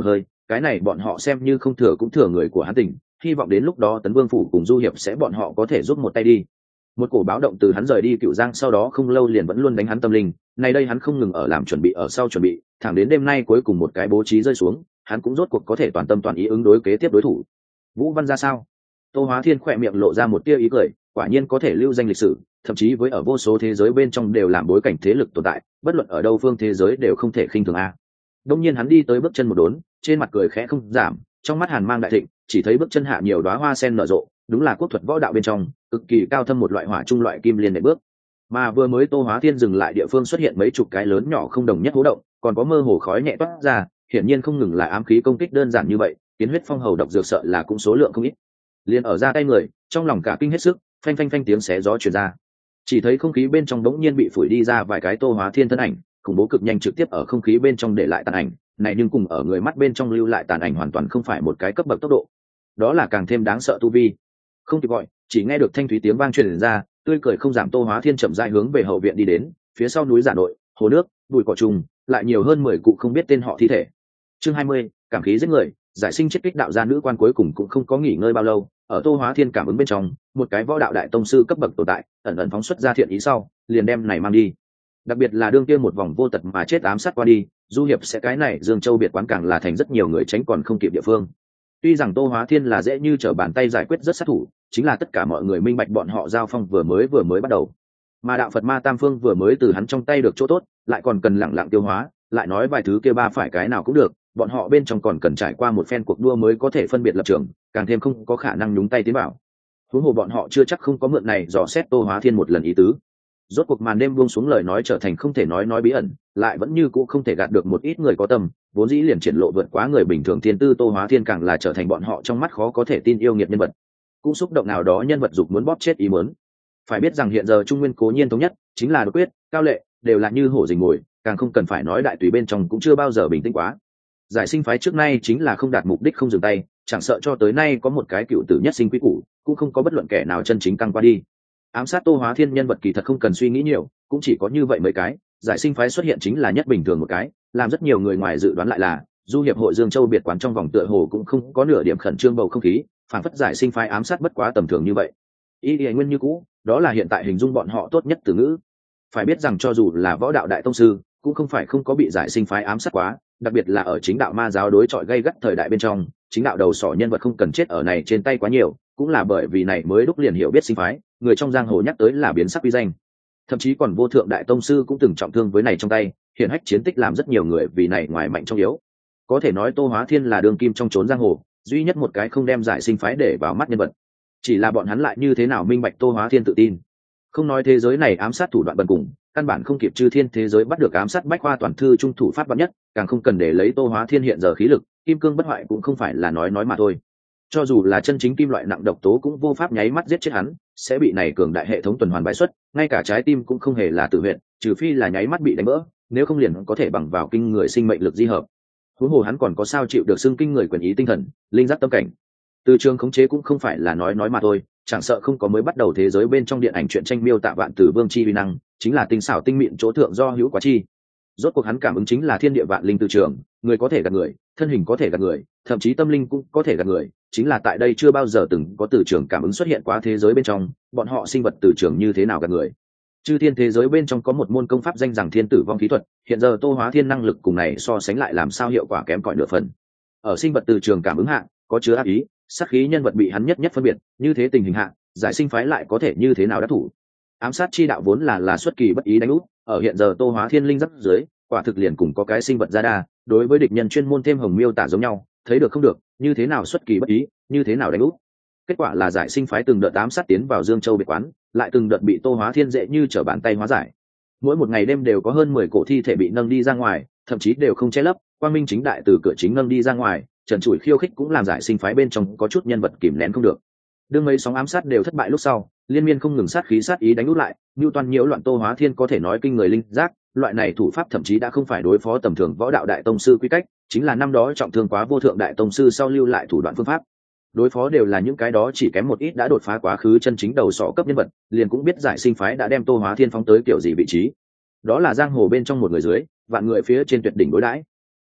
cái này bọn họ xem như không thừa cũng thừa người của hắn tỉnh, hy vọng đến lúc đó Tấn Vương phủ cùng Du Hiệp sẽ bọn họ có thể giúp một tay đi. Một cổ báo động từ hắn rời đi Cửu Giang sau đó không lâu liền vẫn luôn đánh hắn tâm linh, này đây hắn không ngừng ở làm chuẩn bị ở sau chuẩn bị, thẳng đến đêm nay cuối cùng một cái bố trí rơi xuống, hắn cũng rốt cuộc có thể toàn tâm toàn ý ứng đối kế tiếp đối thủ. Vũ Văn ra sao? Tô Hóa Thiên khỏe miệng lộ ra một tia ý cười, quả nhiên có thể lưu danh lịch sử, thậm chí với ở vô số thế giới bên trong đều làm bối cảnh thế lực tồn tại, bất luận ở đâu phương thế giới đều không thể khinh thường a. Đông nhiên hắn đi tới bước chân một đốn, trên mặt cười khẽ không giảm, trong mắt hàn mang đại thịnh, chỉ thấy bước chân hạ nhiều đóa hoa sen nở rộ, đúng là quốc thuật võ đạo bên trong cực kỳ cao thâm một loại hỏa trung loại kim liên nệ bước. Mà vừa mới Tô Hóa Thiên dừng lại địa phương xuất hiện mấy chục cái lớn nhỏ không đồng nhất hố động, còn có mơ hồ khói nhẹ toát ra, hiển nhiên không ngừng là ám khí công kích đơn giản như vậy, kiến huyết phong hầu độc dược sợ là cũng số lượng không ít. Liền ở ra tay người, trong lòng cả kinh hết sức, phanh phanh phanh tiếng xé gió truyền ra. Chỉ thấy không khí bên trong đống nhiên bị phủi đi ra vài cái Tô Hóa Thiên thân ảnh, khủng bố cực nhanh trực tiếp ở không khí bên trong để lại tàn ảnh, này nhưng cùng ở người mắt bên trong lưu lại tàn ảnh hoàn toàn không phải một cái cấp bậc tốc độ. Đó là càng thêm đáng sợ tu vi. Không kịp gọi, chỉ nghe được thanh thúy tiếng vang truyền ra, tươi cười không giảm Tô Hóa Thiên chậm rãi hướng về hậu viện đi đến, phía sau núi giả nội, hồ nước, bụi cỏ trùng, lại nhiều hơn 10 cụ không biết tên họ thi thể. Chương 20, cảm khí giết người, giải sinh chết kích đạo gia nữ quan cuối cùng cũng không có nghỉ ngơi bao lâu, ở Tô Hóa Thiên cảm ứng bên trong, một cái võ đạo đại tông sư cấp bậc tồn tại, ẩn ẩn phóng xuất ra thiện ý sau, liền đem này mang đi. Đặc biệt là đương kia một vòng vô tật mà chết ám sát qua đi, Du Hiệp sẽ cái này Dương Châu biệt quán càng là thành rất nhiều người tránh còn không kịp địa phương. Tuy rằng Tô Hóa Thiên là dễ như trở bàn tay giải quyết rất sát thủ, chính là tất cả mọi người minh bạch bọn họ giao phong vừa mới bắt đầu. Mà đạo Phật Ma Tam Phương vừa mới từ hắn trong tay được chỗ tốt, lại còn cần lặng lặng tiêu hóa, lại nói vài thứ kia ba phải cái nào cũng được, bọn họ bên trong còn cần trải qua một phen cuộc đua mới có thể phân biệt lập trường, càng thêm không có khả năng nhúng tay tiến vào. Huống hồ bọn họ chưa chắc không có mượn này dò xét Tô Hóa Thiên một lần ý tứ. Rốt cuộc màn đêm buông xuống lời nói trở thành không thể nói bí ẩn, lại vẫn như cũ không thể gạt được một ít người có tâm, vốn dĩ liền triển lộ vượt quá người bình thường thiên tư Tô Hóa Thiên càng là trở thành bọn họ trong mắt khó có thể tin yêu nghiệt nhân vật. Cũng xúc động nào đó nhân vật dục muốn bóp chết ý muốn. Phải biết rằng hiện giờ Trung Nguyên cố nhiên thống nhất, chính là đột quyết, cao lệ, đều là như hổ rình mồi, càng không cần phải nói đại tùy bên trong cũng chưa bao giờ bình tĩnh quá. Giải sinh phái trước nay chính là không đạt mục đích không dừng tay, chẳng sợ cho tới nay có một cái cựu tử nhất sinh quý củ, cũng không có bất luận kẻ nào chân chính căng qua đi. Ám sát Tô Hóa Thiên nhân vật kỳ thật không cần suy nghĩ nhiều, cũng chỉ có như vậy mấy cái, giải sinh phái xuất hiện chính là nhất bình thường một cái, làm rất nhiều người ngoài dự đoán lại là Du Hiệp hội Dương Châu biệt quán trong vòng tựa hồ cũng không có nửa điểm khẩn trương bầu không khí, phản phất giải sinh phái ám sát bất quá tầm thường như vậy. Ý nghĩa nguyên như cũ, đó là hiện tại hình dung bọn họ tốt nhất từ ngữ. Phải biết rằng cho dù là võ đạo đại tông sư, cũng không phải không có bị giải sinh phái ám sát quá, đặc biệt là ở chính đạo ma giáo đối chọi gay gắt thời đại bên trong, chính đạo đầu sỏ nhân vật không cần chết ở này trên tay quá nhiều, cũng là bởi vì này mới đúc liền hiểu biết sinh phái, người trong giang hồ nhắc tới là biến sắc uy danh. Thậm chí còn vô thượng đại tông sư cũng từng trọng thương với này trong tay, hiển hách chiến tích làm rất nhiều người vì này ngoài mạnh trong yếu. Có thể nói Tô Hóa Thiên là đường kim trong trốn giang hồ, duy nhất một cái không đem giải sinh phái để vào mắt nhân vật. Chỉ là bọn hắn lại như thế nào minh bạch Tô Hóa Thiên tự tin. Không nói thế giới này ám sát thủ đoạn bần cùng, căn bản không kịp chư thiên thế giới bắt được ám sát bách khoa toàn thư trung thủ pháp bắn nhất, càng không cần để lấy Tô Hóa Thiên hiện giờ khí lực, kim cương bất hoại cũng không phải là nói mà thôi. Cho dù là chân chính kim loại nặng độc tố cũng vô pháp nháy mắt giết chết hắn, sẽ bị này cường đại hệ thống tuần hoàn bãi xuất, ngay cả trái tim cũng không hề là tự nguyện, trừ phi là nháy mắt bị đánh vỡ, nếu không liền có thể bằng vào kinh người sinh mệnh lực di hợp. Huống hồ hắn còn có sao chịu được xưng kinh người quyền ý tinh thần, linh giác tâm cảnh. Từ trường khống chế cũng không phải là nói mà thôi, chẳng sợ không có mới bắt đầu thế giới bên trong điện ảnh truyện tranh miêu tả vạn tử vương chi uy năng, chính là tinh xảo tinh mịn chỗ thượng do hữu quá chi. Rốt cuộc hắn cảm ứng chính là thiên địa vạn linh từ trường, người có thể gạt người, thân hình có thể gạt người, thậm chí tâm linh cũng có thể gạt người, chính là tại đây chưa bao giờ từng có từ trường cảm ứng xuất hiện quá thế giới bên trong, bọn họ sinh vật từ trường như thế nào gạt người. Chư thiên thế giới bên trong có một môn công pháp danh rằng thiên tử vong khí thuật, hiện giờ Tô Hóa Thiên năng lực cùng này so sánh lại làm sao hiệu quả kém cỏi nửa phần. Ở sinh vật từ trường cảm ứng hạng, có chứa ác ý, sát khí nhân vật bị hắn nhất phân biệt, như thế tình hình hạng, giải sinh phái lại có thể như thế nào đắc thủ. Ám sát chi đạo vốn là xuất kỳ bất ý đánh úp, ở hiện giờ Tô Hóa Thiên linh giáp dưới, quả thực liền cùng có cái sinh vật ra đa, đối với địch nhân chuyên môn thêm hồng miêu tả giống nhau, thấy được không được, như thế nào xuất kỳ bất ý, như thế nào đánh úp. Kết quả là giải sinh phái từng đợt ám sát tiến vào Dương Châu biệt quán, lại từng đợt bị Tô Hóa Thiên dễ như trở bàn tay hóa giải. Mỗi một ngày đêm đều có hơn 10 cổ thi thể bị nâng đi ra ngoài, thậm chí đều không che lấp, quang minh chính đại từ cửa chính nâng đi ra ngoài, trần trụi khiêu khích cũng làm giải sinh phái bên trong có chút nhân vật kìm nén không được. Đương mấy sóng ám sát đều thất bại lúc sau, liên miên không ngừng sát khí sát ý đánh úp lại, như toàn nhiễu loạn Tô Hóa Thiên có thể nói kinh người linh giác, loại này thủ pháp thậm chí đã không phải đối phó tầm thường võ đạo đại tông sư quy cách, chính là năm đó trọng thương quá vô thượng đại tông sư sau lưu lại thủ đoạn phương pháp. Đối phó đều là những cái đó chỉ kém một ít đã đột phá quá khứ chân chính đầu sọ cấp nhân vật, liền cũng biết giải sinh phái đã đem Tô Hóa Thiên phóng tới kiểu gì vị trí. Đó là giang hồ bên trong một người dưới, vạn người phía trên tuyệt đỉnh đối đãi.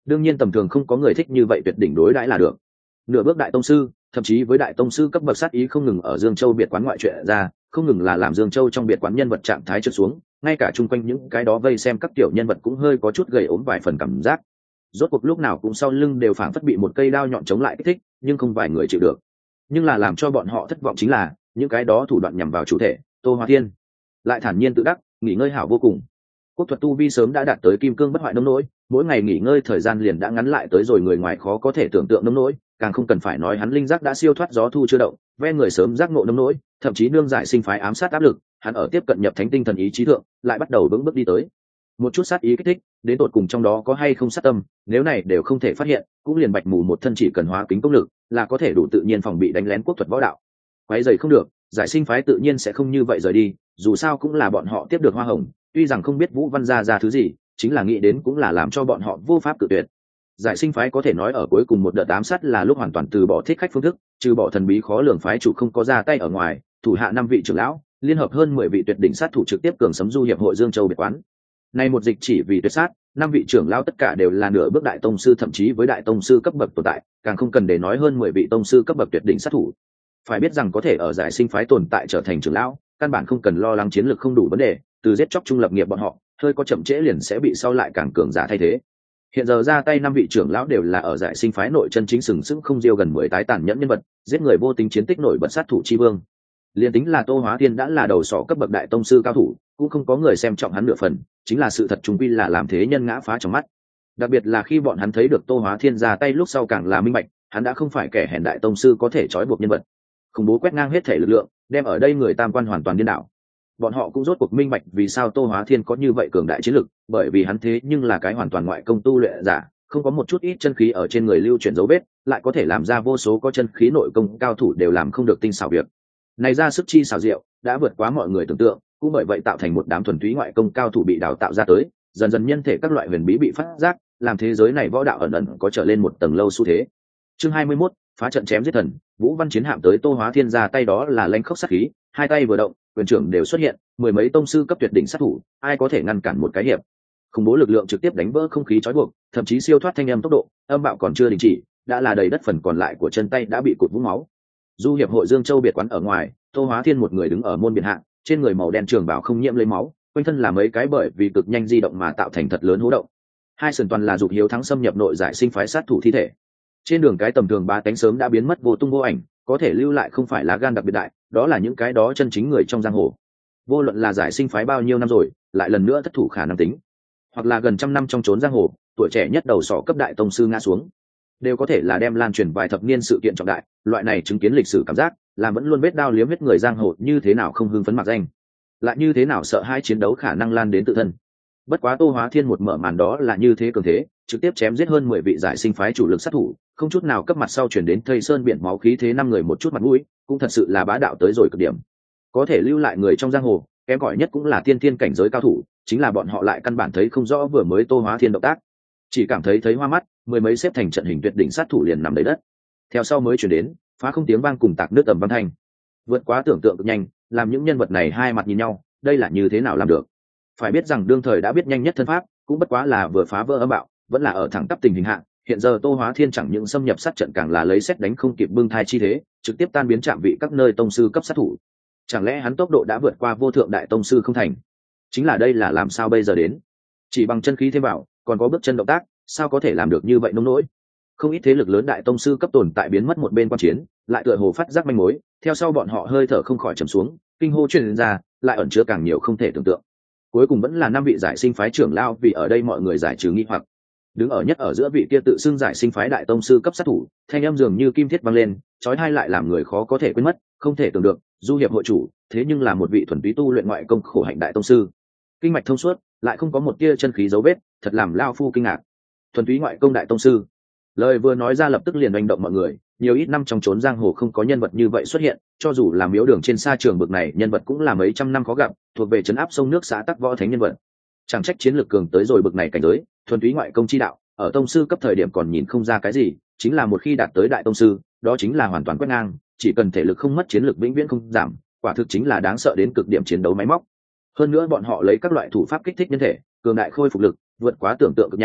đương nhiên tầm thường không có người thích như vậy tuyệt đỉnh đối đãi là được. Nửa bước đại tông sư, thậm chí với đại tông sư cấp bậc sát ý không ngừng ở Dương Châu biệt quán ngoại chuyện ra, không ngừng là làm Dương Châu trong biệt quán nhân vật trạng thái trượt xuống, ngay cả chung quanh những cái đó vây xem các tiểu nhân vật cũng hơi có chút gầy ốm vài phần cảm giác. Rốt cuộc lúc nào cũng sau lưng đều phảng phất bị một cây đao nhọn chống lại kích thích, nhưng không vài người chịu được. Nhưng là làm cho bọn họ thất vọng chính là, những cái đó thủ đoạn nhằm vào chủ thể, Tô Hóa Thiên, lại thản nhiên tự đắc, nghỉ ngơi hảo vô cùng. Quốc thuật tu vi sớm đã đạt tới kim cương bất hoại nông nỗi, mỗi ngày nghỉ ngơi thời gian liền đã ngắn lại tới rồi người ngoài khó có thể tưởng tượng nông nỗi, càng không cần phải nói hắn linh giác đã siêu thoát gió thu chưa động, ve người sớm giác ngộ nông nỗi, thậm chí nương giải sinh phái ám sát áp lực, hắn ở tiếp cận nhập thánh tinh thần ý chí thượng, lại bắt đầu vững bước đi tới. Một chút sát ý kích thích, đến tột cùng trong đó có hay không sát tâm, nếu này đều không thể phát hiện, cũng liền bạch mù một thân chỉ cần hóa kính công lực, là có thể đủ tự nhiên phòng bị đánh lén quốc thuật võ đạo. Quấy rầy không được, giải sinh phái tự nhiên sẽ không như vậy rời đi, dù sao cũng là bọn họ tiếp được hoa hồng, tuy rằng không biết Vũ Văn gia ra thứ gì, chính là nghĩ đến cũng là làm cho bọn họ vô pháp cự tuyệt. Giải sinh phái có thể nói ở cuối cùng một đợt ám sát là lúc hoàn toàn từ bỏ thích khách phương thức, trừ bỏ thần bí khó lường phái chủ không có ra tay ở ngoài, thủ hạ 5 vị trưởng lão, liên hợp hơn 10 vị tuyệt đỉnh sát thủ trực tiếp cường sấm du hiệp hội Dương Châu biệt quán. Nay một dịch chỉ vì tuyệt sát, 5 vị trưởng lão tất cả đều là nửa bước đại tông sư, thậm chí với đại tông sư cấp bậc tồn tại, càng không cần để nói hơn 10 vị tông sư cấp bậc tuyệt đỉnh sát thủ. Phải biết rằng có thể ở giải sinh phái tồn tại trở thành trưởng lão, căn bản không cần lo lắng chiến lược không đủ vấn đề, từ giết chóc trung lập nghiệp bọn họ, hơi có chậm trễ liền sẽ bị sau lại càng cường giả thay thế. Hiện giờ ra tay 5 vị trưởng lão đều là ở giải sinh phái nội chân chính sừng sững không diêu gần 10 tái tàn nhẫn nhân vật, giết người vô tính chiến tích nổi bật sát thủ chi vương. Liên tính là Tô Hóa Thiên đã là đầu sỏ cấp bậc đại tông sư cao thủ, cũng không có người xem trọng hắn nửa phần, chính là sự thật trung quy là làm thế nhân ngã phá trong mắt. Đặc biệt là khi bọn hắn thấy được Tô Hóa Thiên ra tay lúc sau càng là minh bạch, hắn đã không phải kẻ hèn đại tông sư có thể trói buộc nhân vật. Khủng bố quét ngang hết thể lực lượng, đem ở đây người tam quan hoàn toàn điên đảo. Bọn họ cũng rốt cuộc minh bạch vì sao Tô Hóa Thiên có như vậy cường đại chiến lực, bởi vì hắn thế nhưng là cái hoàn toàn ngoại công tu luyện giả, không có một chút ít chân khí ở trên người lưu chuyển dấu vết, lại có thể làm ra vô số có chân khí nội công cao thủ đều làm không được tinh xảo việc. Này ra sức chi xảo diệu, đã vượt quá mọi người tưởng tượng, cũng bởi vậy tạo thành một đám thuần túy ngoại công cao thủ bị đào tạo ra tới, dần dần nhân thể các loại huyền bí bị phát giác, làm thế giới này võ đạo ẩn ẩn có trở lên một tầng lâu xu thế. Chương 21, phá trận chém giết thần, Vũ Văn chiến hạm tới Tô Hóa Thiên ra tay đó là lanh khốc sát khí, hai tay vừa động, quyền trưởng đều xuất hiện, 10 mấy tông sư cấp tuyệt đỉnh sát thủ, ai có thể ngăn cản một cái hiệp. Khủng bố lực lượng trực tiếp đánh vỡ không khí trói buộc, thậm chí siêu thoát thanh âm tốc độ, âm bạo còn chưa đình chỉ, đã là đầy đất phần còn lại của chân tay đã bị cụt vũng máu. Du hiệp hội Dương Châu biệt quán ở ngoài, Tô Hóa Thiên một người đứng ở môn biệt hạ, trên người màu đen trường bào không nhiễm lấy máu, quanh thân là mấy cái bởi vì cực nhanh di động mà tạo thành thật lớn hố động. Hai sườn toàn là dục hiếu thắng xâm nhập nội giải sinh phái sát thủ thi thể. Trên đường cái tầm thường ba cánh sớm đã biến mất vô tung vô ảnh, có thể lưu lại không phải là gan đặc biệt đại, đó là những cái đó chân chính người trong giang hồ. Vô luận là giải sinh phái bao nhiêu năm rồi, lại lần nữa thất thủ khả năng tính, hoặc là gần trăm năm trong trốn giang hồ, tuổi trẻ nhất đầu sỏ cấp đại tông sư ngã xuống, đều có thể là đem lan truyền vài thập niên sự kiện trọng đại, loại này chứng kiến lịch sử cảm giác, làm vẫn luôn vết đao liếm huyết người giang hồ như thế nào không hưng phấn mặc danh, lại như thế nào sợ hai chiến đấu khả năng lan đến tự thân. Bất quá Tô Hóa Thiên một mở màn đó là như thế cường thế, trực tiếp chém giết hơn 10 vị giải sinh phái chủ lực sát thủ, không chút nào cấp mặt sau chuyển đến thây sơn biển máu khí thế 5 người một chút mặt mũi, cũng thật sự là bá đạo tới rồi cực điểm. Có thể lưu lại người trong giang hồ, kém cỏi nhất cũng là tiên tiên cảnh giới cao thủ, chính là bọn họ lại căn bản thấy không rõ vừa mới Tô Hóa Thiên động tác, chỉ cảm thấy hoa mắt, 10 mấy xếp thành trận hình tuyệt đỉnh sát thủ liền nằm đầy đất. Theo sau mới chuyển đến phá không tiếng vang cùng tạc nước ầm vang thanh, vượt quá tưởng tượng cực nhanh, làm những nhân vật này hai mặt nhìn nhau, đây là như thế nào làm được? Phải biết rằng đương thời đã biết nhanh nhất thân pháp, cũng bất quá là vừa phá vỡ âm bạo, vẫn là ở thẳng tắp tình hình hạng. Hiện giờ Tô Hóa Thiên chẳng những xâm nhập sát trận càng là lấy xét đánh không kịp bưng thai chi thế, trực tiếp tan biến chạm vị các nơi tông sư cấp sát thủ. Chẳng lẽ hắn tốc độ đã vượt qua vô thượng đại tông sư không thành? Chính là đây là làm sao bây giờ đến? Chỉ bằng chân khí thêm vào, còn có bước chân động tác, sao có thể làm được như vậy nông nỗi? Không ít thế lực lớn đại tông sư cấp tồn tại biến mất một bên quan chiến, lại tựa hồ phát giác manh mối, theo sau bọn họ hơi thở không khỏi trầm xuống, kinh hô truyền ra, lại ẩn chứa càng nhiều không thể tưởng tượng. Cuối cùng vẫn là 5 vị giải sinh phái trưởng lao, vì ở đây mọi người giải trừ nghi hoặc. Đứng ở nhất ở giữa vị kia tự xưng giải sinh phái đại tông sư cấp sát thủ, thanh âm dường như kim thiết vang lên, chói tai lại làm người khó có thể quên mất, không thể tưởng được, du hiệp hội chủ, thế nhưng là một vị thuần túy tu luyện ngoại công khổ hạnh đại tông sư. Kinh mạch thông suốt, lại không có một tia chân khí dấu vết, thật làm lao phu kinh ngạc. Thuần túy ngoại công đại tông sư. Lời vừa nói ra lập tức liền hành động mọi người, nhiều ít năm trong trốn giang hồ không có nhân vật như vậy xuất hiện, cho dù là miếu đường trên xa trường bực này nhân vật cũng là mấy trăm năm khó gặp, thuộc về trấn áp sông nước xã tắc võ thánh nhân vật. Chẳng trách chiến lược cường tới rồi bực này cảnh giới, thuần túy ngoại công chi đạo, ở tông sư cấp thời điểm còn nhìn không ra cái gì, chính là một khi đạt tới đại tông sư, đó chính là hoàn toàn quét ngang, chỉ cần thể lực không mất chiến lược vĩnh viễn không giảm, quả thực chính là đáng sợ đến cực điểm chiến đấu máy móc. Hơn nữa bọn họ lấy các loại thủ pháp kích thích nhân thể, cường đại khôi phục lực, vượt quá tưởng tượng cực nhanh,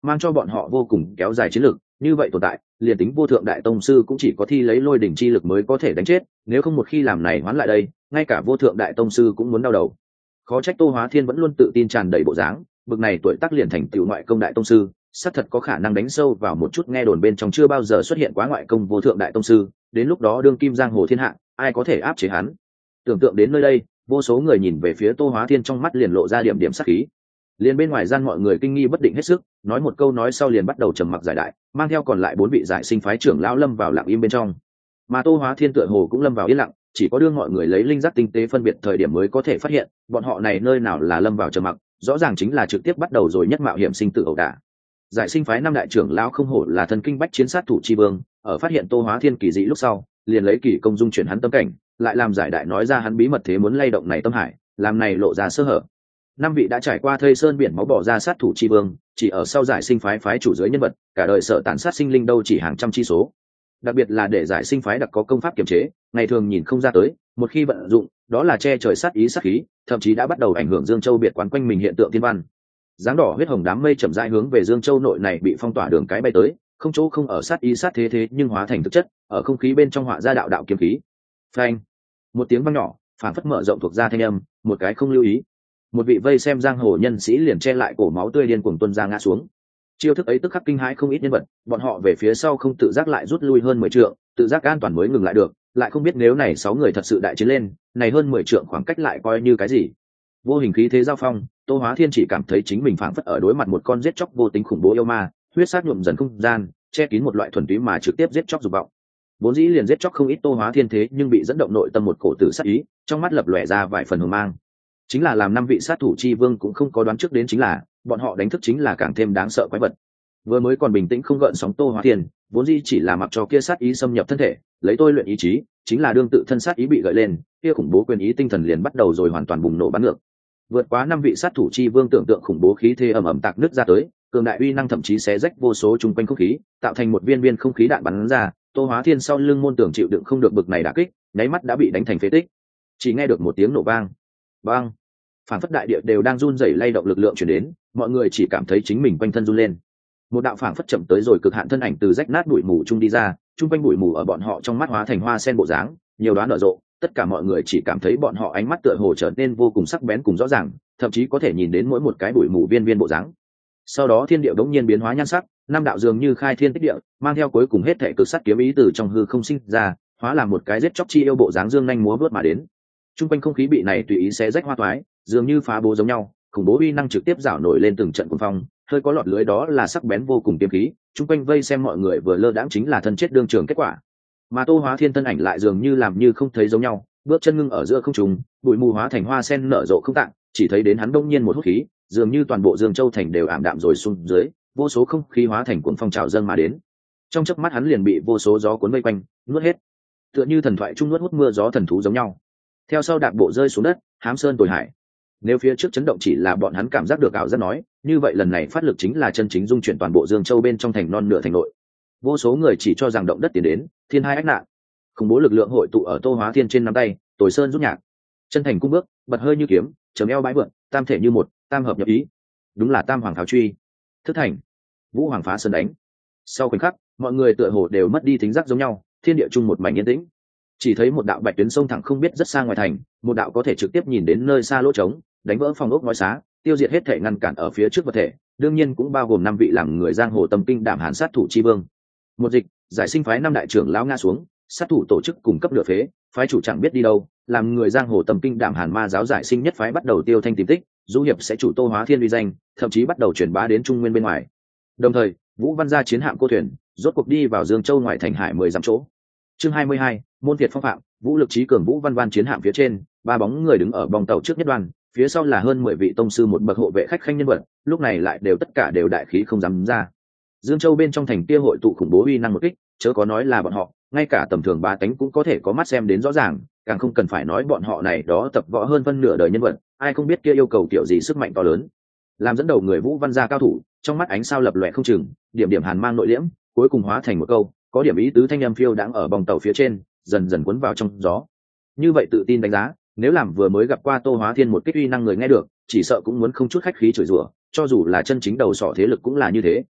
mang cho bọn họ vô cùng kéo dài chiến lực. Như vậy tồn tại, liền tính vô thượng đại tông sư cũng chỉ có thi lấy lôi đỉnh chi lực mới có thể đánh chết, nếu không một khi làm này hoán lại đây, ngay cả vô thượng đại tông sư cũng muốn đau đầu. Khó trách Tô Hóa Thiên vẫn luôn tự tin tràn đầy bộ dáng, bực này tuổi tác liền thành tựu ngoại công đại tông sư, xác thật có khả năng đánh sâu vào một chút nghe đồn bên trong chưa bao giờ xuất hiện quá ngoại công vô thượng đại tông sư, đến lúc đó đương kim giang hồ thiên hạ, ai có thể áp chế hắn. Tưởng tượng đến nơi đây, vô số người nhìn về phía Tô Hóa Thiên trong mắt liền lộ ra điểm điểm sắc khí. Liền bên ngoài gian mọi người kinh nghi bất định hết sức, nói một câu nói sau liền bắt đầu trầm mặc giải đại, mang theo còn lại 4 vị giải sinh phái trưởng lão lâm vào lặng im bên trong. Mà Tô Hóa Thiên tựa hồ cũng lâm vào yên lặng, chỉ có đương mọi người lấy linh giác tinh tế phân biệt thời điểm mới có thể phát hiện, bọn họ này nơi nào là lâm vào trầm mặc, rõ ràng chính là trực tiếp bắt đầu rồi nhất mạo hiểm sinh tử ẩu đả. Giải sinh phái 5 đại trưởng lão không hổ là thần kinh bách chiến sát thủ chi vương, ở phát hiện Tô Hóa Thiên kỳ dị lúc sau, liền lấy kỳ công dung chuyển hắn tâm cảnh, lại làm giải đại nói ra hắn bí mật thế muốn lay động này tâm hải, làm này lộ ra sơ hở. 5 vị đã trải qua thây sơn biển máu bỏ ra sát thủ chi vương, chỉ ở sau giải sinh phái phái chủ giới nhân vật, cả đời sợ tàn sát sinh linh đâu chỉ hàng trăm chi số. Đặc biệt là để giải sinh phái đặc có công pháp kiềm chế, ngày thường nhìn không ra tới, một khi vận dụng, đó là che trời sát ý sát khí, thậm chí đã bắt đầu ảnh hưởng Dương Châu biệt quán quanh mình hiện tượng thiên văn. Dáng đỏ huyết hồng đám mây chậm rãi hướng về Dương Châu nội này bị phong tỏa đường cái bay tới, không chỗ không ở sát ý sát thế nhưng hóa thành thực chất, ở không khí bên trong họa ra đạo đạo kiếm khí. Phanh! Một tiếng vang nhỏ, phản phất mở rộng thuộc ra thanh âm, một cái không lưu ý, một vị vây xem giang hồ nhân sĩ liền che lại cổ máu tươi điên cuồng tuôn ra ngã xuống. Chiêu thức ấy tức khắc kinh hãi không ít nhân vật, bọn họ về phía sau không tự giác lại rút lui hơn 10 trượng, tự giác an toàn mới ngừng lại được, lại không biết nếu này 6 người thật sự đại chiến lên, này hơn 10 trượng khoảng cách lại coi như cái gì. Vô hình khí thế giao phong, Tô Hóa Thiên chỉ cảm thấy chính mình phảng phất ở đối mặt một con giết chóc vô tính khủng bố yêu ma, huyết sát nhuộm dần không gian, che kín một loại thuần túy mà trực tiếp giết chóc dục vọng. Vốn dĩ liền giết chóc không ít Tô Hóa Thiên thế nhưng bị dẫn động nội tâm một cổ tử sát ý, trong mắt lập lòe ra vài phần hờ mang. Chính là làm 5 vị sát thủ chi vương cũng không có đoán trước đến chính là, bọn họ đánh thức chính là càng thêm đáng sợ quái vật. Vừa mới còn bình tĩnh không gợn sóng Tô Hóa Thiên, vốn dĩ chỉ là mặc cho kia sát ý xâm nhập thân thể, lấy tôi luyện ý chí, chính là đương tự thân sát ý bị gợi lên, kia khủng bố quyền ý tinh thần liền bắt đầu rồi hoàn toàn bùng nổ bắn ngược. Vượt quá 5 vị sát thủ chi vương tưởng tượng khủng bố khí thế ầm ầm tạc nứt ra tới, cường đại uy năng thậm chí xé rách vô số chung quanh không khí, tạo thành một viên viên không khí đạn bắn ra. Tô Hóa Thiên sau lưng môn tưởng chịu đựng không được bực này đả kích, nháy mắt đã bị đánh thành phế tích. Chỉ nghe được một tiếng nổ vang, bang, phản phất đại địa đều đang run rẩy lay động lực lượng truyền đến, mọi người chỉ cảm thấy chính mình quanh thân run lên. Một đạo phảng phất chậm tới rồi cực hạn thân ảnh từ rách nát bụi mù trung đi ra, trung quanh bụi mù ở bọn họ trong mắt hóa thành hoa sen bộ dáng, nhiều đoán nở rộ, tất cả mọi người chỉ cảm thấy bọn họ ánh mắt tựa hồ trở nên vô cùng sắc bén cùng rõ ràng, thậm chí có thể nhìn đến mỗi một cái bụi mù viên viên bộ dáng. Sau đó thiên địa đống nhiên biến hóa nhan sắc, 5 đạo dường như khai thiên tích địa, mang theo cuối cùng hết thể cực sắt kiếm ý từ trong hư không sinh ra, hóa làm một cái giết chóc chi yêu bộ dáng dương nhanh múa vớt mà đến. Trung quanh không khí bị này tùy ý xé rách hoa toái, dường như phá bố giống nhau, khủng bố uy năng trực tiếp rảo nổi lên từng trận cuồng phong, hơi có lọt lưới đó là sắc bén vô cùng kiếm khí, trung quanh vây xem mọi người vừa lơ đãng chính là thân chết đương trường kết quả. Mà Tô Hóa Thiên thân ảnh lại dường như làm như không thấy giống nhau, bước chân ngưng ở giữa không trung, bụi mù hóa thành hoa sen nở rộ không tạng, chỉ thấy đến hắn đông nhiên một hút khí, dường như toàn bộ Dương Châu thành đều ảm đạm rồi xuống dưới, vô số không khí hóa thành cuồng phong trào dâng mà đến. Trong chớp mắt hắn liền bị vô số gió cuốn vây quanh, nuốt hết. Tựa như thần thoại trung nuốt hút mưa gió thần thú giống nhau. Theo sau đạp bộ rơi xuống đất, hám sơn tồi hải. Nếu phía trước chấn động chỉ là bọn hắn cảm giác được ảo giác nói, như vậy lần này phát lực chính là chân chính dung chuyển toàn bộ Dương Châu bên trong thành non nửa thành nội. Vô số người chỉ cho rằng động đất tiến đến, thiên hai ách nạn. Khủng bố lực lượng hội tụ ở Tô Hóa Thiên trên nắm tay, Tồi Sơn rút nhạc. Chân thành cung bước, bật hơi như kiếm, chấm eo bãi vượn, tam thể như một, tam hợp nhập ý. Đúng là tam hoàng tháo truy. Thức thành. Vũ hoàng phá sơn đánh. Sau khoảnh khắc, mọi người tựa hồ đều mất đi thính giác giống nhau, thiên địa chung một mảnh yên tĩnh. Chỉ thấy một đạo bạch tuyến sông thẳng không biết rất xa ngoài thành, một đạo có thể trực tiếp nhìn đến nơi xa lỗ trống, đánh vỡ phòng ốc ngói xá, tiêu diệt hết thể ngăn cản ở phía trước vật thể, đương nhiên cũng bao gồm 5 vị làm người giang hồ tâm kinh đảm hàn sát thủ chi vương. Một dịch, giải sinh phái 5 đại trưởng lão ngã xuống, sát thủ tổ chức cùng cấp nửa phế, phái chủ chẳng biết đi đâu, làm người giang hồ tâm kinh đảm hàn ma giáo giải sinh nhất phái bắt đầu tiêu thanh tìm tích, du hiệp sẽ chủ Tô Hóa Thiên uy danh, thậm chí bắt đầu truyền bá đến trung nguyên bên ngoài. Đồng thời, Vũ Văn gia chiến hạm cô thuyền, rốt cuộc đi vào Dương Châu ngoại thành hải 10 dặm chỗ. Chương 22, môn việt phong phạm, vũ lực trí cường Vũ Văn Văn chiến hạm phía trên, 3 bóng người đứng ở bong tàu trước nhất đoàn, phía sau là hơn 10 vị tông sư một bậc hộ vệ khách khanh nhân vật, lúc này lại đều tất cả đều đại khí không dám ra. Dương Châu bên trong thành kia hội tụ khủng bố uy năng một kích, chớ có nói là bọn họ, ngay cả tầm thường bá tánh cũng có thể có mắt xem đến rõ ràng, càng không cần phải nói bọn họ này đó tập võ hơn phân nửa đời nhân vật, ai không biết kia yêu cầu kiểu gì sức mạnh to lớn. Làm dẫn đầu người Vũ Văn gia cao thủ, trong mắt ánh sao lập lòe không chừng, điểm điểm hàn mang nội liễm, cuối cùng hóa thành một câu, có điểm ý tứ thanh âm phiêu đang ở bong tàu phía trên, dần dần cuốn vào trong gió. Như vậy tự tin đánh giá, nếu làm vừa mới gặp qua Tô Hóa Thiên một kích uy năng người nghe được, chỉ sợ cũng muốn không chút khách khí chửi rủa, cho dù là chân chính đầu sỏ thế lực cũng là như thế.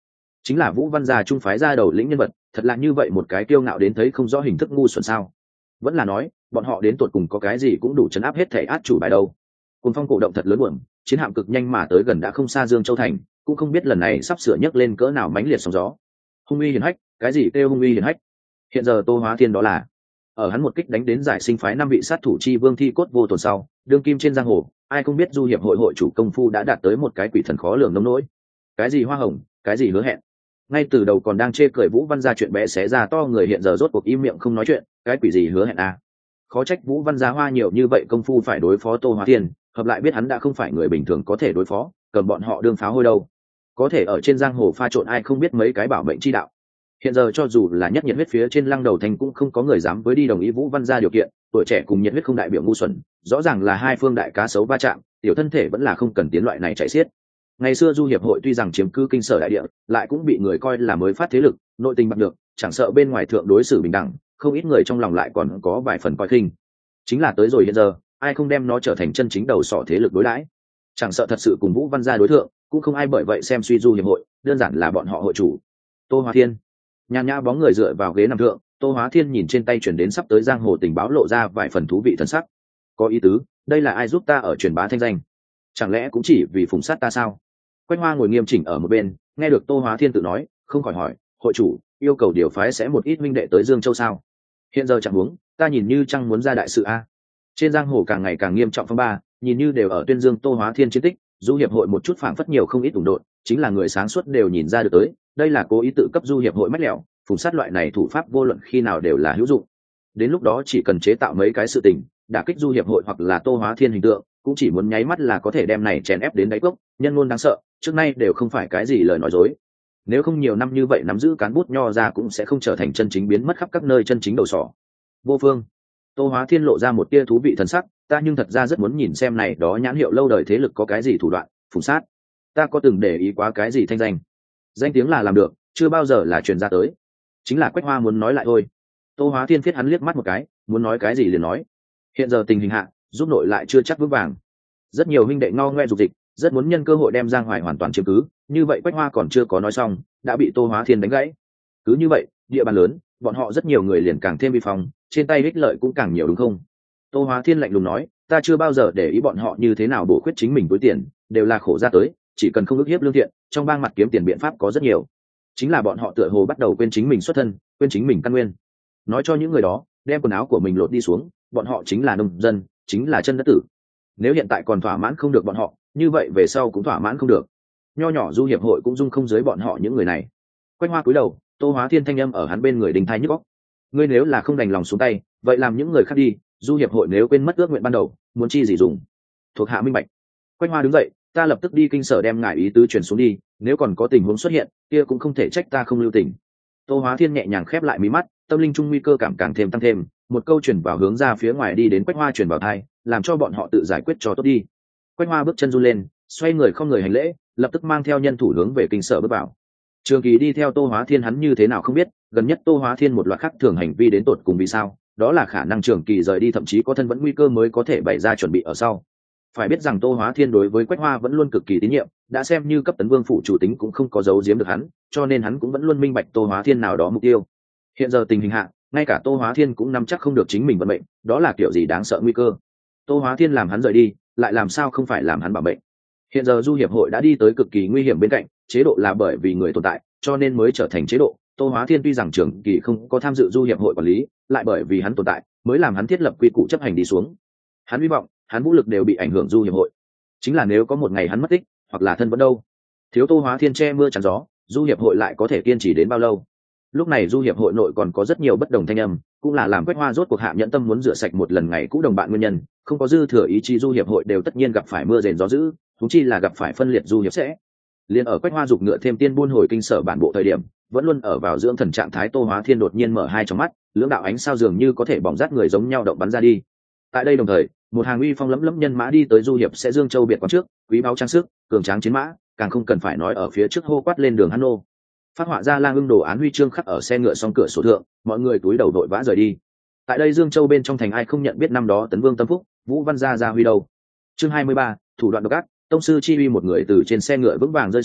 chính là Vũ Văn gia trung phái ra đầu lĩnh nhân vật, thật là như vậy một cái kiêu ngạo đến thấy không rõ hình thức ngu xuẩn sao? Vẫn là nói bọn họ đến tột cùng có cái gì cũng đủ chấn áp hết thể át chủ bài đâu? Cuồng phong cổ động thật lớn buồn, chiến hạm cực nhanh mà tới gần đã không xa Dương Châu thành, cũng không biết lần này sắp sửa nhấc lên cỡ nào mãnh liệt sóng gió. Hung uy hiển hách, cái gì kêu hung uy hiển hách? Hiện giờ Tô Hóa Thiên đó là ở hắn một kích đánh đến giải sinh phái 5 vị sát thủ chi vương thi cốt vô tổn sau, đương kim trên giang hồ, ai không biết du hiệp hội hội chủ công phu đã đạt tới một cái quỷ thần khó lường nông nỗi. Cái gì hoa hồng, cái gì hứa hẹn. Ngay từ đầu còn đang chê cười Vũ Văn gia chuyện bé xé ra to, người hiện giờ rốt cuộc im miệng không nói chuyện, cái quỷ gì hứa hẹn à? Khó trách Vũ Văn gia hoa nhiều như vậy công phu phải đối phó Tô Hóa Thiên, hợp lại biết hắn đã không phải người bình thường có thể đối phó, cầm bọn họ đương pháo hôi đâu. Có thể ở trên giang hồ pha trộn ai không biết mấy cái bảo mệnh chi đạo. Hiện giờ cho dù là nhất nhiệt huyết phía trên Lăng Đầu Thành cũng không có người dám với đi đồng ý Vũ Văn gia điều kiện, tuổi trẻ cùng nhiệt huyết không đại biểu ngu xuẩn, rõ ràng là hai phương đại cá sấu va chạm, tiểu thân thể vẫn là không cần tiến loại này chạy xiết. Ngày xưa du hiệp hội tuy rằng chiếm cứ kinh sở đại địa, lại cũng bị người coi là mới phát thế lực, nội tình bạc được, chẳng sợ bên ngoài thượng đối xử bình đẳng, không ít người trong lòng lại còn có vài phần coi khinh. Chính là tới rồi hiện giờ, ai không đem nó trở thành chân chính đầu sỏ thế lực đối đãi, chẳng sợ thật sự cùng Vũ Văn gia đối thượng, cũng không ai bởi vậy xem suy du hiệp hội, đơn giản là bọn họ hội chủ. Tô Hóa Thiên nhàn nhã bóng người dựa vào ghế nằm thượng, Tô Hóa Thiên nhìn trên tay chuyển đến sắp tới giang hồ tình báo lộ ra vài phần thú vị thân sắc. Có ý tứ, đây là ai giúp ta ở truyền bá thanh danh? Chẳng lẽ cũng chỉ vì phụng sát ta sao? Quách Hoa ngồi nghiêm chỉnh ở một bên, nghe được Tô Hóa Thiên tự nói, không khỏi hỏi, hội chủ yêu cầu điều phái sẽ một ít minh đệ tới Dương Châu sao? Hiện giờ chẳng huống, ta nhìn như chẳng muốn ra đại sự a. Trên giang hồ càng ngày càng nghiêm trọng phong ba, nhìn như đều ở tuyên dương Tô Hóa Thiên chiến tích, du hiệp hội một chút phảng phất nhiều không ít ủng độn, chính là người sáng suốt đều nhìn ra được tới, đây là cố ý tự cấp du hiệp hội mách lẹo, phùng sát loại này thủ pháp vô luận khi nào đều là hữu dụng. Đến lúc đó chỉ cần chế tạo mấy cái sự tình, đả kích du hiệp hội hoặc là Tô Hóa Thiên hình tượng, cũng chỉ muốn nháy mắt là có thể đem này chèn ép đến đáy cốc, nhân ngôn đáng sợ, trước nay đều không phải cái gì lời nói dối. Nếu không nhiều năm như vậy nắm giữ cán bút nho ra cũng sẽ không trở thành chân chính biến mất khắp các nơi chân chính đầu sỏ. Vô Phương, Tô Hóa Thiên lộ ra một tia thú vị thần sắc, ta nhưng thật ra rất muốn nhìn xem này đó nhãn hiệu lâu đời thế lực có cái gì thủ đoạn, phùng sát. Ta có từng để ý quá cái gì thanh danh. Danh tiếng là làm được, chưa bao giờ là truyền ra tới. Chính là Quách Hoa muốn nói lại thôi. Tô Hóa Thiên thiết hắn liếc mắt một cái, muốn nói cái gì liền nói. Hiện giờ tình hình hạ, giúp nội lại chưa chắc vững vàng. Rất nhiều huynh đệ ngao ngoe dục dịch, rất muốn nhân cơ hội đem Giang Hoài hoàn toàn chiếm cứ, như vậy Quách Hoa còn chưa có nói xong, đã bị Tô Hóa Thiên đánh gãy. Cứ như vậy, địa bàn lớn, bọn họ rất nhiều người liền càng thêm vi phong, trên tay ích lợi cũng càng nhiều đúng không? Tô Hóa Thiên lạnh lùng nói, ta chưa bao giờ để ý bọn họ như thế nào bổ khuyết chính mình túi tiền, đều là khổ ra tới, chỉ cần không ức hiếp lương thiện, trong bang mặt kiếm tiền biện pháp có rất nhiều. Chính là bọn họ tựa hồ bắt đầu quên chính mình xuất thân, quên chính mình căn nguyên. Nói cho những người đó, đem quần áo của mình lột đi xuống, bọn họ chính là nông dân, chính là chân đất tử. Nếu hiện tại còn thỏa mãn không được bọn họ, như vậy về sau cũng thỏa mãn không được. Nho nhỏ du hiệp hội cũng dung không dưới bọn họ những người này. Quách Hoa cúi đầu, Tô Hóa Thiên thanh âm ở hắn bên người đình thai nhức óc. Ngươi nếu là không đành lòng xuống tay, vậy làm những người khác đi, du hiệp hội nếu quên mất ước nguyện ban đầu, muốn chi gì dùng. Thuộc hạ minh bạch. Quách Hoa đứng dậy, ta lập tức đi kinh sở đem ngài ý tứ truyền xuống đi, nếu còn có tình huống xuất hiện, kia cũng không thể trách ta không lưu tình. Tô Hóa Thiên nhẹ nhàng khép lại mí mắt, tâm linh trung nguy cơ cảm càng thêm tăng thêm, một câu truyền vào hướng ra phía ngoài đi đến Quách Hoa truyền vào tai, làm cho bọn họ tự giải quyết cho tốt đi. Quách Hoa bước chân run lên, xoay người không người hành lễ, lập tức mang theo nhân thủ hướng về kinh sở bước vào. Trường Kỳ đi theo Tô Hóa Thiên hắn như thế nào không biết, gần nhất Tô Hóa Thiên một loạt khác thường hành vi đến tột cùng vì sao, đó là khả năng Trường Kỳ rời đi thậm chí có thân vẫn nguy cơ mới có thể bày ra chuẩn bị ở sau. Phải biết rằng Tô Hóa Thiên đối với Quách Hoa vẫn luôn cực kỳ tín nhiệm, đã xem như cấp tấn vương phụ chủ tính cũng không có giấu giếm được hắn, cho nên hắn cũng vẫn luôn minh bạch Tô Hóa Thiên nào đó mục tiêu. Hiện giờ tình hình hạ, ngay cả Tô Hóa Thiên cũng nắm chắc không được chính mình vận mệnh, đó là kiểu gì đáng sợ nguy cơ. Tô Hóa Thiên làm hắn rời đi, lại làm sao không phải làm hắn bảo mệnh. Hiện giờ du hiệp hội đã đi tới cực kỳ nguy hiểm bên cạnh, chế độ là bởi vì người tồn tại, cho nên mới trở thành chế độ. Tô Hóa Thiên tuy rằng Trường Kỳ không có tham dự du hiệp hội quản lý, lại bởi vì hắn tồn tại, mới làm hắn thiết lập quy củ chấp hành đi xuống. Hắn hy vọng, hắn vũ lực đều bị ảnh hưởng du hiệp hội. Chính là nếu có một ngày hắn mất tích, hoặc là thân vẫn đâu, thiếu Tô Hóa Thiên che mưa chắn gió, du hiệp hội lại có thể kiên trì đến bao lâu? Lúc này du hiệp hội nội còn có rất nhiều bất đồng thanh âm, cũng là làm Quách Hoa rốt cuộc hạ nhẫn tâm muốn rửa sạch một lần ngày cũ đồng bạn nguyên nhân, không có dư thừa ý chí du hiệp hội đều tất nhiên gặp phải mưa rền gió dữ, thúng chi là gặp phải phân liệt du hiệp sẽ. Liên ở Quách Hoa dục ngựa thêm tiên buôn hồi kinh sở bản bộ thời điểm, vẫn luôn ở vào dưỡng thần trạng thái Tô Hóa Thiên đột nhiên mở hai tròng mắt, lưỡng đạo ánh sao dường như có thể bỏng rát người giống nhau động bắn ra đi. Tại đây đồng thời, một hàng uy phong lẫm lẫm nhân mã đi tới du hiệp sẽ Dương Châu biệt quán trước, quý báu trang sức, cường tráng chiến mã, càng không cần phải nói ở phía trước hô quát lên đường Hán Nô. Phát họa ra lang ưng đồ án huy chương khắc ở xe ngựa song cửa sổ thượng, mọi người túi đầu đội vã rời đi. Tại đây Dương Châu bên trong thành ai không nhận biết năm đó tấn vương tâm phúc, Vũ Văn gia huy đầu. Chương 23, thủ đoạn độc ác, tông sư chi uy một người từ trên xe ngựa vững vàng rơi xuống,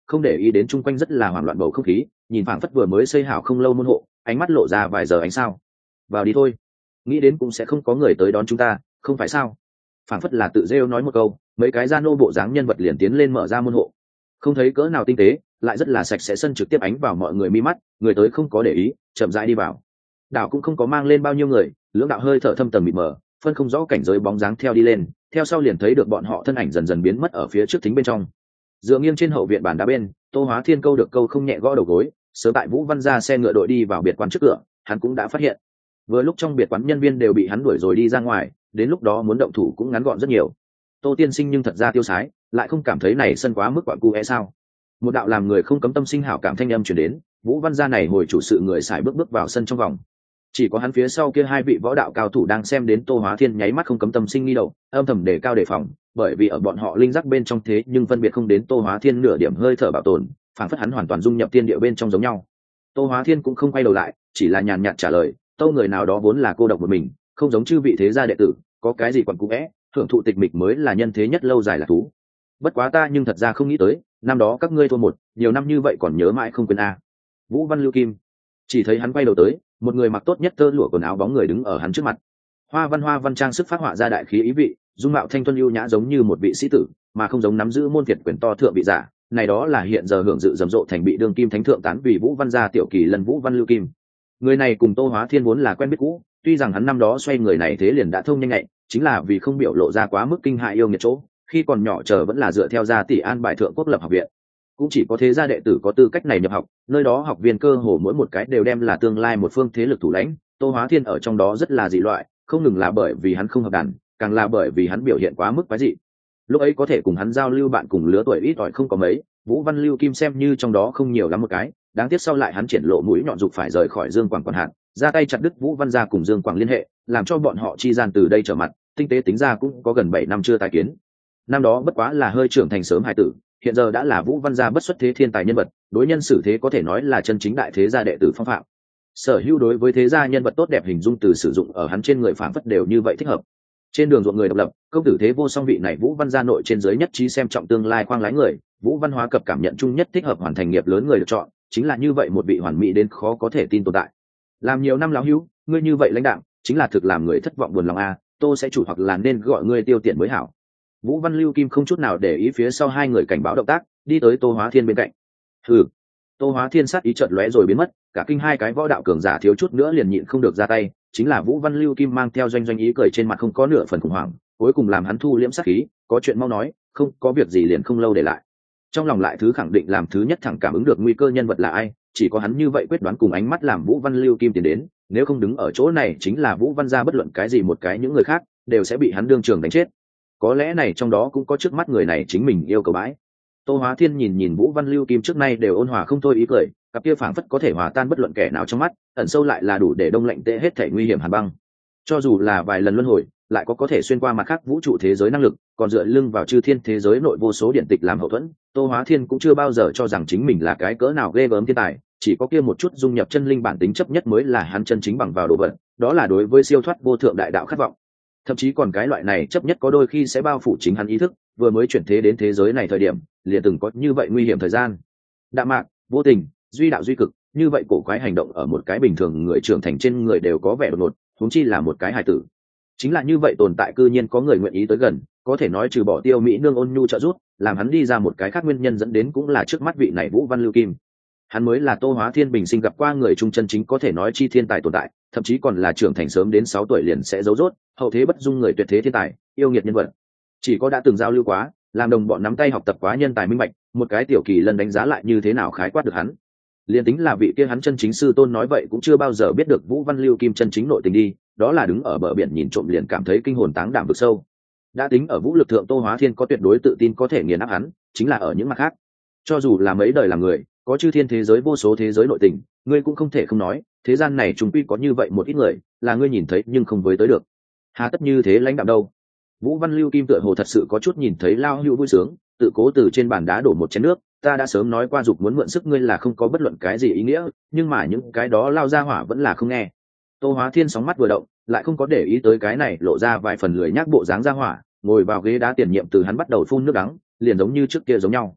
không để ý đến chung quanh rất là hoảng loạn bầu không khí, nhìn phảng phất vừa mới xây hảo không lâu môn hộ, ánh mắt lộ ra vài giờ ánh sao. Vào đi thôi, nghĩ đến cũng sẽ không có người tới đón chúng ta, không phải sao? Phảng phất là tự rêu nói một câu, mấy cái gia nô bộ dáng nhân vật liền tiến lên mở ra môn hộ. Không thấy cỡ nào tinh tế, lại rất là sạch sẽ, sân trực tiếp ánh vào mọi người mi mắt, người tới không có để ý, chậm rãi đi vào. Đảo cũng không có mang lên bao nhiêu người, lưỡng đạo hơi thở thâm tầng mịt mờ, phân không rõ cảnh giới bóng dáng theo đi lên, theo sau liền thấy được bọn họ thân ảnh dần dần biến mất ở phía trước thính bên trong. Dựa nghiêng trên hậu viện bàn đá bên, Tô Hóa Thiên câu được câu không nhẹ gõ đầu gối, sớm tại Vũ Văn ra xe ngựa đội đi vào biệt quán trước cửa, hắn cũng đã phát hiện. Vừa lúc trong biệt quán nhân viên đều bị hắn đuổi rồi đi ra ngoài, đến lúc đó muốn động thủ cũng ngắn gọn rất nhiều. Tô tiên sinh nhưng thật ra tiêu sái, lại không cảm thấy này sân quá mức quặn cu é sao? Một đạo làm người không cấm tâm sinh hảo cảm thanh âm truyền đến, Vũ Văn gia này hồi chủ sự người xài bước vào sân trong vòng. Chỉ có hắn phía sau kia hai vị võ đạo cao thủ đang xem đến Tô Hóa Thiên nháy mắt không cấm tâm sinh nghi đầu, âm thầm đề cao đề phòng, bởi vì ở bọn họ linh giác bên trong thế nhưng phân biệt không đến Tô Hóa Thiên nửa điểm hơi thở bảo tồn, phảng phất hắn hoàn toàn dung nhập tiên địa bên trong giống nhau. Tô Hóa Thiên cũng không quay đầu lại, chỉ là nhàn nhạt trả lời, tâu người nào đó vốn là cô độc một mình, không giống chư vị thế gia đệ tử, có cái gì quặn cũ é, thưởng thụ tịch mịch mới là nhân thế nhất lâu dài là thú. Bất quá ta nhưng thật ra không nghĩ tới, năm đó các ngươi thua một, nhiều năm như vậy còn nhớ mãi không quên a. Vũ Văn Lưu Kim. Chỉ thấy hắn quay đầu tới, một người mặc tốt nhất tơ lụa quần áo bóng người đứng ở hắn trước mặt. Hoa văn trang sức phát họa ra đại khí ý vị, dung mạo thanh thuần ưu nhã giống như một vị sĩ tử, mà không giống nắm giữ môn việt quyền to thượng vị giả. Này đó là hiện giờ hưởng dự rầm rộ thành bị đương kim thánh thượng tán vì Vũ Văn gia tiểu kỳ lần Vũ Văn Lưu Kim. Người này cùng Tô Hóa Thiên vốn là quen biết cũ, tuy rằng hắn năm đó xoay người này thế liền đã thông nhanh nhạy, chính là vì không biểu lộ ra quá mức kinh hại yêu nghiệt chỗ, khi còn nhỏ chờ vẫn là dựa theo gia tỷ an bài thượng quốc lập học viện. Cũng chỉ có thế gia đệ tử có tư cách này nhập học, nơi đó học viên cơ hồ mỗi một cái đều đem là tương lai một phương thế lực thủ lãnh. Tô Hóa Thiên ở trong đó rất là dị loại, không ngừng là bởi vì hắn không hợp đàn, càng là bởi vì hắn biểu hiện quá mức quái dị. Lúc ấy có thể cùng hắn giao lưu bạn cùng lứa tuổi ít ỏi không có mấy, Vũ Văn Lưu Kim xem như trong đó không nhiều lắm một cái, đáng tiếc sau lại hắn triển lộ mũi nhọn dục phải rời khỏi Dương Quảng quản hạt, ra tay chặt đứt Vũ Văn gia cùng Dương Quảng liên hệ, làm cho bọn họ chi gian từ đây trở mặt, tinh tế tính ra cũng có gần 7 năm chưa tái kiến. Năm đó bất quá là hơi trưởng thành sớm hài tử, hiện giờ đã là Vũ Văn gia bất xuất thế thiên tài nhân vật, đối nhân xử thế có thể nói là chân chính đại thế gia đệ tử phong phạm. Sở hữu đối với thế gia nhân vật tốt đẹp hình dung từ sử dụng ở hắn trên người phảng phất đều như vậy thích hợp. Trên đường ruộng người độc lập, công tử thế vô song vị này Vũ Văn gia nội trên dưới nhất trí xem trọng tương lai khoang lái người, Vũ Văn Hóa cập cảm nhận chung nhất thích hợp hoàn thành nghiệp lớn người được chọn, chính là như vậy một vị hoàn mỹ đến khó có thể tin tồn tại. Làm nhiều năm lão hữu, ngươi như vậy lãnh đạo, chính là thực làm người thất vọng buồn lòng a, Tô sẽ chủ hoặc là nên gọi ngươi tiêu tiện mới hảo. Vũ Văn Lưu Kim không chút nào để ý phía sau hai người cảnh báo động tác, đi tới Tô Hóa Thiên bên cạnh. Hừ. Tô Hóa Thiên sát ý chợt lóe rồi biến mất, cả kinh hai cái võ đạo cường giả thiếu chút nữa liền nhịn không được ra tay, chính là Vũ Văn Lưu Kim mang theo doanh doanh ý cười trên mặt không có nửa phần khủng hoảng, cuối cùng làm hắn thu liễm sát khí, có chuyện mau nói, không có việc gì liền không lâu để lại. Trong lòng lại thứ khẳng định làm thứ nhất thẳng cảm ứng được nguy cơ nhân vật là ai, chỉ có hắn như vậy quyết đoán cùng ánh mắt làm Vũ Văn Lưu Kim tiến đến, nếu không đứng ở chỗ này chính là Vũ Văn gia bất luận cái gì một cái những người khác đều sẽ bị hắn đương trường đánh chết. Có lẽ này trong đó cũng có trước mắt người này chính mình yêu cầu bãi. Tô Hóa Thiên nhìn Vũ Văn Lưu Kim trước nay đều ôn hòa không thôi ý cười, cặp kia phảng phất có thể hòa tan bất luận kẻ nào trong mắt, ẩn sâu lại là đủ để đông lạnh tệ hết thể nguy hiểm hàn băng. Cho dù là vài lần luân hồi, lại có thể xuyên qua mặt khác vũ trụ thế giới năng lực, còn dựa lưng vào chư thiên thế giới nội vô số điện tịch làm hậu thuẫn, Tô Hóa Thiên cũng chưa bao giờ cho rằng chính mình là cái cỡ nào ghê gớm thiên tài, chỉ có kia một chút dung nhập chân linh bản tính chấp nhất mới là hắn chân chính bằng vào đồ vật, đó là đối với siêu thoát vô thượng đại đạo khát vọng. Thậm chí còn cái loại này chấp nhất có đôi khi sẽ bao phủ chính hắn ý thức, vừa mới chuyển thế đến thế giới này thời điểm, liền từng có như vậy nguy hiểm thời gian. Đạm mạc, vô tình, duy đạo duy cực, như vậy cổ quái hành động ở một cái bình thường người trưởng thành trên người đều có vẻ đột ngột, huống chi là một cái hài tử. Chính là như vậy tồn tại cư nhiên có người nguyện ý tới gần, có thể nói trừ bỏ Tiêu Mỹ nương ôn nhu trợ giúp, làm hắn đi ra một cái khác nguyên nhân dẫn đến cũng là trước mắt vị này Vũ Văn Lưu Kim. Hắn mới là Tô Hóa Thiên bình sinh gặp qua người trung chân chính có thể nói chi thiên tài tồn tại, thậm chí còn là trưởng thành sớm đến 6 tuổi liền sẽ giấu rốt, hậu thế bất dung người tuyệt thế thiên tài, yêu nghiệt nhân vật. Chỉ có đã từng giao lưu quá, làm đồng bọn nắm tay học tập quá nhân tài minh bạch, một cái tiểu kỳ lần đánh giá lại như thế nào khái quát được hắn. Liên tính là vị kia hắn chân chính sư tôn nói vậy cũng chưa bao giờ biết được Vũ Văn Lưu Kim chân chính nội tình đi, đó là đứng ở bờ biển nhìn trộm liền cảm thấy kinh hồn táng đảm vực sâu. Đã tính ở vũ lực thượng Tô Hóa Thiên có tuyệt đối tự tin có thể nghiền áp hắn, chính là ở những mặt khác, cho dù là mấy đời làm người, có chư thiên thế giới vô số thế giới nội tình, ngươi cũng không thể không nói, thế gian này chúng quy có như vậy một ít người, là ngươi nhìn thấy nhưng không với tới được. Hà tất như thế lãnh đạm đâu? Vũ Văn Lưu Kim tựa hồ thật sự có chút nhìn thấy Lao Hữu vui sướng, tự cố từ trên bàn đá đổ một chén nước, ta đã sớm nói qua dục muốn mượn sức ngươi là không có bất luận cái gì ý nghĩa, nhưng mà những cái đó lao ra hỏa vẫn là không nghe. Tô Hóa Thiên sóng mắt vừa động, lại không có để ý tới cái này lộ ra vài phần lười nhác bộ dáng ra hỏa, ngồi vào ghế đá tiền nhiệm từ hắn bắt đầu phun nước đắng, liền giống như trước kia giống nhau.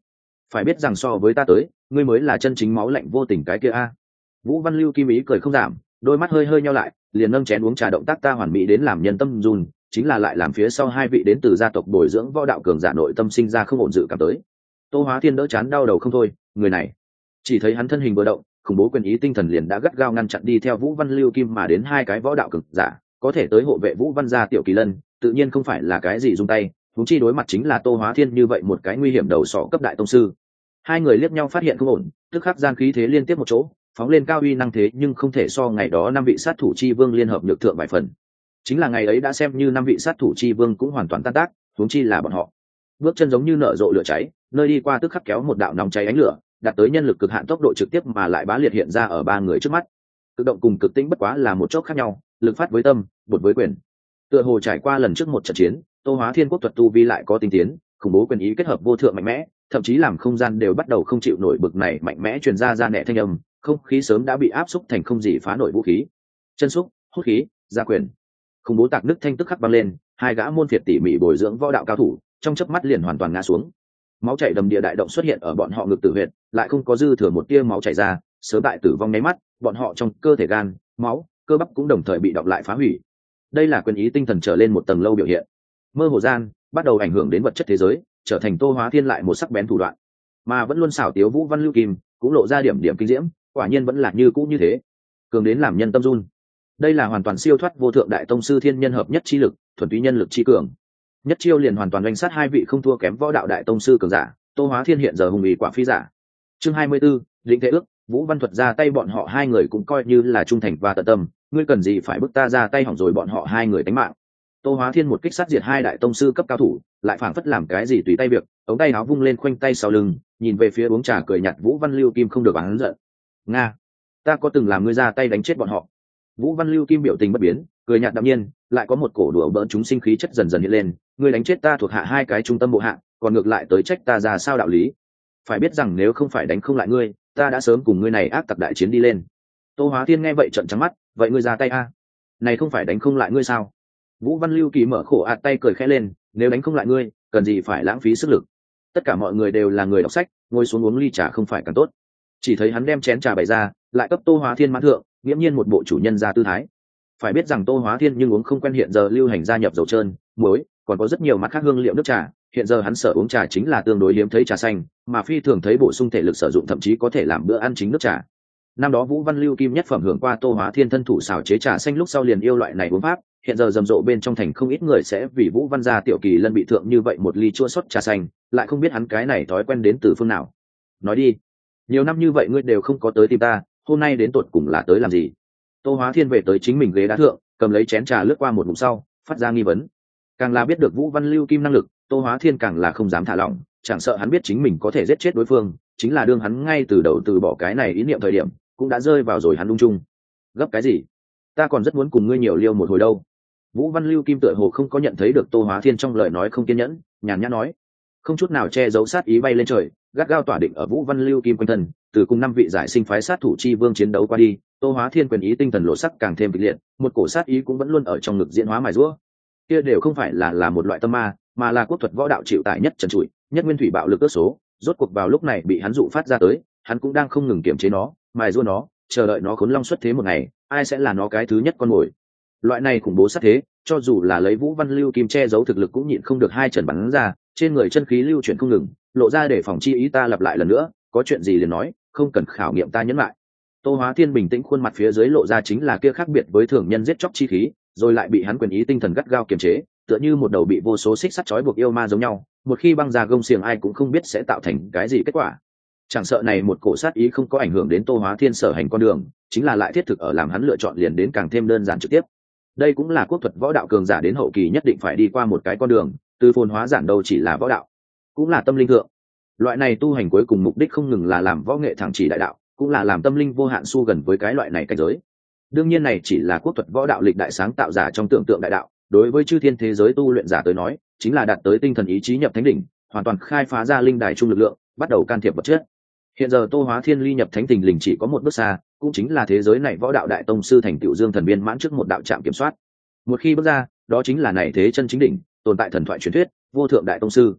phải biết rằng so với ta tới, ngươi mới là chân chính máu lạnh vô tình cái kia a. Vũ Văn Lưu Kim ý cười không giảm, đôi mắt hơi hơi nheo lại, liền nâng chén uống trà, động tác ta hoàn mỹ đến làm nhân tâm run, chính là lại làm phía sau hai vị đến từ gia tộc bồi dưỡng võ đạo cường giả nội tâm sinh ra không ổn dự cảm tới. Tô Hóa Thiên đỡ chán đau đầu không thôi, người này, chỉ thấy hắn thân hình vừa động, khủng bố quyền ý tinh thần liền đã gắt gao ngăn chặn đi theo Vũ Văn Lưu Kim mà đến hai cái võ đạo cường giả, có thể tới hộ vệ Vũ Văn gia tiểu kỳ lân, tự nhiên không phải là cái gì dung tay, huống chi đối mặt chính là Tô Hóa Thiên như vậy một cái nguy hiểm đầu sỏ cấp đại tông sư. Hai người liếc nhau phát hiện không ổn, tức khắc gian khí thế liên tiếp một chỗ, phóng lên cao uy năng thế nhưng không thể so ngày đó năm vị sát thủ chi vương liên hợp nhược thượng vài phần. Chính là ngày ấy đã xem như năm vị sát thủ chi vương cũng hoàn toàn tan tác, huống chi là bọn họ. Bước chân giống như nở rộ lửa cháy, nơi đi qua tức khắc kéo một đạo nóng cháy ánh lửa, đạt tới nhân lực cực hạn tốc độ trực tiếp mà lại bá liệt hiện ra ở ba người trước mắt. Cực động cùng cực tĩnh bất quá là một chốc khác nhau, lực phát với tâm, bột với quyền. Tựa hồ trải qua lần trước một trận chiến, Tô Hóa Thiên quốc thuật tu vi lại có tinh tiến, khủng bố quyền ý kết hợp vô thượng mạnh mẽ, thậm chí làm không gian đều bắt đầu không chịu nổi bực này mạnh mẽ truyền ra nẻ thanh âm, không khí sớm đã bị áp xúc thành không gì phá nổi vũ khí. Chân xúc, hút khí, ra quyền. Khủng bố tạc nứt thanh tức khắc vang lên, hai gã môn phiệt tỉ mỉ bồi dưỡng võ đạo cao thủ, trong chớp mắt liền hoàn toàn ngã xuống. Máu chảy đầm địa đại động xuất hiện ở bọn họ ngực tử huyệt, lại không có dư thừa một tia máu chảy ra, sớm tại tử vong nháy mắt, bọn họ trong cơ thể gan, máu, cơ bắp cũng đồng thời bị đọc lại phá hủy. Đây là quyền ý tinh thần trở lên một tầng lâu biểu hiện. Mơ hồ gian, bắt đầu ảnh hưởng đến vật chất thế giới, trở thành Tô Hóa Thiên lại một sắc bén thủ đoạn. Mà vẫn luôn xảo tiếu Vũ Văn Lưu Kim, cũng lộ ra điểm điểm kinh diễm, quả nhiên vẫn là như cũ như thế, cường đến làm nhân tâm run. Đây là hoàn toàn siêu thoát vô thượng đại tông sư thiên nhân hợp nhất chi lực, thuần túy nhân lực chi cường. Nhất chiêu liền hoàn toàn đánh sát hai vị không thua kém võ đạo đại tông sư cường giả, Tô Hóa Thiên hiện giờ hùng ý quả phi giả. Chương 24, lĩnh thế ước, Vũ Văn Thuật ra tay bọn họ hai người cũng coi như là trung thành và tận tâm, ngươi cần gì phải bức ta ra tay hỏng rồi bọn họ hai người tánh mạng. Tô Hóa Thiên một kích sát diệt hai đại tông sư cấp cao thủ, lại phảng phất làm cái gì tùy tay việc, ống tay áo vung lên khoanh tay sau lưng, nhìn về phía uống trà cười nhạt Vũ Văn Lưu Kim không được oán giận. Nga, ta có từng làm ngươi ra tay đánh chết bọn họ? Vũ Văn Lưu Kim biểu tình bất biến, cười nhạt đạm nhiên, lại có một cổ đùa bỡn chúng sinh khí chất dần dần hiện lên, ngươi đánh chết ta thuộc hạ hai cái trung tâm bộ hạ, còn ngược lại tới trách ta ra sao đạo lý? Phải biết rằng nếu không phải đánh không lại ngươi, ta đã sớm cùng ngươi này ác tặc đại chiến đi lên. Tô Hóa Thiên nghe vậy trợn trắng mắt, vậy ngươi ra tay a? Này không phải đánh không lại ngươi sao? Vũ Văn Lưu Kỳ mở khổ ạt tay cười khẽ lên, nếu đánh không lại ngươi, cần gì phải lãng phí sức lực? Tất cả mọi người đều là người đọc sách, ngồi xuống uống ly trà không phải càng tốt? Chỉ thấy hắn đem chén trà bày ra, lại cấp Tô Hóa Thiên mãn thượng, nghiễm nhiên một bộ chủ nhân ra tư thái. Phải biết rằng Tô Hóa Thiên nhưng uống không quen hiện giờ lưu hành gia nhập dầu trơn, muối, còn có rất nhiều mặt khác hương liệu nước trà, hiện giờ hắn sở uống trà chính là tương đối hiếm thấy trà xanh, mà phi thường thấy bổ sung thể lực sử dụng, thậm chí có thể làm bữa ăn chính nước trà. Năm đó Vũ Văn Lưu Kim nhất phẩm hưởng qua Tô Hóa Thiên thân thủ xào chế trà xanh lúc sau liền yêu loại này uống pháp, hiện giờ rầm rộ bên trong thành không ít người sẽ vì Vũ Văn gia tiểu kỳ lân bị thượng như vậy một ly chua xót trà xanh, lại không biết hắn cái này thói quen đến từ phương nào. Nói đi, nhiều năm như vậy ngươi đều không có tới tìm ta, hôm nay đến tột cùng là tới làm gì? Tô Hóa Thiên về tới chính mình ghế đá thượng, cầm lấy chén trà lướt qua một ngụm sau, phát ra nghi vấn. Càng là biết được Vũ Văn Lưu Kim năng lực, Tô Hóa Thiên càng là không dám thả lỏng, chẳng sợ hắn biết chính mình có thể giết chết đối phương, chính là đương hắn ngay từ đầu từ bỏ cái này ý niệm thời điểm, cũng đã rơi vào rồi hắn lung chung. Gấp cái gì? Ta còn rất muốn cùng ngươi nhiều liêu một hồi đâu. Vũ Văn Lưu Kim tựa hồ không có nhận thấy được Tô Hóa Thiên trong lời nói không kiên nhẫn, nhàn nhã nói, không chút nào che giấu sát ý bay lên trời, gắt gao tỏa định ở Vũ Văn Lưu Kim quanh thân, từ cùng năm vị giải sinh phái sát thủ chi vương chiến đấu qua đi, Tô Hóa Thiên quyền ý tinh thần lộ sắc càng thêm kịch liệt, một cổ sát ý cũng vẫn luôn ở trong ngực diễn hóa mài giũa. Kia đều không phải là một loại tâm ma, mà là quốc thuật võ đạo chịu tải nhất trần trụi, nhất nguyên thủy bạo lực ước số, rốt cuộc vào lúc này bị hắn dụ phát ra tới, hắn cũng đang không ngừng kiểm chế nó, mài giũa nó, chờ đợi nó khốn long xuất thế một ngày, ai sẽ là nó cái thứ nhất con mồi. Loại này khủng bố sát thế, cho dù là lấy Vũ Văn Lưu Kim che giấu thực lực cũng nhịn không được hai trần bắn ra, trên người chân khí lưu chuyển không ngừng, lộ ra để phòng chi ý. Ta lặp lại lần nữa, có chuyện gì liền nói, không cần khảo nghiệm ta nhẫn lại. Tô Hóa Thiên bình tĩnh, khuôn mặt phía dưới lộ ra chính là kia khác biệt với thường nhân giết chóc chi khí, rồi lại bị hắn quyền ý tinh thần gắt gao kiềm chế, tựa như một đầu bị vô số xích sắt trói buộc yêu ma giống nhau, một khi băng ra gông xiềng ai cũng không biết sẽ tạo thành cái gì kết quả. Chẳng sợ này một cổ sát ý không có ảnh hưởng đến Tô Hóa Thiên sở hành con đường, chính là lại thiết thực ở làm hắn lựa chọn liền đến càng thêm đơn giản trực tiếp. Đây cũng là quốc thuật võ đạo cường giả đến hậu kỳ nhất định phải đi qua một cái con đường, từ phồn hóa giản đầu chỉ là võ đạo, cũng là tâm linh thượng. Loại này tu hành cuối cùng mục đích không ngừng là làm võ nghệ thẳng chỉ đại đạo, cũng là làm tâm linh vô hạn xu gần với cái loại này cảnh giới. Đương nhiên này chỉ là quốc thuật võ đạo lịch đại sáng tạo giả trong tưởng tượng đại đạo, đối với chư thiên thế giới tu luyện giả tới nói, chính là đạt tới tinh thần ý chí nhập thánh đỉnh, hoàn toàn khai phá ra linh đài trung lực lượng, bắt đầu can thiệp vật chất. Hiện giờ Tô Hóa Thiên ly nhập thánh tình lình chỉ có một bước xa, cũng chính là thế giới này võ đạo đại tông sư thành tựu dương thần viên mãn trước một đạo trạm kiểm soát. Một khi bước ra, đó chính là này thế chân chính đỉnh, tồn tại thần thoại truyền thuyết, vô thượng đại tông sư.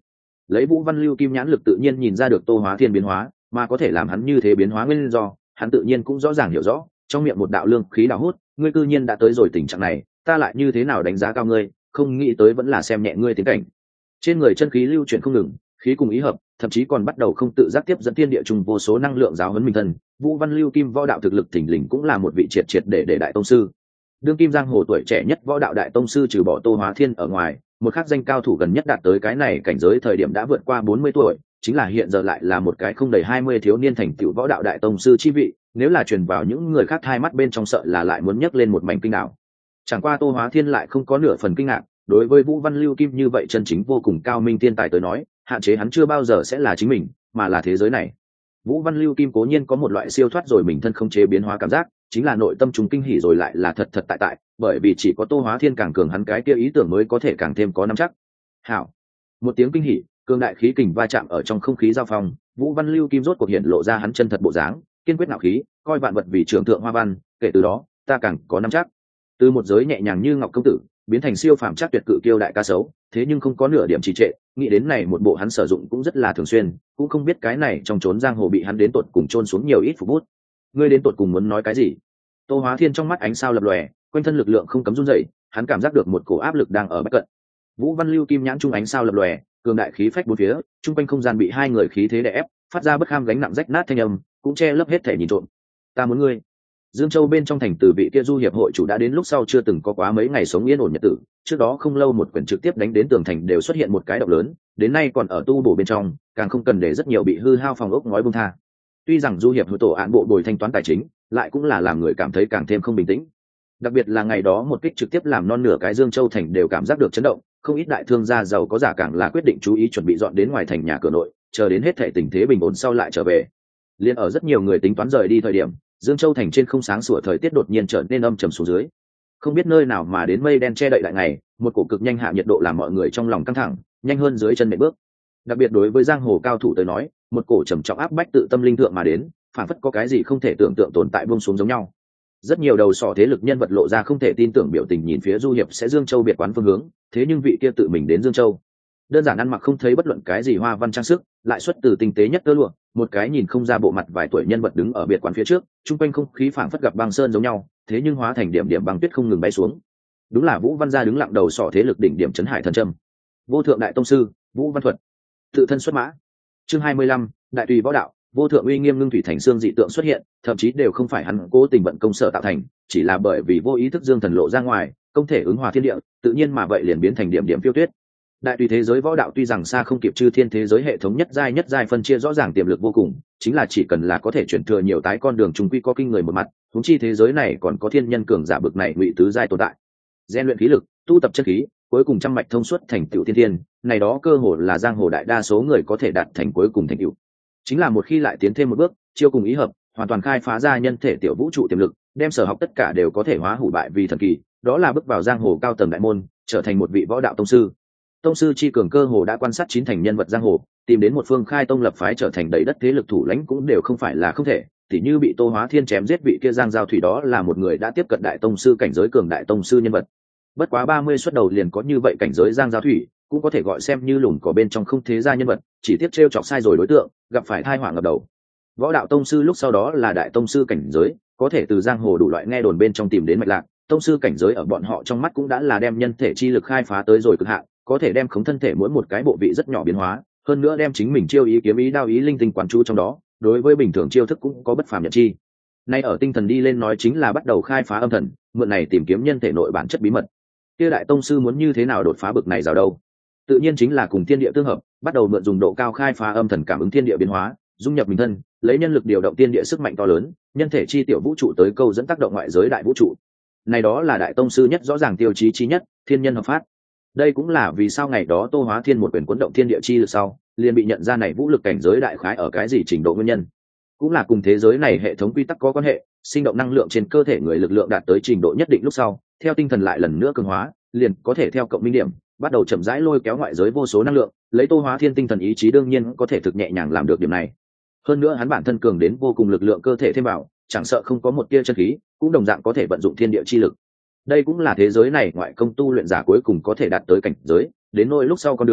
Lấy Vũ Văn Lưu Kim nhãn lực tự nhiên nhìn ra được Tô Hóa Thiên biến hóa, mà có thể làm hắn như thế biến hóa nguyên do, hắn tự nhiên cũng rõ ràng hiểu rõ. Trong miệng một đạo lương khí đào hút, ngươi cư nhiên đã tới rồi tình trạng này, ta lại như thế nào đánh giá cao ngươi, không nghĩ tới vẫn là xem nhẹ ngươi tiến cảnh. Trên người chân khí lưu chuyển không ngừng, khí cùng ý hợp, thậm chí còn bắt đầu không tự giác tiếp dẫn thiên địa trùng vô số năng lượng giáo huấn mình thân. Vũ Văn Lưu Kim võ đạo thực lực thình lình cũng là một vị triệt triệt để đại tông sư. Đương kim giang hồ tuổi trẻ nhất võ đạo đại tông sư trừ bỏ Tô Hóa Thiên ở ngoài, một khắc danh cao thủ gần nhất đạt tới cái này cảnh giới thời điểm đã vượt qua 40 tuổi, chính là hiện giờ lại là một cái không đầy 20 thiếu niên thành tựu võ đạo đại tông sư chi vị, nếu là truyền vào những người khác hai mắt bên trong sợ là lại muốn nhấc lên một mảnh kinh đảo. Chẳng qua Tô Hóa Thiên lại không có nửa phần kinh ngạc, đối với Vũ Văn Lưu Kim như vậy chân chính vô cùng cao minh tiên tài tới nói, hạn chế hắn chưa bao giờ sẽ là chính mình, mà là thế giới này. Vũ Văn Lưu Kim cố nhiên có một loại siêu thoát rồi mình thân không chế biến hóa cảm giác, chính là nội tâm chúng kinh hỉ rồi lại là thật tại, bởi vì chỉ có Tô Hóa Thiên càng cường hắn cái kia ý tưởng mới có thể càng thêm có nắm chắc. Hảo, một tiếng kinh hỉ, cường đại khí kình va chạm ở trong không khí giao phong, Vũ Văn Lưu Kim rốt cuộc hiện lộ ra hắn chân thật bộ dáng, kiên quyết ngạo khí, coi vạn vật vì trưởng thượng hoa văn, kể từ đó, ta càng có nắm chắc. Từ một giới nhẹ nhàng như ngọc công tử, biến thành siêu phàm chắc tuyệt cự kiêu đại ca sấu, thế nhưng không có nửa điểm trì trệ, nghĩ đến này một bộ hắn sử dụng cũng rất là thường xuyên, cũng không biết cái này trong chốn giang hồ bị hắn đến tột cùng chôn xuống nhiều ít phục bút. Ngươi đến tột cùng muốn nói cái gì? Tô Hóa Thiên trong mắt ánh sao lập lòe, quanh thân lực lượng không cấm run rẩy, hắn cảm giác được một cổ áp lực đang ở bất cận. Vũ Văn Lưu Kim nhãn trung ánh sao lập lòe, cường đại khí phách bốn phía, trung quanh không gian bị hai người khí thế đè ép, phát ra bất kham gánh nặng rách nát thanh âm, cũng che lấp hết thể nhìn trộm. Ta muốn ngươi. Dương Châu bên trong thành từ vị kia du hiệp hội chủ đã đến lúc sau chưa từng có quá mấy ngày sống yên ổn nhật tử, trước đó không lâu một quyền trực tiếp đánh đến tường thành đều xuất hiện một cái động lớn, đến nay còn ở tu bổ bên trong, càng không cần để rất nhiều bị hư hao phòng ốc ngói bung tha. Tuy rằng du hiệp hội tổ án bộ bồi thanh toán tài chính, lại cũng là làm người cảm thấy càng thêm không bình tĩnh. Đặc biệt là ngày đó một kích trực tiếp làm non nửa cái Dương Châu thành đều cảm giác được chấn động, không ít đại thương gia giàu có giả càng là quyết định chú ý chuẩn bị dọn đến ngoài thành nhà cửa nội, chờ đến hết thảy tình thế bình ổn sau lại trở về. Liên ở rất nhiều người tính toán rời đi thời điểm, Dương Châu thành trên không sáng sủa thời tiết đột nhiên trở nên âm trầm xuống dưới. Không biết nơi nào mà đến mây đen che đậy đại ngày, một cổ cực nhanh hạ nhiệt độ làm mọi người trong lòng căng thẳng, nhanh hơn dưới chân nện bước. Đặc biệt đối với giang hồ cao thủ tới nói, một cổ trầm trọng áp bách tự tâm linh thượng mà đến, phản phất có cái gì không thể tưởng tượng tồn tại buông xuống giống nhau. Rất nhiều đầu sỏ thế lực nhân vật lộ ra không thể tin tưởng biểu tình nhìn phía du hiệp sẽ Dương Châu biệt quán phương hướng, thế nhưng vị kia tự mình đến Dương Châu, đơn giản ăn mặc không thấy bất luận cái gì hoa văn trang sức, lại xuất từ tinh tế nhất tơ lụa, một cái nhìn không ra bộ mặt vài tuổi nhân vật đứng ở biệt quán phía trước, trung quanh không khí phảng phất gặp băng sơn giống nhau, thế nhưng hóa thành điểm điểm băng tuyết không ngừng bay xuống. Đúng là Vũ Văn gia đứng lặng đầu sỏ thế lực đỉnh điểm trấn hải thần trâm, vô thượng đại tông sư Vũ Văn Thuật, tự thân xuất mã. Chương 25, đại tùy võ đạo, vô thượng uy nghiêm ngưng thủy thành xương dị tượng xuất hiện, thậm chí đều không phải hắn cố tình vận công sở tạo thành, chỉ là bởi vì vô ý thức dương thần lộ ra ngoài, công thể ứng hòa thiên địa, tự nhiên mà vậy liền biến thành điểm điểm phiêu tuyết. Đại tùy thế giới võ đạo tuy rằng xa không kịp chư thiên thế giới hệ thống nhất giai phân chia rõ ràng tiềm lực vô cùng, chính là chỉ cần là có thể chuyển thừa nhiều tái con đường trùng quy có kinh người một mặt, huống chi thế giới này còn có thiên nhân cường giả bực này ngụy tứ giai tồn tại. Rèn luyện khí lực, tu tập chân khí, cuối cùng trăm mạch thông suốt thành tựu thiên thiên, này đó cơ hồ là giang hồ đại đa số người có thể đạt thành cuối cùng thành tựu. Chính là một khi lại tiến thêm một bước, chiêu cùng ý hợp, hoàn toàn khai phá ra nhân thể tiểu vũ trụ tiềm lực, đem sở học tất cả đều có thể hóa hủ bại vì thần kỳ, đó là bước vào giang hồ cao tầng đại môn, trở thành một vị võ đạo tông sư. Tông sư chi cường cơ hồ đã quan sát chín thành nhân vật giang hồ, tìm đến một phương khai tông lập phái trở thành đầy đất thế lực thủ lãnh cũng đều không phải là không thể, tỉ như bị Tô Hóa Thiên chém giết vị kia Giang Giao Thủy đó là một người đã tiếp cận đại tông sư cảnh giới cường đại tông sư nhân vật. Bất quá 30 xuất đầu liền có như vậy cảnh giới Giang Giao Thủy, cũng có thể gọi xem như lùn cỏ bên trong không thế gia nhân vật, chỉ tiếp trêu chọc sai rồi đối tượng, gặp phải tai họa ngập đầu. Võ đạo tông sư lúc sau đó là đại tông sư cảnh giới, có thể từ giang hồ đủ loại nghe đồn bên trong tìm đến mạch lạc, tông sư cảnh giới ở bọn họ trong mắt cũng đã là đem nhân thể chi lực khai phá tới rồi cực hạn, có thể đem khống thân thể mỗi một cái bộ vị rất nhỏ biến hóa, hơn nữa đem chính mình chiêu ý kiếm ý đao ý linh tinh quán chú trong đó, đối với bình thường chiêu thức cũng có bất phàm nhận chi. Nay ở tinh thần đi lên nói chính là bắt đầu khai phá âm thần, mượn này tìm kiếm nhân thể nội bản chất bí mật. Kia đại tông sư muốn như thế nào đột phá bực này vào đâu? Tự nhiên chính là cùng thiên địa tương hợp, bắt đầu mượn dùng độ cao khai phá âm thần cảm ứng thiên địa biến hóa, dung nhập mình thân, lấy nhân lực điều động thiên địa sức mạnh to lớn, nhân thể chi tiểu vũ trụ tới câu dẫn tác động ngoại giới đại vũ trụ. Này đó là đại tông sư nhất rõ ràng tiêu chí chí nhất, thiên nhân hợp phát. Đây cũng là vì sao ngày đó Tô Hóa Thiên một quyền cuốn động thiên địa chi lực sau, liền bị nhận ra này vũ lực cảnh giới đại khái ở cái gì trình độ nguyên nhân. Cũng là cùng thế giới này hệ thống quy tắc có quan hệ, sinh động năng lượng trên cơ thể người lực lượng đạt tới trình độ nhất định lúc sau, theo tinh thần lại lần nữa cường hóa, liền có thể theo cộng minh điểm, bắt đầu chậm rãi lôi kéo ngoại giới vô số năng lượng, lấy Tô Hóa Thiên tinh thần ý chí đương nhiên có thể thực nhẹ nhàng làm được điểm này. Hơn nữa hắn bản thân cường đến vô cùng lực lượng cơ thể thêm vào, chẳng sợ không có một tia chân khí, cũng đồng dạng có thể vận dụng thiên địa chi lực. Đây cũng là thế giới này ngoại công tu luyện giả cuối cùng có thể đạt tới cảnh giới, đến nỗi lúc sau con đường,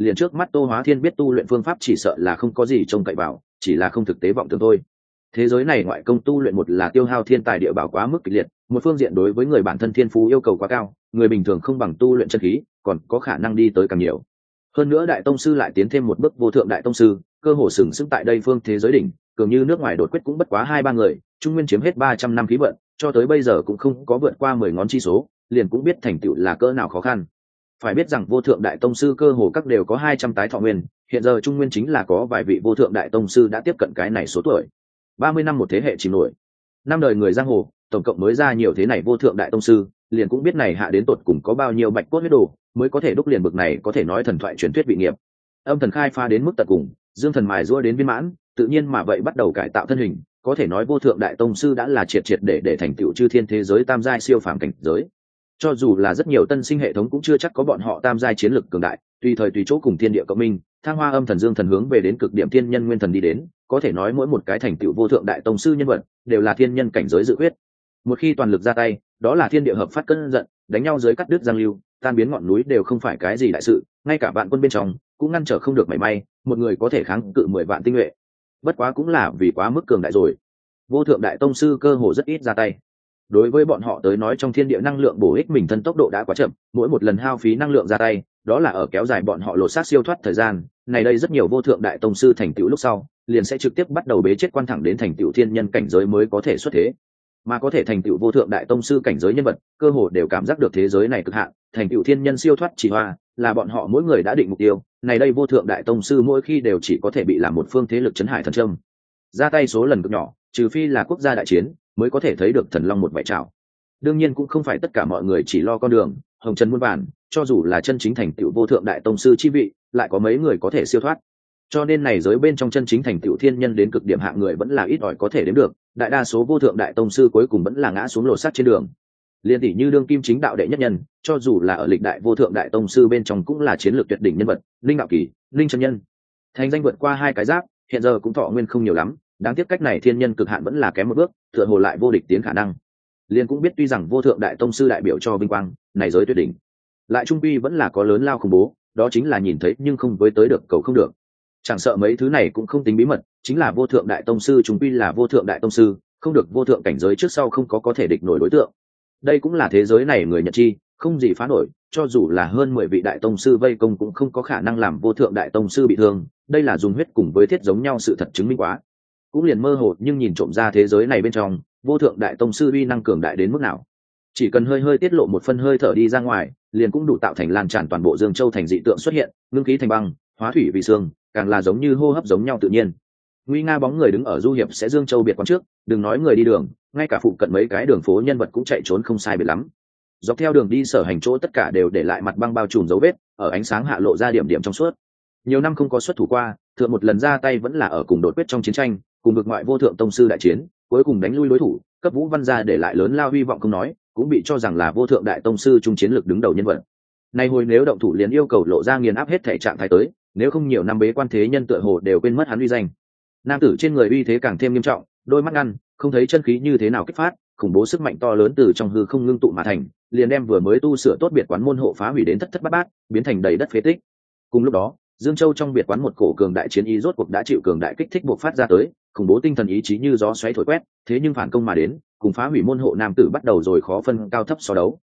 liền trước mắt Tô Hóa Thiên biết tu luyện phương pháp chỉ sợ là không có gì trông cậy vào, chỉ là không thực tế vọng tưởng thôi. Thế giới này ngoại công tu luyện một là tiêu hao thiên tài địa bảo quá mức kịch liệt, một phương diện đối với người bản thân thiên phú yêu cầu quá cao, người bình thường không bằng tu luyện chân khí, còn có khả năng đi tới càng nhiều. Hơn nữa đại tông sư lại tiến thêm một bước vô thượng đại tông sư, cơ hồ sừng sững tại đây phương thế giới đỉnh, cường như nước ngoài đột quyết cũng bất quá 2-3 người, trung nguyên chiếm hết 300 năm khí vận, cho tới bây giờ cũng không có vượt qua 10 ngón chi số, liền cũng biết thành tựu là cỡ nào khó khăn. Phải biết rằng vô thượng đại tông sư cơ hồ các đều có 200 tái thọ nguyên, hiện giờ trung nguyên chính là có vài vị vô thượng đại tông sư đã tiếp cận cái này số tuổi. 30 năm một thế hệ chìm nổi, năm đời người giang hồ, tổng cộng mới ra nhiều thế này vô thượng đại tông sư, liền cũng biết này hạ đến tột cùng có bao nhiêu bạch cốt huyết đồ mới có thể đúc liền bực này có thể nói thần thoại truyền thuyết vị nghiệp. Âm thần khai phá đến mức tận cùng, dương thần mài giũa đến viên mãn, tự nhiên mà vậy bắt đầu cải tạo thân hình, có thể nói vô thượng đại tông sư đã là triệt triệt để thành tựu chư thiên thế giới tam giai siêu phàm cảnh giới. Cho dù là rất nhiều tân sinh hệ thống cũng chưa chắc có bọn họ tam giai chiến lực cường đại, tùy thời tùy chỗ cùng thiên địa cộng minh, thăng hoa âm thần dương thần hướng về đến cực điểm thiên nhân nguyên thần đi đến, có thể nói mỗi một cái thành tựu vô thượng đại tông sư nhân vật đều là thiên nhân cảnh giới dự quyết. Một khi toàn lực ra tay, đó là thiên địa hợp phát cơn giận, đánh nhau dưới cắt đứt giang lưu, tan biến ngọn núi đều không phải cái gì đại sự, ngay cả vạn quân bên trong cũng ngăn trở không được mảy may, một người có thể kháng cự 10 vạn tinh nhuệ. Bất quá cũng là vì quá mức cường đại rồi. Vô thượng đại tông sư cơ hồ rất ít ra tay. Đối với bọn họ tới nói trong thiên địa năng lượng bổ ích mình thân tốc độ đã quá chậm, mỗi một lần hao phí năng lượng ra tay, đó là ở kéo dài bọn họ lột xác siêu thoát thời gian. Này đây rất nhiều vô thượng đại tông sư thành tựu lúc sau, liền sẽ trực tiếp bắt đầu bế chết quan thẳng đến thành tựu thiên nhân cảnh giới mới có thể xuất thế. Mà có thể thành tựu vô thượng đại tông sư cảnh giới nhân vật, cơ hồ đều cảm giác được thế giới này cực hạn, thành tựu thiên nhân siêu thoát chỉ hoa, là bọn họ mỗi người đã định mục tiêu. Này đây vô thượng đại tông sư mỗi khi đều chỉ có thể bị làm một phương thế lực chấn hải thần trâm. Ra tay số lần cực nhỏ, trừ phi là quốc gia đại chiến, mới có thể thấy được thần long một vảy trảo. Đương nhiên cũng không phải tất cả mọi người chỉ lo con đường hồng trần muôn bản, cho dù là chân chính thành tựu vô thượng đại tông sư chi vị, lại có mấy người có thể siêu thoát. Cho nên này giới bên trong chân chính thành tựu thiên nhân đến cực điểm hạng người vẫn là ít ỏi có thể đến được, đại đa số vô thượng đại tông sư cuối cùng vẫn là ngã xuống lột xác trên đường. Liên tỷ như đương kim chính đạo đệ nhất nhân, cho dù là ở lịch đại vô thượng đại tông sư bên trong cũng là chiến lược tuyệt đỉnh nhân vật, linh đạo kỳ, linh chân nhân. Thành danh vượt qua 2 cái giáp, hiện giờ cũng thọ nguyên không nhiều lắm, đáng tiếc cách này thiên nhân cực hạn vẫn là kém một bước, tựa hồ lại vô địch tiến khả năng. Liên cũng biết tuy rằng vô thượng đại tông sư đại biểu cho vinh quang, này giới tuyệt đỉnh, lại trung quy vẫn là có lớn lao khủng bố, đó chính là nhìn thấy nhưng không với tới được cầu không được. Chẳng sợ mấy thứ này cũng không tính bí mật, chính là vô thượng đại tông sư trung quy là vô thượng đại tông sư, không được vô thượng cảnh giới trước sau không có thể địch nổi đối tượng. Đây cũng là thế giới này người nhận chi, không gì phá nổi, cho dù là hơn 10 vị đại tông sư vây công cũng không có khả năng làm vô thượng đại tông sư bị thương, đây là dùng huyết cùng với thiết giống nhau sự thật chứng minh quá. Cũng liền mơ hồ nhưng nhìn trộm ra thế giới này bên trong, vô thượng đại tông sư uy năng cường đại đến mức nào. Chỉ cần hơi tiết lộ một phân hơi thở đi ra ngoài, liền cũng đủ tạo thành lan tràn toàn bộ Dương Châu thành dị tượng xuất hiện, ngưng khí thành băng, hóa thủy vì xương, càng là giống như hô hấp giống nhau tự nhiên. Nguy nga bóng người đứng ở du hiệp sẽ Dương Châu biệt quán trước, đừng nói người đi đường, ngay cả phụ cận mấy cái đường phố nhân vật cũng chạy trốn không sai biệt lắm. Dọc theo đường đi sở hành chỗ tất cả đều để lại mặt băng bao trùm dấu vết, ở ánh sáng hạ lộ ra điểm điểm trong suốt. Nhiều năm không có xuất thủ qua, thượng một lần ra tay vẫn là ở cùng đột quyết trong chiến tranh, cùng vực ngoại vô thượng tông sư đại chiến, cuối cùng đánh lui đối thủ, cấp Vũ Văn gia để lại lớn lao hy vọng không nói, cũng bị cho rằng là vô thượng đại tông sư trung chiến lực đứng đầu nhân vật. Nay hồi nếu động thủ liền yêu cầu lộ ra nghiền áp hết thể trạng thái tới, nếu không nhiều năm bế quan thế nhân tựa hồ đều quên mất hắn uy danh. Nam tử trên người uy thế càng thêm nghiêm trọng, đôi mắt ngăn, không thấy chân khí như thế nào kích phát, khủng bố sức mạnh to lớn từ trong hư không ngưng tụ mà thành, liền đem vừa mới tu sửa tốt biệt quán môn hộ phá hủy đến thất thất bát bát, biến thành đầy đất phế tích. Cùng lúc đó, Dương Châu trong biệt quán một cổ cường đại chiến ý rốt cuộc đã chịu cường đại kích thích buộc phát ra tới, khủng bố tinh thần ý chí như gió xoáy thổi quét, thế nhưng phản công mà đến, cùng phá hủy môn hộ nam tử bắt đầu rồi khó phân cao thấp so đấu.